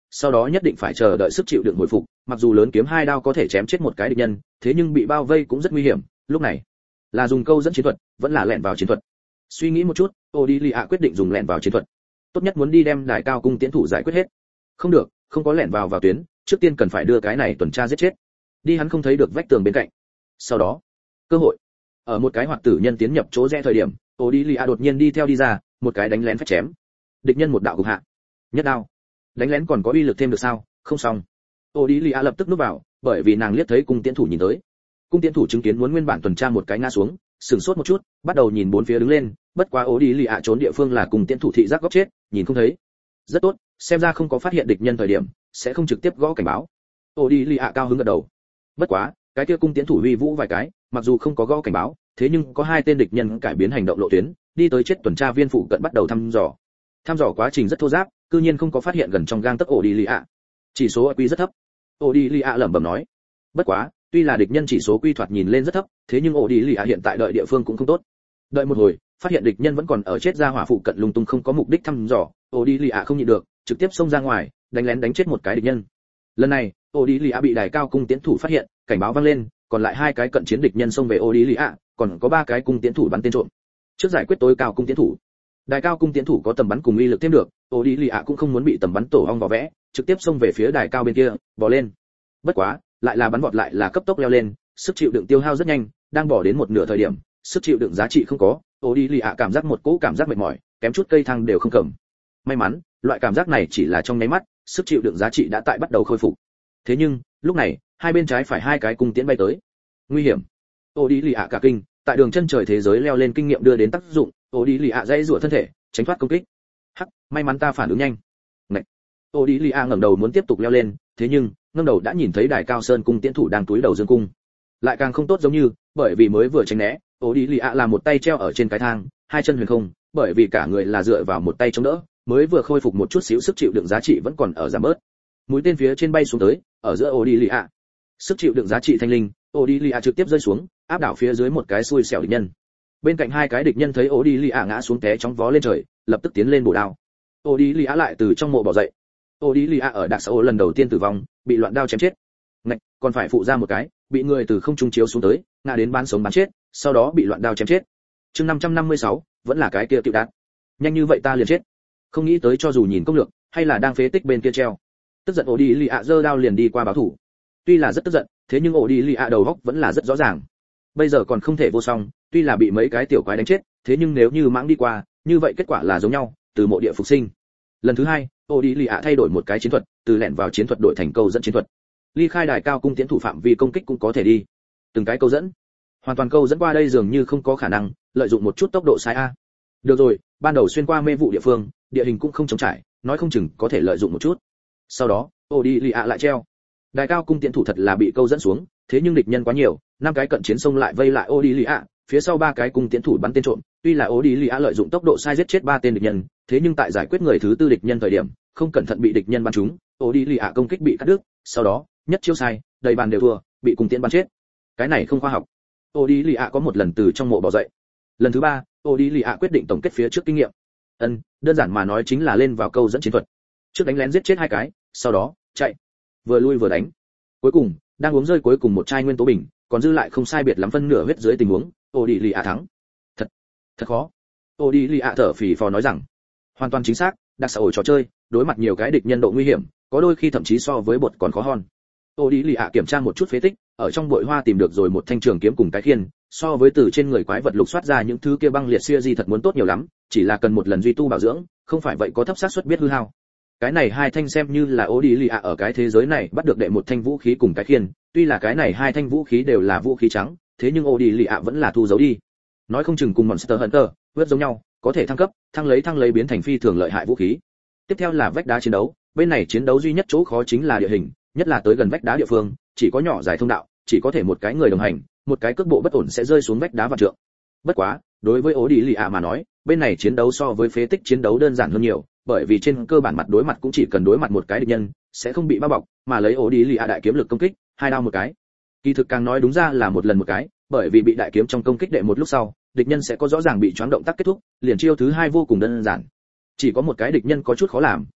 sau đó nhất định phải chờ đợi sức chịu đựng hồi phục, mặc dù lớn kiếm hai đao có thể chém chết một cái địch nhân, thế nhưng bị bao vây cũng rất nguy hiểm, lúc này là dùng câu dẫn chiến thuật, vẫn là lẻn vào chiến thuật. Suy nghĩ một chút, Odilia quyết định dùng lẻn vào chiến thuật. Tốt nhất muốn đi đem đại cao cung tiến thủ giải quyết hết. Không được, không có lẻn vào vào tuyến, trước tiên cần phải đưa cái này tuần tra giết chết. Đi hắn không thấy được vách tường bên cạnh. Sau đó, cơ hội. Ở một cái hoạt tử nhân tiến nhập chỗ rẽ thời điểm, Odilia đột nhiên đi theo đi ra, một cái đánh lén phách chém. Địch nhân một đạo gục hạ. Nhất đao. Đánh lén còn có uy lực thêm được sao? Không xong. Odilia lập tức núp vào, bởi vì nàng liếc thấy cung tiến thủ nhìn tới. Cung tiến thủ chứng kiến muốn nguyên bản tuần tra một cái ngã xuống, sửng sốt một chút, bắt đầu nhìn bốn phía đứng lên, bất quá Odilia trốn địa phương là cùng tiến thủ thị giác góc chết, nhìn không thấy. Rất tốt, xem ra không có phát hiện địch nhân thời điểm, sẽ không trực tiếp gõ cảnh báo. Odilia cao hứng gật đầu. Bất quá, cái kia cung tiến thủ huy vũ vài cái, mặc dù không có gõ cảnh báo, thế nhưng có hai tên địch nhân cải biến hành động lộ tuyến, đi tới chết tuần tra viên phụ cận bắt đầu thăm dò. Thăm dò quá trình rất thô ráp, cư nhiên không có phát hiện gần trong gang tấc Odilia. Chỉ số i kiu rất thấp. Odilia lẩm bẩm nói. Bất quá, tuy là địch nhân chỉ số quy thoạt nhìn lên rất thấp, thế nhưng Odilia hiện tại đợi địa phương cũng không tốt. Đợi một hồi, phát hiện địch nhân vẫn còn ở chết ra hỏa phụ cận lung tung không có mục đích thăm dò, Odilia không nhịn được, trực tiếp xông ra ngoài, đánh lén đánh chết một cái địch nhân. Lần này, Odilia bị đài cao cung tiến thủ phát hiện, cảnh báo vang lên, còn lại hai cái cận chiến địch nhân xông về Odilia, còn có ba cái cung tiến thủ bắn tên trộm. Trước giải quyết tối cao cung tiến thủ. Đài cao cung tiến thủ có tầm bắn cùng uy lực thêm được, Odilia cũng không muốn bị tầm bắn tổ ong vò vẽ, trực tiếp xông về phía đài cao bên kia, bò lên. Bất quá, lại là bắn vọt lại là cấp tốc leo lên, sức chịu đựng tiêu hao rất nhanh, đang bỏ đến một nửa thời điểm, sức chịu đựng giá trị không có, Odilia cảm giác một cỗ cảm giác mệt mỏi, kém chút cây thang đều không cầm. May mắn, loại cảm giác này chỉ là trong nháy mắt, sức chịu đựng giá trị đã tại bắt đầu khôi phục. Thế nhưng, lúc này, hai bên trái phải hai cái cung tiễn bay tới. Nguy hiểm. Odilia cả kinh, tại đường chân trời thế giới leo lên kinh nghiệm đưa đến tác dụng, Odilia dãy rủa thân thể, tránh thoát công kích. Hắc, may mắn ta phản ứng nhanh. Ngậy. Odilia ngẩng đầu muốn tiếp tục leo lên, thế nhưng, ngẩng đầu đã nhìn thấy đài cao sơn cung tiễn thủ đang túi đầu dương cung. Lại càng không tốt giống như, bởi vì mới vừa tránh né, Odilia là một tay treo ở trên cái thang, hai chân huyền không, bởi vì cả người là dựa vào một tay chống đỡ, mới vừa khôi phục một chút xíu sức chịu đựng giá trị vẫn còn ở giảm bớt. Mũi tên phía trên bay xuống tới, ở giữa Odilia. Sức chịu đựng giá trị thanh linh, Odilia trực tiếp rơi xuống, áp đảo phía dưới một cái xui xẻo địch nhân. Bên cạnh hai cái địch nhân thấy Odilia ngã xuống té chóng vó lên trời, lập tức tiến lên bổ đao. Odilia lại từ trong mộ bò dậy. Odilia ở Đặc Sao lần đầu tiên tử vong, bị loạn đao chém chết. Ngạch, còn phải phụ ra một cái, bị người từ không trung chiếu xuống tới, ngã đến bán sống bán chết, sau đó bị loạn đao chém chết. Chương năm trăm năm mươi sáu, vẫn là cái kia tiểu đạt. Nhanh như vậy ta liền chết. Không nghĩ tới cho dù nhìn công lược, hay là đang phế tích bên kia treo. Tức giận Odilia giơ đao liền đi qua báo thủ. Tuy là rất tức giận, thế nhưng Odilia đầu óc vẫn là rất rõ ràng. Bây giờ còn không thể vô song, tuy là bị mấy cái tiểu quái đánh chết, thế nhưng nếu như mãng đi qua, như vậy kết quả là giống nhau, từ mộ địa phục sinh. Lần thứ hai, Odilia thay đổi một cái chiến thuật, từ lẻn vào chiến thuật đổi thành câu dẫn chiến thuật. Ly khai đài cao cung tiến thủ phạm vi công kích cũng có thể đi. Từng cái câu dẫn. Hoàn toàn câu dẫn qua đây dường như không có khả năng, lợi dụng một chút tốc độ sai a. Được rồi, ban đầu xuyên qua mê vụ địa phương, địa hình cũng không trống trải, nói không chừng có thể lợi dụng một chút. Sau đó, Odilia lại treo. Đài cao cung tiến thủ thật là bị câu dẫn xuống, thế nhưng địch nhân quá nhiều, năm cái cận chiến xông lại vây lại Odilia, phía sau ba cái cung tiến thủ bắn tên trộm, tuy là Odilia lợi dụng tốc độ sai giết chết ba tên địch nhân, thế nhưng tại giải quyết người thứ tư địch nhân thời điểm, không cẩn thận bị địch nhân bắn trúng, Odilia công kích bị cắt đứt, sau đó, nhất chiêu sai, đầy bàn đều thua, bị cung tiễn bắn chết. Cái này không khoa học. Odilia có một lần từ trong mộ bò dậy. Lần thứ ba, Odilia quyết định tổng kết phía trước kinh nghiệm. Ân, đơn giản mà nói chính là lên vào câu dẫn chiến thuật. Trước đánh lén giết chết hai cái, sau đó chạy, vừa lui vừa đánh. Cuối cùng, đang uống rơi cuối cùng một chai nguyên tố bình, còn dư lại không sai biệt lắm phân nửa huyết dưới tình huống, Odilia thắng. Thật, thật khó. Odilia thở phì phò nói rằng, hoàn toàn chính xác, Đặc Sao trò chơi, đối mặt nhiều cái địch nhân độ nguy hiểm, có đôi khi thậm chí so với bột còn khó hơn. Odilia kiểm tra một chút phế tích, ở trong bụi hoa tìm được rồi một thanh trường kiếm cùng cái khiên, so với từ trên người quái vật lục soát ra những thứ kia băng liệt xưa di thật muốn tốt nhiều lắm, chỉ là cần một lần duy tu bảo dưỡng, không phải vậy có thấp xác suất biết hư hao. Cái này hai thanh xem như là Odilia ở cái thế giới này bắt được đệ một thanh vũ khí cùng cái khiên, tuy là cái này hai thanh vũ khí đều là vũ khí trắng, thế nhưng Odilia vẫn là thu giấu đi. Nói không chừng cùng Monster Hunter, huyết giống nhau, có thể thăng cấp, thăng lấy thăng lấy biến thành phi thường lợi hại vũ khí. Tiếp theo là vách đá chiến đấu, bên này chiến đấu duy nhất chỗ khó chính là địa hình, nhất là tới gần vách đá địa phương, chỉ có nhỏ dài thông đạo, chỉ có thể một cái người đồng hành, một cái cước bộ bất ổn sẽ rơi xuống vách đá vạn trượng. Bất quá, đối với Odilia mà nói, bên này chiến đấu so với phế tích chiến đấu đơn giản hơn nhiều, bởi vì trên cơ bản mặt đối mặt cũng chỉ cần đối mặt một cái địch nhân, sẽ không bị bao bọc, mà lấy Odilia đại kiếm lực công kích, hai đao một cái. Kỳ thực càng nói đúng ra là một lần một cái, bởi vì bị đại kiếm trong công kích đệ một lúc sau, địch nhân sẽ có rõ ràng bị choáng động tác kết thúc, liền chiêu thứ hai vô cùng đơn giản. Chỉ có một cái địch nhân có chút khó làm,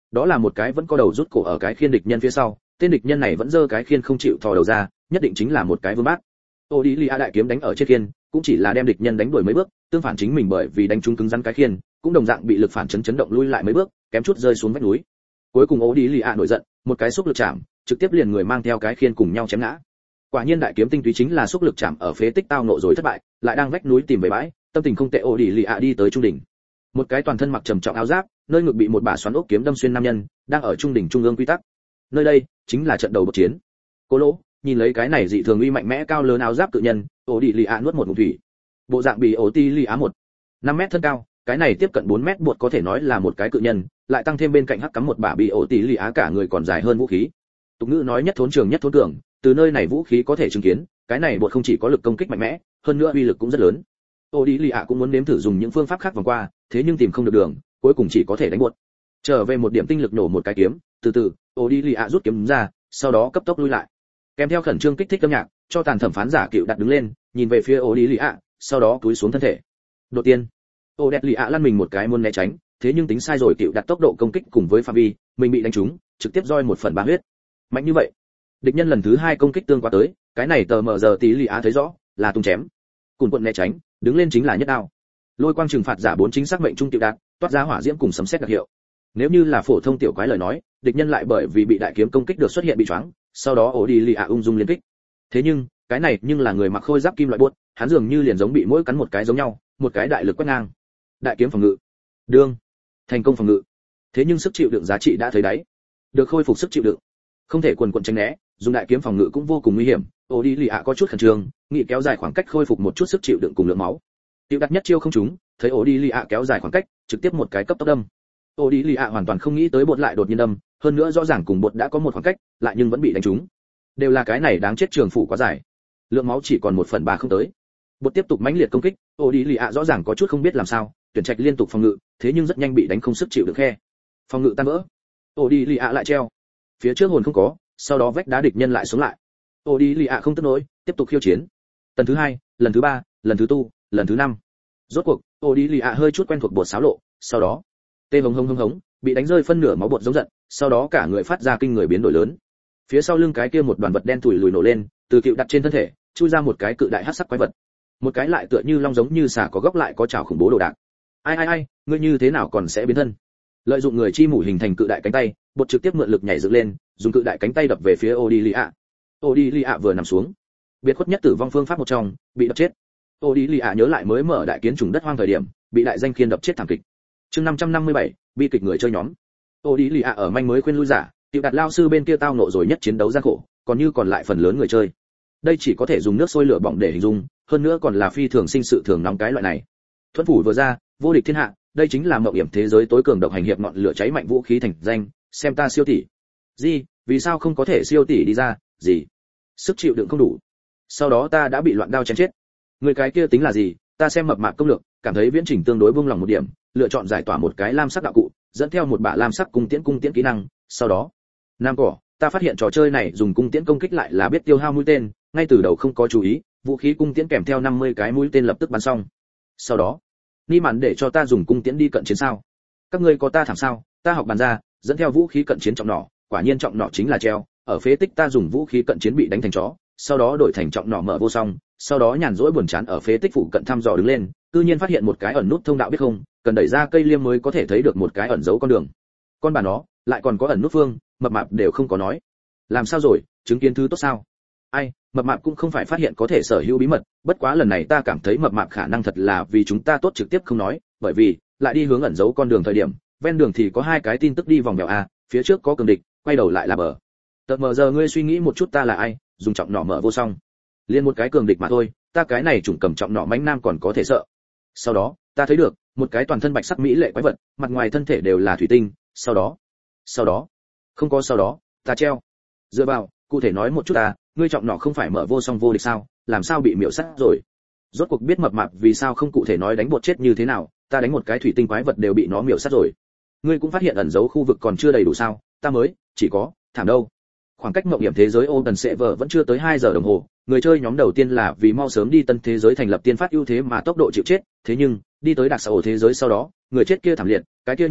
đó là một cái vẫn có đầu rút cổ ở cái khiên địch nhân phía sau, tên địch nhân này vẫn giơ cái khiên không chịu thò đầu ra, nhất định chính là một cái vương bát. Ô đi Lia đại kiếm đánh ở trên khiên, cũng chỉ là đem địch nhân đánh đuổi mấy bước, tương phản chính mình bởi vì đánh trúng cứng rắn cái khiên, cũng đồng dạng bị lực phản chấn chấn động lui lại mấy bước, kém chút rơi xuống vách núi. Cuối cùng Ô đi Lia nổi giận, một cái xúc lực chạm, trực tiếp liền người mang theo cái khiên cùng nhau chém ngã. Quả nhiên đại kiếm tinh túy chính là xúc lực chạm ở phế tích tao nộ rồi thất bại, lại đang vách núi tìm về bãi, tâm tình không tệ. Ô đi Lia đi tới trung đỉnh. Một cái toàn thân mặc trầm trọng áo giáp, nơi ngực bị một bả xoắn ốc kiếm đâm xuyên nam nhân, đang ở trung đỉnh trung ương quy tắc. Nơi đây chính là trận đầu bộc chiến. Cố Lỗ nhìn lấy cái này dị thường uy mạnh mẽ cao lớn áo giáp cự nhân, Ô đi Lia nuốt một ngụm thủy. Bộ dạng bị Ô đi Lia một năm mét thân cao, cái này tiếp cận bốn mét buột có thể nói là một cái cự nhân, lại tăng thêm bên cạnh hắc cắm một bả bị Ô đi Lia cả người còn dài hơn vũ khí. Tục ngữ nói nhất thốn trường nhất thốn cường, từ nơi này vũ khí có thể chứng kiến, cái này buột không chỉ có lực công kích mạnh mẽ, hơn nữa uy lực cũng rất lớn. Ô đi Lia cũng muốn nếm thử dùng những phương pháp khác vòng qua, thế nhưng tìm không được đường, cuối cùng chỉ có thể đánh buột. Trở về một điểm tinh lực nổ một cái kiếm, từ từ, Ô đi Lia rút kiếm ra, sau đó cấp tốc lui lại. Kèm theo khẩn trương kích thích âm nhạc, cho tàn thẩm phán giả cựu đặt đứng lên, nhìn về phía Ô đi Lia, sau đó cúi xuống thân thể. Đột tiên, Ô đẹp Lia lăn mình một cái muốn né tránh, thế nhưng tính sai rồi, cựu đặt tốc độ công kích cùng với phạm vi, mình bị đánh trúng, trực tiếp roi một phần ba huyết. Mạnh như vậy, địch nhân lần thứ hai công kích tương qua tới, cái này tờ mờ giờ tí Lia thấy rõ, là tung chém. Cùn quận né tránh, đứng lên chính là nhất đao. Lôi quang trừng phạt giả bốn chính xác mệnh trung tiểu đạt, toát ra hỏa diễm cùng sấm sét đặc hiệu. Nếu như là phổ thông tiểu quái lời nói, địch nhân lại bởi vì bị đại kiếm công kích được xuất hiện bị choáng, sau đó Ô đi Lia ung dung liên kích. Thế nhưng, cái này nhưng là người mặc khôi giáp kim loại buốt, hắn dường như liền giống bị mỗi cắn một cái giống nhau, một cái đại lực quét ngang. Đại kiếm phòng ngự. Đương, thành công phòng ngự. Thế nhưng sức chịu đựng giá trị đã thấy đáy. Được khôi phục sức chịu đựng. Không thể quần quần tránh né, dùng đại kiếm phòng ngự cũng vô cùng nguy hiểm. Ô đi Lia có chút khẩn trương, nghĩ kéo dài khoảng cách khôi phục một chút sức chịu đựng cùng lượng máu. Tiểu đặt nhất chiêu không trúng, thấy Ô đi Lia kéo dài khoảng cách, trực tiếp một cái cấp tốc đâm. Ô đi Lia hoàn toàn không nghĩ tới bột lại đột nhiên đâm, hơn nữa rõ ràng cùng bột đã có một khoảng cách, lại nhưng vẫn bị đánh trúng. Đều là cái này đáng chết, trường phủ quá dài, lượng máu chỉ còn một phần ba không tới. Bột tiếp tục mãnh liệt công kích, Ô đi Lia rõ ràng có chút không biết làm sao, tuyển trạch liên tục phòng ngự, thế nhưng rất nhanh bị đánh không sức chịu được khe. Phòng ngự tan vỡ. Ô đi Lia lại treo. Phía trước hồn không có, sau đó vách đá địch nhân lại xuống lại. Ô đi Lia không tức nổi, tiếp tục khiêu chiến. Lần thứ hai, lần thứ ba, lần thứ tu, lần thứ năm. Rốt cuộc, Ô đi Lia hơi chút quen thuộc bột xáo lộ, sau đó, tê hống hống hống hống, bị đánh rơi phân nửa máu bột giống giận, sau đó cả người phát ra kinh người biến đổi lớn. Phía sau lưng cái kia một đoàn vật đen tủi lùi nổ lên, từ cựu đặt trên thân thể, chui ra một cái cự đại hắc sắc quái vật. Một cái lại tựa như long giống như xà có góc lại có chảo khủng bố đồ đạc. Ai ai ai, ngươi như thế nào còn sẽ biến thân? Lợi dụng người chi mủ hình thành cự đại cánh tay, bột trực tiếp mượn lực nhảy dựng lên, dùng cự đại cánh tay đập về phía Ô đi Lia. Ô đi Lia vừa nằm xuống, biệt khuất nhất tử vong phương pháp một trong, bị đập chết. Ô đi Lia nhớ lại mới mở đại kiến trùng đất hoang thời điểm, bị đại danh khiên đập chết thảm kịch. Chương năm trăm năm mươi bảy, bi kịch người chơi nhóm. Ô đi Lia ở manh mới khuyên lui giả, tiểu đặt lao sư bên kia tao nộ rồi nhất chiến đấu gian khổ, còn như còn lại phần lớn người chơi. Đây chỉ có thể dùng nước sôi lửa bỏng để hình dung, hơn nữa còn là phi thường sinh sự thường nóng cái loại này. Thuẫn phủ vừa ra, vô địch thiên hạ, đây chính là mộng hiểm thế giới tối cường độc hành hiệp ngọn lửa cháy mạnh vũ khí thành danh, xem ta siêu tỷ. Gì, vì sao không có thể siêu tỷ đi ra, gì? Sức chịu đựng không đủ. Sau đó ta đã bị loạn đao chém chết. Người cái kia tính là gì? Ta xem mập mạp công lược, cảm thấy viễn trình tương đối buông lòng một điểm, lựa chọn giải tỏa một cái lam sắc đạo cụ, dẫn theo một bả lam sắc cung tiễn cung tiễn kỹ năng, sau đó, nam cỏ, ta phát hiện trò chơi này dùng cung tiễn công kích lại là biết tiêu hao mũi tên, ngay từ đầu không có chú ý, vũ khí cung tiễn kèm theo năm mươi cái mũi tên lập tức bắn xong. Sau đó, ni mạn để cho ta dùng cung tiễn đi cận chiến sao? Các ngươi có ta thảm sao? Ta học bàn ra, dẫn theo vũ khí cận chiến trọng nỏ, quả nhiên trọng nỏ chính là treo, ở phế tích ta dùng vũ khí cận chiến bị đánh thành chó, sau đó đổi thành trọng nỏ mở vô song, sau đó nhàn rỗi buồn chán ở phế tích phụ cận thăm dò đứng lên, cư nhiên phát hiện một cái ẩn nút thông đạo biết không, cần đẩy ra cây liêm mới có thể thấy được một cái ẩn giấu con đường. Con bà nó, lại còn có ẩn nút phương, mập mạp đều không có nói. Làm sao rồi, chứng kiến thứ tốt sao? Ai, mập mạp cũng không phải phát hiện có thể sở hữu bí mật, bất quá lần này ta cảm thấy mập mạp khả năng thật là vì chúng ta tốt trực tiếp không nói, bởi vì lại đi hướng ẩn giấu con đường thời điểm, ven đường thì có hai cái tin tức đi vòng vèo a, phía trước có cường địch, quay đầu lại là bờ. Tợt mờ giờ ngươi suy nghĩ một chút ta là ai, dùng trọng nỏ mở vô song. Liên một cái cường địch mà thôi, ta cái này chủng cầm trọng nỏ mãnh nam còn có thể sợ. Sau đó, ta thấy được một cái toàn thân bạch sắc mỹ lệ quái vật, mặt ngoài thân thể đều là thủy tinh, sau đó, sau đó, không có sau đó, ta treo. Dựa vào, cụ thể nói một chút ta, ngươi trọng nỏ không phải mở vô song vô địch sao, làm sao bị miểu sát rồi? Rốt cuộc biết mập mạp vì sao không cụ thể nói đánh bột chết như thế nào, ta đánh một cái thủy tinh quái vật đều bị nó miểu sát rồi. Ngươi cũng phát hiện ẩn dấu khu vực còn chưa đầy đủ sao? Ta mới, chỉ có, thảm đâu. Khoảng cách mộng hiểm thế giới Open Server vẫn chưa tới hai giờ đồng hồ, người chơi nhóm đầu tiên là vì mau sớm đi tân thế giới thành lập tiên phát ưu thế mà tốc độ chịu chết, thế nhưng, đi tới đặc xã ổ thế giới sau đó, người chết kia thảm liệt, cái kia nhanh à,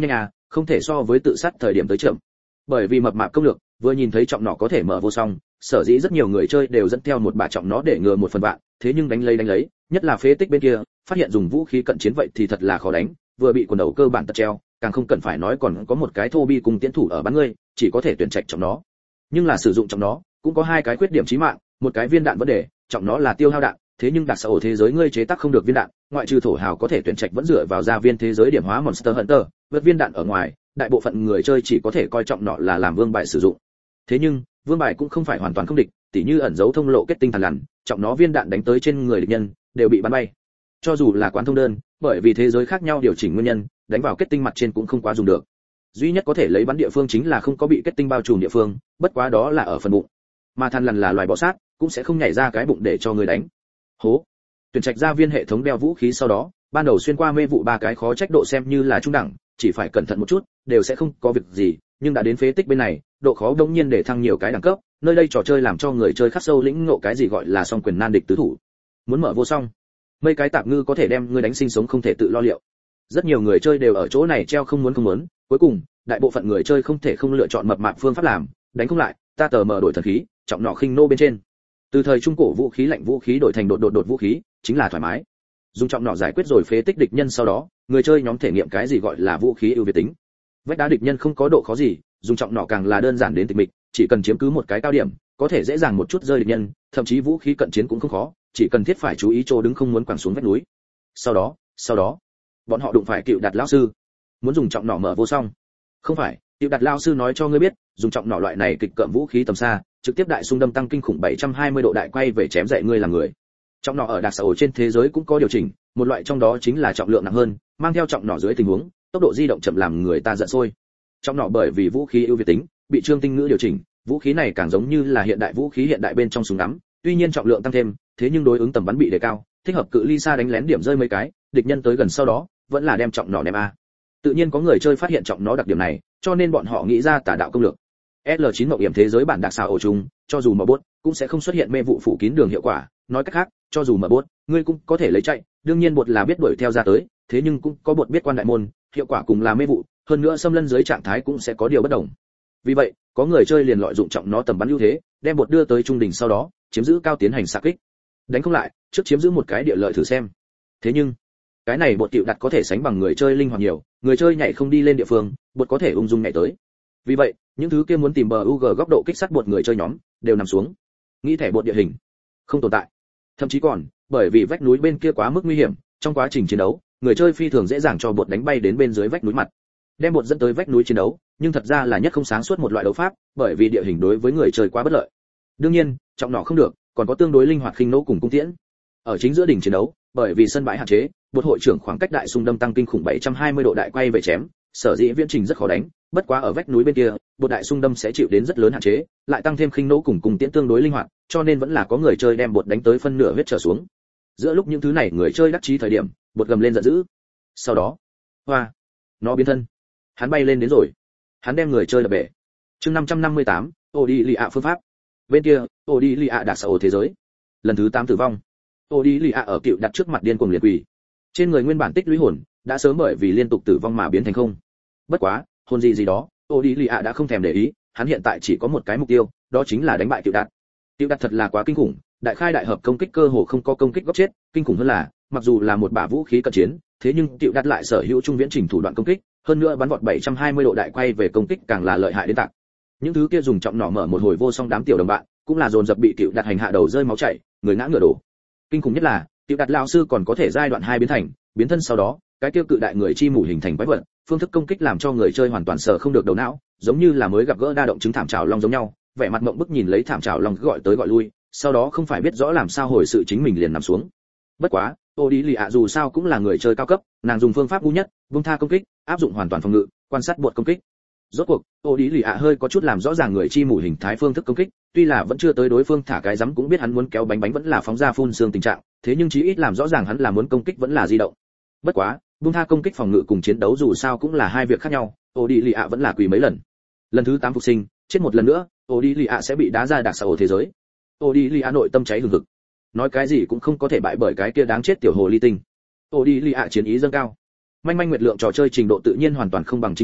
không thể so với tự sát thời điểm tới chậm. Bởi vì mập mạp công lược, vừa nhìn thấy trọng nỏ có thể mở vô song, sở dĩ rất nhiều người chơi đều dẫn theo một bả trọng nó để ngừa một phần vạn, thế nhưng đánh lấy đánh lấy, nhất là phế tích bên kia, phát hiện dùng vũ khí cận chiến vậy thì thật là khó đánh, vừa bị quần đầu cơ bản tật treo, càng không cần phải nói còn có một cái thô bi cùng tiến thủ ở bắn ngươi, chỉ có thể tuyển trạch trọng nó. Nhưng là sử dụng trọng nó, cũng có hai cái khuyết điểm chí mạng, một cái viên đạn vấn đề, trọng nó là tiêu hao đạn, thế nhưng đặc xã ổ thế giới ngươi chế tác không được viên đạn, ngoại trừ thổ hào có thể tuyển trạch vẫn dựa vào gia viên thế giới điểm hóa Monster Hunter, vượt viên đạn ở ngoài, đại bộ phận người chơi chỉ có thể coi trọng nọ là làm vương bài sử dụng. Thế nhưng, vương bài cũng không phải hoàn toàn không địch, tỉ như ẩn dấu thông lộ kết tinh thần lằn, trọng nó viên đạn đánh tới trên người địch nhân, đều bị bắn bay. Cho dù là quán thông đơn, bởi vì thế giới khác nhau điều chỉnh nguyên nhân, đánh vào kết tinh mặt trên cũng không quá dùng được. Duy nhất có thể lấy bắn địa phương chính là không có bị kết tinh bao trùm địa phương, bất quá đó là ở phần bụng. Mà thần lằn là loài bọ sát, cũng sẽ không nhảy ra cái bụng để cho người đánh. Hố. Tuyển trạch ra viên hệ thống đeo vũ khí sau đó, ban đầu xuyên qua mê vụ ba cái khó trách độ xem như là trung đẳng, chỉ phải cẩn thận một chút, đều sẽ không có việc gì, nhưng đã đến phế tích bên này, độ khó đương nhiên để thăng nhiều cái đẳng cấp, nơi đây trò chơi làm cho người chơi khắc sâu lĩnh ngộ cái gì gọi là song quyền nan địch tứ thủ. Muốn mở vô song, mấy cái tạp ngư có thể đem ngươi đánh sinh sống không thể tự lo liệu. Rất nhiều người chơi đều ở chỗ này treo không muốn không muốn, cuối cùng, đại bộ phận người chơi không thể không lựa chọn mập mạp phương pháp làm, đánh không lại, ta tờ mở đổi thần khí, trọng nỏ khinh nô bên trên. Từ thời trung cổ vũ khí lạnh vũ khí đổi thành đột đột đột vũ khí, chính là thoải mái. Dùng trọng nỏ giải quyết rồi phế tích địch nhân sau đó, người chơi nhóm thể nghiệm cái gì gọi là vũ khí ưu việt tính. Vách đá địch nhân không có độ khó gì, dùng trọng nỏ càng là đơn giản đến tịch mịch, chỉ cần chiếm cứ một cái cao điểm, có thể dễ dàng một chút rơi địch nhân, thậm chí vũ khí cận chiến cũng không khó, chỉ cần thiết phải chú ý chỗ đứng không muốn quẳng xuống vách núi. Sau đó, sau đó, bọn họ đụng phải Cựu Đạt lão sư, muốn dùng trọng nỏ mở vô song. Không phải, Cựu Đạt lão sư nói cho ngươi biết, dùng trọng nỏ loại này kịch cận vũ khí tầm xa, trực tiếp đại xung đâm tăng kinh khủng bảy trăm hai mươi độ đại quay về chém dạy ngươi làm người. Trọng nỏ ở đặc xã hội trên thế giới cũng có điều chỉnh, một loại trong đó chính là trọng lượng nặng hơn, mang theo trọng nỏ dưới tình huống, tốc độ di động chậm làm người ta giận sôi. Trọng nỏ bởi vì vũ khí ưu việt tính, bị Trương Tinh Ngữ điều chỉnh, vũ khí này càng giống như là hiện đại vũ khí hiện đại bên trong súng ngắm, tuy nhiên trọng lượng tăng thêm, thế nhưng đối ứng tầm bắn bị đề cao, thích hợp cự ly xa đánh lén điểm rơi mấy cái, địch nhân tới gần sau đó, vẫn là đem trọng nỏ ném a. Tự nhiên có người chơi phát hiện trọng nó đặc điểm này, cho nên bọn họ nghĩ ra tà đạo công lược. ét lờ chín mộng hiểm thế giới bản đặc xào ổ chung, cho dù mở bốt, cũng sẽ không xuất hiện mê vụ phủ kín đường hiệu quả, nói cách khác, cho dù mở bốt, ngươi cũng có thể lấy chạy, đương nhiên bột là biết đuổi theo ra tới, thế nhưng cũng có bột biết quan đại môn, hiệu quả cùng là mê vụ, hơn nữa xâm lân dưới trạng thái cũng sẽ có điều bất đồng. Vì vậy, có người chơi liền lợi dụng trọng nó tầm bắn ưu thế, đem bột đưa tới trung đỉnh sau đó, chiếm giữ cao tiến hành xạ kích. Đánh không lại, trước chiếm giữ một cái địa lợi thử xem. Thế nhưng, cái này bột tiểu đặt có thể sánh bằng người chơi linh hoạt nhiều, người chơi nhảy không đi lên địa phương, bột có thể ung dung nhảy tới. Vì vậy, những thứ kia muốn tìm bờ u giê góc độ kích sát bột người chơi nhóm, đều nằm xuống. Nghĩ thẻ bột địa hình, không tồn tại. Thậm chí còn, bởi vì vách núi bên kia quá mức nguy hiểm, trong quá trình chiến đấu, người chơi phi thường dễ dàng cho bột đánh bay đến bên dưới vách núi mặt. Đem bột dẫn tới vách núi chiến đấu, nhưng thật ra là nhất không sáng suốt một loại đấu pháp, bởi vì địa hình đối với người chơi quá bất lợi. Đương nhiên, trọng nỏ không được, còn có tương đối linh hoạt khinh nỗ cùng cung tiễn. Ở chính giữa đỉnh chiến đấu, bởi vì sân bãi hạn chế, bột hội trưởng khoảng cách đại xung đâm tăng kinh khủng bảy trăm hai mươi độ đại quay về chém, sở dĩ viễn trình rất khó đánh, bất quá ở vách núi bên kia, bột đại xung đâm sẽ chịu đến rất lớn hạn chế, lại tăng thêm khinh nỗ cùng cung tiễn tương đối linh hoạt, cho nên vẫn là có người chơi đem bột đánh tới phân nửa huyết trở xuống. Giữa lúc những thứ này người chơi đắc chí thời điểm, bột gầm lên giận dữ. Sau đó, hoa, nó biến thân, hắn bay lên đến rồi, hắn đem người chơi đập bể. Chương năm trăm năm mươi tám, Odilia phương pháp. Bên kia, Odilia đã sợ thế giới. Lần thứ tám tử vong. Odilia ở Cựu đặt trước mặt điên cuồng liệt quỷ. Trên người nguyên bản tích lũy hồn, đã sớm bởi vì liên tục tử vong mà biến thành không. Bất quá, hồn gì gì đó, Odilia đã không thèm để ý, hắn hiện tại chỉ có một cái mục tiêu, đó chính là đánh bại Cựu đặt. Cựu đặt thật là quá kinh khủng, đại khai đại hợp công kích cơ hồ không có công kích góc chết, kinh khủng hơn là, mặc dù là một bả vũ khí cận chiến, thế nhưng Cựu đặt lại sở hữu trung viễn trình thủ đoạn công kích, hơn nữa bắn vọt bảy trăm hai mươi độ đại quay về công kích càng là lợi hại đến tạc. Những thứ kia dùng trọng nỏ mở một hồi vô song đám tiểu đồng bạn, cũng là dồn dập bị Cựu đặt hành hạ đầu rơi máu chảy, người ngã ngửa đổ. Kinh khủng nhất là, Cựu đặt lão sư còn có thể giai đoạn hai biến thành, biến thân sau đó, cái tiêu cự đại người chi mủ hình thành quái vật, phương thức công kích làm cho người chơi hoàn toàn sợ không được đầu não, giống như là mới gặp gỡ đa động chứng thảm trảo long giống nhau, vẻ mặt mộng bức nhìn lấy thảm trảo long gọi tới gọi lui, sau đó không phải biết rõ làm sao hồi sự chính mình liền nằm xuống. Bất quá, Odilia dù sao cũng là người chơi cao cấp, nàng dùng phương pháp ngu nhất, buông tha công kích, áp dụng hoàn toàn phòng ngự, quan sát bột công kích. Rốt cuộc, Odilia hơi có chút làm rõ ràng người chi mủ hình thái phương thức công kích, tuy là vẫn chưa tới đối phương thả cái rắm cũng biết hắn muốn kéo bánh bánh vẫn là phóng ra phun xương tình trạng, thế nhưng chí ít làm rõ ràng hắn là muốn công kích vẫn là di động. Bất quá, buông tha công kích phòng ngự cùng chiến đấu dù sao cũng là hai việc khác nhau, Odilia vẫn là quỳ mấy lần. Lần thứ tám phục sinh, chết một lần nữa, Odilia sẽ bị đá ra đặc xã hội thế giới. Odilia nội tâm cháy hừng hực. Nói cái gì cũng không có thể bại bởi cái kia đáng chết tiểu hồ ly tinh. Odilia chiến ý dâng cao. Manh manh nguyệt lượng trò chơi trình độ tự nhiên hoàn toàn không bằng chính mình,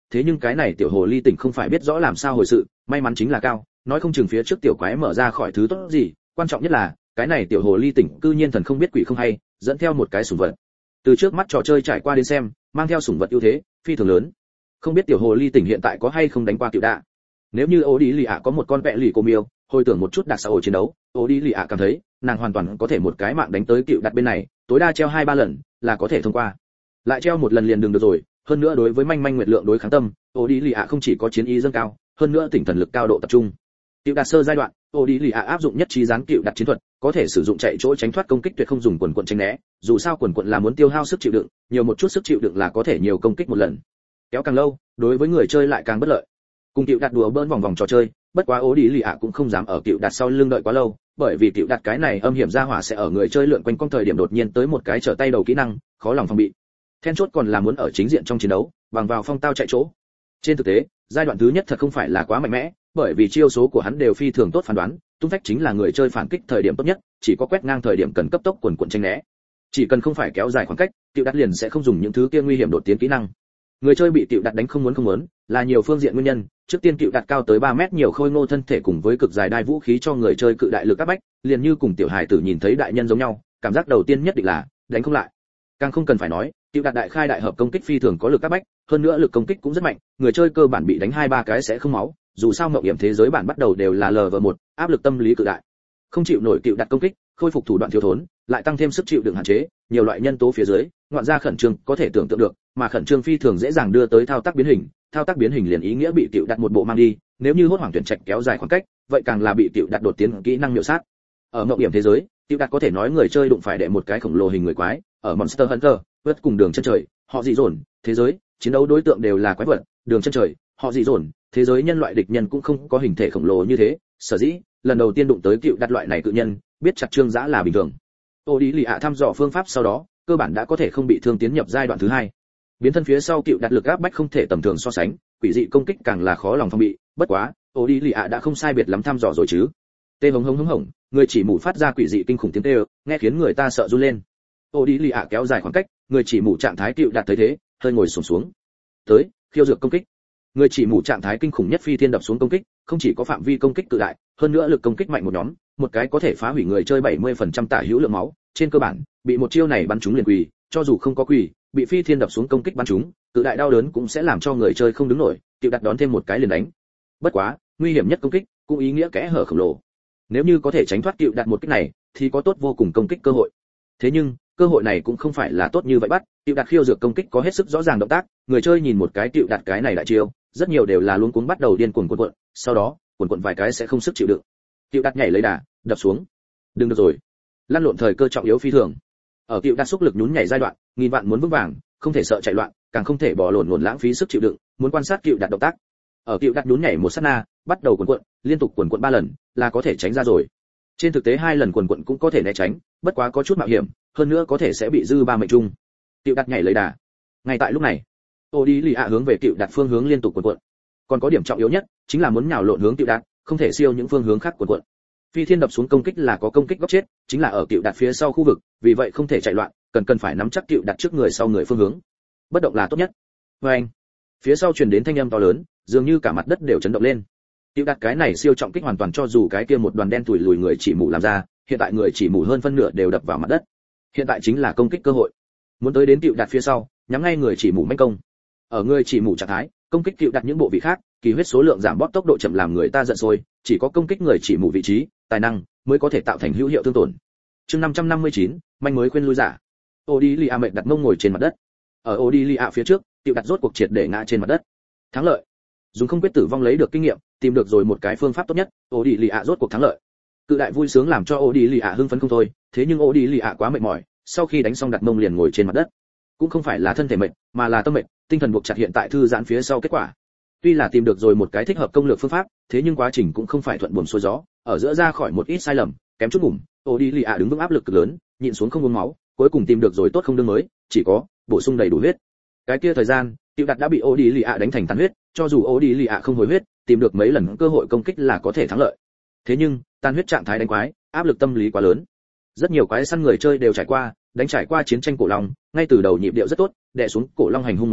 thế nhưng cái này tiểu hồ ly tỉnh không phải biết rõ làm sao hồi sự, may mắn chính là cao, nói không chừng phía trước tiểu quái mở ra khỏi thứ tốt gì, quan trọng nhất là cái này tiểu hồ ly tỉnh cư nhiên thần không biết quỷ không hay, dẫn theo một cái sủng vật. Từ trước mắt trò chơi trải qua đến xem, mang theo sủng vật ưu thế phi thường lớn. Không biết tiểu hồ ly tỉnh hiện tại có hay không đánh qua cựu đạ. Nếu như ô đi lì ạ có một con vẹ lì cô miêu, hồi tưởng một chút đặc xã hội chiến đấu, ô đi lì ạ cảm thấy nàng hoàn toàn có thể một cái mạng đánh tới cựu đặt bên này, tối đa treo hai ba lần là có thể thông qua. Lại treo một lần liền đừng được rồi, hơn nữa đối với manh manh nguyệt lượng đối kháng tâm, ô đi lì ạ không chỉ có chiến ý dâng cao, hơn nữa tỉnh thần lực cao độ tập trung. Cựu đạt sơ giai đoạn, ô đi lì ạ áp dụng nhất trí gián cựu đặt chiến thuật, có thể sử dụng chạy chỗ tránh thoát công kích tuyệt không dùng quần quần tránh né, dù sao quần quần là muốn tiêu hao sức chịu đựng, nhiều một chút sức chịu đựng là có thể nhiều công kích một lần. Kéo càng lâu, đối với người chơi lại càng bất lợi. Cùng cựu đặt đùa bỡn vòng vòng trò chơi, bất quá ố đi lì ạ cũng không dám ở cựu đặt sau lưng đợi quá lâu, bởi vì cựu đặt cái này âm hiểm ra hỏa sẽ ở người chơi lượn quanh quanh thời điểm đột nhiên tới một cái trở tay đầu kỹ năng, khó lòng phòng bị. Then chốt còn là muốn ở chính diện trong chiến đấu, bằng vào phong tao chạy chỗ. Trên thực tế, giai đoạn thứ nhất thật không phải là quá mạnh mẽ, bởi vì chiêu số của hắn đều phi thường tốt phán đoán, tung phách chính là người chơi phản kích thời điểm tốt nhất, chỉ có quét ngang thời điểm cần cấp tốc quần quần tránh né. Chỉ cần không phải kéo dài khoảng cách, cựu đặt liền sẽ không dùng những thứ kia nguy hiểm đột tiến kỹ năng. Người chơi bị cựu đặt đánh không muốn không muốn, là nhiều phương diện nguyên nhân, trước tiên cựu đặt cao tới ba mét nhiều khôi ngô thân thể cùng với cực dài đai vũ khí cho người chơi cự đại lực áp bách, liền như cùng tiểu hài tử nhìn thấy đại nhân giống nhau, cảm giác đầu tiên nhất định là đánh không lại. Càng không cần phải nói, cựu đặt đại khai đại hợp công kích phi thường có lực áp bách, hơn nữa lực công kích cũng rất mạnh, người chơi cơ bản bị đánh hai ba cái sẽ không máu, dù sao mộng hiểm thế giới bản bắt đầu đều là lờ vờ một, áp lực tâm lý cự đại. Không chịu nổi cựu đặt công kích, khôi phục thủ đoạn thiếu thốn, lại tăng thêm sức chịu đựng hạn chế, nhiều loại nhân tố phía dưới, ngoạn ra khẩn trương có thể tưởng tượng được, mà khẩn trương phi thường dễ dàng đưa tới thao tác biến hình, thao tác biến hình liền ý nghĩa bị cựu đặt một bộ mang đi, nếu như hốt hoảng tuyển trạch kéo dài khoảng cách, vậy càng là bị cựu đặt đột tiến kỹ năng miểu sát. Ở mộng hiểm thế giới, cựu đặt có thể nói người chơi đụng phải để một cái khổng lồ hình người quái, ở Monster Hunter, vượt cùng đường chân trời, họ dị dồn, thế giới, chiến đấu đối tượng đều là quái vật, đường chân trời, họ dị dồn, thế giới nhân loại địch nhân cũng không có hình thể khổng lồ như thế, sở dĩ lần đầu tiên đụng tới cựu đặt loại này cự nhân, biết chặt trương giã là bình thường. Ô đi lì ạ thăm dò phương pháp sau đó, cơ bản đã có thể không bị thương tiến nhập giai đoạn thứ hai. Biến thân phía sau cựu đặt lực áp bách không thể tầm thường so sánh, quỷ dị công kích càng là khó lòng phòng bị, bất quá, ô đi lì ạ đã không sai biệt lắm thăm dò rồi chứ. Tê hống hống hống hống, người chỉ mù phát ra quỷ dị kinh khủng tiếng tê, nghe khiến người ta sợ run lên. Ô đi lì ạ kéo dài khoảng cách, người chỉ mù trạng thái cựu đặt thấy thế, hơi ngồi xổm xuống. Tới, khiêu dược công kích. Người chỉ mù trạng thái kinh khủng nhất phi thiên đập xuống công kích, không chỉ có phạm vi công kích cự đại, hơn nữa lực công kích mạnh một nhóm, một cái có thể phá hủy người chơi bảy mươi phần trăm tả hữu lượng máu, trên cơ bản, bị một chiêu này bắn trúng liền quỳ, cho dù không có quỳ, bị phi thiên đập xuống công kích bắn trúng, cự đại đau đớn cũng sẽ làm cho người chơi không đứng nổi, tiểu đặt đón thêm một cái liền đánh. Bất quá, nguy hiểm nhất công kích, cũng ý nghĩa kẽ hở khổng lồ. Nếu như có thể tránh thoát tiểu đặt một kích này, thì có tốt vô cùng công kích cơ hội. Thế nhưng, cơ hội này cũng không phải là tốt như vậy bắt, tiểu đặt khiêu dược công kích có hết sức rõ ràng động tác, người chơi nhìn một cái tiểu đặt cái này đại chiêu, rất nhiều đều là luống cuống bắt đầu điên cuồng cuộn cuộn, sau đó, cuộn cuộn vài cái sẽ không sức chịu đựng. Tiểu đặt nhảy lấy đà, đập xuống. Đừng được rồi. Lăn lộn thời cơ trọng yếu phi thường. Ở tiểu đặt xúc lực nhún nhảy giai đoạn, nghìn vạn muốn vững vàng, không thể sợ chạy loạn, càng không thể bỏ lổn lổn lãng phí sức chịu đựng, muốn quan sát tiểu đặt động tác. Ở tiểu đặt nhún nhảy một sát na, bắt đầu cuộn cuộn, liên tục cuộn cuộn ba lần, là có thể tránh ra rồi. Trên thực tế hai lần cuộn cuộn cũng có thể né tránh, bất quá có chút mạo hiểm, hơn nữa có thể sẽ bị dư ba mệnh trung. Tiểu đặt nhảy lấy đà. Ngay tại lúc này, ô đi lì ạ hướng về tiểu đặt phương hướng liên tục cuộn cuộn. Còn có điểm trọng yếu nhất, chính là muốn nhào lộn hướng tiểu đạt, không thể siêu những phương hướng khác cuộn cuộn. Phi thiên đập xuống công kích là có công kích góc chết, chính là ở tiểu đạt phía sau khu vực, vì vậy không thể chạy loạn, cần cần phải nắm chắc tiểu đạt trước người sau người phương hướng. Bất động là tốt nhất. Và anh, phía sau truyền đến thanh âm to lớn, dường như cả mặt đất đều chấn động lên. Tiểu đạt cái này siêu trọng kích hoàn toàn cho dù cái kia một đoàn đen tủi lùi người chỉ mù làm ra, hiện tại người chỉ mù hơn phân nửa đều đập vào mặt đất. Hiện tại chính là công kích cơ hội. Muốn tới đến tiểu đạt phía sau, nhắm ngay người chỉ mù manh công. Ở người chỉ mù trạng thái, công kích tiểu đạt những bộ vị khác, kỳ huyết số lượng giảm bóp tốc độ chậm làm người ta giận sôi, chỉ có công kích người chỉ mù vị trí, tài năng mới có thể tạo thành hữu hiệu thương tổn. Chương năm trăm năm mươi chín, manh mới khuyên lui giả. Odilia mệt đặt mông ngồi trên mặt đất. Ở Odilia phía trước, tiểu đặt rốt cuộc triệt để ngã trên mặt đất. Thắng lợi. Dùng không quyết tử vong lấy được kinh nghiệm, tìm được rồi một cái phương pháp tốt nhất, Odilia rốt cuộc thắng lợi. Cự đại vui sướng làm cho Odilia hưng phấn không thôi, thế nhưng Odilia quá mệt mỏi, sau khi đánh xong đặt mông liền ngồi trên mặt đất. Cũng không phải là thân thể mệt, mà là tâm mệt, tinh thần buộc chặt hiện tại thư giãn phía sau kết quả. Tuy là tìm được rồi một cái thích hợp công lược phương pháp, thế nhưng quá trình cũng không phải thuận buồm xuôi gió, ở giữa ra khỏi một ít sai lầm, kém chút ngủm, Odilia đứng vững áp lực cực lớn, nhịn xuống không uống máu, cuối cùng tìm được rồi tốt không đương mới, chỉ có bổ sung đầy đủ huyết. Cái kia thời gian, Tiểu Đạt đã bị Odilia đánh thành tàn huyết, cho dù Odilia không hồi huyết, tìm được mấy lần cơ hội công kích là có thể thắng lợi. Thế nhưng, tàn huyết trạng thái đánh quái, áp lực tâm lý quá lớn. Rất nhiều quái săn người chơi đều trải qua, đánh trải qua chiến tranh cổ long, ngay từ đầu nhịp điệu rất tốt, đè xuống cổ long hành hung một trận,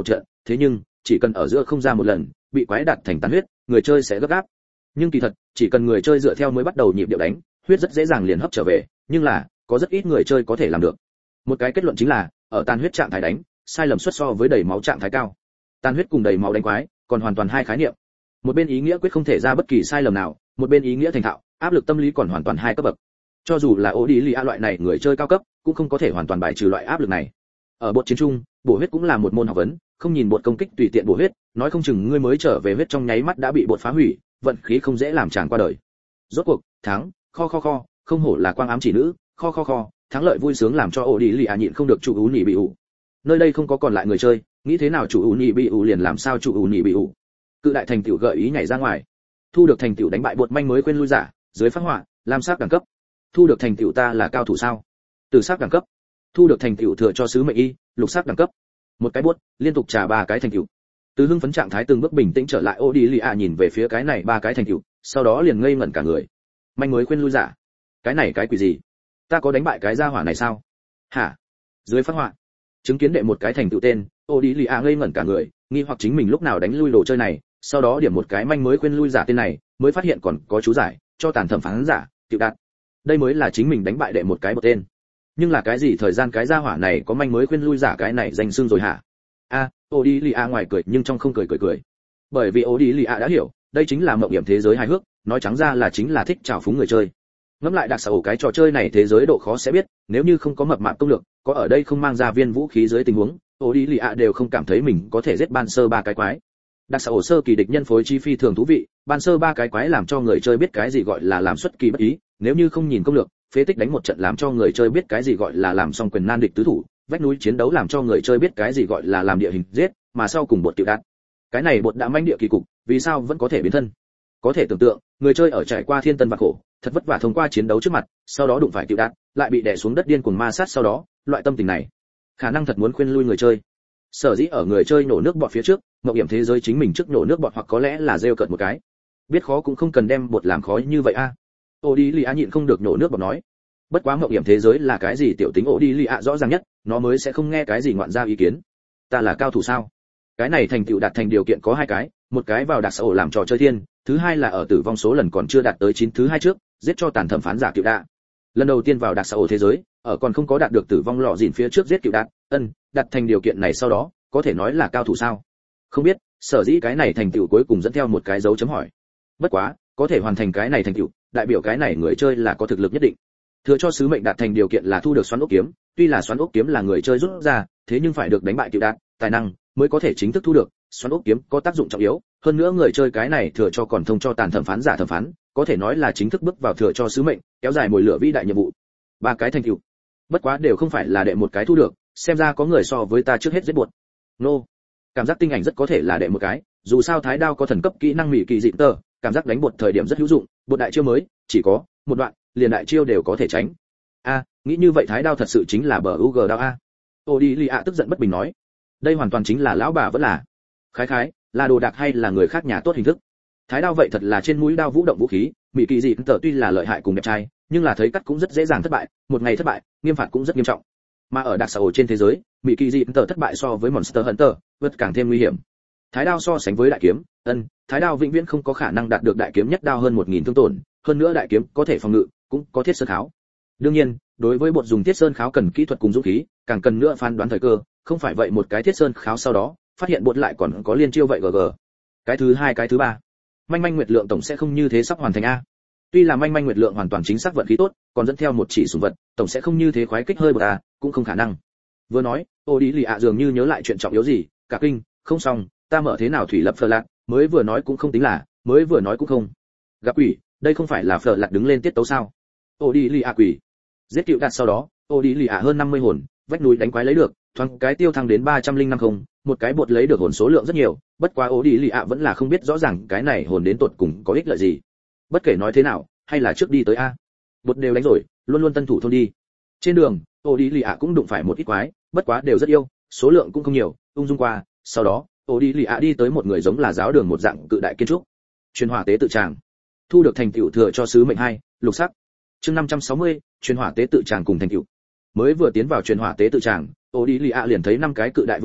thế nhưng chỉ cần ở giữa không ra một lần bị quái đạt thành tàn huyết, người chơi sẽ gấp gáp. Nhưng kỳ thật chỉ cần người chơi dựa theo mới bắt đầu nhịp điệu đánh, huyết rất dễ dàng liền hấp trở về, nhưng là có rất ít người chơi có thể làm được. Một cái kết luận chính là ở tàn huyết trạng thái đánh, sai lầm suất so với đầy máu trạng thái cao. Tàn huyết cùng đầy máu đánh quái còn hoàn toàn hai khái niệm. Một bên ý nghĩa quyết không thể ra bất kỳ sai lầm nào, một bên ý nghĩa thành thạo, áp lực tâm lý còn hoàn toàn hai cấp bậc. Cho dù là ố đi lì a loại này người chơi cao cấp cũng không có thể hoàn toàn bài trừ loại áp lực này. Ở bột chiến trung, bổ huyết cũng là một môn học vấn, không nhìn bột công kích tùy tiện bổ huyết, nói không chừng ngươi mới trở về huyết trong nháy mắt đã bị bột phá hủy, vận khí không dễ làm chàng qua đời. Rốt cuộc thắng, kho kho kho, không hổ là quang ám chỉ nữ, kho kho kho, thắng lợi vui sướng làm cho ố đi lì a nhịn không được chủ ú nhị bị ủ. Nơi đây không có còn lại người chơi, nghĩ thế nào chủ ú nhị bị ủ liền làm sao chủ ú nhị bị ủ. Cự đại thành tựu gợi ý nhảy ra ngoài, thu được thành tựu đánh bại bột manh mới quên lui giả, dưới phát họa, lam sắc đẳng cấp. Thu được thành tựu ta là cao thủ sao? Từ sắc đẳng cấp. Thu được thành tựu thừa cho sứ mệnh y, lục sắc đẳng cấp. Một cái buốt, liên tục trả ba cái thành tựu. Từ hưng phấn trạng thái từng bước bình tĩnh trở lại, Odilia nhìn về phía cái này ba cái thành tựu, sau đó liền ngây ngẩn cả người. Manh mới khuyên lui giả. Cái này cái quỷ gì? Ta có đánh bại cái gia hỏa này sao? Hả? Dưới phát họa, chứng kiến đệ một cái thành tựu tên, Odilia ngây ngẩn cả người, nghi hoặc chính mình lúc nào đánh lui đồ chơi này, sau đó điểm một cái manh mới khuyên lui giả tên này, mới phát hiện còn có chú giải, cho tàn thẩm phán giả, tiểu đạt. Đây mới là chính mình đánh bại đệ một cái bậc tên. Nhưng là cái gì thời gian cái gia hỏa này có manh mới khuyên lui giả cái này danh xưng rồi hả? A, Odilia ngoài cười nhưng trong không cười cười cười. Bởi vì Odilia đã hiểu, đây chính là mộng hiểm thế giới hài hước, nói trắng ra là chính là thích trào phúng người chơi. Ngẫm lại đặc sở cái trò chơi này thế giới độ khó sẽ biết, nếu như không có mập mạp công lược, có ở đây không mang ra viên vũ khí dưới tình huống, Odilia đều không cảm thấy mình có thể giết ban sơ ba cái quái. Đặc sở sơ kỳ địch nhân phối chi phi thường thú vị, ban sơ ba cái quái làm cho người chơi biết cái gì gọi là làm xuất kỳ bất ý, nếu như không nhìn công lược, phế tích đánh một trận làm cho người chơi biết cái gì gọi là làm xong quyền nan địch tứ thủ, vách núi chiến đấu làm cho người chơi biết cái gì gọi là làm địa hình giết, mà sau cùng bột tiểu đạt. Cái này bột đã manh địa kỳ cục, vì sao vẫn có thể biến thân? Có thể tưởng tượng, người chơi ở trải qua thiên tân vạn khổ, thật vất vả thông qua chiến đấu trước mặt, sau đó đụng phải tiểu đạt, lại bị đè xuống đất điên cuồng ma sát sau đó, loại tâm tình này, khả năng thật muốn khuyên lui người chơi. Sở dĩ ở người chơi nổ nước bọt phía trước, mộng hiểm thế giới chính mình trước nổ nước bọt hoặc có lẽ là rêu cợt một cái. Biết khó cũng không cần đem bột làm khó như vậy a. À. Odilia nhịn không được nổ nước bọt nói. Bất quá mộng hiểm thế giới là cái gì tiểu tính Odilia rõ ràng nhất, nó mới sẽ không nghe cái gì ngoạn ra ý kiến. Ta là cao thủ sao? Cái này thành tựu đạt thành điều kiện có hai cái, một cái vào đặc xã ổ làm trò chơi thiên, thứ hai là ở tử vong số lần còn chưa đạt tới chín thứ hai trước, giết cho tàn thẩm phán giả cựu đạ. Lần đầu tiên vào đặc xã ổ thế giới, ở còn không có đạt được tử vong lọ dìn phía trước giết cựu đạn, ân, đặt thành điều kiện này sau đó, có thể nói là cao thủ sao? Không biết, sở dĩ cái này thành tựu cuối cùng dẫn theo một cái dấu chấm hỏi. Bất quá, có thể hoàn thành cái này thành tựu, đại biểu cái này người chơi là có thực lực nhất định. Thừa cho sứ mệnh đạt thành điều kiện là thu được xoắn ốc kiếm, tuy là xoắn ốc kiếm là người chơi rút ra, thế nhưng phải được đánh bại cựu đạn, tài năng mới có thể chính thức thu được. Xoắn ốc kiếm có tác dụng trọng yếu, hơn nữa người chơi cái này thừa cho còn thông cho tàn thẩm phán giả thẩm phán, có thể nói là chính thức bước vào thừa cho sứ mệnh, kéo dài mồi lửa vĩ đại nhiệm vụ. Ba cái thành tựu, bất quá đều không phải là đệ một cái thu được, xem ra có người so với ta trước hết giết buột. Nô, no. Cảm giác tinh ảnh rất có thể là đệ một cái, dù sao thái đao có thần cấp kỹ năng mỹ kỳ dị tờ, cảm giác đánh bột thời điểm rất hữu dụng, bột đại chiêu mới chỉ có một đoạn, liền đại chiêu đều có thể tránh. A, à, nghĩ như vậy thái đao thật sự chính là bờ u giê đao a. Odilia tức giận bất bình nói, đây hoàn toàn chính là lão bà vẫn là khái khái, là đồ đạc hay là người khác nhà tốt hình thức. Thái đao vậy thật là trên mũi đao vũ động vũ khí, mỹ kỳ dị tờ tuy là lợi hại cùng đẹp trai, nhưng là thấy cắt cũng rất dễ dàng thất bại, một ngày thất bại, nghiêm phạt cũng rất nghiêm trọng. Mà ở đặc xã hội trên thế giới, mỹ kỳ dị tờ thất bại so với Monster Hunter, vượt càng thêm nguy hiểm. Thái đao so sánh với đại kiếm, ân, thái đao vĩnh viễn không có khả năng đạt được đại kiếm nhất đao hơn một nghìn thương tổn, hơn nữa đại kiếm có thể phòng ngự, cũng có thiết sơn kháo. Đương nhiên, đối với bột dùng thiết sơn kháo cần kỹ thuật cùng dũng khí, càng cần nữa phán đoán thời cơ, không phải vậy một cái thiết sơn kháo sau đó, phát hiện bột lại còn có liên chiêu vậy gg. Cái thứ hai cái thứ ba, manh manh nguyệt lượng tổng sẽ không như thế sắp hoàn thành a. Tuy là manh manh nguyệt lượng hoàn toàn chính xác vận khí tốt, còn dẫn theo một chỉ sủng vật, tổng sẽ không như thế khoái kích hơi bột à, cũng không khả năng. Vừa nói, Odilia dường như nhớ lại chuyện trọng yếu gì, cả kinh, không xong, ta mở thế nào thủy lập phở lạc, mới vừa nói cũng không tính là, mới vừa nói cũng không. Gặp quỷ, đây không phải là phở lạc đứng lên tiết tấu sao? Odilia quỷ. Giết cựu đạt sau đó, Odilia hơn năm mươi hồn, vách núi đánh quái lấy được, thoáng cái tiêu thăng đến ba trăm linh năm không, một cái bột lấy được hồn số lượng rất nhiều, bất quá Odilia vẫn là không biết rõ ràng cái này hồn đến tột cùng có ích lợi gì. Bất kể nói thế nào, hay là trước đi tới a. Bột đều đánh rồi, luôn luôn tân thủ thôn đi. Trên đường, Odilia cũng đụng phải một ít quái, bất quá đều rất yêu, số lượng cũng không nhiều, ung dung qua, sau đó, Odilia đi tới một người giống là giáo đường một dạng cự đại kiến trúc. Truyền hỏa tế tự tràng. Thu được thành tựu thừa cho sứ mệnh hai, lục sắc. Chương năm trăm sáu mươi, truyền hỏa tế tự tràng cùng thành tựu. Mới vừa tiến vào truyền hỏa tế tự tràng, Odilia liền thấy năm cái cự đại vương tọa,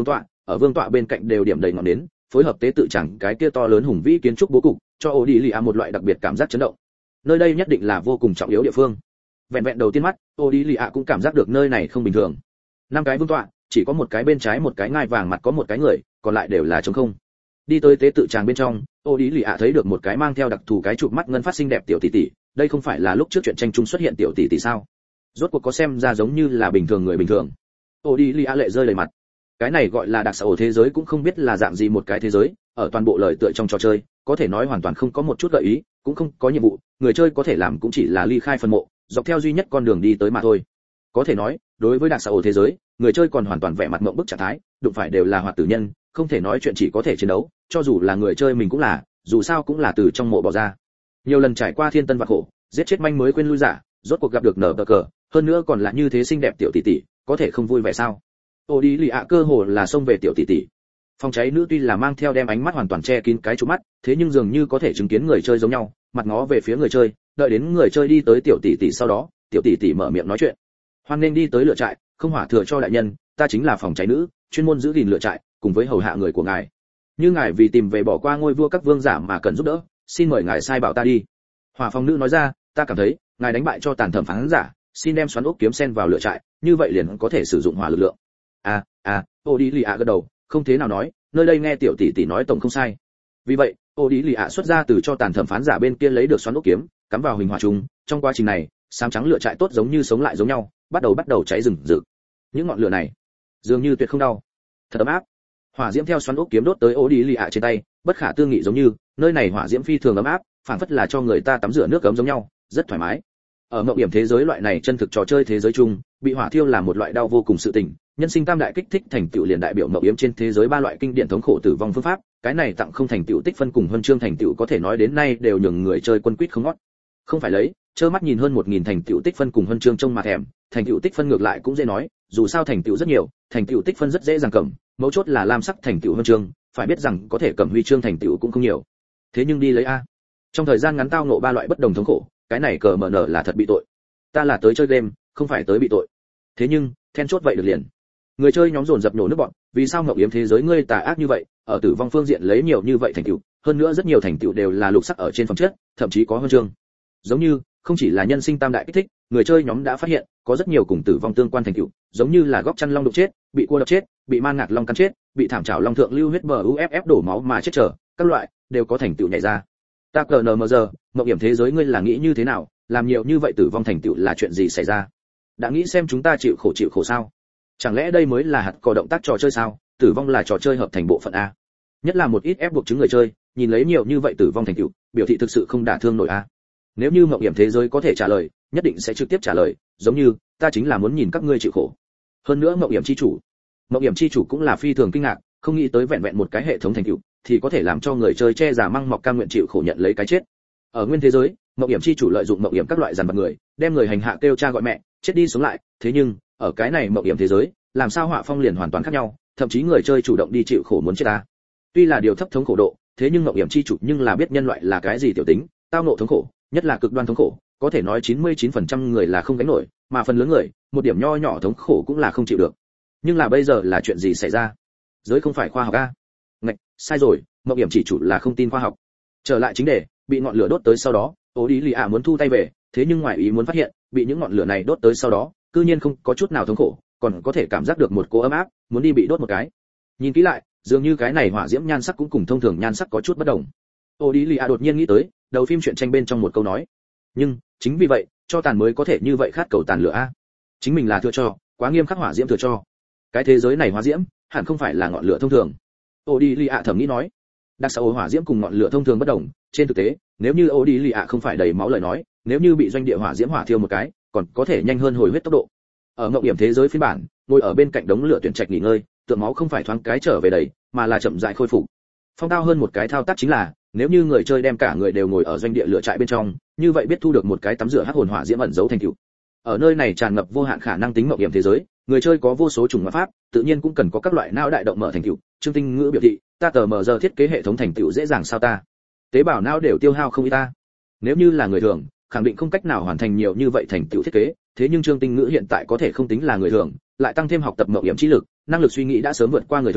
ở vương tọa bên cạnh đều điểm đầy ngọn nến, phối hợp tế tự chẳng cái kia to lớn hùng vĩ kiến trúc bố cục, cho ô đi lì ạ một loại đặc biệt cảm giác chấn động. Nơi đây nhất định là vô cùng trọng yếu địa phương. Vẹn vẹn đầu tiên mắt, ô đi lì ạ cũng cảm giác được nơi này không bình thường. Năm cái vương tọa, chỉ có một cái bên trái một cái ngai vàng mặt có một cái người, còn lại đều là trống không. Đi tới tế tự tràng bên trong, ô đi lì ạ thấy được một cái mang theo đặc thù cái chụp mắt ngân phát xinh đẹp tiểu tỷ tỷ, đây không phải là lúc trước chuyện tranh chung xuất hiện tiểu tỷ tỷ sao? Rốt cuộc có xem ra giống như là bình thường người bình thường. Ô đi lì ạ lệ rơi đầy mặt. Cái này gọi là đặc xã hội thế giới cũng không biết là dạng gì một cái thế giới, ở toàn bộ lời tựa trong trò chơi, có thể nói hoàn toàn không có một chút gợi ý, cũng không có nhiệm vụ, người chơi có thể làm cũng chỉ là ly khai phần mộ, dọc theo duy nhất con đường đi tới mà thôi. Có thể nói, đối với đặc xã hội thế giới, người chơi còn hoàn toàn vẻ mặt ngộp bức trạng thái, đụng phải đều là hoạt tử nhân, không thể nói chuyện chỉ có thể chiến đấu, cho dù là người chơi mình cũng là, dù sao cũng là từ trong mộ bỏ ra. Nhiều lần trải qua thiên tân và khổ, giết chết manh mới quên lui giả, rốt cuộc gặp được nở cờ, hơn nữa còn là như thế xinh đẹp tiểu tỷ tỷ, có thể không vui vẻ sao? Ô đi lì ạ cơ hồ là xông về tiểu tỷ tỷ. Phòng cháy nữ tuy là mang theo đem ánh mắt hoàn toàn che kín cái trụ mắt, thế nhưng dường như có thể chứng kiến người chơi giống nhau, mặt ngó về phía người chơi, đợi đến người chơi đi tới tiểu tỷ tỷ sau đó, tiểu tỷ tỷ mở miệng nói chuyện. Hoan nên đi tới lựa trại, không hỏa thừa cho đại nhân, ta chính là phòng cháy nữ, chuyên môn giữ gìn lựa trại, cùng với hầu hạ người của ngài. Như ngài vì tìm về bỏ qua ngôi vua các vương giả mà cần giúp đỡ, xin mời ngài sai bảo ta đi. Hỏa phòng nữ nói ra, ta cảm thấy, ngài đánh bại cho tàn thẩm phán giả, xin đem xoắn ốc kiếm sen vào lựa trại, như vậy liền có thể sử dụng hỏa lực lượng. À, à, ô đi lì ạ gật đầu, không thế nào nói, nơi đây nghe tiểu tỷ tỷ nói tổng không sai. Vì vậy, ô đi lì ạ xuất ra từ cho tàn thẩm phán giả bên kia lấy được xoắn ốc kiếm, cắm vào hình hỏa trùng, trong quá trình này, xám trắng lửa trại tốt giống như sống lại giống nhau, bắt đầu bắt đầu cháy rừng rực. Những ngọn lửa này, dường như tuyệt không đau, thật ấm áp. Hỏa diễm theo xoắn ốc kiếm đốt tới ô đi lì ạ trên tay, bất khả tư nghị giống như, nơi này hỏa diễm phi thường ấm áp, phảng phất là cho người ta tắm rửa nước ấm giống nhau, rất thoải mái. Ở mộng điểm thế giới loại này chân thực trò chơi thế giới chung, bị hỏa thiêu là một loại đau vô cùng sự tình, nhân sinh tam đại kích thích thành tựu liền đại biểu mộng yếm trên thế giới ba loại kinh điển thống khổ tử vong phương pháp, cái này tặng không thành tựu tích phân cùng huân chương thành tựu có thể nói đến nay đều nhường người chơi quân quýt không ngót. Không phải lấy, trơ mắt nhìn hơn một nghìn thành tựu tích phân cùng huân chương trông mà thèm, thành tựu tích phân ngược lại cũng dễ nói, dù sao thành tựu rất nhiều, thành tựu tích phân rất dễ dàng cầm, mấu chốt là lam sắc thành tựu huân chương, phải biết rằng có thể cầm huy chương thành tựu cũng không nhiều. Thế nhưng đi lấy a. Trong thời gian ngắn tao ngộ ba loại bất đồng thống khổ, cái này cờ mở nở là thật bị tội. Ta là tới chơi game, không phải tới bị tội. Thế nhưng, then chốt vậy được liền. Người chơi nhóm dồn dập nhổ nước bọn, vì sao ngọc yếm thế giới ngươi tà ác như vậy, ở tử vong phương diện lấy nhiều như vậy thành tựu, hơn nữa rất nhiều thành tựu đều là lục sắc ở trên phẩm chất, thậm chí có huân chương. Giống như, không chỉ là nhân sinh tam đại kích thích, người chơi nhóm đã phát hiện, có rất nhiều cùng tử vong tương quan thành tựu, giống như là góc chăn long đụng chết, bị cua đập chết, bị man ngạc long cắn chết, bị thảm trảo long thượng lưu huyết bờ u ép ép đổ máu mà chết trở, các loại đều có thành tựu nhảy ra. Ta cờ nờ mờ giờ, ngọc yếm thế giới ngươi là nghĩ như thế nào, làm nhiều như vậy tử vong thành tựu là chuyện gì xảy ra? Đã nghĩ xem chúng ta chịu khổ chịu khổ sao? Chẳng lẽ đây mới là hạt cò động tác trò chơi sao? Tử vong là trò chơi hợp thành bộ phận a. Nhất là một ít ép buộc chứng người chơi, nhìn lấy nhiều như vậy tử vong thành tựu, biểu thị thực sự không đả thương nổi a. Nếu như mộng hiểm thế giới có thể trả lời, nhất định sẽ trực tiếp trả lời, giống như, ta chính là muốn nhìn các ngươi chịu khổ. Hơn nữa mộng hiểm chi chủ, mộng hiểm chi chủ cũng là phi thường kinh ngạc, không nghĩ tới vẹn vẹn một cái hệ thống thành tựu, thì có thể làm cho người chơi che giả măng mọc cam nguyện chịu khổ nhận lấy cái chết. Ở nguyên thế giới, mộng hiểm chi chủ lợi dụng mộng hiểm các loại dàn vật người, đem người hành hạ kêu cha gọi mẹ, chết đi sống lại, thế nhưng, ở cái này mộng hiểm thế giới, làm sao họa phong liền hoàn toàn khác nhau, thậm chí người chơi chủ động đi chịu khổ muốn chết ta. Tuy là điều thấp thống khổ độ, thế nhưng mộng hiểm chi chủ nhưng là biết nhân loại là cái gì tiểu tính, tao ngộ thống khổ, nhất là cực đoan thống khổ, có thể nói chín mươi chín phần trăm người là không gánh nổi, mà phần lớn người, một điểm nho nhỏ thống khổ cũng là không chịu được. Nhưng là bây giờ là chuyện gì xảy ra? Giới không phải khoa học a? Ngạch, sai rồi, mộng hiểm chỉ chủ là không tin khoa học. Trở lại chính đề, bị ngọn lửa đốt tới sau đó, Ô Đi Lì ạ muốn thu tay về, thế nhưng ngoài ý muốn phát hiện, bị những ngọn lửa này đốt tới sau đó, cư nhiên không có chút nào thống khổ, còn có thể cảm giác được một cỗ ấm áp, muốn đi bị đốt một cái. Nhìn kỹ lại, dường như cái này hỏa diễm nhan sắc cũng cùng thông thường nhan sắc có chút bất đồng. Ô Đi Lì ạ đột nhiên nghĩ tới, đầu phim truyện tranh bên trong một câu nói. Nhưng, chính vì vậy, cho tàn mới có thể như vậy khát cầu tàn lửa a. Chính mình là thừa cho, quá nghiêm khắc hỏa diễm thừa cho. Cái thế giới này hỏa diễm, hẳn không phải là ngọn lửa thông thường. Ô Đi Lì ạ thầm nghĩ nói. Đặc sao hỏa diễm cùng ngọn lửa thông thường bất đồng, trên thực tế, nếu như Ô Đi Lì ạ không phải đầy máu lời nói, nếu như bị doanh địa hỏa diễm hỏa thiêu một cái, còn có thể nhanh hơn hồi huyết tốc độ. Ở ngộng điểm thế giới phiên bản, ngồi ở bên cạnh đống lửa tuyển trạch nghỉ ngơi, tượng máu không phải thoáng cái trở về đầy, mà là chậm rãi khôi phục. Phong tao hơn một cái thao tác chính là, nếu như người chơi đem cả người đều ngồi ở doanh địa lửa trại bên trong, như vậy biết thu được một cái tắm rửa hắc hồn hỏa diễm ẩn giấu thành tựu. Ở nơi này tràn ngập vô hạn khả năng tính ngộng điểm thế giới, người chơi có vô số chủng ma pháp, tự nhiên cũng cần có các loại não đại động mở thành tựu. Trương Tinh Ngữ biểu thị, ta tờ mở giờ thiết kế hệ thống thành tựu dễ dàng sao ta? Tế bào não đều tiêu hao không ít ta. Nếu như là người thường, khẳng định không cách nào hoàn thành nhiều như vậy thành tựu thiết kế, thế nhưng Trương Tinh Ngữ hiện tại có thể không tính là người thường, lại tăng thêm học tập mộng hiểm trí lực, năng lực suy nghĩ đã sớm vượt qua người thường,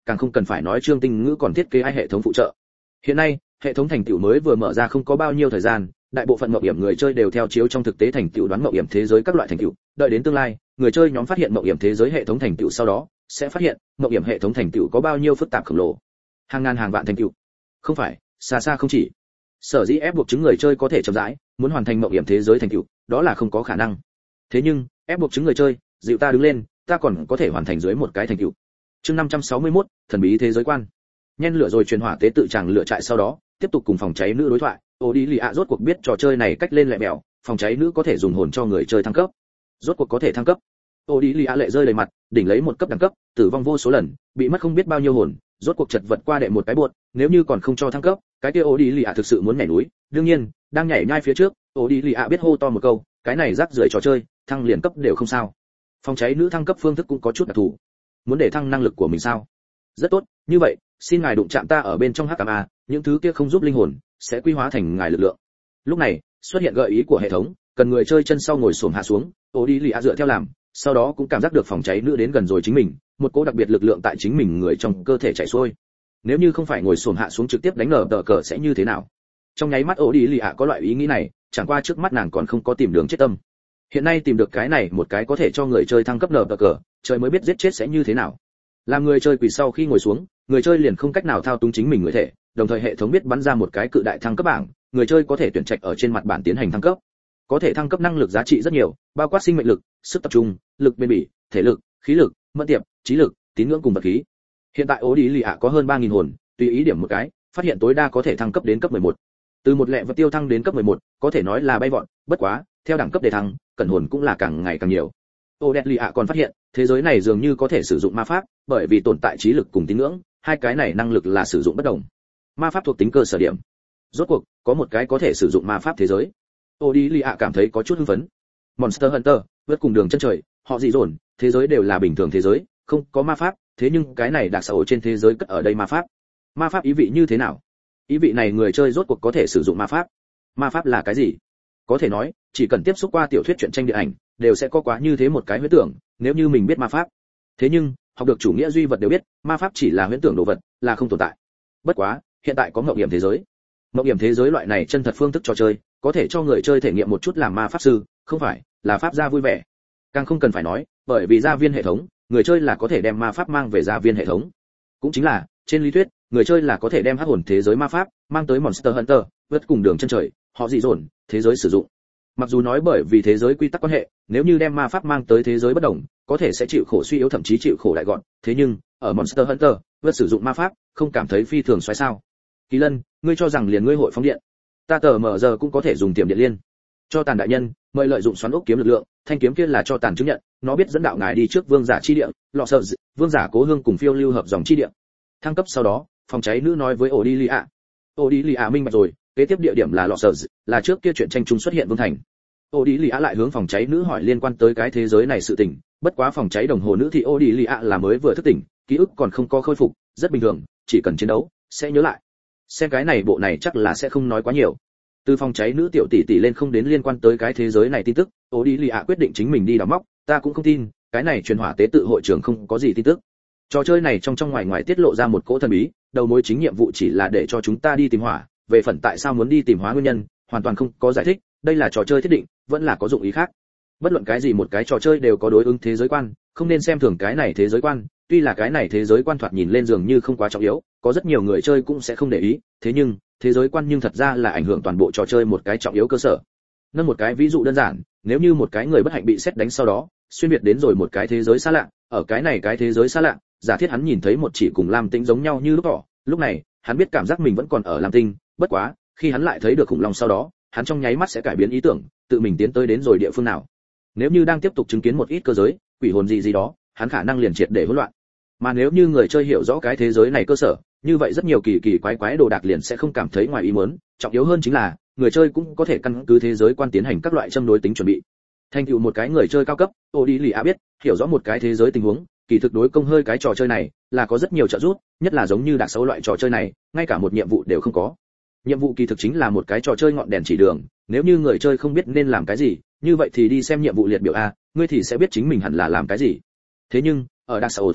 càng không cần phải nói Trương Tinh Ngữ còn thiết kế hai hệ thống phụ trợ. Hiện nay, hệ thống thành tựu mới vừa mở ra không có bao nhiêu thời gian, đại bộ phận mộng hiểm người chơi đều theo chiếu trong thực tế thành tựu đoán mộng hiểm thế giới các loại thành tựu, đợi đến tương lai, người chơi nhóm phát hiện mộng hiểm thế giới hệ thống thành tựu sau đó, sẽ phát hiện mộng hiểm hệ thống thành tựu có bao nhiêu phức tạp khổng lồ. Hàng ngàn hàng vạn thành tựu. Không phải, xa xa không chỉ. Sở dĩ ép buộc chứng người chơi có thể chậm rãi, muốn hoàn thành mộng hiểm thế giới thành tựu, đó là không có khả năng. Thế nhưng, ép buộc chứng người chơi, dịu ta đứng lên, ta còn có thể hoàn thành dưới một cái thành tựu. Chương năm trăm sáu mươi mốt, thần bí thế giới quan. Nhen lửa rồi truyền hỏa tế tự tràng lửa trại sau đó, tiếp tục cùng phòng cháy nữ đối thoại. Ô đi lì ạ rốt cuộc biết trò chơi này cách lên lẹ mèo, phòng cháy nữ có thể dùng hồn cho người chơi thăng cấp. Rốt cuộc có thể thăng cấp. Ô đi lì ạ lệ rơi đầy mặt, đỉnh lấy một cấp đẳng cấp, tử vong vô số lần, bị mất không biết bao nhiêu hồn, rốt cuộc chật vật qua đệ một cái buột, nếu như còn không cho thăng cấp, cái kia Ô đi lì ạ thực sự muốn nhảy núi. Đương nhiên, đang nhảy nhai phía trước, Ô đi lì ạ biết hô to một câu, cái này rác rưởi trò chơi, thăng liền cấp đều không sao. Phòng cháy nữ thăng cấp phương thức cũng có chút đặc thù. Muốn để thăng năng lực của mình sao? Rất tốt, như vậy, xin ngài đụng chạm ta ở bên trong hắc ám a, những thứ kia không giúp linh hồn, sẽ quy hóa thành ngài lực lượng. Lúc này, xuất hiện gợi ý của hệ thống, cần người chơi chân sau ngồi xổm hạ xuống, Ô đi lì ạ dựa theo làm, sau đó cũng cảm giác được phòng cháy nữ đến gần rồi chính mình, một cỗ đặc biệt lực lượng tại chính mình người trong cơ thể chảy xuôi. Nếu như không phải ngồi xổm hạ xuống trực tiếp đánh nở tờ cờ sẽ như thế nào? Trong nháy mắt Ô đi lì ạ có loại ý nghĩ này, chẳng qua trước mắt nàng còn không có tìm đường chết tâm. Hiện nay tìm được cái này một cái có thể cho người chơi thăng cấp nở tờ cờ, trời mới biết giết chết sẽ như thế nào. Làm người chơi quỳ sau khi ngồi xuống, người chơi liền không cách nào thao túng chính mình người thể, đồng thời hệ thống biết bắn ra một cái cự đại thăng cấp bảng, người chơi có thể tuyển trạch ở trên mặt bản tiến hành thăng cấp. Có thể thăng cấp năng lực giá trị rất nhiều, bao quát sinh mệnh lực, sức tập trung, lực bền bỉ, thể lực, khí lực, mẫn tiệp, trí lực, tín ngưỡng cùng vật khí. Hiện tại Ô đi lì ạ có hơn ba nghìn hồn, tùy ý điểm một cái, phát hiện tối đa có thể thăng cấp đến cấp mười một. Từ một lẹ vật tiêu thăng đến cấp mười một, có thể nói là bay vọt, bất quá, theo đẳng cấp đề thăng, cần hồn cũng là càng ngày càng nhiều. Ô đẹt lì ạ còn phát hiện, thế giới này dường như có thể sử dụng ma pháp, bởi vì tồn tại trí lực cùng tín ngưỡng, hai cái này năng lực là sử dụng bất đồng. Ma pháp thuộc tính cơ sở điểm. Rốt cuộc, có một cái có thể sử dụng ma pháp thế giới. Ô đi lì ạ cảm thấy có chút hưng phấn. Monster Hunter, vượt cùng đường chân trời, họ dị dồn, thế giới đều là bình thường thế giới, không có ma pháp, thế nhưng cái này đặc sở trên thế giới cất ở đây ma pháp. Ma pháp ý vị như thế nào? Ý vị này người chơi rốt cuộc có thể sử dụng ma pháp. Ma pháp là cái gì? Có thể nói, chỉ cần tiếp xúc qua tiểu thuyết truyện tranh điện ảnh, đều sẽ có quá như thế một cái huyễn tưởng, nếu như mình biết ma pháp. Thế nhưng, học được chủ nghĩa duy vật đều biết, ma pháp chỉ là huyễn tưởng đồ vật, là không tồn tại. Bất quá, hiện tại có ngộng hiểm thế giới. Ngộng hiểm thế giới loại này chân thật phương thức trò chơi, có thể cho người chơi thể nghiệm một chút làm ma pháp sư, không phải là pháp gia vui vẻ. Càng không cần phải nói, bởi vì gia viên hệ thống, người chơi là có thể đem ma pháp mang về gia viên hệ thống. Cũng chính là, trên lý thuyết, người chơi là có thể đem hắc hồn thế giới ma pháp mang tới Monster Hunter, vượt cùng đường chân trời, họ dị dồn, thế giới sử dụng. Mặc dù nói bởi vì thế giới quy tắc quan hệ, nếu như đem ma pháp mang tới thế giới bất đồng, có thể sẽ chịu khổ suy yếu thậm chí chịu khổ đại gọn, thế nhưng, ở Monster Hunter, vượt sử dụng ma pháp, không cảm thấy phi thường xoáy sao? Kỳ Lân, ngươi cho rằng liền ngươi hội phóng điện, ta tờ mở giờ cũng có thể dùng tiềm điện liên. Cho tàn đại nhân, mời lợi dụng xoắn ốc kiếm lực lượng, thanh kiếm kia là cho tàn chứng nhận, nó biết dẫn đạo ngài đi trước vương giả chi địa, lọ sợ vương giả cố hương cùng phiêu lưu hợp dòng chi địa. Thăng cấp sau đó, phòng cháy nữ nói với Odilia. Odilia minh bạch rồi, kế tiếp địa điểm là lọ sợ là trước kia chuyện tranh chung xuất hiện vương thành. Odilia lại hướng phòng cháy nữ hỏi liên quan tới cái thế giới này sự tình, bất quá phòng cháy đồng hồ nữ thì Odilia là mới vừa thức tỉnh, ký ức còn không có khôi phục, rất bình thường, chỉ cần chiến đấu sẽ nhớ lại. Xem cái này bộ này chắc là sẽ không nói quá nhiều. Từ phòng cháy nữ tiểu tỷ tỷ lên không đến liên quan tới cái thế giới này tin tức, Odilia quyết định chính mình đi đào móc, ta cũng không tin, cái này truyền hỏa tế tự hội trưởng không có gì tin tức. Trò chơi này trong trong ngoài ngoài tiết lộ ra một cỗ thần bí, đầu mối chính nhiệm vụ chỉ là để cho chúng ta đi tìm hỏa, về phần tại sao muốn đi tìm hóa nguyên nhân, hoàn toàn không có giải thích, đây là trò chơi thiết định, vẫn là có dụng ý khác. Bất luận cái gì một cái trò chơi đều có đối ứng thế giới quan, không nên xem thường cái này thế giới quan, tuy là cái này thế giới quan thoạt nhìn lên dường như không quá trọng yếu, có rất nhiều người chơi cũng sẽ không để ý, thế nhưng, thế giới quan nhưng thật ra là ảnh hưởng toàn bộ trò chơi một cái trọng yếu cơ sở. Nâng một cái ví dụ đơn giản, nếu như một cái người bất hạnh bị sét đánh sau đó, xuyên việt đến rồi một cái thế giới xa lạ, ở cái này cái thế giới xa lạ, giả thiết hắn nhìn thấy một chỉ cùng Lam Tinh giống nhau như lúc đỏ, lúc này, hắn biết cảm giác mình vẫn còn ở Lam Tinh, bất quá, khi hắn lại thấy được khủng long sau đó, hắn trong nháy mắt sẽ cải biến ý tưởng, tự mình tiến tới đến rồi địa phương nào. Nếu như đang tiếp tục chứng kiến một ít cơ giới, quỷ hồn gì gì đó, hắn khả năng liền triệt để hỗn loạn. Mà nếu như người chơi hiểu rõ cái thế giới này cơ sở, như vậy rất nhiều kỳ kỳ quái quái đồ đạc liền sẽ không cảm thấy ngoài ý muốn, trọng yếu hơn chính là, người chơi cũng có thể căn cứ thế giới quan tiến hành các loại châm đối tính chuẩn bị. Thành tựu một cái người chơi cao cấp, Odilia biết, hiểu rõ một cái thế giới tình huống, kỳ thực đối công hơi cái trò chơi này là có rất nhiều trợ giúp, nhất là giống như đặc xấu loại trò chơi này, ngay cả một nhiệm vụ đều không có. Nhiệm vụ kỳ thực chính là một cái trò chơi ngọn đèn chỉ đường, nếu như người chơi không biết nên làm cái gì, như vậy thì đi xem nhiệm vụ liệt biểu a, ngươi thì sẽ biết chính mình hẳn là làm cái gì. Thế nhưng, ở đặc xấu thế giới,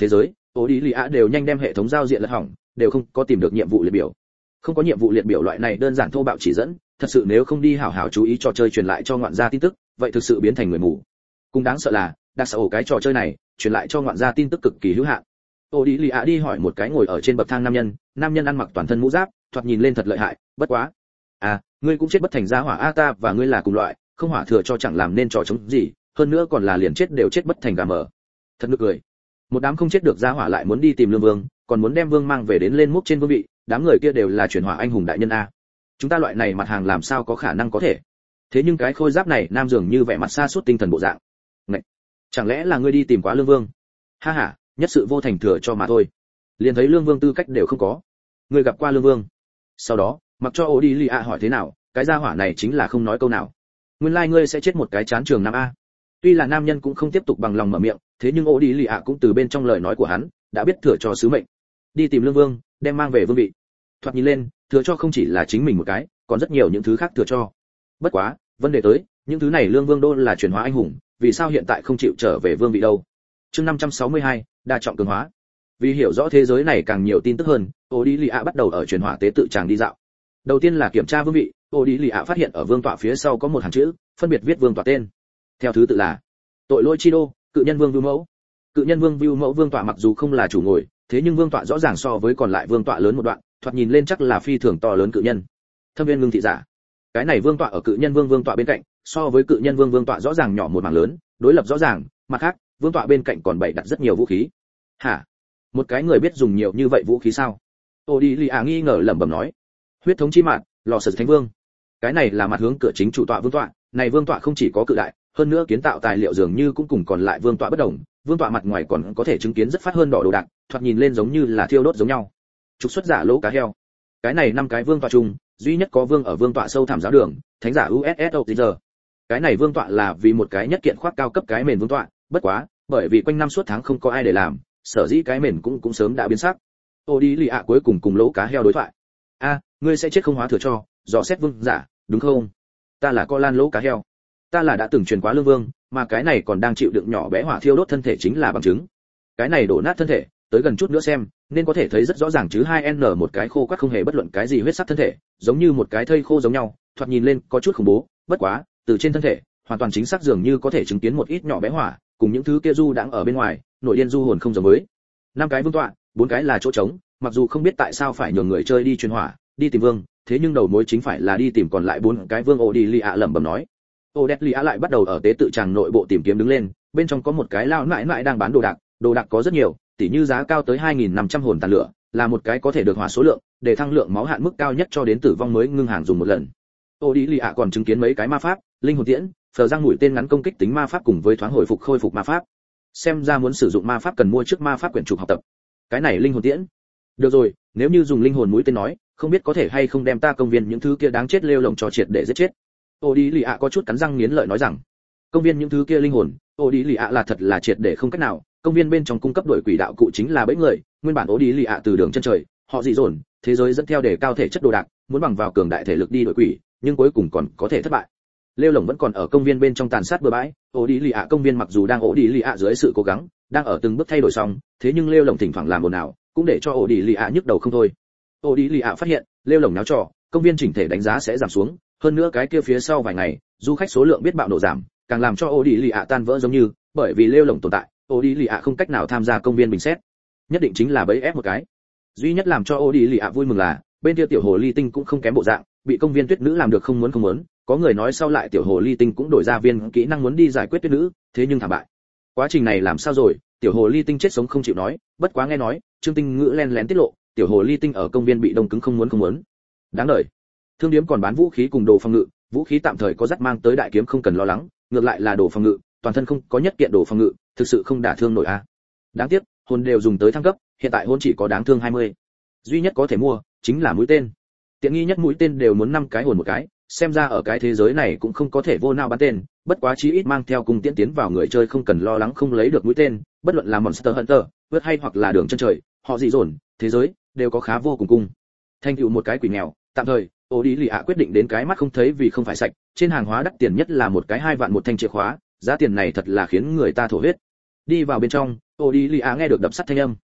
ô đi lì ạ đều nhanh đem hệ thống giao diện lật hỏng, đều không có tìm được nhiệm vụ liệt biểu. Không có nhiệm vụ liệt biểu loại này đơn giản thô bạo chỉ dẫn, thật sự nếu không đi hảo hảo chú ý trò chơi truyền lại cho ngoạn gia tin tức, vậy thực sự biến thành người mù. Cũng đáng sợ là, đặc sở cái trò chơi này, truyền lại cho ngoạn gia tin tức cực kỳ hữu hạn. Ô đi lì ạ đi hỏi một cái ngồi ở trên bậc thang nam nhân, nam nhân ăn mặc toàn thân mũ giáp, thoạt nhìn lên thật lợi hại, bất quá. À, ngươi cũng chết bất thành gia hỏa a, ta và ngươi là cùng loại, không hỏa thừa cho chẳng làm nên trò chống gì, hơn nữa còn là liền chết đều chết bất thành gà mờ. Thật nực cười. Một đám không chết được gia hỏa lại muốn đi tìm lương vương, còn muốn đem vương mang về đến lên múc trên vương vị, đám người kia đều là chuyển hỏa anh hùng đại nhân a. Chúng ta loại này mặt hàng làm sao có khả năng có thể. Thế nhưng cái khôi giáp này nam dường như vẻ mặt xa suốt tinh thần bộ dạng. Ngậy, chẳng lẽ là ngươi đi tìm quá lương vương? Ha ha, nhất sự vô thành thừa cho mà thôi. Liền thấy lương vương tư cách đều không có. Ngươi gặp qua lương vương? Sau đó, mặc cho ô đi lì ạ hỏi thế nào, cái gia hỏa này chính là không nói câu nào. Nguyên lai like ngươi sẽ chết một cái chán trường nam a. Tuy là nam nhân cũng không tiếp tục bằng lòng mở miệng, thế nhưng ô đi lì ạ cũng từ bên trong lời nói của hắn đã biết thừa cho sứ mệnh, đi tìm lương vương, đem mang về vương vị. Thoạt nhìn lên, thừa cho không chỉ là chính mình một cái, còn rất nhiều những thứ khác thừa cho. Bất quá, vấn đề tới, những thứ này lương vương đô là chuyển hóa anh hùng, vì sao hiện tại không chịu trở về vương vị đâu? Chương năm trăm sáu mươi hai, đa trọng cường hóa. Vì hiểu rõ thế giới này càng nhiều tin tức hơn, ô đi lì ạ bắt đầu ở chuyển hỏa tế tự tràng đi dạo. Đầu tiên là kiểm tra vương vị, ô đi lì ạ phát hiện ở vương tọa phía sau có một hàng chữ, phân biệt viết vương tọa tên. Theo thứ tự là tội lỗi chi đô, cự nhân vương vưu mẫu. Cự nhân vương vưu mẫu vương tọa mặc dù không là chủ ngồi, thế nhưng vương tọa rõ ràng so với còn lại vương tọa lớn một đoạn, thoạt nhìn lên chắc là phi thường to lớn cự nhân. Thâm viên ngưng thị giả. Cái này vương tọa ở cự nhân vương vương tọa bên cạnh, so với cự nhân vương vương tọa rõ ràng nhỏ một mảng lớn, đối lập rõ ràng, mặt khác, vương tọa bên cạnh còn bày đặt rất nhiều vũ khí. Hả? Một cái người biết dùng nhiều như vậy vũ khí sao? Ô đi lì à nghi ngờ lẩm bẩm nói. Huyết thống chi mạng, lò sật thánh vương. Cái này là mặt hướng cửa chính chủ tọa vương tọa, này vương tọa không chỉ có cự đại, hơn nữa kiến tạo tài liệu dường như cũng cùng còn lại vương tọa bất đồng, vương tọa mặt ngoài còn có thể chứng kiến rất phát hơn đỏ đồ đạc, thoạt nhìn lên giống như là thiêu đốt giống nhau. Trục xuất giả lỗ cá heo. Cái này năm cái vương tọa chung, duy nhất có vương ở vương tọa sâu thẳm giáo đường, thánh giả u ét ét o giờ. Cái này vương tọa là vì một cái nhất kiện khoác cao cấp cái mền vương tọa, bất quá, bởi vì quanh năm suốt tháng không có ai để làm, sở dĩ cái mền cũng cũng sớm đã biến sắc. Ô đi lì ạ cuối cùng cùng lỗ cá heo đối thoại. A, ngươi sẽ chết không hóa thừa cho, rõ xét vương giả, đúng không? Ta là co lan lỗ cá heo. Ta là đã từng truyền quá lương vương, mà cái này còn đang chịu đựng nhỏ bé hỏa thiêu đốt thân thể chính là bằng chứng. Cái này đổ nát thân thể, tới gần chút nữa xem, nên có thể thấy rất rõ ràng chứ hai n một cái khô quắt không hề bất luận cái gì huyết sắc thân thể, giống như một cái thây khô giống nhau, thoạt nhìn lên có chút khủng bố, bất quá, từ trên thân thể, hoàn toàn chính xác dường như có thể chứng kiến một ít nhỏ bé hỏa, cùng những thứ kia du đang ở bên ngoài, nội điên du hồn không giống với. Năm cái vương tọa, bốn cái là chỗ trống, mặc dù không biết tại sao phải nhường người chơi đi truyền hỏa, đi tìm vương, thế nhưng đầu mối chính phải là đi tìm còn lại bốn cái vương. Ô đi lì ạ lẩm bẩm nói. Ô đét lì ạ lại bắt đầu ở tế tự tràng nội bộ tìm kiếm đứng lên, bên trong có một cái lao nại nại đang bán đồ đạc, đồ đạc có rất nhiều, tỉ như giá cao tới hai nghìn năm trăm hồn tàn lửa, là một cái có thể được hỏa số lượng, để thăng lượng máu hạn mức cao nhất cho đến tử vong mới ngưng hàng dùng một lần. Ô đi lì ạ còn chứng kiến mấy cái ma pháp, linh hồn tiễn, phờ răng mũi tên ngắn công kích tính ma pháp cùng với thoáng hồi phục khôi phục ma pháp. Xem ra muốn sử dụng ma pháp cần mua trước ma pháp quyển trục học tập. Cái này linh hồn tiễn. Được rồi, nếu như dùng linh hồn mũi tên nói, không biết có thể hay không đem ta công viên những thứ kia đáng chết lêu lồng cho triệt để giết chết. Ô đi lì ạ có chút cắn răng nghiến lợi nói rằng, công viên những thứ kia linh hồn, ô đi lì ạ là thật là triệt để không cách nào, công viên bên trong cung cấp đổi quỷ đạo cụ chính là bẫy người, nguyên bản ô đi lì ạ từ đường chân trời, họ dị dồn, thế giới dẫn theo để cao thể chất đồ đạc, muốn bằng vào cường đại thể lực đi đổi quỷ, nhưng cuối cùng còn có thể thất bại. Lêu lồng vẫn còn ở công viên bên trong tàn sát bừa bãi, ô đi lì ạ công viên mặc dù đang ô đi lì ạ dưới sự cố gắng, đang ở từng bước thay đổi xong, thế nhưng lêu lồng thỉnh thoảng làm ồn ào, cũng để cho ô đi lì ạ nhức đầu không thôi. Ô đi lì ạ phát hiện, lêu lồng náo trò, công viên chỉnh thể đánh giá sẽ giảm xuống, hơn nữa cái kia phía sau vài ngày, du khách số lượng biết bạo nổ giảm, càng làm cho ô đi lì ạ tan vỡ giống như, bởi vì lêu lồng tồn tại, ô đi lì ạ không cách nào tham gia công viên bình xét, nhất định chính là bẫy ép một cái. Duy nhất làm cho ô đi lì ạ vui mừng là, bên kia tiểu hồ ly tinh cũng không kém bộ dạng, bị công viên tuyết nữ làm được không muốn không muốn, có người nói sau lại tiểu hồ ly tinh cũng đổi ra viên kỹ năng muốn đi giải quyết tuyết nữ, thế nhưng thảm bại. Quá trình này làm sao rồi, tiểu hồ ly tinh chết sống không chịu nói, bất quá nghe nói, Trương Tinh Ngữ len lén tiết lộ, tiểu hồ ly tinh ở công viên bị đông cứng không muốn không muốn. Đáng đời. Thương điếm còn bán vũ khí cùng đồ phòng ngự, vũ khí tạm thời có dắt mang tới đại kiếm không cần lo lắng, ngược lại là đồ phòng ngự, toàn thân không có nhất kiện đồ phòng ngự, thực sự không đả thương nổi a. Đáng tiếc, hồn đều dùng tới thăng cấp, hiện tại hồn chỉ có đáng thương hai mươi. Duy nhất có thể mua chính là mũi tên. Tiện nghi nhất mũi tên đều muốn năm cái hồn một cái, xem ra ở cái thế giới này cũng không có thể vô nào bán tên, bất quá chí ít mang theo cùng tiễn tiến vào người chơi không cần lo lắng không lấy được mũi tên, bất luận là Monster Hunter, vượt hay hoặc là đường chân trời, họ dị dồn, thế giới đều có khá vô cùng cung. Thành tựu một cái quỷ nghèo, tạm thời, ô đi lì ạ quyết định đến cái mắt không thấy vì không phải sạch, trên hàng hóa đắt tiền nhất là một cái hai vạn một thanh chìa khóa, giá tiền này thật là khiến người ta thổ huyết. Đi vào bên trong, ô đi lì ạ nghe được đập sắt thanh âm.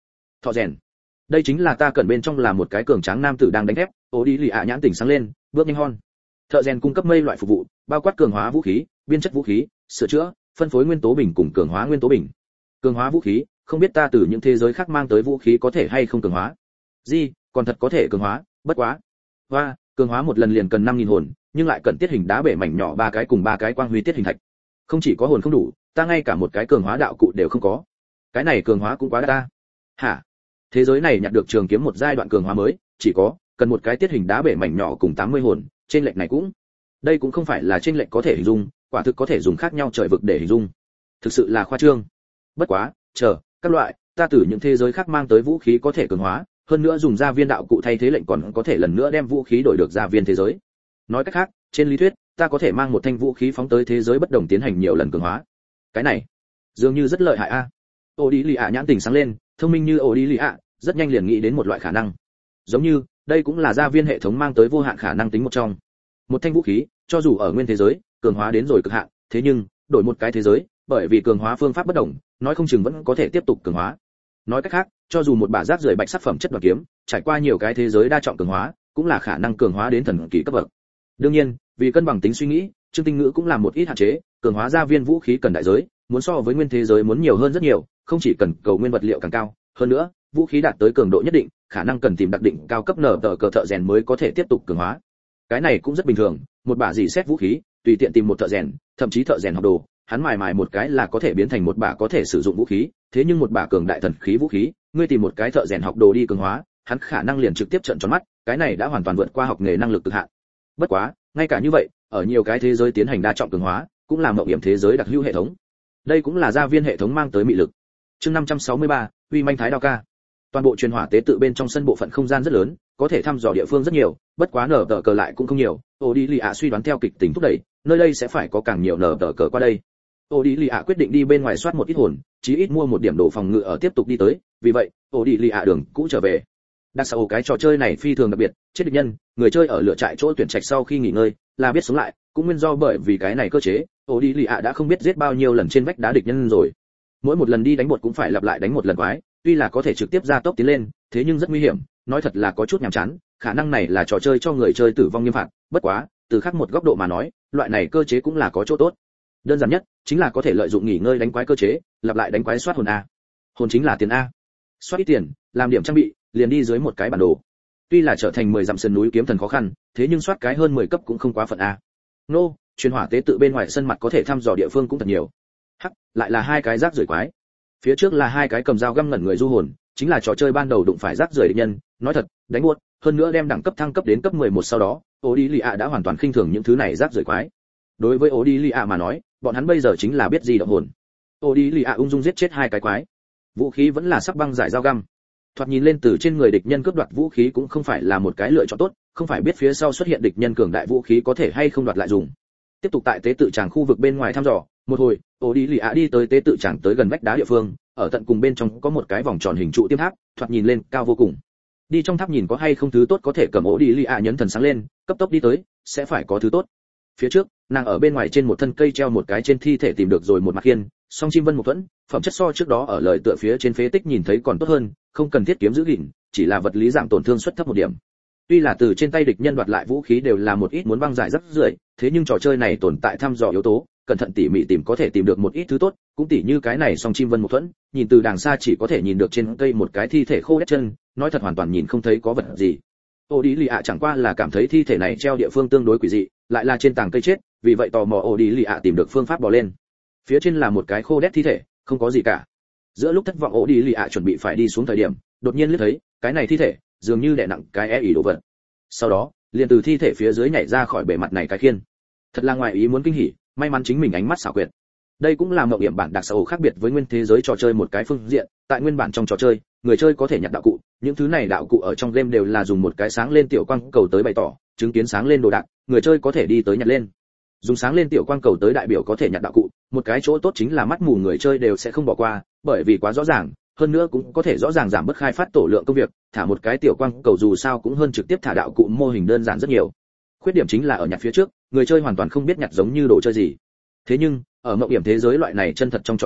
thọ rèn. Đây chính là ta cần bên trong là một cái cường tráng nam tử đang đánh thép. Ô đi lì ạ nhãn tỉnh sáng lên, bước nhanh hon. Thợ rèn cung cấp mây loại phục vụ, bao quát cường hóa vũ khí, biên chất vũ khí, sửa chữa, phân phối nguyên tố bình cùng cường hóa nguyên tố bình. Cường hóa vũ khí, không biết ta từ những thế giới khác mang tới vũ khí có thể hay không cường hóa. Gì, còn thật có thể cường hóa, bất quá. Hoa, cường hóa một lần liền cần năm nghìn hồn, nhưng lại cần tiết hình đá bể mảnh nhỏ ba cái cùng ba cái quang huy tiết hình thạch. Không chỉ có hồn không đủ, ta ngay cả một cái cường hóa đạo cụ đều không có. Cái này cường hóa cũng quá đắt ta. Hả? Thế giới này nhặt được trường kiếm một giai đoạn cường hóa mới, chỉ có cần một cái tiết hình đá bể mảnh nhỏ cùng tám mươi hồn, trên lệch này cũng. Đây cũng không phải là trên lệch có thể hình dung, quả thực có thể dùng khác nhau trời vực để hình dung. Thực sự là khoa trương. Bất quá, chờ, các loại, ta từ những thế giới khác mang tới vũ khí có thể cường hóa, hơn nữa dùng gia viên đạo cụ thay thế lệnh còn có thể lần nữa đem vũ khí đổi được gia viên thế giới. Nói cách khác, trên lý thuyết, ta có thể mang một thanh vũ khí phóng tới thế giới bất đồng tiến hành nhiều lần cường hóa. Cái này, dường như rất lợi hại a. À. Ô đi lì ạ nhãn tỉnh sáng lên, thông minh như ô đi lì ạ, rất nhanh liền nghĩ đến một loại khả năng. Giống như, đây cũng là gia viên hệ thống mang tới vô hạn khả năng tính một trong. Một thanh vũ khí, cho dù ở nguyên thế giới, cường hóa đến rồi cực hạn, thế nhưng, đổi một cái thế giới, bởi vì cường hóa phương pháp bất đồng, nói không chừng vẫn có thể tiếp tục cường hóa. Nói cách khác, cho dù một bả rác rưởi bạch sắc phẩm chất đoản kiếm, trải qua nhiều cái thế giới đa trọng cường hóa, cũng là khả năng cường hóa đến thần kỳ cấp bậc. Đương nhiên, vì cân bằng tính suy nghĩ, Trương Tinh Ngữ cũng làm một ít hạn chế, cường hóa gia viên vũ khí cần đại giới, muốn so với nguyên thế giới muốn nhiều hơn rất nhiều, không chỉ cần cầu nguyên vật liệu càng cao, hơn nữa, vũ khí đạt tới cường độ nhất định, khả năng cần tìm đặc định cao cấp nở tờ cờ thợ rèn mới có thể tiếp tục cường hóa. Cái này cũng rất bình thường, một bả dì xét vũ khí, tùy tiện tìm một thợ rèn, thậm chí thợ rèn học đồ, hắn mài mài một cái là có thể biến thành một bả có thể sử dụng vũ khí, thế nhưng một bả cường đại thần khí vũ khí, ngươi tìm một cái thợ rèn học đồ đi cường hóa, hắn khả năng liền trực tiếp trợn tròn mắt, cái này đã hoàn toàn vượt qua học nghề năng lực cực hạn. Bất quá, ngay cả như vậy, ở nhiều cái thế giới tiến hành đa trọng cường hóa, cũng là mộng hiểm thế giới đặc hữu hệ thống. Đây cũng là gia viên hệ thống mang tới mị lực. Chương năm trăm sáu mươi ba, uy manh thái đao ca. Toàn bộ truyền hỏa tế tự bên trong sân bộ phận không gian rất lớn, có thể thăm dò địa phương rất nhiều, bất quá nở tờ cờ lại cũng không nhiều. Ô đi lì ạ suy đoán theo kịch tính thúc đẩy, nơi đây sẽ phải có càng nhiều nở tờ cờ qua đây. Ô đi lì ạ quyết định đi bên ngoài soát một ít hồn, chí ít mua một điểm đồ phòng ngự ở tiếp tục đi tới, vì vậy, ô đi lì ạ đường cũ trở về. Đặc sao cái trò chơi này phi thường đặc biệt, chết địch nhân, người chơi ở lựa trại chỗ tuyển trạch sau khi nghỉ ngơi, là biết sống lại, cũng nguyên do bởi vì cái này cơ chế, ô đi lì ạ đã không biết giết bao nhiêu lần trên vách đá địch nhân rồi. Mỗi một lần đi đánh bột cũng phải lặp lại đánh một lần quái, tuy là có thể trực tiếp ra tốc tiến lên, thế nhưng rất nguy hiểm, nói thật là có chút nhàm chán, khả năng này là trò chơi cho người chơi tử vong nghiêm phạt, bất quá, từ khác một góc độ mà nói, loại này cơ chế cũng là có chỗ tốt. Đơn giản nhất, chính là có thể lợi dụng nghỉ ngơi đánh quái cơ chế, lặp lại đánh quái soát hồn a. Hồn chính là tiền a. Soát ít tiền, làm điểm trang bị, liền đi dưới một cái bản đồ. Tuy là trở thành mười dặm sườn núi kiếm thần khó khăn, thế nhưng soát cái hơn mười cấp cũng không quá phận a. Nô, truyền hỏa tế tự bên ngoài sân mặt có thể thăm dò địa phương cũng thật nhiều. Hắc, lại là hai cái rác rưởi quái. Phía trước là hai cái cầm dao găm ngẩn người du hồn, chính là trò chơi ban đầu đụng phải rác rưởi địch nhân, nói thật, đánh buốt, hơn nữa đem đẳng cấp thăng cấp đến cấp mười một sau đó, Odilia đã hoàn toàn khinh thường những thứ này rác rưởi quái. Đối với Odilia mà nói, bọn hắn bây giờ chính là biết gì động hồn. Odilia ung dung giết chết hai cái quái. Vũ khí vẫn là sắc băng giải dao găm. Thoạt nhìn lên từ trên người địch nhân cướp đoạt vũ khí cũng không phải là một cái lựa chọn tốt, không phải biết phía sau xuất hiện địch nhân cường đại vũ khí có thể hay không đoạt lại dùng. Tiếp tục tại tế tự tràng khu vực bên ngoài thăm dò, một hồi, Odilia đi tới tế tự tràng tới gần vách đá địa phương, ở tận cùng bên trong có một cái vòng tròn hình trụ tiêm tháp, thoạt nhìn lên cao vô cùng. Đi trong tháp nhìn có hay không thứ tốt có thể cầm Odilia nhấn thần sáng lên, cấp tốc đi tới, sẽ phải có thứ tốt. Phía trước, nàng ở bên ngoài trên một thân cây treo một cái trên thi thể tìm được rồi một mặt khiên, song chim vân một thuẫn, phẩm chất so trước đó ở lời tựa phía trên phế tích nhìn thấy còn tốt hơn, không cần thiết kiếm giữ gìn, chỉ là vật lý giảm tổn thương suất thấp một điểm. Tuy là từ trên tay địch nhân đoạt lại vũ khí đều là một ít muốn băng giải rất rưởi, thế nhưng trò chơi này tồn tại thăm dò yếu tố, cẩn thận tỉ mỉ tìm có thể tìm được một ít thứ tốt, cũng tỉ như cái này song chim vân một thuẫn, nhìn từ đàng xa chỉ có thể nhìn được trên cây một cái thi thể khô đét chân, nói thật hoàn toàn nhìn không thấy có vật gì. Odilia chẳng qua là cảm thấy thi thể này treo địa phương tương đối quỷ dị, lại là trên tảng cây chết, vì vậy tò mò Odilia tìm được phương pháp bò lên. Phía trên là một cái khô đét thi thể, không có gì cả. Giữa lúc thất vọng Odilia chuẩn bị phải đi xuống thời điểm, đột nhiên liếc thấy, cái này thi thể, dường như đè nặng cái e ỉ đồ vật. Sau đó, liền từ thi thể phía dưới nhảy ra khỏi bề mặt này cái khiên. Thật là ngoài ý muốn kinh hỉ, may mắn chính mình ánh mắt xảo quyệt. Đây cũng là mộng điểm bản đặc sầu khác biệt với nguyên thế giới trò chơi một cái phương diện, tại nguyên bản trong trò chơi, người chơi có thể nhặt đạo cụ, những thứ này đạo cụ ở trong game đều là dùng một cái sáng lên tiểu quang cầu tới bày tỏ, chứng kiến sáng lên đồ đạc, người chơi có thể đi tới nhặt lên. Dùng sáng lên tiểu quang cầu tới đại biểu có thể nhặt đạo cụ, một cái chỗ tốt chính là mắt mù người chơi đều sẽ không bỏ qua, bởi vì quá rõ ràng, hơn nữa cũng có thể rõ ràng giảm bớt khai phát tổ lượng công việc, thả một cái tiểu quang cầu dù sao cũng hơn trực tiếp thả đạo cụ mô hình đơn giản rất nhiều. Khuyết điểm chính là ở nhặt phía trước, người chơi hoàn toàn không biết nhặt giống như đồ chơi gì. Thế nhưng, ở mộng điểm thế giới loại này chân thật trong trò chơi,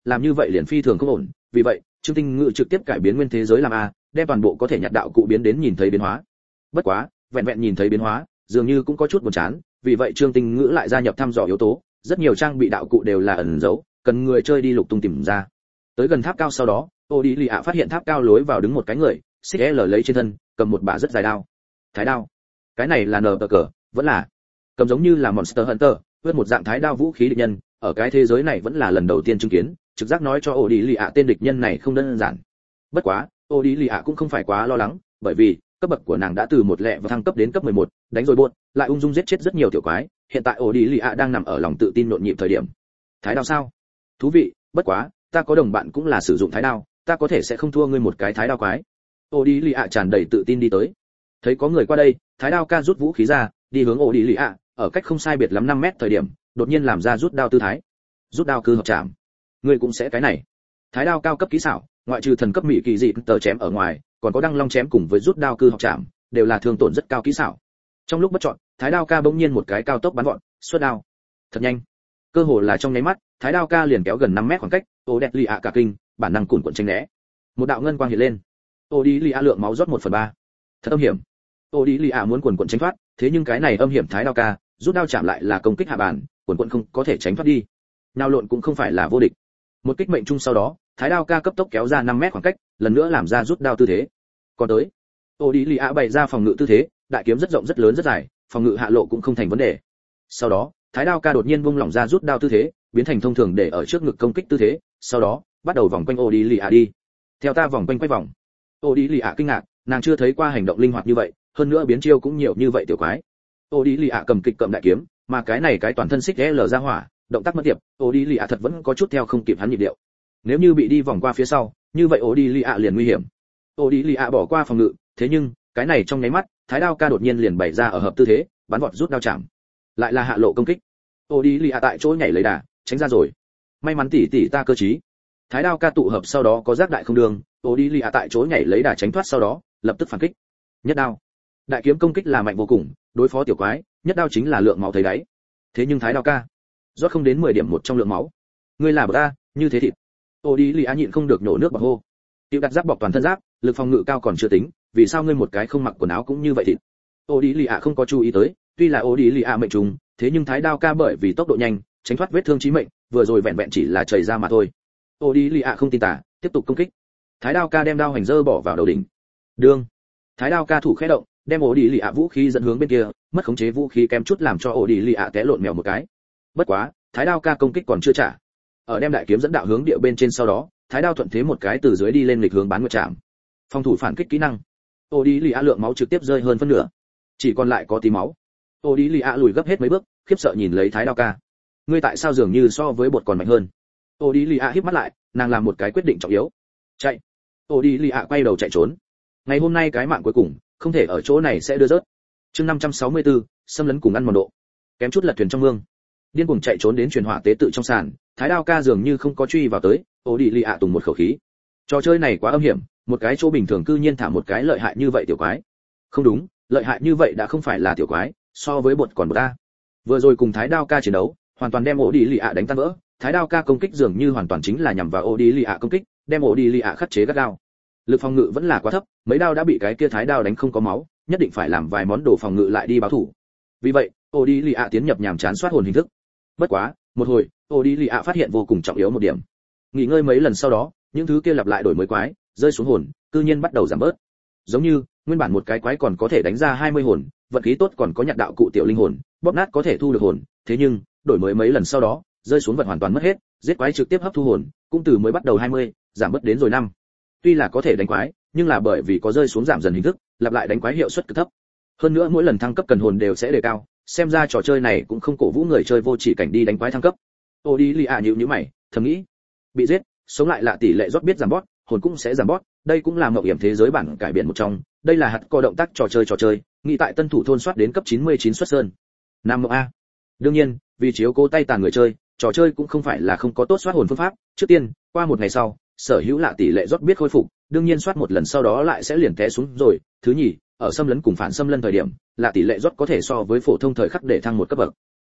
làm như vậy liền phi thường không ổn, vì vậy Trương Tinh Ngữ trực tiếp cải biến nguyên thế giới làm a, đem toàn bộ có thể nhặt đạo cụ biến đến nhìn thấy biến hóa. Bất quá, vẹn vẹn nhìn thấy biến hóa, dường như cũng có chút buồn chán, vì vậy Trương Tinh Ngữ lại gia nhập thăm dò yếu tố, rất nhiều trang bị đạo cụ đều là ẩn giấu, cần người chơi đi lục tung tìm ra. Tới gần tháp cao sau đó, Odilia phát hiện tháp cao lối vào đứng một cái người, xê lờ lấy trên thân, cầm một bả rất dài đao. Thái đao. Cái này là nờ cờ, vẫn là cầm giống như là Monster Hunter, vượt một dạng thái đao vũ khí địch nhân, ở cái thế giới này vẫn là lần đầu tiên chứng kiến, trực giác nói cho Odilia tên địch nhân này không đơn giản. Bất quá, Odilia cũng không phải quá lo lắng, bởi vì cấp bậc của nàng đã từ một lẹ và thăng cấp đến cấp mười một, đánh rồi buồn, lại ung dung giết chết rất nhiều tiểu quái, hiện tại Odilia đang nằm ở lòng tự tin nhộn nhịp thời điểm. Thái đao sao? Thú vị, bất quá, ta có đồng bạn cũng là sử dụng thái đao, ta có thể sẽ không thua ngươi một cái thái đao quái. Odilia tràn đầy tự tin đi tới. Thấy có người qua đây, thái đao ca rút vũ khí ra, đi hướng Odilia, ở cách không sai biệt lắm năm mét thời điểm, đột nhiên làm ra rút đao tư thái. Rút đao cư hợp chạm. Ngươi cũng sẽ cái này. Thái đao cao cấp kỹ xảo, ngoại trừ thần cấp mỹ kỳ dị tờ chém ở ngoài, còn có đăng long chém cùng với rút đao cư học chạm, đều là thương tổn rất cao kỹ xảo. Trong lúc bất chọn, thái đao ca bỗng nhiên một cái cao tốc bắn gọn, xuất đao. Thật nhanh. Cơ hồ là trong nháy mắt, thái đao ca liền kéo gần năm mét khoảng cách, Odilia cả kinh, bản năng cuộn cuộn tránh né. Một đạo ngân quang hiện lên. Odilia lượng máu rót một phần ba. Thật âm hiểm. Odilia muốn cuộn cuộn tránh thoát, thế nhưng cái này âm hiểm thái đao ca, rút đao chạm lại là công kích hạ bản, cuộn cuộn không có thể tránh thoát đi. Nào lộn cũng không phải là vô địch. Một kích mệnh trung sau đó, thái đao ca cấp tốc kéo ra năm mét khoảng cách, lần nữa làm ra rút đao tư thế. Còn tới, Odilia bày ra phòng ngự tư thế, đại kiếm rất rộng rất lớn rất dài, phòng ngự hạ lộ cũng không thành vấn đề. Sau đó, thái đao ca đột nhiên buông lỏng ra rút đao tư thế, biến thành thông thường để ở trước ngực công kích tư thế, sau đó bắt đầu vòng quanh Odilia đi. Theo ta vòng quanh quay vòng. Odilia kinh ngạc, nàng chưa thấy qua hành động linh hoạt như vậy, hơn nữa biến chiêu cũng nhiều như vậy tiểu quái. Odilia cầm kịch cầm đại kiếm, mà cái này cái toàn thân xích lờ ra hỏa, động tác mất tiệp, Odilia thật vẫn có chút theo không kịp hắn nhịp điệu. Nếu như bị đi vòng qua phía sau, như vậy Odilia liền nguy hiểm. Odilia bỏ qua phòng ngự, thế nhưng cái này trong nháy mắt, thái đao ca đột nhiên liền bày ra ở hợp tư thế, bắn vọt rút đao chạm. Lại là hạ lộ công kích. Odilia tại chỗ nhảy lấy đà, tránh ra rồi. May mắn tỷ tỷ ta cơ trí. Thái đao ca tụ hợp sau đó có giác đại không đường, Odilia tại chỗ nhảy lấy đà tránh thoát sau đó, lập tức phản kích. Nhất đao. Đại kiếm công kích là mạnh vô cùng, đối phó tiểu quái, nhất đao chính là lượng máu thấy đáy. Thế nhưng thái đao ca, rót không đến mười điểm một trong lượng máu. Ngươi là ta, như thế thịt. Odilia nhịn không được nổ nước bọt hô. Tiêu đặt giáp bọc toàn thân giáp, lực phòng ngự cao còn chưa tính, vì sao ngươi một cái không mặc quần áo cũng như vậy thịt? Odilia không có chú ý tới, tuy là Odilia mệnh trùng, thế nhưng thái đao ca bởi vì tốc độ nhanh, tránh thoát vết thương chí mệnh, vừa rồi vẹn vẹn chỉ là chảy ra mà thôi. Odilia không tin tả, tiếp tục công kích. Thái đao ca đem đao hành dơ bỏ vào đầu đỉnh. Đương. Thái đao ca thủ khẽ động, đem Odilia vũ khí dẫn hướng bên kia, mất khống chế vũ khí kém chút làm cho Odilia té lộn mèo một cái. Bất quá, thái đao ca công kích còn chưa trả. Ở đem đại kiếm dẫn đạo hướng địa bên trên sau đó, thái đao thuận thế một cái từ dưới đi lên lịch hướng bán nguyệt chạm. Phòng thủ phản kích kỹ năng. Odilia lượng máu trực tiếp rơi hơn phân nửa, chỉ còn lại có tí máu. Odilia lùi gấp hết mấy bước, khiếp sợ nhìn lấy thái đao ca. Ngươi tại sao dường như so với bột còn mạnh hơn? Odilia híp mắt lại, nàng làm một cái quyết định trọng yếu. Chạy. Odilia quay đầu chạy trốn. Ngày hôm nay cái mạng cuối cùng, không thể ở chỗ này sẽ đưa rớt. Chương năm trăm sáu mươi tư, xâm lấn cùng ăn mòn độ. Kém chút lật thuyền trong mương. Điên cuồng chạy trốn đến truyền hỏa tế tự trong sàn, thái đao ca dường như không có truy vào tới, Odilia tùng một khẩu khí. Trò chơi này quá âm hiểm, một cái chỗ bình thường cư nhiên thả một cái lợi hại như vậy tiểu quái. Không đúng, lợi hại như vậy đã không phải là tiểu quái, so với bột còn bột ta. Vừa rồi cùng thái đao ca chiến đấu, hoàn toàn đem Odilia đánh tan vỡ, thái đao ca công kích dường như hoàn toàn chính là nhằm vào Odilia công kích, đem Odilia khắc chế gắt gao. Lực phòng ngự vẫn là quá thấp, mấy đao đã bị cái kia thái đao đánh không có máu, nhất định phải làm vài món đồ phòng ngự lại đi báo thủ. Vì vậy, Odilia tiến nhập nhàm chán soát hồn hình thức. Bất quá, một hồi, Odilia phát hiện vô cùng trọng yếu một điểm. Nghỉ ngơi mấy lần sau đó, những thứ kia lặp lại đổi mới quái, rơi xuống hồn, cư nhiên bắt đầu giảm bớt. Giống như, nguyên bản một cái quái còn có thể đánh ra hai mươi hồn, vận khí tốt còn có nhặt đạo cụ tiểu linh hồn, bóp nát có thể thu được hồn, thế nhưng, đổi mới mấy lần sau đó, rơi xuống vật hoàn toàn mất hết, giết quái trực tiếp hấp thu hồn, cũng từ mới bắt đầu hai mươi, giảm bớt đến rồi năm. Tuy là có thể đánh quái, nhưng là bởi vì có rơi xuống giảm dần hình thức, lặp lại đánh quái hiệu suất cực thấp. Hơn nữa mỗi lần thăng cấp cần hồn đều sẽ đề cao, xem ra trò chơi này cũng không cổ vũ người chơi vô chỉ cảnh đi đánh quái thăng cấp. Odilia nhíu nhíu mày, thầm nghĩ, bị giết, sống lại là tỷ lệ rót biết giảm bót, hồn cũng sẽ giảm bót, đây cũng là mộng hiểm thế giới bản cải biện một trong, đây là hạt co động tác trò chơi trò chơi, nghĩ tại tân thủ thôn soát đến cấp chín mươi chín xuất sơn. Nam mộng a. Đương nhiên, vì chiếu cố tay tàn người chơi, trò chơi cũng không phải là không có tốt soát hồn phương pháp, trước tiên, qua một ngày sau, sở hữu lạ tỷ lệ rót biết khôi phục, đương nhiên soát một lần sau đó lại sẽ liền té xuống rồi. Thứ nhì, ở xâm lấn cùng phản xâm lấn thời điểm, lạ tỷ lệ rót có thể so với phổ thông thời khắc để thăng một cấp bậc.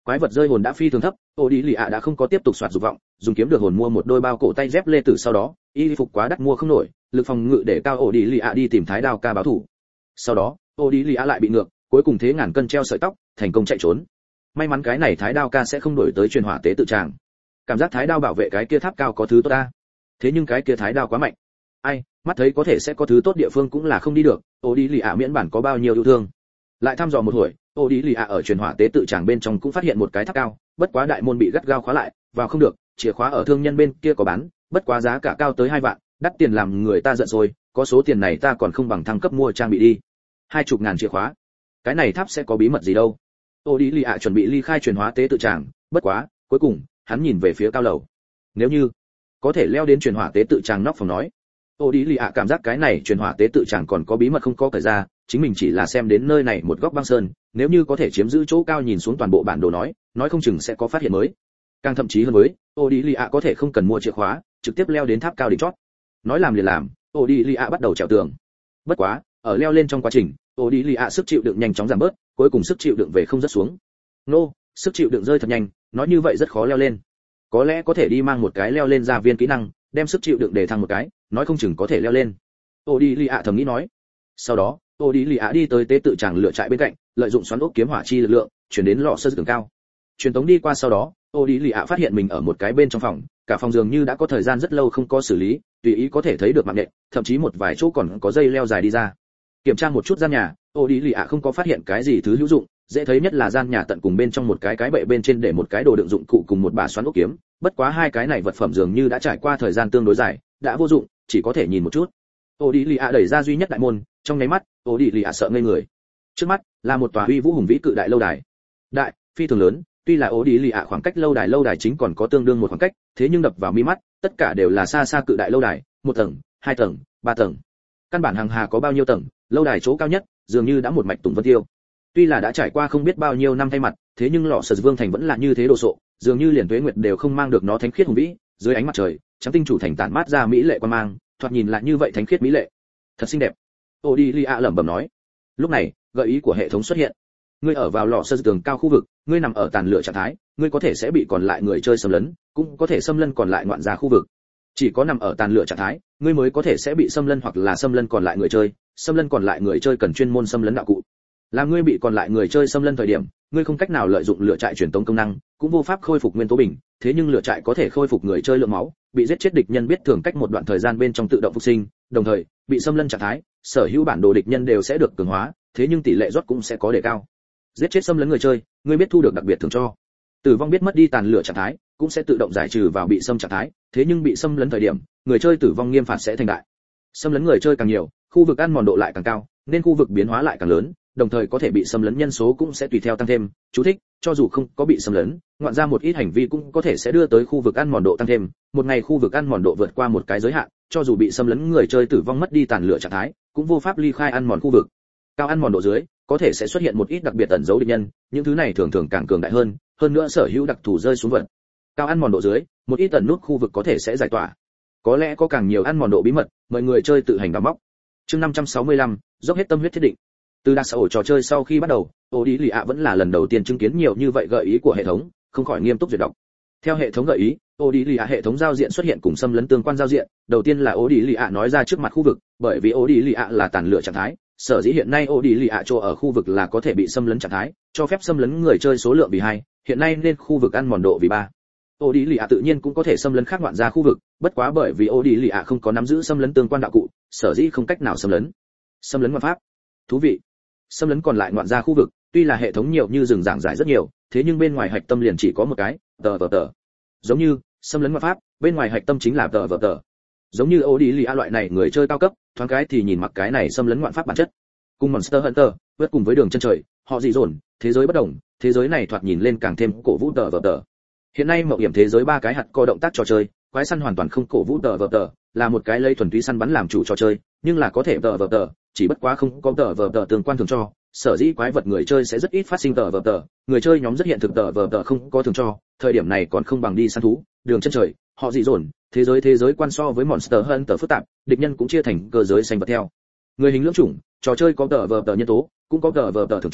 Quái vật rơi hồn đã phi thường thấp, ô đi lì ạ đã không có tiếp tục soạt dục vọng, dùng kiếm được hồn mua một đôi bao cổ tay dép lê tử, sau đó y phục quá đắt mua không nổi, lực phòng ngự để cao, ô đi lì ạ đi tìm Thái Đao ca báo thủ. Sau đó ô đi lì ạ lại bị ngược, cuối cùng thế ngàn cân treo sợi tóc, thành công chạy trốn. May mắn cái này Thái Đao ca sẽ không đổi tới truyền hỏa tế tự tràng. Cảm giác Thái Đao bảo vệ cái kia tháp cao có thứ tốt ta. Thế nhưng cái kia Thái Đao quá mạnh. Ai, mắt thấy có thể sẽ có thứ tốt địa phương cũng là không đi được, ô đi lì ạ miễn bản có bao nhiêu yêu thương. Lại thăm dò một hồi, ô đi lì ạ ở truyền hỏa tế tự tràng bên trong cũng phát hiện một cái tháp cao, bất quá đại môn bị gắt gao khóa lại, vào không được, chìa khóa ở thương nhân bên kia có bán, bất quá giá cả cao tới hai vạn, đắt tiền làm người ta giận rồi, có số tiền này ta còn không bằng thăng cấp mua trang bị đi. Hai chục ngàn chìa khóa. Cái này tháp sẽ có bí mật gì đâu. Ô đi lì ạ chuẩn bị ly khai truyền hóa tế tự tràng, bất quá, cuối cùng, hắn nhìn về phía cao lầu. Nếu như có thể leo đến truyền hỏa tế tự tràng nóc phòng nói. Ô đi lì ạ cảm giác cái này truyền hỏa tế tự tràng còn có bí mật không có cởi ra, chính mình chỉ là xem đến nơi này một góc băng sơn, nếu như có thể chiếm giữ chỗ cao nhìn xuống toàn bộ bản đồ nói, nói không chừng sẽ có phát hiện mới. Càng thậm chí hơn với, ô đi lì ạ có thể không cần mua chìa khóa, trực tiếp leo đến tháp cao đỉnh chót. Nói làm liền làm, ô đi lì ạ bắt đầu trèo tường. Bất quá, ở leo lên trong quá trình, ô đi lì ạ sức chịu đựng nhanh chóng giảm bớt, cuối cùng sức chịu đựng về không rất xuống. Nô, sức chịu đựng rơi thật nhanh, nói như vậy rất khó leo lên. Có lẽ có thể đi mang một cái leo lên gia viên kỹ năng, đem sức chịu đựng để thăng một cái, nói không chừng có thể leo lên. Ô đi lì ạ thầm nghĩ nói. Sau đó, ô đi lì ạ đi tới tế tự tràng lửa trại bên cạnh, lợi dụng xoắn ốc kiếm hỏa chi lực lượng, chuyển đến lò sơ tường cao. Truyền tống đi qua sau đó, ô đi lì ạ phát hiện mình ở một cái bên trong phòng, cả phòng dường như đã có thời gian rất lâu không có xử lý, tùy ý có thể thấy được mạng nhện, thậm chí một vài chỗ còn có dây leo dài đi ra. Kiểm tra một chút gian nhà, ô đi lì ạ không có phát hiện cái gì thứ hữu dụng, dễ thấy nhất là gian nhà tận cùng bên trong một cái cái bệ bên trên để một cái đồ đựng dụng cụ cùng một bà xoắn ốc kiếm, bất quá hai cái này vật phẩm dường như đã trải qua thời gian tương đối dài, đã vô dụng, chỉ có thể nhìn một chút. Ô đi lì ạ đẩy ra duy nhất đại môn, trong nháy mắt, ô đi lì ạ sợ ngây người. Trước mắt là một tòa uy vũ hùng vĩ cự đại lâu đài. Đại, phi thường lớn, tuy là ô đi lì ạ khoảng cách lâu đài lâu đài chính còn có tương đương một khoảng cách, thế nhưng đập vào mi mắt, tất cả đều là xa xa cự đại lâu đài, một tầng, hai tầng, ba tầng. Căn bản hàng hà có bao nhiêu tầng, lâu đài chỗ cao nhất, dường như đã một mạch tùng vân tiêu. Tuy là đã trải qua không biết bao nhiêu năm thay mặt, thế nhưng lọ sờ vương thành vẫn là như thế đồ sộ, dường như liền tuế nguyệt đều không mang được nó thánh khiết hùng vĩ, dưới ánh mặt trời, trắng tinh chủ thành tản mát ra mỹ lệ quan mang, thoạt nhìn lại như vậy thánh khiết mỹ lệ, thật xinh đẹp. Ô đi lì ạ lẩm bẩm nói. Lúc này, gợi ý của hệ thống xuất hiện. Ngươi ở vào lò sơ tường cao khu vực, ngươi nằm ở tàn lửa trạng thái, ngươi có thể sẽ bị còn lại người chơi xâm lấn, cũng có thể xâm lấn còn lại ngoạn gia khu vực. Chỉ có nằm ở tàn lửa trạng thái, ngươi mới có thể sẽ bị xâm lấn hoặc là xâm lấn còn lại người chơi, xâm lấn còn lại người chơi cần chuyên môn xâm lấn đạo cụ. Là ngươi bị còn lại người chơi xâm lấn thời điểm, ngươi không cách nào lợi dụng lửa trại truyền tống công năng, cũng vô pháp khôi phục nguyên tố bình, thế nhưng lửa trại có thể khôi phục người chơi lượng máu, bị giết chết địch nhân biết thường cách một đoạn thời gian bên trong tự động phục sinh, đồng thời, bị xâm lấn trạng thái, sở hữu bản đồ địch nhân đều sẽ được cường hóa, thế nhưng tỷ lệ rốt cũng sẽ có đề cao. Giết chết xâm lấn người chơi, ngươi biết thu được đặc biệt thưởng cho. Tử vong biết mất đi tàn lửa trạng thái, cũng sẽ tự động giải trừ vào bị xâm trạng thái, thế nhưng bị xâm lấn thời điểm, người chơi tử vong nghiêm phạt sẽ thành đại. Xâm lấn người chơi càng nhiều, khu vực ăn mòn độ lại càng cao, nên khu vực biến hóa lại càng lớn, đồng thời có thể bị xâm lấn nhân số cũng sẽ tùy theo tăng thêm. Chú thích: cho dù không có bị xâm lấn, ngoạn ra một ít hành vi cũng có thể sẽ đưa tới khu vực ăn mòn độ tăng thêm. Một ngày khu vực ăn mòn độ vượt qua một cái giới hạn, cho dù bị xâm lấn người chơi tử vong mất đi tàn lửa trạng thái, cũng vô pháp ly khai ăn mòn khu vực. Cao ăn mòn độ dưới, có thể sẽ xuất hiện một ít đặc biệt ẩn giấu địch nhân, những thứ này thường thường càng cường đại hơn, hơn nữa sở hữu đặc thù rơi xuống vật. Cao ăn mòn độ dưới, một ít tần nút khu vực có thể sẽ giải tỏa. Có lẽ có càng nhiều ăn mòn độ bí mật, mời người chơi tự hành đào móc. Chương năm trăm sáu mươi lăm, dốc hết tâm huyết thiết định. Từ đặc xã hội trò chơi sau khi bắt đầu, ô đi lì ạ vẫn là lần đầu tiên chứng kiến nhiều như vậy gợi ý của hệ thống, không khỏi nghiêm túc duyệt đọc. Theo hệ thống gợi ý, ô đi lì ạ hệ thống giao diện xuất hiện cùng xâm lấn tương quan giao diện. Đầu tiên là ô đi lì ạ nói ra trước mặt khu vực, bởi vì ô đi lì ạ là tàn lửa trạng thái, sở dĩ hiện nay ô đi lì ạ chỗ ở khu vực là có thể bị xâm lấn trạng thái, cho phép xâm lấn người chơi số lượng vì hai, hiện nay nên khu vực ăn mòn độ vì ba. Ô đi lì ạ tự nhiên cũng có thể xâm lấn khác ngoạn ra khu vực, bất quá bởi vì ô đi lì ạ không có nắm giữ xâm lấn tương quan đạo cụ, sở dĩ không cách nào xâm lấn. Xâm lấn ngoại pháp, thú vị. Xâm lấn còn lại ngoạn ra khu vực, tuy là hệ thống nhiều như rừng giảng giải rất nhiều, thế nhưng bên ngoài hạch tâm liền chỉ có một cái, tờ tờ tờ. Giống như xâm lấn ngoại pháp, bên ngoài hạch tâm chính là tờ tờ tờ. Giống như ô đi lì ạ loại này người chơi cao cấp, thoáng cái thì nhìn mặc cái này xâm lấn ngoạn pháp bản chất. Cùng Monster Hunter, vượt cùng với đường chân trời, họ dị dồn, thế giới bất đồng, thế giới này thoạt nhìn lên càng thêm cổ vũ tờ tờ tờ. Hiện nay mạo hiểm thế giới ba cái hạt co động tác trò chơi, quái săn hoàn toàn không cổ vũ tờ vờ tờ, là một cái lấy thuần túy săn bắn làm chủ trò chơi, nhưng là có thể tờ vờ tờ, chỉ bất quá không có tờ vờ tờ tương quan thường cho, sở dĩ quái vật người chơi sẽ rất ít phát sinh tờ vờ tờ, người chơi nhóm rất hiện thực tờ vờ tờ không có thường cho, thời điểm này còn không bằng đi săn thú, đường chân trời, họ dị dồn, thế giới thế giới quan so với Monster Hunter phức tạp, địch nhân cũng chia thành cơ giới xanh vật theo. Người hình lưỡng chủng, trò chơi có tờ vờ tờ nhân tố, cũng có tờ vờ tờ thường cho,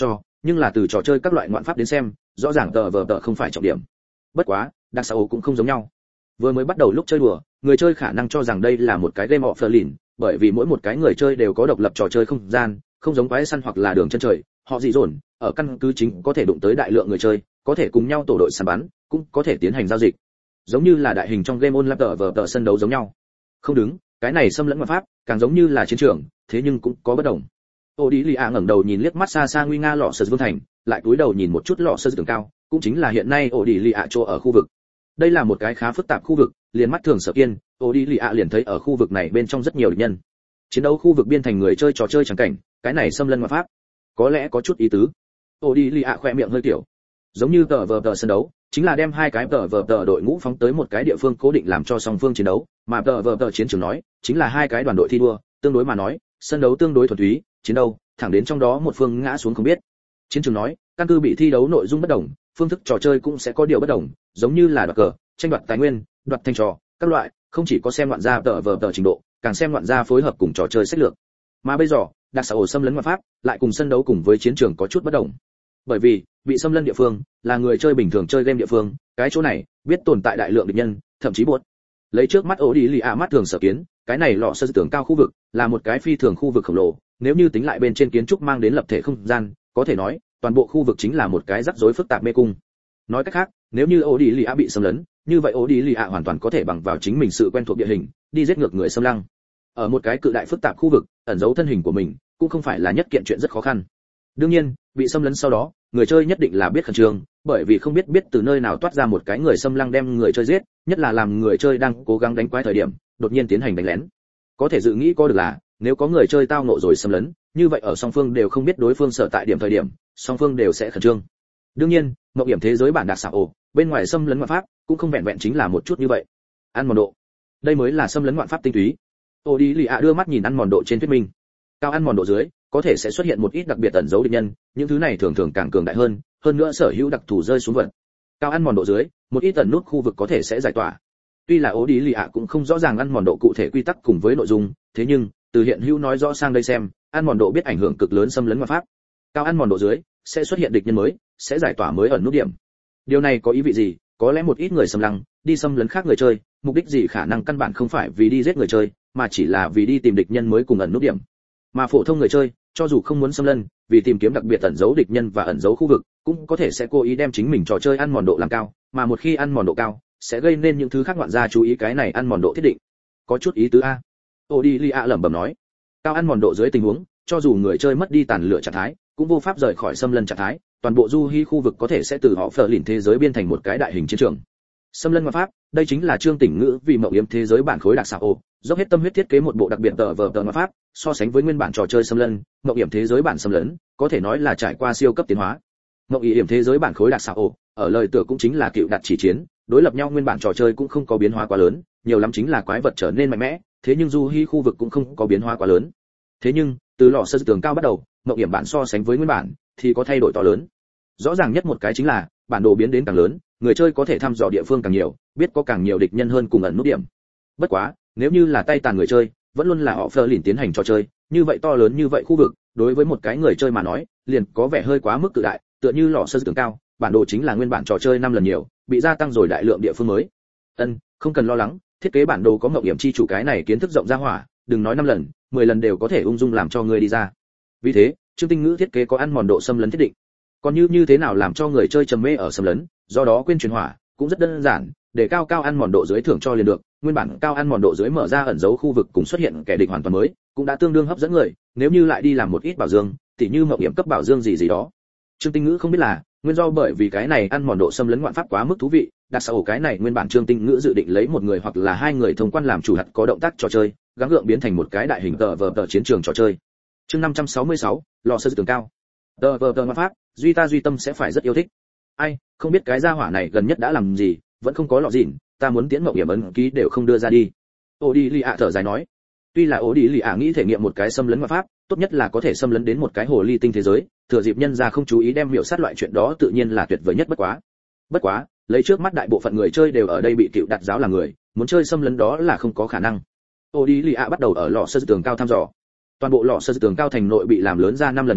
nhưng là từ trò chơi các loại ngoạn pháp đến xem, rõ ràng tờ vờ tờ không phải trọng điểm. Bất quá, Dark Souls cũng không giống nhau. Vừa mới bắt đầu lúc chơi đùa, người chơi khả năng cho rằng đây là một cái game offline, bởi vì mỗi một cái người chơi đều có độc lập trò chơi không gian, không giống quái săn hoặc là đường chân trời, họ dị dồn, ở căn cứ chính có thể đụng tới đại lượng người chơi, có thể cùng nhau tổ đội săn bắn, cũng có thể tiến hành giao dịch. Giống như là đại hình trong game online tờ vờ tờ sân đấu giống nhau. Không đúng, cái này xâm lẫn ngoại pháp, càng giống như là chiến trường, thế nhưng cũng có bất đồng. Odilia ngẩng đầu nhìn liếc mắt xa xa nguy nga lọ sơ vương thành, lại cúi đầu nhìn một chút lọ sơ tường cao, cũng chính là hiện nay Odilia chỗ ở khu vực. Đây là một cái khá phức tạp khu vực, liền mắt thường sở kiên, Odilia liền thấy ở khu vực này bên trong rất nhiều địch nhân. Chiến đấu khu vực biên thành người chơi trò chơi chẳng cảnh, cái này xâm lấn ngoại pháp, có lẽ có chút ý tứ. Odilia khẽ miệng hơi tiểu, giống như tờ vờ tờ sân đấu, chính là đem hai cái tờ vờ tờ đội ngũ phóng tới một cái địa phương cố định làm cho song phương chiến đấu, mà tờ vờ tờ chiến trường nói, chính là hai cái đoàn đội thi đua, tương đối mà nói, sân đấu tương đối thuần túy, chiến đấu, thẳng đến trong đó một phương ngã xuống không biết. Chiến trường nói, căn cứ bị thi đấu nội dung bất đồng, phương thức trò chơi cũng sẽ có điều bất đồng, giống như là đoạt cờ, tranh đoạt tài nguyên, đoạt thanh trò, các loại, không chỉ có xem loạn gia tờ vờ tờ trình độ, càng xem loạn gia phối hợp cùng trò chơi sách lược. Mà bây giờ, đặc xã ổ xâm lấn ngoại pháp, lại cùng sân đấu cùng với chiến trường có chút bất đồng. Bởi vì, bị xâm lấn địa phương là người chơi bình thường chơi game địa phương, cái chỗ này biết tồn tại đại lượng địch nhân, thậm chí buốt. Lấy trước mắt ổ đi lì ạ mắt thường sở kiến, cái này lọ sơ tưởng cao khu vực là một cái phi thường khu vực khổng lồ, nếu như tính lại bên trên kiến trúc mang đến lập thể không gian, có thể nói toàn bộ khu vực chính là một cái rắc rối phức tạp mê cung. Nói cách khác, nếu như ổ đi lì ạ bị xâm lấn, như vậy ổ đi lì ạ hoàn toàn có thể bằng vào chính mình sự quen thuộc địa hình, đi giết ngược người xâm lăng. Ở một cái cự đại phức tạp khu vực, ẩn giấu thân hình của mình cũng không phải là nhất kiện chuyện rất khó khăn. Đương nhiên, bị xâm lấn sau đó, người chơi nhất định là biết khẩn trương, bởi vì không biết biết từ nơi nào toát ra một cái người xâm lăng đem người chơi giết, nhất là làm người chơi đang cố gắng đánh quái thời điểm, đột nhiên tiến hành đánh lén. Có thể dự nghĩ có được là, nếu có người chơi tao ngộ rồi xâm lấn, như vậy ở song phương đều không biết đối phương sở tại điểm thời điểm, song phương đều sẽ khẩn trương. Đương nhiên, mộng điểm thế giới bản đặc xảo ổ, bên ngoài xâm lấn ngoại pháp, cũng không vẹn vẹn chính là một chút như vậy. Ăn mòn độ, đây mới là xâm lấn ngoại pháp tinh túy. Ô đi lì ạ đưa mắt nhìn ăn mòn độ trên thuyết minh. Cao ăn mòn độ dưới, có thể sẽ xuất hiện một ít đặc biệt ẩn giấu địch nhân, những thứ này thường thường càng cường đại hơn, hơn nữa sở hữu đặc thù rơi xuống vật. Cao ăn mòn độ dưới, một ít ẩn nút khu vực có thể sẽ giải tỏa. Tuy là Ô đi lì ạ cũng không rõ ràng ăn mòn độ cụ thể quy tắc cùng với nội dung, thế nhưng từ hiện hữu nói rõ sang đây xem, ăn mòn độ biết ảnh hưởng cực lớn xâm lấn ngoại pháp. Cao ăn mòn độ dưới, sẽ xuất hiện địch nhân mới, sẽ giải tỏa mới ẩn nút điểm. Điều này có ý vị gì? Có lẽ một ít người xâm lăng, đi xâm lấn khác người chơi, mục đích gì khả năng căn bản không phải vì đi giết người chơi, mà chỉ là vì đi tìm địch nhân mới cùng ẩn nút điểm. Mà phổ thông người chơi, cho dù không muốn xâm lấn, vì tìm kiếm đặc biệt ẩn giấu địch nhân và ẩn giấu khu vực, cũng có thể sẽ cố ý đem chính mình trò chơi ăn mòn độ làm cao, mà một khi ăn mòn độ cao, sẽ gây nên những thứ khác ngoạn gia chú ý cái này ăn mòn độ thiết định. Có chút ý tứ a. Odilia lẩm bẩm nói. Cao ăn mòn độ dưới tình huống, cho dù người chơi mất đi tàn lửa trạng thái, cũng vô pháp rời khỏi xâm lấn trạng thái, toàn bộ du hi khu vực có thể sẽ từ họ phở lìn thế giới biên thành một cái đại hình chiến trường. Xâm lấn ngoại pháp, đây chính là chương tỉnh ngữ vì mộng yếm thế giới bản khối đặc xảo ổ, dốc hết tâm huyết thiết kế một bộ đặc biệt tờ vờ tờ ngoại pháp, so sánh với nguyên bản trò chơi xâm lấn, mộng yểm thế giới bản xâm lấn, có thể nói là trải qua siêu cấp tiến hóa. Mộng yểm thế giới bản khối đặc xảo ổ, ở lời tựa cũng chính là cựu đặt chỉ chiến, đối lập nhau nguyên bản trò chơi cũng không có biến hóa quá lớn, nhiều lắm chính là quái vật trở nên mạnh mẽ, thế nhưng du hi khu vực cũng không có biến hóa quá lớn. Thế nhưng, từ lò sơ tường cao bắt đầu, mộng yểm bản so sánh với nguyên bản thì có thay đổi to lớn. Rõ ràng nhất một cái chính là, bản đồ biến đến càng lớn, người chơi có thể thăm dò địa phương càng nhiều, biết có càng nhiều địch nhân hơn cùng ẩn nút điểm. Bất quá, nếu như là tay tàn người chơi, vẫn luôn là họ phơ lìn tiến hành trò chơi, như vậy to lớn như vậy khu vực, đối với một cái người chơi mà nói, liền có vẻ hơi quá mức cự đại, tựa như lò sơ tường cao, bản đồ chính là nguyên bản trò chơi năm lần nhiều, bị gia tăng rồi đại lượng địa phương mới. Ân, không cần lo lắng, thiết kế bản đồ có mộng yểm chi chủ cái này kiến thức rộng ra hỏa, đừng nói năm lần, mười lần đều có thể ung dung làm cho người đi ra. Vì thế, chương tinh ngữ thiết kế có ăn mòn độ xâm lấn thiết định. Còn như như thế nào làm cho người chơi trầm mê ở xâm lấn, do đó quên truyền hỏa, cũng rất đơn giản, để cao cao ăn mòn độ dưới thưởng cho liền được, nguyên bản cao ăn mòn độ dưới mở ra ẩn giấu khu vực cùng xuất hiện kẻ địch hoàn toàn mới, cũng đã tương đương hấp dẫn người, nếu như lại đi làm một ít bảo dương, tỉ như mộng yểm cấp bảo dương gì gì đó. Trương Tinh Ngữ không biết là, nguyên do bởi vì cái này ăn mòn độ xâm lấn ngoạn pháp quá mức thú vị, đặc xã ổ cái này nguyên bản Trương Tinh Ngữ dự định lấy một người hoặc là hai người thông quan làm chủ hạt có động tác trò chơi, gắng gượng biến thành một cái đại hình tờ vờ tờ chiến trường trò chơi. Chương năm trăm sáu mươi sáu, lò sơ tường cao. Tờ vờ tờ ngoạn pháp, duy ta duy tâm sẽ phải rất yêu thích. Ai, không biết cái gia hỏa này gần nhất đã làm gì, vẫn không có lọ gìn, ta muốn tiến mộng hiểm ấn ký đều không đưa ra đi. Odilia thở dài nói. Tuy là Odilia nghĩ thể nghiệm một cái xâm lấn ngoại pháp, tốt nhất là có thể xâm lấn đến một cái hồ ly tinh thế giới, thừa dịp nhân ra không chú ý đem miểu sát loại chuyện đó tự nhiên là tuyệt vời nhất bất quá. Bất quá, lấy trước mắt đại bộ phận người chơi đều ở đây bị cựu đặt giáo là người, muốn chơi xâm lấn đó là không có khả năng. Odilia bắt đầu ở lò sơ tường cao thăm dò. Toàn bộ lò sơ tường cao thành nội bị làm lớn ra năm lần nhiều,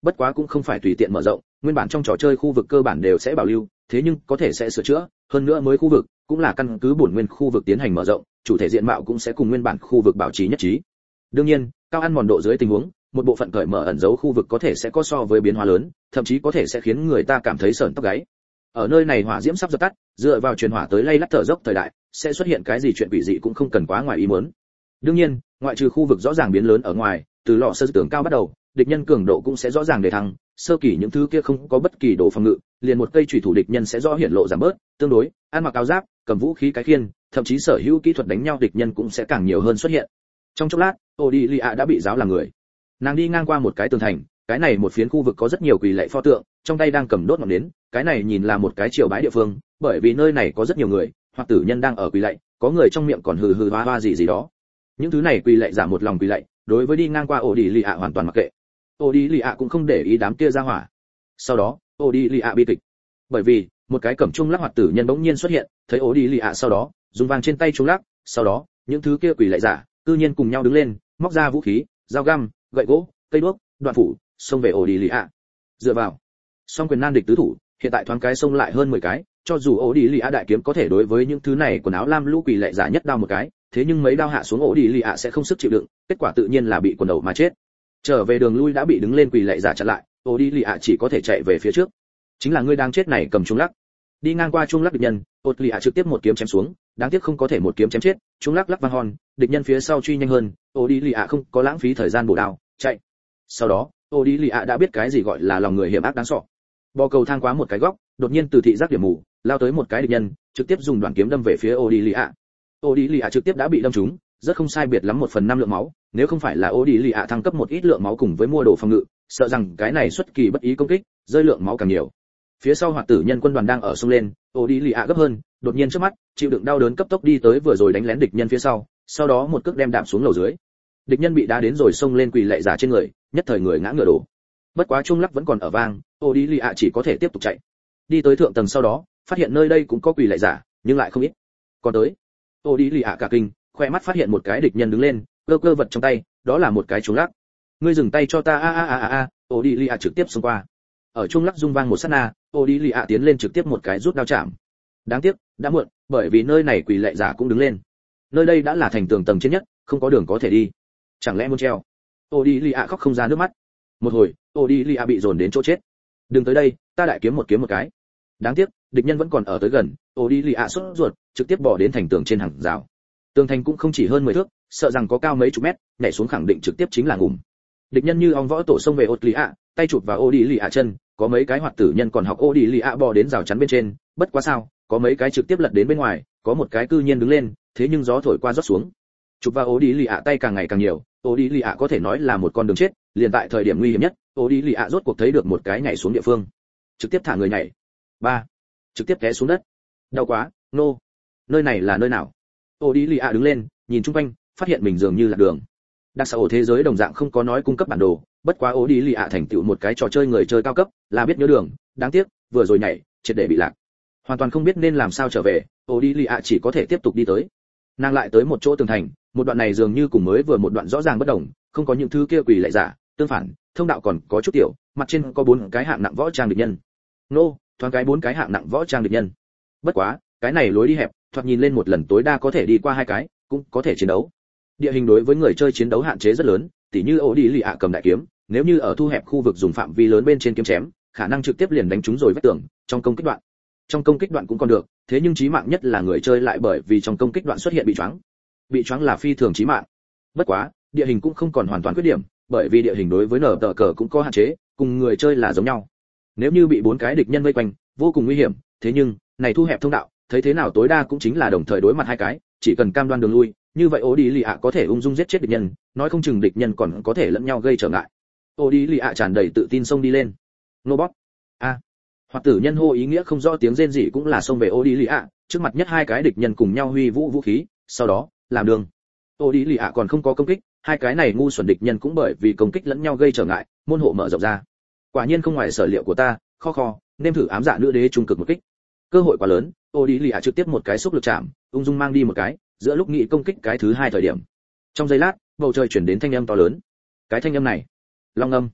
bất quá cũng không phải tùy tiện mở rộng, nguyên bản trong trò chơi khu vực cơ bản đều sẽ bảo lưu, thế nhưng có thể sẽ sửa chữa, hơn nữa mới khu vực cũng là căn cứ bổn nguyên khu vực tiến hành mở rộng, chủ thể diện mạo cũng sẽ cùng nguyên bản khu vực bảo trì nhất trí. Đương nhiên, cao ăn mòn độ dưới tình huống, một bộ phận cởi mở ẩn giấu khu vực có thể sẽ có so với biến hóa lớn, thậm chí có thể sẽ khiến người ta cảm thấy sởn tóc gáy. Ở nơi này hỏa diễm sắp dập tắt, dựa vào truyền hỏa tới lay lắt thở dốc thời đại, sẽ xuất hiện cái gì chuyện quỷ dị cũng không cần quá ngoài ý muốn. Đương nhiên, ngoại trừ khu vực rõ ràng biến lớn ở ngoài, từ lò sơ tường cao bắt đầu, địch nhân cường độ cũng sẽ rõ ràng để thăng, sơ kỳ những thứ kia không có bất kỳ độ phòng ngự, liền một cây chủy thủ địch nhân sẽ rõ hiển lộ giảm bớt, tương đối, ăn mặc áo giáp, cầm vũ khí cái khiên, thậm chí sở hữu kỹ thuật đánh nhau địch nhân cũng sẽ càng nhiều hơn xuất hiện. Trong chốc lát, Odilia đã bị giáo làm người. Nàng đi ngang qua một cái tường thành, cái này một phiến khu vực có rất nhiều quỳ lạy pho tượng, trong tay đang cầm đốt ngọn nến, cái này nhìn là một cái triều bái địa phương, bởi vì nơi này có rất nhiều người, hoặc tử nhân đang ở quỳ lạy, có người trong miệng còn hừ hừ hoa hoa gì gì đó. Những thứ này quỳ lạy giả một lòng quỳ lạy, đối với đi ngang qua Odilia hoàn toàn mặc kệ. Odilia cũng không để ý đám kia ra hỏa. Sau đó, Odilia bi kịch. Bởi vì, một cái cẩm trung lắc hoạt tử nhân bỗng nhiên xuất hiện, thấy Odilia sau đó, dùng vàng trên tay trung lắc, sau đó, những thứ kia quỳ lạy giả, cư nhiên cùng nhau đứng lên, móc ra vũ khí, dao găm, gậy gỗ, cây đuốc, đoạn phủ, xông về Odilia. Dựa vào, song quyền nan địch tứ thủ, hiện tại thoáng cái xông lại hơn mười cái, cho dù Odilia đại kiếm có thể đối với những thứ này quần áo lam lũ quỳ lạy giả nhất đao một cái, thế nhưng mấy đao hạ xuống Odilia sẽ không sức chịu đựng, kết quả tự nhiên là bị quần đầu mà chết. Trở về đường lui đã bị đứng lên quỳ lạy giả chặn lại, Odilia chỉ có thể chạy về phía trước. Chính là ngươi đang chết này cầm trung lắc. Đi ngang qua trung lắc địch nhân, Odilia trực tiếp một kiếm chém xuống, đáng tiếc không có thể một kiếm chém chết, trung lắc lắc vang hòn, địch nhân phía sau truy nhanh hơn, Odilia không có lãng phí thời gian bổ đao, chạy. Sau đó, Odilia đã biết cái gì gọi là lòng người hiểm ác đáng sợ. Bò cầu thang quá một cái góc, đột nhiên từ thị giác điểm mù, lao tới một cái địch nhân, trực tiếp dùng đoạn kiếm đâm về phía Odilia. Odilia trực tiếp đã bị đâm trúng, rất không sai biệt lắm một phần năm lượng máu, nếu không phải là Odilia thăng cấp một ít lượng máu cùng với mua đồ phòng ngự, sợ rằng cái này xuất kỳ bất ý công kích, rơi lượng máu càng nhiều. Phía sau hoạt tử nhân quân đoàn đang ở xông lên, Odilia gấp hơn, đột nhiên trước mắt, chịu đựng đau đớn cấp tốc đi tới vừa rồi đánh lén địch nhân phía sau, sau đó một cước đem đạp xuống lầu dưới. Địch nhân bị đá đến rồi xông lên quỳ lạy giả trên người, nhất thời người ngã ngửa đổ. Bất quá trung lắc vẫn còn ở vang, Odilia chỉ có thể tiếp tục chạy. Đi tới thượng tầng sau đó, phát hiện nơi đây cũng có quỳ lạy giả, nhưng lại không ít. Còn tới, Odilia cả kinh, khoe mắt phát hiện một cái địch nhân đứng lên, cơ cơ vật trong tay, đó là một cái trung lắc. Ngươi dừng tay cho ta a a a a a, Odilia trực tiếp xông qua. Ở trung lắc rung vang một sát na, Odilia tiến lên trực tiếp một cái rút đao chạm. Đáng tiếc, đã muộn, bởi vì nơi này quỳ lạy giả cũng đứng lên. Nơi đây đã là thành tường tầng trên nhất, không có đường có thể đi. Chẳng lẽ muốn treo? Odilia khóc không ra nước mắt. Một hồi, Odilia bị dồn đến chỗ chết. Đừng tới đây, ta đại kiếm một kiếm một cái. Đáng tiếc, địch nhân vẫn còn ở tới gần, Odilia sốt ruột, trực tiếp bỏ đến thành tường trên hàng rào. Tường thành cũng không chỉ hơn mười thước, sợ rằng có cao mấy chục mét, nhảy xuống khẳng định trực tiếp chính là ngủm. Địch nhân như ong võ tổ xông về Odilia, tay chụp vào Odilia chân, có mấy cái hoạt tử nhân còn học Odilia bò đến rào chắn bên trên, bất quá sao, có mấy cái trực tiếp lật đến bên ngoài, có một cái cư nhiên đứng lên, thế nhưng gió thổi qua rót xuống. Chụp vào Odilia tay càng ngày càng nhiều, Odilia có thể nói là một con đường chết, liền tại thời điểm nguy hiểm nhất, Odilia rốt cuộc thấy được một cái nhảy xuống địa phương. Trực tiếp thả người nhảy. Ba, trực tiếp té xuống đất. Đau quá, nô. No. Nơi này là nơi nào? Odilia đứng lên, nhìn chung quanh, phát hiện mình dường như là đường. Đặc xã ổ thế giới đồng dạng không có nói cung cấp bản đồ, bất quá Odilia thành tựu một cái trò chơi người chơi cao cấp, là biết nhớ đường, đáng tiếc, vừa rồi nhảy, triệt để bị lạc. Hoàn toàn không biết nên làm sao trở về, Odilia chỉ có thể tiếp tục đi tới. Nàng lại tới một chỗ tường thành, một đoạn này dường như cùng mới vừa một đoạn rõ ràng bất đồng, không có những thứ kia quỳ lạy giả, tương phản, thông đạo còn có chút tiểu, mặt trên có bốn cái hạng nặng võ trang địch nhân. Nô, thoáng cái bốn cái hạng nặng võ trang địch nhân. Bất quá, cái này lối đi hẹp, thoạt nhìn lên một lần tối đa có thể đi qua hai cái, cũng có thể chiến đấu. Địa hình đối với người chơi chiến đấu hạn chế rất lớn, tỉ như Odilia cầm đại kiếm, nếu như ở thu hẹp khu vực dùng phạm vi lớn bên trên kiếm chém, khả năng trực tiếp liền đánh trúng rồi vách tường, trong công kích đoạn. Trong công kích đoạn cũng còn được, thế nhưng chí mạng nhất là người chơi lại bởi vì trong công kích đoạn xuất hiện bị choáng. Bị choáng là phi thường chí mạng. Bất quá, địa hình cũng không còn hoàn toàn khuyết điểm, bởi vì địa hình đối với nở tờ cờ cũng có hạn chế, cùng người chơi là giống nhau. Nếu như bị bốn cái địch nhân vây quanh, vô cùng nguy hiểm, thế nhưng, này thu hẹp thông đạo, thấy thế nào tối đa cũng chính là đồng thời đối mặt hai cái, chỉ cần cam đoan đường lui, như vậy Odilia có thể ung dung giết chết địch nhân, nói không chừng địch nhân còn có thể lẫn nhau gây trở ngại. Odilia tràn đầy tự tin xông đi lên. Nobot. A. Hoạt tử nhân hô ý nghĩa không rõ tiếng rên rỉ cũng là xông về Odilia, trước mặt nhất hai cái địch nhân cùng nhau huy vũ vũ khí, sau đó, làm đường. Odilia còn không có công kích, hai cái này ngu xuẩn địch nhân cũng bởi vì công kích lẫn nhau gây trở ngại, môn hộ mở rộng ra. Quả nhiên không ngoài sở liệu của ta, kho kho, nên thử ám dạ nữ đế trung cực một kích. Cơ hội quá lớn, Odilia trực tiếp một cái xúc lực chạm, ung dung mang đi một cái, giữa lúc nghị công kích cái thứ hai thời điểm. Trong giây lát, bầu trời chuyển đến thanh âm to lớn. Cái thanh âm này, long âm.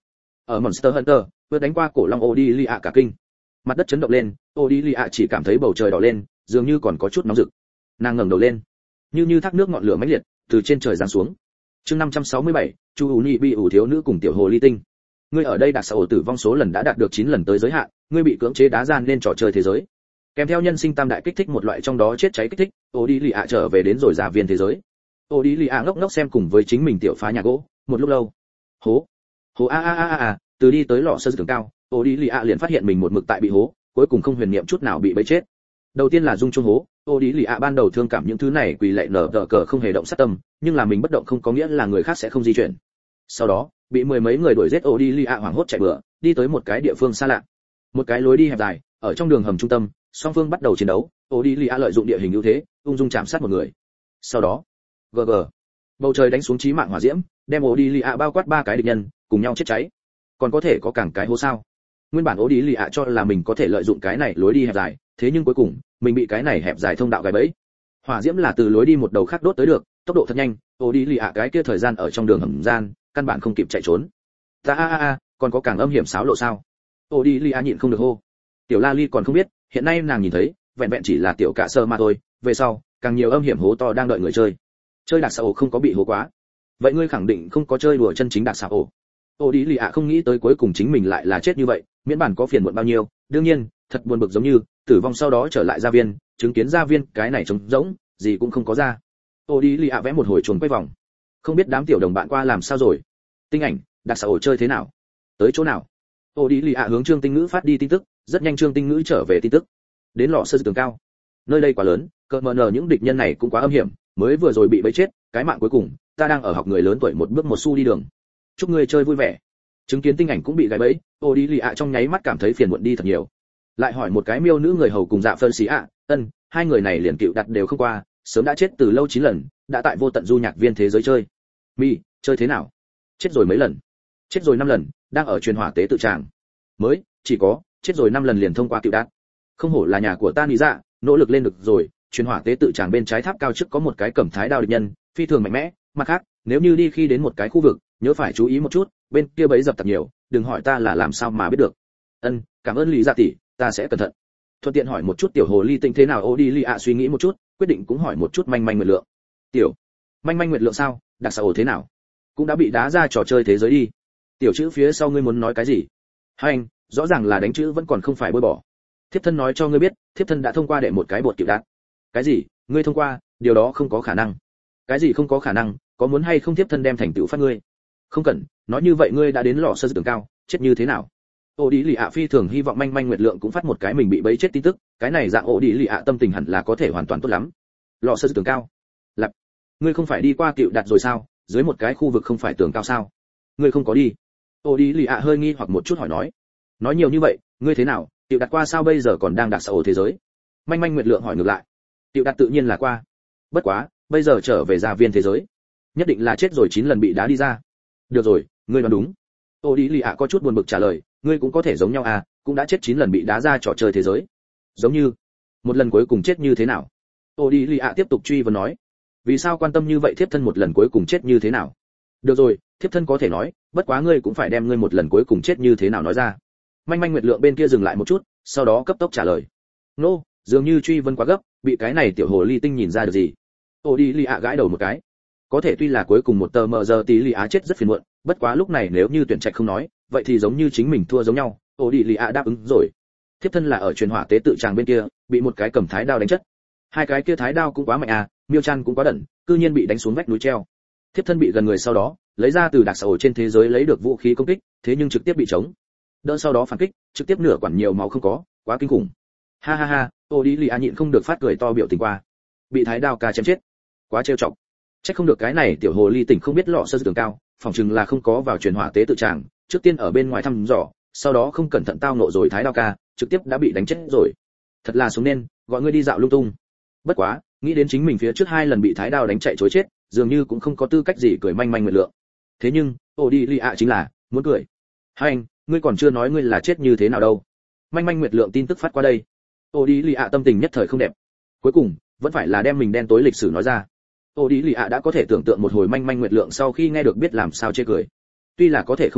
Ở Monster Hunter, vừa đánh qua cổ long Odilia cả kinh. Mặt đất chấn động lên, Odilia chỉ cảm thấy bầu trời đỏ lên, dường như còn có chút nóng rực. Nàng ngẩng đầu lên, như như thác nước ngọn lửa mãnh liệt từ trên trời giáng xuống. Chương năm trăm sáu mươi bảy, Chu Uni bị ủ thiếu nữ cùng tiểu hồ ly tinh. Ngươi ở đây đặc xã ổ tử vong số lần đã đạt được chín lần tới giới hạn, ngươi bị cưỡng chế đá gian lên trò chơi thế giới. Kèm theo nhân sinh tam đại kích thích một loại trong đó chết cháy kích thích, Odilia trở về đến rồi gia viên thế giới. Odilia ngốc ngốc xem cùng với chính mình tiểu phá nhà gỗ, một lúc lâu. Hố, hố a a a a a, từ đi tới lọ sơ tường cao, Odilia liền phát hiện mình một mực tại bị hố, cuối cùng không huyền niệm chút nào bị bẫy chết. Đầu tiên là dung trung hố, Odilia ban đầu thương cảm những thứ này quỳ lệ nở tờ cờ không hề động sát tâm, nhưng là mình bất động không có nghĩa là người khác sẽ không di chuyển. Sau đó, bị mười mấy người đuổi giết Odilia hoảng hốt chạy bừa, đi tới một cái địa phương xa lạ. Một cái lối đi hẹp dài, ở trong đường hầm trung tâm, song phương bắt đầu chiến đấu, Odilia lợi dụng địa hình ưu thế, ung dung chạm sát một người. Sau đó, gg, bầu trời đánh xuống chí mạng hỏa diễm, đem Odilia bao quát ba cái địch nhân, cùng nhau chết cháy. Còn có thể có càng cái hố sao? Nguyên bản Odilia cho là mình có thể lợi dụng cái này lối đi hẹp dài, thế nhưng cuối cùng, mình bị cái này hẹp dài thông đạo gài bẫy. Hỏa diễm là từ lối đi một đầu khác đốt tới được, tốc độ thật nhanh, Odilia cái kia thời gian ở trong đường hầm gian, căn bản không kịp chạy trốn. Ta a a a, còn có càng âm hiểm xáo lộ sao? Odilia nhịn không được hô. Tiểu La Ly còn không biết, hiện nay nàng nhìn thấy, vẹn vẹn chỉ là tiểu cả sơ mà thôi, về sau, càng nhiều âm hiểm hố to đang đợi người chơi. Chơi đặc xảo không có bị hố quá. Vậy ngươi khẳng định không có chơi đùa chân chính đặc xảo. Odilia không nghĩ tới cuối cùng chính mình lại là chết như vậy, miễn bản có phiền muộn bao nhiêu, đương nhiên, thật buồn bực giống như, tử vong sau đó trở lại gia viên, chứng kiến gia viên, cái này trống rỗng, gì cũng không có ra. Odilia vẽ một hồi chuồn quay vòng. Không biết đám tiểu đồng bạn qua làm sao rồi? Tinh ảnh, đặc xảo chơi thế nào? Tới chỗ nào? Odilia hướng Trương Tinh Ngữ phát đi tin tức, rất nhanh Trương Tinh Ngữ trở về tin tức. Đến lò sơ tường cao. Nơi đây quá lớn, cỡ mờ nờ những địch nhân này cũng quá âm hiểm, mới vừa rồi bị bẫy chết, cái mạng cuối cùng, ta đang ở học người lớn tuổi một bước một xu đi đường. Chúc ngươi chơi vui vẻ. Chứng kiến tinh ảnh cũng bị gài bẫy, Odilia trong nháy mắt cảm thấy phiền muộn đi thật nhiều. Lại hỏi một cái miêu nữ người hầu cùng dạ phân xí ạ, ân, hai người này liền cựu đặt đều không qua, sớm đã chết từ lâu chín lần, đã tại vô tận du nhạc viên thế giới chơi. Mi, chơi thế nào? Chết rồi mấy lần? Chết rồi năm lần, đang ở truyền hỏa tế tự tràng. Mới, chỉ có, chết rồi năm lần liền thông qua cựu đạt. Không hổ là nhà của ta Nị Dạ, nỗ lực lên được rồi, truyền hỏa tế tự tràng bên trái tháp cao trước có một cái cẩm thái đao địch nhân, phi thường mạnh mẽ, mặt khác, nếu như đi khi đến một cái khu vực, nhớ phải chú ý một chút, bên kia bấy dập tặc nhiều, đừng hỏi ta là làm sao mà biết được. Ân, cảm ơn Lý Dạ tỷ, ta sẽ cẩn thận. Thuận tiện hỏi một chút tiểu hồ ly tinh thế nào. Odilia suy nghĩ một chút, quyết định cũng hỏi một chút manh manh nguyệt lượng. Tiểu, manh manh nguyệt lượng sao? Đặc sao thế nào? Cũng đã bị đá ra trò chơi thế giới đi. Tiểu chữ phía sau ngươi muốn nói cái gì? Hành, rõ ràng là đánh chữ vẫn còn không phải bôi bỏ. Thiếp thân nói cho ngươi biết, thiếp thân đã thông qua đệ một cái bột cựu đạt. Cái gì? Ngươi thông qua? Điều đó không có khả năng. Cái gì không có khả năng? Có muốn hay không thiếp thân đem thành tựu phát ngươi? Không cần, nói như vậy ngươi đã đến lò sơ tường cao, chết như thế nào? Odilia phi thường hy vọng manh manh nguyệt lượng cũng phát một cái mình bị bẫy chết tin tức, cái này dạng Odilia tâm tình hẳn là có thể hoàn toàn tốt lắm. Lò sơ tường cao? Lặp, ngươi không phải đi qua cựu đạt rồi sao? Dưới một cái khu vực không phải tường cao sao? Ngươi không có đi. Odilia hơi nghi hoặc một chút hỏi nói. Nói nhiều như vậy, ngươi thế nào? Cựu đạt qua sao bây giờ còn đang đặc xã ổ thế giới? Manh manh nguyệt lượng hỏi ngược lại. Cựu đạt tự nhiên là qua. Bất quá, bây giờ trở về gia viên thế giới, nhất định là chết rồi chín lần bị đá đi ra. Được rồi, ngươi đoán đúng. Odilia có chút buồn bực trả lời, ngươi cũng có thể giống nhau à, cũng đã chết chín lần bị đá ra trò chơi thế giới. Giống như, một lần cuối cùng chết như thế nào? Odilia tiếp tục truy vấn nói. Vì sao quan tâm như vậy thiếp thân một lần cuối cùng chết như thế nào? Được rồi, thiếp thân có thể nói, bất quá ngươi cũng phải đem ngươi một lần cuối cùng chết như thế nào nói ra. Manh manh nguyệt lượng bên kia dừng lại một chút, sau đó cấp tốc trả lời. Nô, no, dường như truy vấn quá gấp, bị cái này tiểu hồ ly tinh nhìn ra được gì? Odilia gãi đầu một cái. Có thể tuy là cuối cùng một tờ mờ giờ tí lì á chết rất phiền muộn, bất quá lúc này nếu như tuyển trạch không nói, vậy thì giống như chính mình thua giống nhau. Odilia đáp ứng rồi. Thiếp thân là ở truyền hỏa tế tự tràng bên kia, bị một cái cầm thái đao đánh chất. Hai cái kia thái đao cũng quá mạnh à, miêu chan cũng quá đẩn, cư nhiên bị đánh xuống vách núi treo. Thiếp thân bị gần người sau đó, lấy ra từ đặc xã hội trên thế giới lấy được vũ khí công kích, thế nhưng trực tiếp bị chống. Đỡ sau đó phản kích, trực tiếp nửa quản nhiều máu không có, quá kinh khủng. Ha ha ha, Odilia nhịn không được phát cười to biểu tình qua. Bị thái đao ca chém chết, quá trêu chọc. Chắc không được cái này tiểu hồ ly tỉnh không biết lọ sơ tường cao, phòng chừng là không có vào truyền hỏa tế tự tràng, trước tiên ở bên ngoài thăm dò, sau đó không cẩn thận tao nộ rồi thái đao ca, trực tiếp đã bị đánh chết rồi. Thật là xuống nên, gọi ngươi đi dạo lung tung. Bất quá, nghĩ đến chính mình phía trước hai lần bị thái đao đánh chạy trối chết, dường như cũng không có tư cách gì cười manh manh nguyệt lượng. Thế nhưng, Odilia chính là muốn cười. Hai anh, ngươi còn chưa nói ngươi là chết như thế nào đâu. Manh manh nguyệt lượng tin tức phát qua đây. Odilia tâm tình nhất thời không đẹp. Cuối cùng, vẫn phải là đem mình đen tối lịch sử nói ra. Odilia đã có thể tưởng tượng một hồi manh manh nguyệt lượng sau khi nghe được biết làm sao chê cười. Tuy là có thể không nói,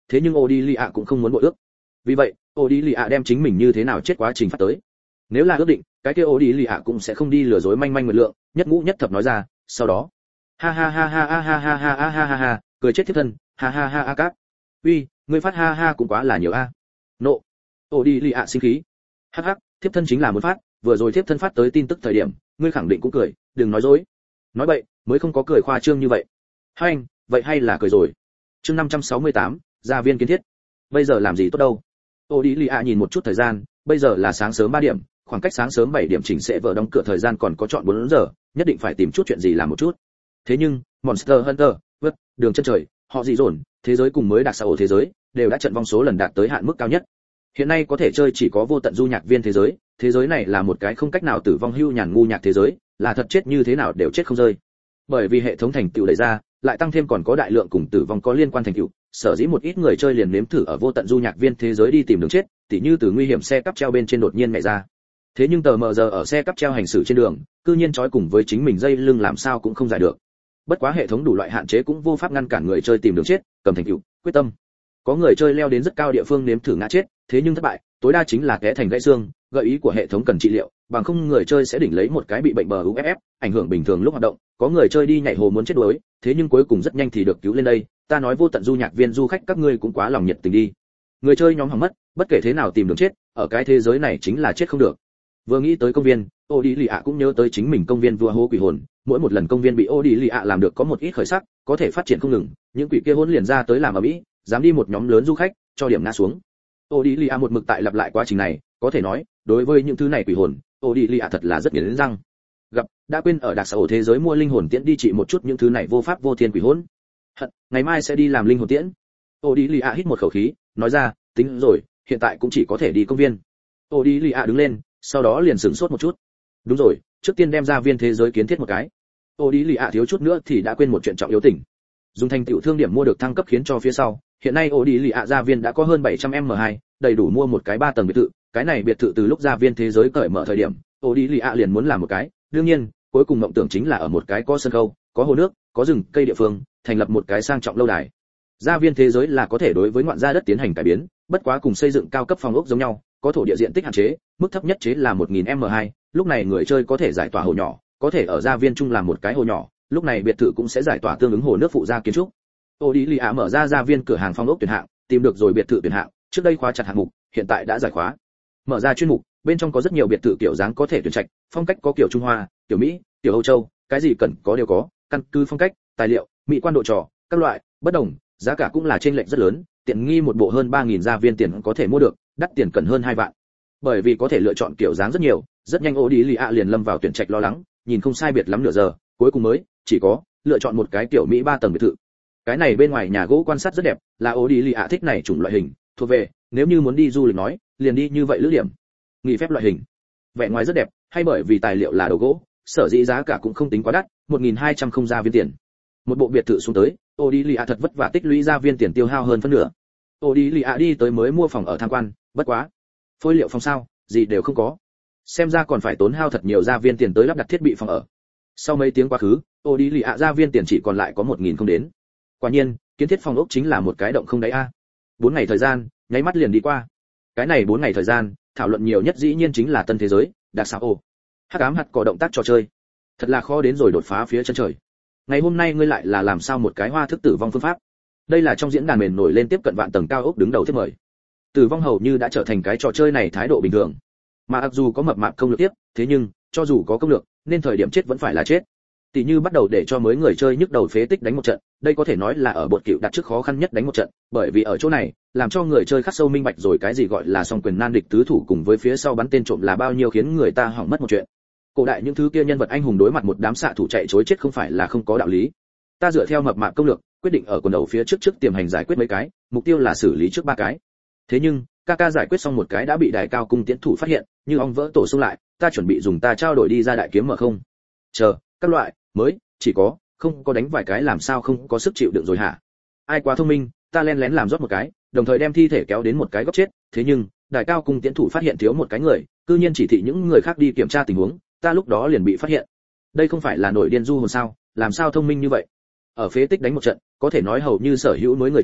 thế nhưng Odilia cũng không muốn bội ước. Vì vậy, Odilia đem chính mình như thế nào chết quá trình phát tới. Nếu là ước định, cái kia Odilia cũng sẽ không đi lừa dối manh manh mượn lượng, nhất ngũ nhất thập nói ra, sau đó, ha ha ha ha ha ha ha ha ha ha ha, cười chết thiếp thân, ha ha ha a cáp. Uy, ngươi phát ha ha cũng quá là nhiều a. Nộ. Odilia sinh khí. Hắc hắc, thiếp thân chính là muốn phát, vừa rồi thiếp thân phát tới tin tức thời điểm, ngươi khẳng định cũng cười, đừng nói dối. Nói bậy, mới không có cười khoa trương như vậy. Hai anh, vậy hay là cười rồi. Chương năm trăm sáu mươi tám, gia viên kiến thiết. Bây giờ làm gì tốt đâu. Odilia nhìn một chút thời gian, bây giờ là sáng sớm ba điểm, khoảng cách sáng sớm bảy điểm chỉnh sẽ vợ đóng cửa thời gian còn có chọn bốn giờ, nhất định phải tìm chút chuyện gì làm một chút. Thế nhưng, Monster Hunter, vượt, đường chân trời, họ dị dồn, thế giới cùng mới đặc xã hội thế giới, đều đã trận vong số lần đạt tới hạn mức cao nhất. Hiện nay có thể chơi chỉ có vô tận du nhạc viên thế giới, thế giới này là một cái không cách nào tử vong hưu nhàn ngu nhạc thế giới, là thật chết như thế nào đều chết không rơi. Bởi vì hệ thống thành tựu đẩy ra, lại tăng thêm còn có đại lượng cùng tử vong có liên quan thành tựu, sở dĩ một ít người chơi liền nếm thử ở vô tận du nhạc viên thế giới đi tìm đường chết, tỉ như từ nguy hiểm xe cắp treo bên trên đột nhiên nhảy ra. Thế nhưng tờ mờ giờ ở xe cắp treo hành xử trên đường, cư nhiên trói cùng với chính mình dây lưng làm sao cũng không giải được. Bất quá hệ thống đủ loại hạn chế cũng vô pháp ngăn cản người chơi tìm đường chết, cầm thành tựu, quyết tâm. Có người chơi leo đến rất cao địa phương nếm thử ngã chết, thế nhưng thất bại, tối đa chính là té thành gãy xương, gợi ý của hệ thống cần trị liệu, bằng không người chơi sẽ đỉnh lấy một cái bị bệnh bờ u ép ép, ảnh hưởng bình thường lúc hoạt động. Có người chơi đi nhảy hồ muốn chết đuối, thế nhưng cuối cùng rất nhanh thì được cứu lên đây. Ta nói vô tận du nhạc viên du khách các ngươi cũng quá lòng nhiệt tình đi. Người chơi nhóm hỏng mất, bất kể thế nào tìm đường chết, ở cái thế giới này chính là chết không được. Vừa nghĩ tới công viên, Odilia cũng nhớ tới chính mình công viên vua hố quỷ hồn, mỗi một lần công viên bị Odilia làm được có một ít khởi sắc, có thể phát triển không ngừng, những quỷ kia hỗn liền ra tới làm ở mỹ, dám đi một nhóm lớn du khách, cho điểm ngã xuống. Odilia một mực tại lặp lại quá trình này, có thể nói, đối với những thứ này quỷ hồn, Odilia thật là rất nghiến răng. Gặp, đã quên ở đặc xã hội thế giới mua linh hồn tiễn đi trị một chút những thứ này vô pháp vô thiên quỷ hỗn. Hận, ngày mai sẽ đi làm linh hồn tiễn. Odilia hít một khẩu khí, nói ra, tính rồi, hiện tại cũng chỉ có thể đi công viên. Odilia đứng lên, sau đó liền sửng sốt một chút. Đúng rồi, trước tiên đem ra viên thế giới kiến thiết một cái. Odilia thiếu chút nữa thì đã quên một chuyện trọng yếu tình. Dùng thành tựu thương điểm mua được thăng cấp khiến cho phía sau, hiện nay Odilia gia viên đã có hơn bảy trăm em hai, đầy đủ mua một cái ba tầng biệt thự, cái này biệt thự từ lúc gia viên thế giới cởi mở thời điểm, Odilia liền muốn làm một cái, đương nhiên, cuối cùng mộng tưởng chính là ở một cái có sân khấu, có hồ nước, có rừng cây địa phương, thành lập một cái sang trọng lâu đài. Gia viên thế giới là có thể đối với ngoạn gia đất tiến hành cải biến, bất quá cùng xây dựng cao cấp phòng ốc giống nhau, có thổ địa diện tích hạn chế, mức thấp nhất chế là một nghìn em hai, lúc này người chơi có thể giải tỏa hồ nhỏ, có thể ở gia viên chung làm một cái hồ nhỏ, lúc này biệt thự cũng sẽ giải tỏa tương ứng hồ nước phụ gia kiến trúc. Odilia mở ra gia viên cửa hàng phòng ốc tuyển hạng, tìm được rồi biệt thự tuyển hạng, trước đây khóa chặt hạng mục, hiện tại đã giải khóa. Mở ra chuyên mục, bên trong có rất nhiều biệt thự kiểu dáng có thể tuyển trạch, phong cách có kiểu Trung Hoa, kiểu Mỹ, kiểu Âu Châu, cái gì cần có đều có, căn cứ phong cách, tài liệu, mỹ quan độ trò, các loại, bất đồng, giá cả cũng là chênh lệch rất lớn, tiện nghi một bộ hơn ba nghìn gia viên tiền có thể mua được, đắt tiền cần hơn hai vạn. Bởi vì có thể lựa chọn kiểu dáng rất nhiều, rất nhanh Odilia liền lâm vào tuyển trạch lo lắng, nhìn không sai biệt lắm nửa giờ, cuối cùng mới chỉ có lựa chọn một cái kiểu Mỹ ba tầng biệt thự. Cái này bên ngoài nhà gỗ quan sát rất đẹp, là Odilia thích này chủng loại hình, thuộc về, nếu như muốn đi du lịch nói, liền đi như vậy lữ điểm. Nghỉ phép loại hình. Vẻ ngoài rất đẹp, hay bởi vì tài liệu là đồ gỗ, sở dĩ giá cả cũng không tính quá đắt, một nghìn hai trăm không gia viên tiền. Một bộ biệt thự xuống tới, Odilia thật vất vả tích lũy gia viên tiền tiêu hao hơn phân nửa. Odilia đi tới mới mua phòng ở tham quan, bất quá, phối liệu phòng sao, gì đều không có. Xem ra còn phải tốn hao thật nhiều gia viên tiền tới lắp đặt thiết bị phòng ở. Sau mấy tiếng quá khứ, Odilia gia viên tiền chỉ còn lại có một nghìn không đến. Quả nhiên, kiến thiết phòng ốc chính là một cái động không đáy a. Bốn ngày thời gian, nháy mắt liền đi qua. Cái này bốn ngày thời gian, thảo luận nhiều nhất dĩ nhiên chính là tân thế giới, đặc xã ồ. Hắc ám hạt cỏ động tác trò chơi. Thật là khó đến rồi đột phá phía chân trời. Ngày hôm nay ngươi lại là làm sao một cái hoa thức tử vong phương pháp? Đây là trong diễn đàn mền nổi lên tiếp cận vạn tầng cao ốc đứng đầu thiết mời. Tử vong hầu như đã trở thành cái trò chơi này thái độ bình thường. Mà mặc dù có mập mạp công lược tiếp, thế nhưng, cho dù có công lược, nên thời điểm chết vẫn phải là chết. Tỷ như bắt đầu để cho mới người chơi nhức đầu phế tích đánh một trận, đây có thể nói là ở bột cựu đặt trước khó khăn nhất đánh một trận, bởi vì ở chỗ này, làm cho người chơi khắc sâu minh bạch rồi cái gì gọi là song quyền nan địch tứ thủ cùng với phía sau bắn tên trộm là bao nhiêu khiến người ta hỏng mất một chuyện. Cổ đại những thứ kia nhân vật anh hùng đối mặt một đám xạ thủ chạy trối chết không phải là không có đạo lý. Ta dựa theo mập mạp công lược, quyết định ở quần đầu phía trước trước tiềm hành giải quyết mấy cái, mục tiêu là xử lý trước ba cái. Thế nhưng, Kaka giải quyết xong một cái đã bị đài cao cung tiến thủ phát hiện, như ong vỡ tổ xông lại, ta chuẩn bị dùng ta trao đổi đi ra đại kiếm mở không. Chờ, các loại, mới, chỉ có, không có đánh vài cái làm sao không có sức chịu đựng rồi hả? Ai quá thông minh, ta len lén làm rót một cái, đồng thời đem thi thể kéo đến một cái góc chết, thế nhưng, đài cao cung tiến thủ phát hiện thiếu một cái người, cư nhiên chỉ thị những người khác đi kiểm tra tình huống, ta lúc đó liền bị phát hiện. Đây không phải là nổi điên du hồn sao, làm sao thông minh như vậy? Ở phế tích đánh một trận, có thể nói hầu như sở hữu mới người chơi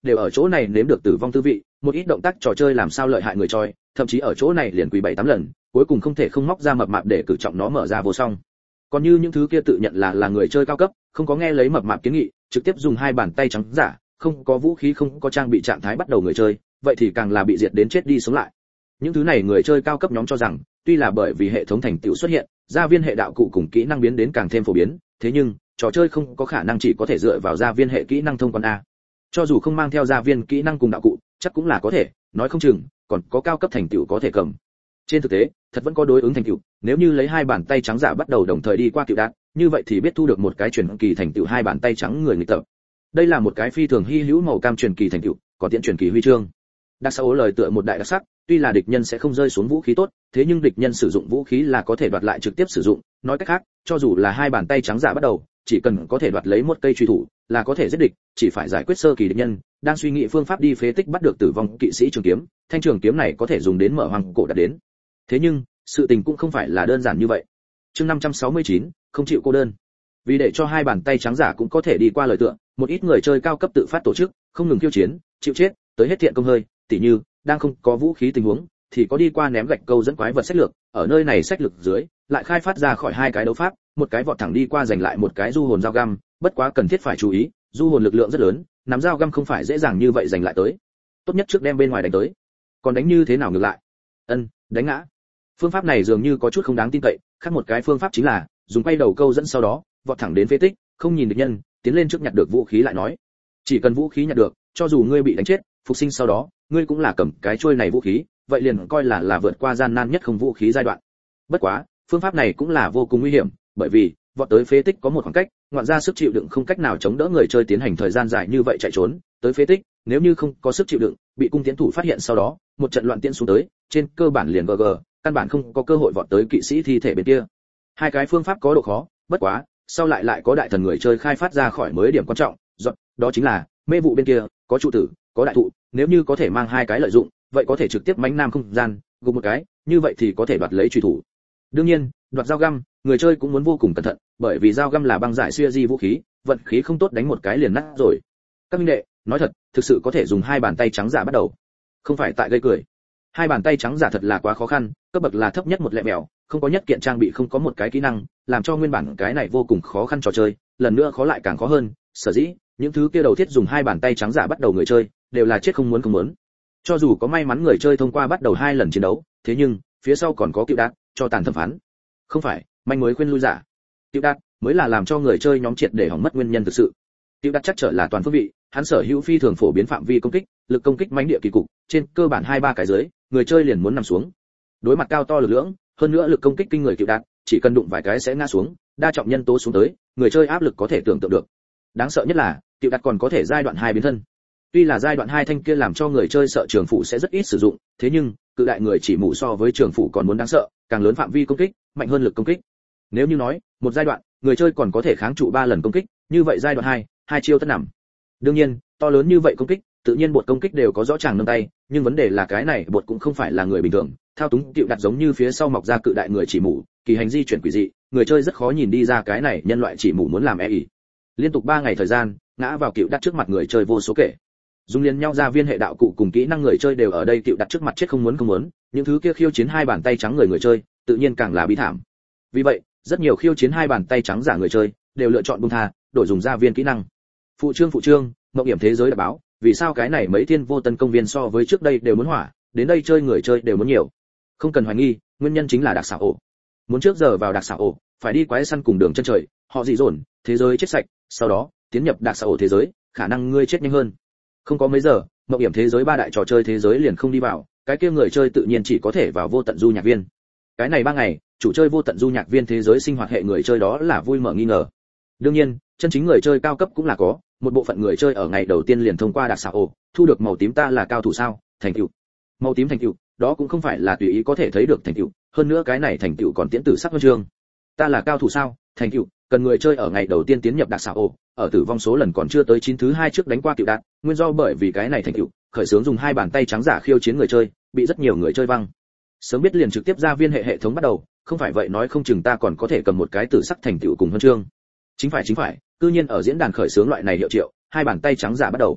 đều ở chỗ này nếm được tử vong tư vị, một ít động tác trò chơi làm sao lợi hại người choi, thậm chí ở chỗ này liền quỳ bảy tám lần, cuối cùng không thể không móc ra mập mạp để cử trọng nó mở ra vô song. Còn như những thứ kia tự nhận là là người chơi cao cấp, không có nghe lấy mập mạp kiến nghị, trực tiếp dùng hai bàn tay trắng giả, không có vũ khí không có trang bị trạng thái bắt đầu người chơi, vậy thì càng là bị diệt đến chết đi sống lại. Những thứ này người chơi cao cấp nhóm cho rằng, tuy là bởi vì hệ thống thành tựu xuất hiện, gia viên hệ đạo cụ cùng kỹ năng biến đến càng thêm phổ biến, thế nhưng trò chơi không có khả năng chỉ có thể dựa vào gia viên hệ kỹ năng thông quan a. Cho dù không mang theo gia viên kỹ năng cùng đạo cụ, chắc cũng là có thể, nói không chừng còn có cao cấp thành tựu có thể cầm. Trên thực tế, thật vẫn có đối ứng thành tựu, nếu như lấy hai bàn tay trắng giả bắt đầu đồng thời đi qua cựu đạn, như vậy thì biết thu được một cái truyền kỳ thành tựu hai bàn tay trắng người nghịch tập. Đây là một cái phi thường hy hữu màu cam truyền kỳ thành tựu, có tiện truyền kỳ huy chương. Đặc sắc lời tựa một đại đặc sắc, tuy là địch nhân sẽ không rơi xuống vũ khí tốt, thế nhưng địch nhân sử dụng vũ khí là có thể đoạt lại trực tiếp sử dụng, nói cách khác, cho dù là hai bàn tay trắng giả bắt đầu, chỉ cần có thể đoạt lấy một cây truy thủ, là có thể giết địch, chỉ phải giải quyết sơ kỳ địch nhân, đang suy nghĩ phương pháp đi phế tích bắt được tử vong kỵ sĩ trường kiếm, thanh trường kiếm này có thể dùng đến mở hoàng cổ đạt đến. Thế nhưng, sự tình cũng không phải là đơn giản như vậy. Chương năm trăm sáu mươi chín, không chịu cô đơn. Vì để cho hai bàn tay trắng giả cũng có thể đi qua lời tựa, một ít người chơi cao cấp tự phát tổ chức, không ngừng khiêu chiến, chịu chết, tới hết thiện công hơi, tỉ như, đang không có vũ khí tình huống, thì có đi qua ném gạch câu dẫn quái vật sách lược, ở nơi này sách lược dưới, lại khai phát ra khỏi hai cái đấu pháp, một cái vọt thẳng đi qua giành lại một cái du hồn dao găm, bất quá cần thiết phải chú ý, du hồn lực lượng rất lớn, nắm dao găm không phải dễ dàng như vậy giành lại tới. Tốt nhất trước đem bên ngoài đánh tới. Còn đánh như thế nào ngược lại? Ân, đánh ngã. Phương pháp này dường như có chút không đáng tin cậy, khác một cái phương pháp chính là dùng quay đầu câu dẫn sau đó, vọt thẳng đến phế tích, không nhìn địch nhân, tiến lên trước nhặt được vũ khí lại nói. Chỉ cần vũ khí nhặt được, cho dù ngươi bị đánh chết, phục sinh sau đó, ngươi cũng là cầm cái chuôi này vũ khí, vậy liền coi là là vượt qua gian nan nhất không vũ khí giai đoạn. Bất quá, phương pháp này cũng là vô cùng nguy hiểm, bởi vì vọt tới phế tích có một khoảng cách, ngoạn ra sức chịu đựng không cách nào chống đỡ người chơi tiến hành thời gian dài như vậy chạy trốn, tới phế tích, nếu như không có sức chịu đựng, bị cung tiến thủ phát hiện sau đó, một trận loạn tiễn xuống tới, trên cơ bản liền gg, căn bản không có cơ hội vọt tới kỵ sĩ thi thể bên kia. Hai cái phương pháp có độ khó, bất quá, sau lại lại có đại thần người chơi khai phát ra khỏi mới điểm quan trọng, dọn, đó chính là mê vụ bên kia, có trụ tử, có đại thụ, nếu như có thể mang hai cái lợi dụng, vậy có thể trực tiếp mánh nam không gian, gục một cái, như vậy thì có thể đoạt lấy truy thủ. Đương nhiên, đoạt dao găm, người chơi cũng muốn vô cùng cẩn thận, bởi vì dao găm là băng giải xuyên di vũ khí, vận khí không tốt đánh một cái liền nát rồi. Các minh đệ, nói thật, thực sự có thể dùng hai bàn tay trắng giả bắt đầu. Không phải tại gây cười. Hai bàn tay trắng giả thật là quá khó khăn, cấp bậc là thấp nhất một lẹ mèo, không có nhất kiện trang bị không có một cái kỹ năng, làm cho nguyên bản cái này vô cùng khó khăn trò chơi, lần nữa khó lại càng khó hơn, sở dĩ, những thứ kia đầu thiết dùng hai bàn tay trắng giả bắt đầu người chơi, đều là chết không muốn không muốn. Cho dù có may mắn người chơi thông qua bắt đầu hai lần chiến đấu, thế nhưng, phía sau còn có cựu đạn, cho tàn thẩm phán. Không phải, manh mới khuyên lui giả. Cựu đạn mới là làm cho người chơi nhóm triệt để hỏng mất nguyên nhân thực sự. Cựu đạn chắc trở là toàn phương vị, hắn sở hữu phi thường phổ biến phạm vi công kích, lực công kích mãnh địa kỳ cục, trên cơ bản hai ba cái dưới, người chơi liền muốn nằm xuống. Đối mặt cao to lực lưỡng, hơn nữa lực công kích kinh người cựu đạn, chỉ cần đụng vài cái sẽ ngã xuống, đa trọng nhân tố xuống tới, người chơi áp lực có thể tưởng tượng được. Đáng sợ nhất là, cựu đạn còn có thể giai đoạn hai biến thân. Tuy là giai đoạn hai thanh kia làm cho người chơi sợ trường phủ sẽ rất ít sử dụng, thế nhưng, cự đại người chỉ mù so với trường phủ còn muốn đáng sợ, càng lớn phạm vi công kích, mạnh hơn lực công kích. Nếu như nói, một giai đoạn, người chơi còn có thể kháng trụ ba lần công kích, như vậy giai đoạn hai, hai chiêu tất nằm. Đương nhiên, to lớn như vậy công kích, tự nhiên bột công kích đều có rõ ràng nâng tay, nhưng vấn đề là cái này bột cũng không phải là người bình thường, thao túng cựu đặt giống như phía sau mọc ra cự đại người chỉ mù, kỳ hành di chuyển quỷ dị, người chơi rất khó nhìn đi ra cái này nhân loại chỉ mù muốn làm e ỉ. Liên tục ba ngày thời gian, ngã vào cựu đặt trước mặt người chơi vô số kể. Dùng liền nhau ra viên hệ đạo cụ cùng kỹ năng người chơi đều ở đây cựu đặt trước mặt chết không muốn không muốn, những thứ kia khiêu chiến hai bàn tay trắng người người chơi, tự nhiên càng là bi thảm. Vì vậy, rất nhiều khiêu chiến hai bàn tay trắng giả người chơi đều lựa chọn buông tha, đổi dùng ra viên kỹ năng. Phụ trương phụ trương, mộng hiểm thế giới đã báo, vì sao cái này mấy thiên vô tân công viên so với trước đây đều muốn hỏa, đến đây chơi người chơi đều muốn nhiều. Không cần hoài nghi, nguyên nhân chính là đặc xảo ổ. Muốn trước giờ vào đặc xảo ổ, phải đi quái săn cùng đường chân trời, họ dị dồn, thế giới chết sạch, sau đó tiến nhập đặc xảo ổ thế giới, khả năng ngươi chết nhanh hơn. Không có mấy giờ, mộng hiểm thế giới ba đại trò chơi thế giới liền không đi vào, cái kia người chơi tự nhiên chỉ có thể vào vô tận du nhạc viên. Cái này ba ngày, chủ chơi vô tận du nhạc viên thế giới sinh hoạt hệ người chơi đó là vui mở nghi ngờ. Đương nhiên, chân chính người chơi cao cấp cũng là có, một bộ phận người chơi ở ngày đầu tiên liền thông qua đặc xảo ổ, thu được màu tím ta là cao thủ sao, thành tựu. Màu tím thành tựu, đó cũng không phải là tùy ý có thể thấy được thành tựu, hơn nữa cái này thành tựu còn tiễn tử sắc huân chương. Ta là cao thủ sao, thành tựu, cần người chơi ở ngày đầu tiên tiến nhập đặc xảo ổ, ở tử vong số lần còn chưa tới chín thứ hai trước đánh qua cựu đạn, nguyên do bởi vì cái này thành tựu, khởi xướng dùng hai bàn tay trắng giả khiêu chiến người chơi, bị rất nhiều người chơi văng. Sớm biết liền trực tiếp ra viên hệ hệ thống bắt đầu, không phải vậy nói không chừng ta còn có thể cầm một cái tử sắc thành tựu cùng huân chương. Chính phải chính phải, cư nhiên ở diễn đàn khởi xướng loại này hiệu triệu, hai bàn tay trắng giả bắt đầu.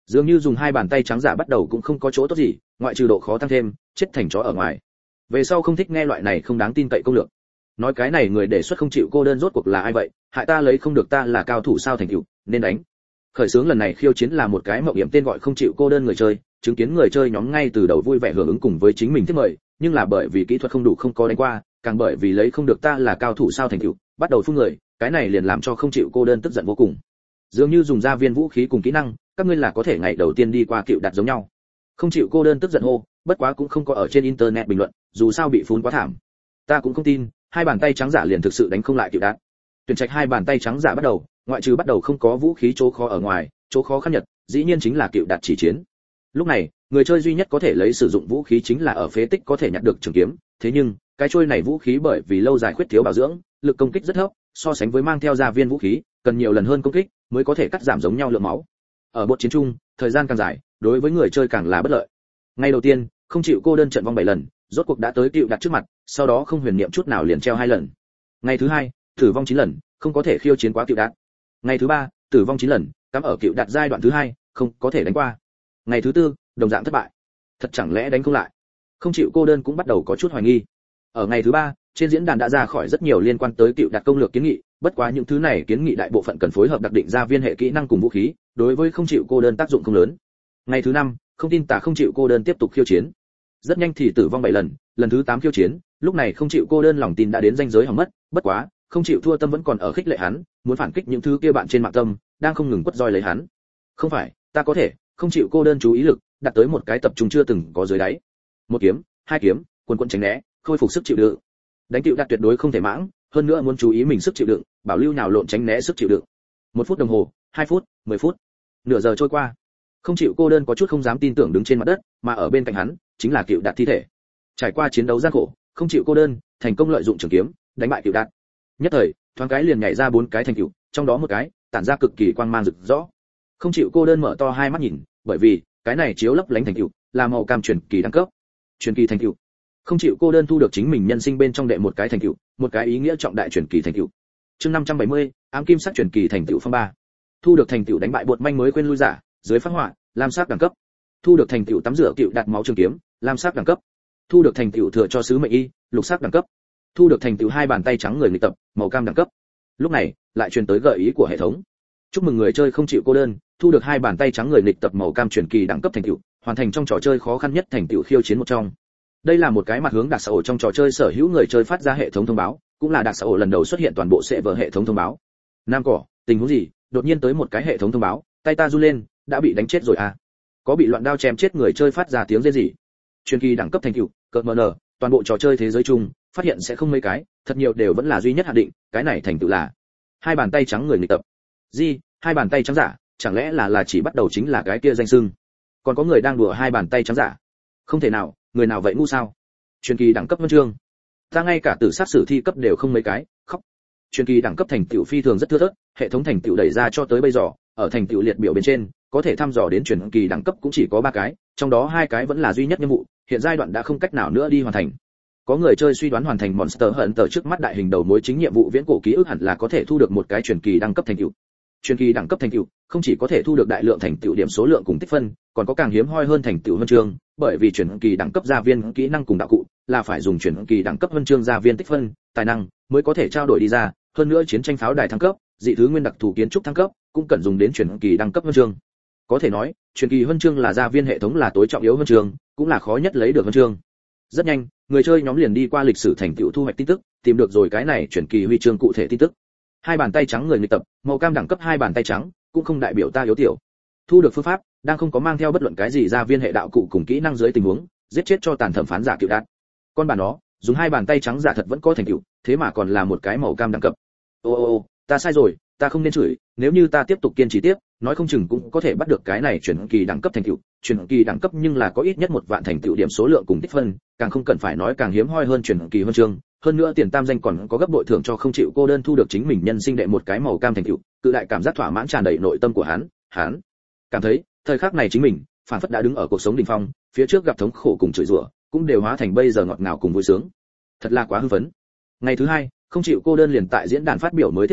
Dường như dùng hai bàn tay trắng giả bắt đầu cũng không có chỗ tốt gì, ngoại trừ độ khó tăng thêm, chết thành chó ở ngoài. Về sau không thích nghe loại này không đáng tin cậy công lược. Nói cái này người đề xuất không chịu cô đơn rốt cuộc là ai vậy, hại ta lấy không được ta là cao thủ sao thành tựu, nên đánh. Khởi xướng lần này khiêu chiến là một cái mộng hiểm tên gọi không chịu cô đơn người chơi, chứng kiến người chơi nhóm ngay từ đầu vui vẻ hưởng ứng cùng với chính mình thiết mời, nhưng là bởi vì kỹ thuật không đủ không có đánh qua, càng bởi vì lấy không được ta là cao thủ sao thành tựu, bắt đầu phun người, cái này liền làm cho không chịu cô đơn tức giận vô cùng. Dường như dùng ra viên vũ khí cùng kỹ năng, các ngươi là có thể ngày đầu tiên đi qua cựu đặt giống nhau. Không chịu cô đơn tức giận hô, bất quá cũng không có ở trên internet bình luận, dù sao bị phun quá thảm. Ta cũng không tin, hai bàn tay trắng giả liền thực sự đánh không lại cựu đạt. Tuyển trạch hai bàn tay trắng giả bắt đầu, ngoại trừ bắt đầu không có vũ khí chỗ khó ở ngoài, chỗ khó khăn nhất, dĩ nhiên chính là cựu đạt chỉ chiến. Lúc này, người chơi duy nhất có thể lấy sử dụng vũ khí chính là ở phế tích có thể nhặt được trường kiếm, thế nhưng, cái trôi này vũ khí bởi vì lâu dài khuyết thiếu bảo dưỡng, lực công kích rất thấp, so sánh với mang theo gia viên vũ khí, cần nhiều lần hơn công kích mới có thể cắt giảm giống nhau lượng máu. Ở bột chiến chung, thời gian càng dài, đối với người chơi càng là bất lợi. Ngày đầu tiên, không chịu cô đơn trận vong bảy lần, rốt cuộc đã tới cựu đạt trước mặt, sau đó không huyền niệm chút nào liền treo hai lần. Ngày thứ hai, tử vong chín lần, không có thể khiêu chiến quá cựu đạt. Ngày thứ ba, tử vong chín lần, cắm ở cựu đạt giai đoạn thứ hai, không có thể đánh qua. Ngày thứ tư, đồng dạng thất bại. Thật chẳng lẽ đánh không lại? Không chịu cô đơn cũng bắt đầu có chút hoài nghi. Ở ngày thứ ba, trên diễn đàn đã ra khỏi rất nhiều liên quan tới cựu đạt công lược kiến nghị, bất quá những thứ này kiến nghị đại bộ phận cần phối hợp đặc định ra viên hệ kỹ năng cùng vũ khí, đối với không chịu cô đơn tác dụng không lớn. Ngày thứ năm, không tin tà không chịu cô đơn tiếp tục khiêu chiến. Rất nhanh thì tử vong bảy lần, lần thứ tám khiêu chiến, lúc này không chịu cô đơn lòng tin đã đến ranh giới hỏng mất, bất quá, không chịu thua tâm vẫn còn ở khích lệ hắn, muốn phản kích những thứ kia bạn trên mạng tâm, đang không ngừng quất roi lấy hắn. Không phải, ta có thể, không chịu cô đơn chú ý lực, đạt tới một cái tập trung chưa từng có dưới đáy. Một kiếm, hai kiếm, quần quần tránh né, khôi phục sức chịu đựng. Đánh cựu đạt tuyệt đối không thể mãng, hơn nữa muốn chú ý mình sức chịu đựng, bảo lưu nào lộn tránh né sức chịu đựng. Một phút đồng hồ, hai phút, mười phút, nửa giờ trôi qua. Không chịu cô đơn có chút không dám tin tưởng đứng trên mặt đất, mà ở bên cạnh hắn chính là cựu đạt thi thể. Trải qua chiến đấu gian khổ, không chịu cô đơn thành công lợi dụng trường kiếm đánh bại cựu đạt. Nhất thời, thoáng cái liền nhảy ra bốn cái thành cựu, trong đó một cái tản ra cực kỳ quang mang rực rõ. Không chịu cô đơn mở to hai mắt nhìn, bởi vì cái này chiếu lấp lánh thành cựu là màu cam truyền kỳ đẳng cấp. Truyền kỳ thành cựu. Không chịu cô đơn thu được chính mình nhân sinh bên trong đệ một cái thành tựu, một cái ý nghĩa trọng đại truyền kỳ thành tựu. Chương năm trăm bảy mươi, ám kim sắc truyền kỳ thành tựu phong ba. Thu được thành tựu đánh bại bột manh mới quên lui giả, dưới phát họa, lam sắc đẳng cấp. Thu được thành tựu tắm rửa cựu đạt máu trường kiếm, lam sắc đẳng cấp. Thu được thành tựu thừa cho sứ mệnh y, lục sắc đẳng cấp. Thu được thành tựu hai bàn tay trắng người nghịch tập, màu cam đẳng cấp. Lúc này, lại truyền tới gợi ý của hệ thống. Chúc mừng người chơi không chịu cô đơn, thu được hai bàn tay trắng người nghịch tập màu cam truyền kỳ đẳng cấp thành tựu, hoàn thành trong trò chơi khó khăn nhất thành tựu khiêu chiến một trong. Đây là một cái mặt hướng đặc xã ổ trong trò chơi sở hữu người chơi phát ra hệ thống thông báo, cũng là đặc xã ổ lần đầu xuất hiện toàn bộ server hệ thống thông báo. Nam cỏ, tình huống gì? Đột nhiên tới một cái hệ thống thông báo, tay ta run lên, đã bị đánh chết rồi à? Có bị loạn đao chém chết người chơi phát ra tiếng rên gì? Truyền kỳ đẳng cấp thành tựu, cợt mờ nở, toàn bộ trò chơi thế giới chung, phát hiện sẽ không mấy cái, thật nhiều đều vẫn là duy nhất hạn định, cái này thành tựu là hai bàn tay trắng người nghịch tập. Gì? Hai bàn tay trắng giả, chẳng lẽ là là chỉ bắt đầu chính là cái kia danh xưng? Còn có người đang đùa hai bàn tay trắng giả? Không thể nào, người nào vậy ngu sao? Truyền kỳ đẳng cấp huân chương, ta ngay cả tử sát sử thi cấp đều không mấy cái, khóc. Truyền kỳ đẳng cấp thành tựu phi thường rất thưa thớt, hệ thống thành tựu đẩy ra cho tới bây giờ, ở thành tựu liệt biểu bên trên, có thể thăm dò đến truyền kỳ đẳng cấp cũng chỉ có ba cái, trong đó hai cái vẫn là duy nhất nhiệm vụ, hiện giai đoạn đã không cách nào nữa đi hoàn thành. Có người chơi suy đoán hoàn thành Monster Hunter trước mắt đại hình đầu mối chính nhiệm vụ viễn cổ ký ức hẳn là có thể thu được một cái truyền kỳ đẳng cấp thành tựu. Truyền kỳ đẳng cấp thành tựu không chỉ có thể thu được đại lượng thành tựu điểm số lượng cùng tích phân, còn có càng hiếm hoi hơn thành tựu huân chương, bởi vì truyền kỳ đẳng cấp gia viên kỹ năng cùng đạo cụ là phải dùng truyền kỳ đẳng cấp huân chương gia viên tích phân, tài năng mới có thể trao đổi đi ra, hơn nữa chiến tranh pháo đài thăng cấp, dị thứ nguyên đặc thù kiến trúc thăng cấp cũng cần dùng đến truyền kỳ đẳng cấp huân chương. Có thể nói, truyền kỳ huân chương là gia viên hệ thống là tối trọng yếu huân chương, cũng là khó nhất lấy được huân chương. Rất nhanh, người chơi nhóm liền đi qua lịch sử thành tựu thu hoạch tin tức, tìm được rồi cái này truyền kỳ huy chương cụ thể tin tức. Hai bàn tay trắng người nghịch tập, màu cam đẳng cấp hai bàn tay trắng, cũng không đại biểu ta yếu tiểu. Thu được phương pháp, đang không có mang theo bất luận cái gì gia viên hệ đạo cụ cùng kỹ năng dưới tình huống, giết chết cho tàn thẩm phán giả cựu đạt. Con bà nó, dùng hai bàn tay trắng giả thật vẫn có thành tựu, thế mà còn là một cái màu cam đẳng cấp. Ô ô ô, ta sai rồi, ta không nên chửi, nếu như ta tiếp tục kiên trì tiếp, nói không chừng cũng có thể bắt được cái này truyền kỳ đẳng cấp thành tựu, truyền kỳ đẳng cấp nhưng là có ít nhất một vạn thành tựu điểm số lượng cùng tích phân, càng không cần phải nói càng hiếm hoi hơn truyền kỳ huân chương, hơn nữa tiền tam danh còn có gấp bội thưởng cho không chịu cô đơn thu được chính mình nhân sinh đệ một cái màu cam thành tựu, cự đại cảm giác thỏa mãn tràn đầy nội tâm của hắn, hắn cảm thấy, thời khắc này chính mình, phản phất đã đứng ở cuộc sống đỉnh phong, phía trước gặp thống khổ cùng chửi rủa, cũng đều hóa thành bây giờ ngọt ngào cùng vui sướng. Thật là quá hưng phấn. Ngày thứ hai, không chịu cô đơn liền tại diễn đàn phát biểu mới thiết mời,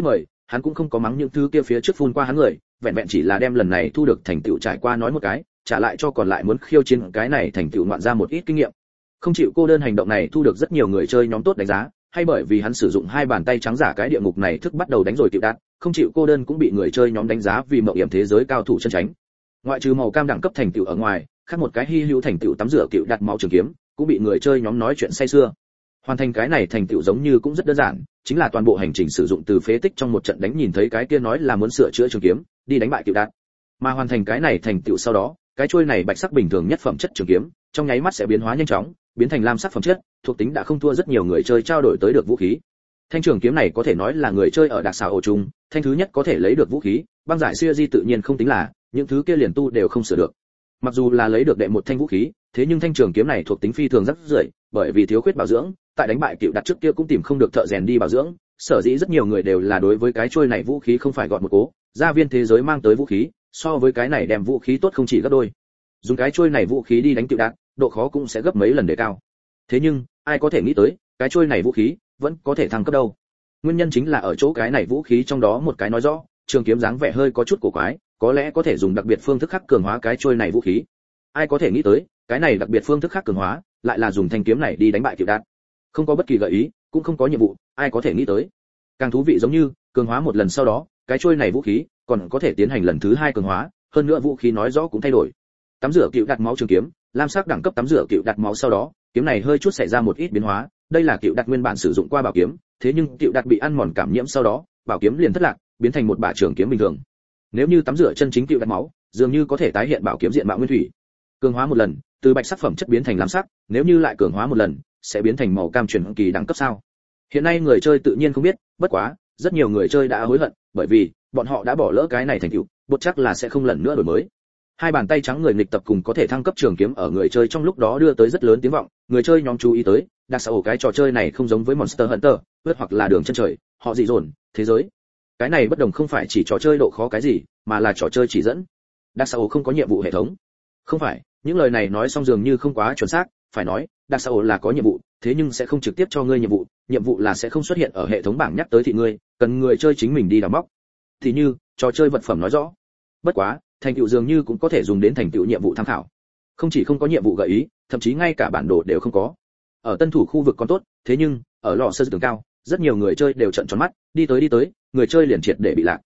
hắn cũng không có mắng những thứ kia phía trước phun qua hắn người, vẹn vẹn chỉ là đem lần này thu được thành tựu trải qua nói một cái, trả lại cho còn lại muốn khiêu chiến cái này thành tựu ngoạn ra một ít kinh nghiệm. Không chịu cô đơn hành động này thu được rất nhiều người chơi nhóm tốt đánh giá, hay bởi vì hắn sử dụng hai bàn tay trắng giả cái địa ngục này thức bắt đầu đánh rồi tiểu đạt, không chịu cô đơn cũng bị người chơi nhóm đánh giá vì mạo hiểm thế giới cao thủ chân tránh. Ngoại trừ màu cam đẳng cấp thành tựu ở ngoài, khác một cái hy hữu thành tựu tắm rửa cựu đạt máu trường kiếm, cũng bị người chơi nhóm nói chuyện say sưa. Hoàn thành cái này thành tựu giống như cũng rất đơn giản, chính là toàn bộ hành trình sử dụng từ phế tích trong một trận đánh nhìn thấy cái kia nói là muốn sửa chữa trường kiếm, đi đánh bại cựu đạt. Mà hoàn thành cái này thành tựu sau đó, cái chuôi này bạch sắc bình thường nhất phẩm chất trường kiếm, trong nháy mắt sẽ biến hóa nhanh chóng, biến thành lam sắc phẩm chất, thuộc tính đã không thua rất nhiều người chơi trao đổi tới được vũ khí. Thanh trường kiếm này có thể nói là người chơi ở đặc xào ổ chung, thanh thứ nhất có thể lấy được vũ khí, băng giải siêu di tự nhiên không tính là, những thứ kia liền tu đều không sửa được. Mặc dù là lấy được đệ một thanh vũ khí, thế nhưng thanh trường kiếm này thuộc tính phi thường rất rưởi, bởi vì thiếu khuyết bảo dưỡng, tại đánh bại cựu đặt trước kia cũng tìm không được thợ rèn đi bảo dưỡng, sở dĩ rất nhiều người đều là đối với cái chuôi này vũ khí không phải gọn một cố, gia viên thế giới mang tới vũ khí, so với cái này đem vũ khí tốt không chỉ gấp đôi. Dùng cái chuôi này vũ khí đi đánh cựu đạt, độ khó cũng sẽ gấp mấy lần đề cao. Thế nhưng, ai có thể nghĩ tới, cái chuôi này vũ khí vẫn có thể thăng cấp đâu. Nguyên nhân chính là ở chỗ cái này vũ khí trong đó một cái nói rõ, trường kiếm dáng vẻ hơi có chút cổ quái, có lẽ có thể dùng đặc biệt phương thức khác cường hóa cái chuôi này vũ khí. Ai có thể nghĩ tới, cái này đặc biệt phương thức khác cường hóa, lại là dùng thanh kiếm này đi đánh bại cựu đạt. Không có bất kỳ gợi ý, cũng không có nhiệm vụ, ai có thể nghĩ tới. Càng thú vị giống như, cường hóa một lần sau đó, cái chuôi này vũ khí còn có thể tiến hành lần thứ hai cường hóa, hơn nữa vũ khí nói rõ cũng thay đổi. Tắm rửa cựu đạt máu trường kiếm, lam sắc đẳng cấp tắm rửa cựu đạt máu sau đó, kiếm này hơi chút xảy ra một ít biến hóa, đây là cựu đạt nguyên bản sử dụng qua bảo kiếm, thế nhưng cựu đạt bị ăn mòn cảm nhiễm sau đó, bảo kiếm liền thất lạc, biến thành một bả trường kiếm bình thường. Nếu như tắm rửa chân chính cựu đạt máu, dường như có thể tái hiện bảo kiếm diện mạo nguyên thủy. Cường hóa một lần, từ bạch sắc phẩm chất biến thành lam sắc, nếu như lại cường hóa một lần, sẽ biến thành màu cam truyền kỳ đẳng cấp sao? Hiện nay người chơi tự nhiên không biết, bất quá, rất nhiều người chơi đã hối hận, bởi vì bọn họ đã bỏ lỡ cái này thành tựu, bột chắc là sẽ không lần nữa đổi mới. Hai bàn tay trắng người nghịch tập cùng có thể thăng cấp trường kiếm ở người chơi trong lúc đó đưa tới rất lớn tiếng vọng, người chơi nhóm chú ý tới, đặc xã ổ cái trò chơi này không giống với Monster Hunter, vượt hoặc là đường chân trời, họ dị dồn, thế giới. Cái này bất đồng không phải chỉ trò chơi độ khó cái gì, mà là trò chơi chỉ dẫn. Đặc xã ổ không có nhiệm vụ hệ thống. Không phải, những lời này nói xong dường như không quá chuẩn xác, phải nói, đặc xã ổ là có nhiệm vụ, thế nhưng sẽ không trực tiếp cho ngươi nhiệm vụ, nhiệm vụ là sẽ không xuất hiện ở hệ thống bảng nhắc tới thị ngươi, cần người chơi chính mình đi đào móc. Thì như, trò chơi vật phẩm nói rõ. Bất quá, thành tựu dường như cũng có thể dùng đến thành tựu nhiệm vụ tham khảo. Không chỉ không có nhiệm vụ gợi ý, thậm chí ngay cả bản đồ đều không có. Ở tân thủ khu vực còn tốt, thế nhưng ở lò sơ tường cao, rất nhiều người chơi đều trợn tròn mắt, đi tới đi tới, người chơi liền triệt để bị lạc.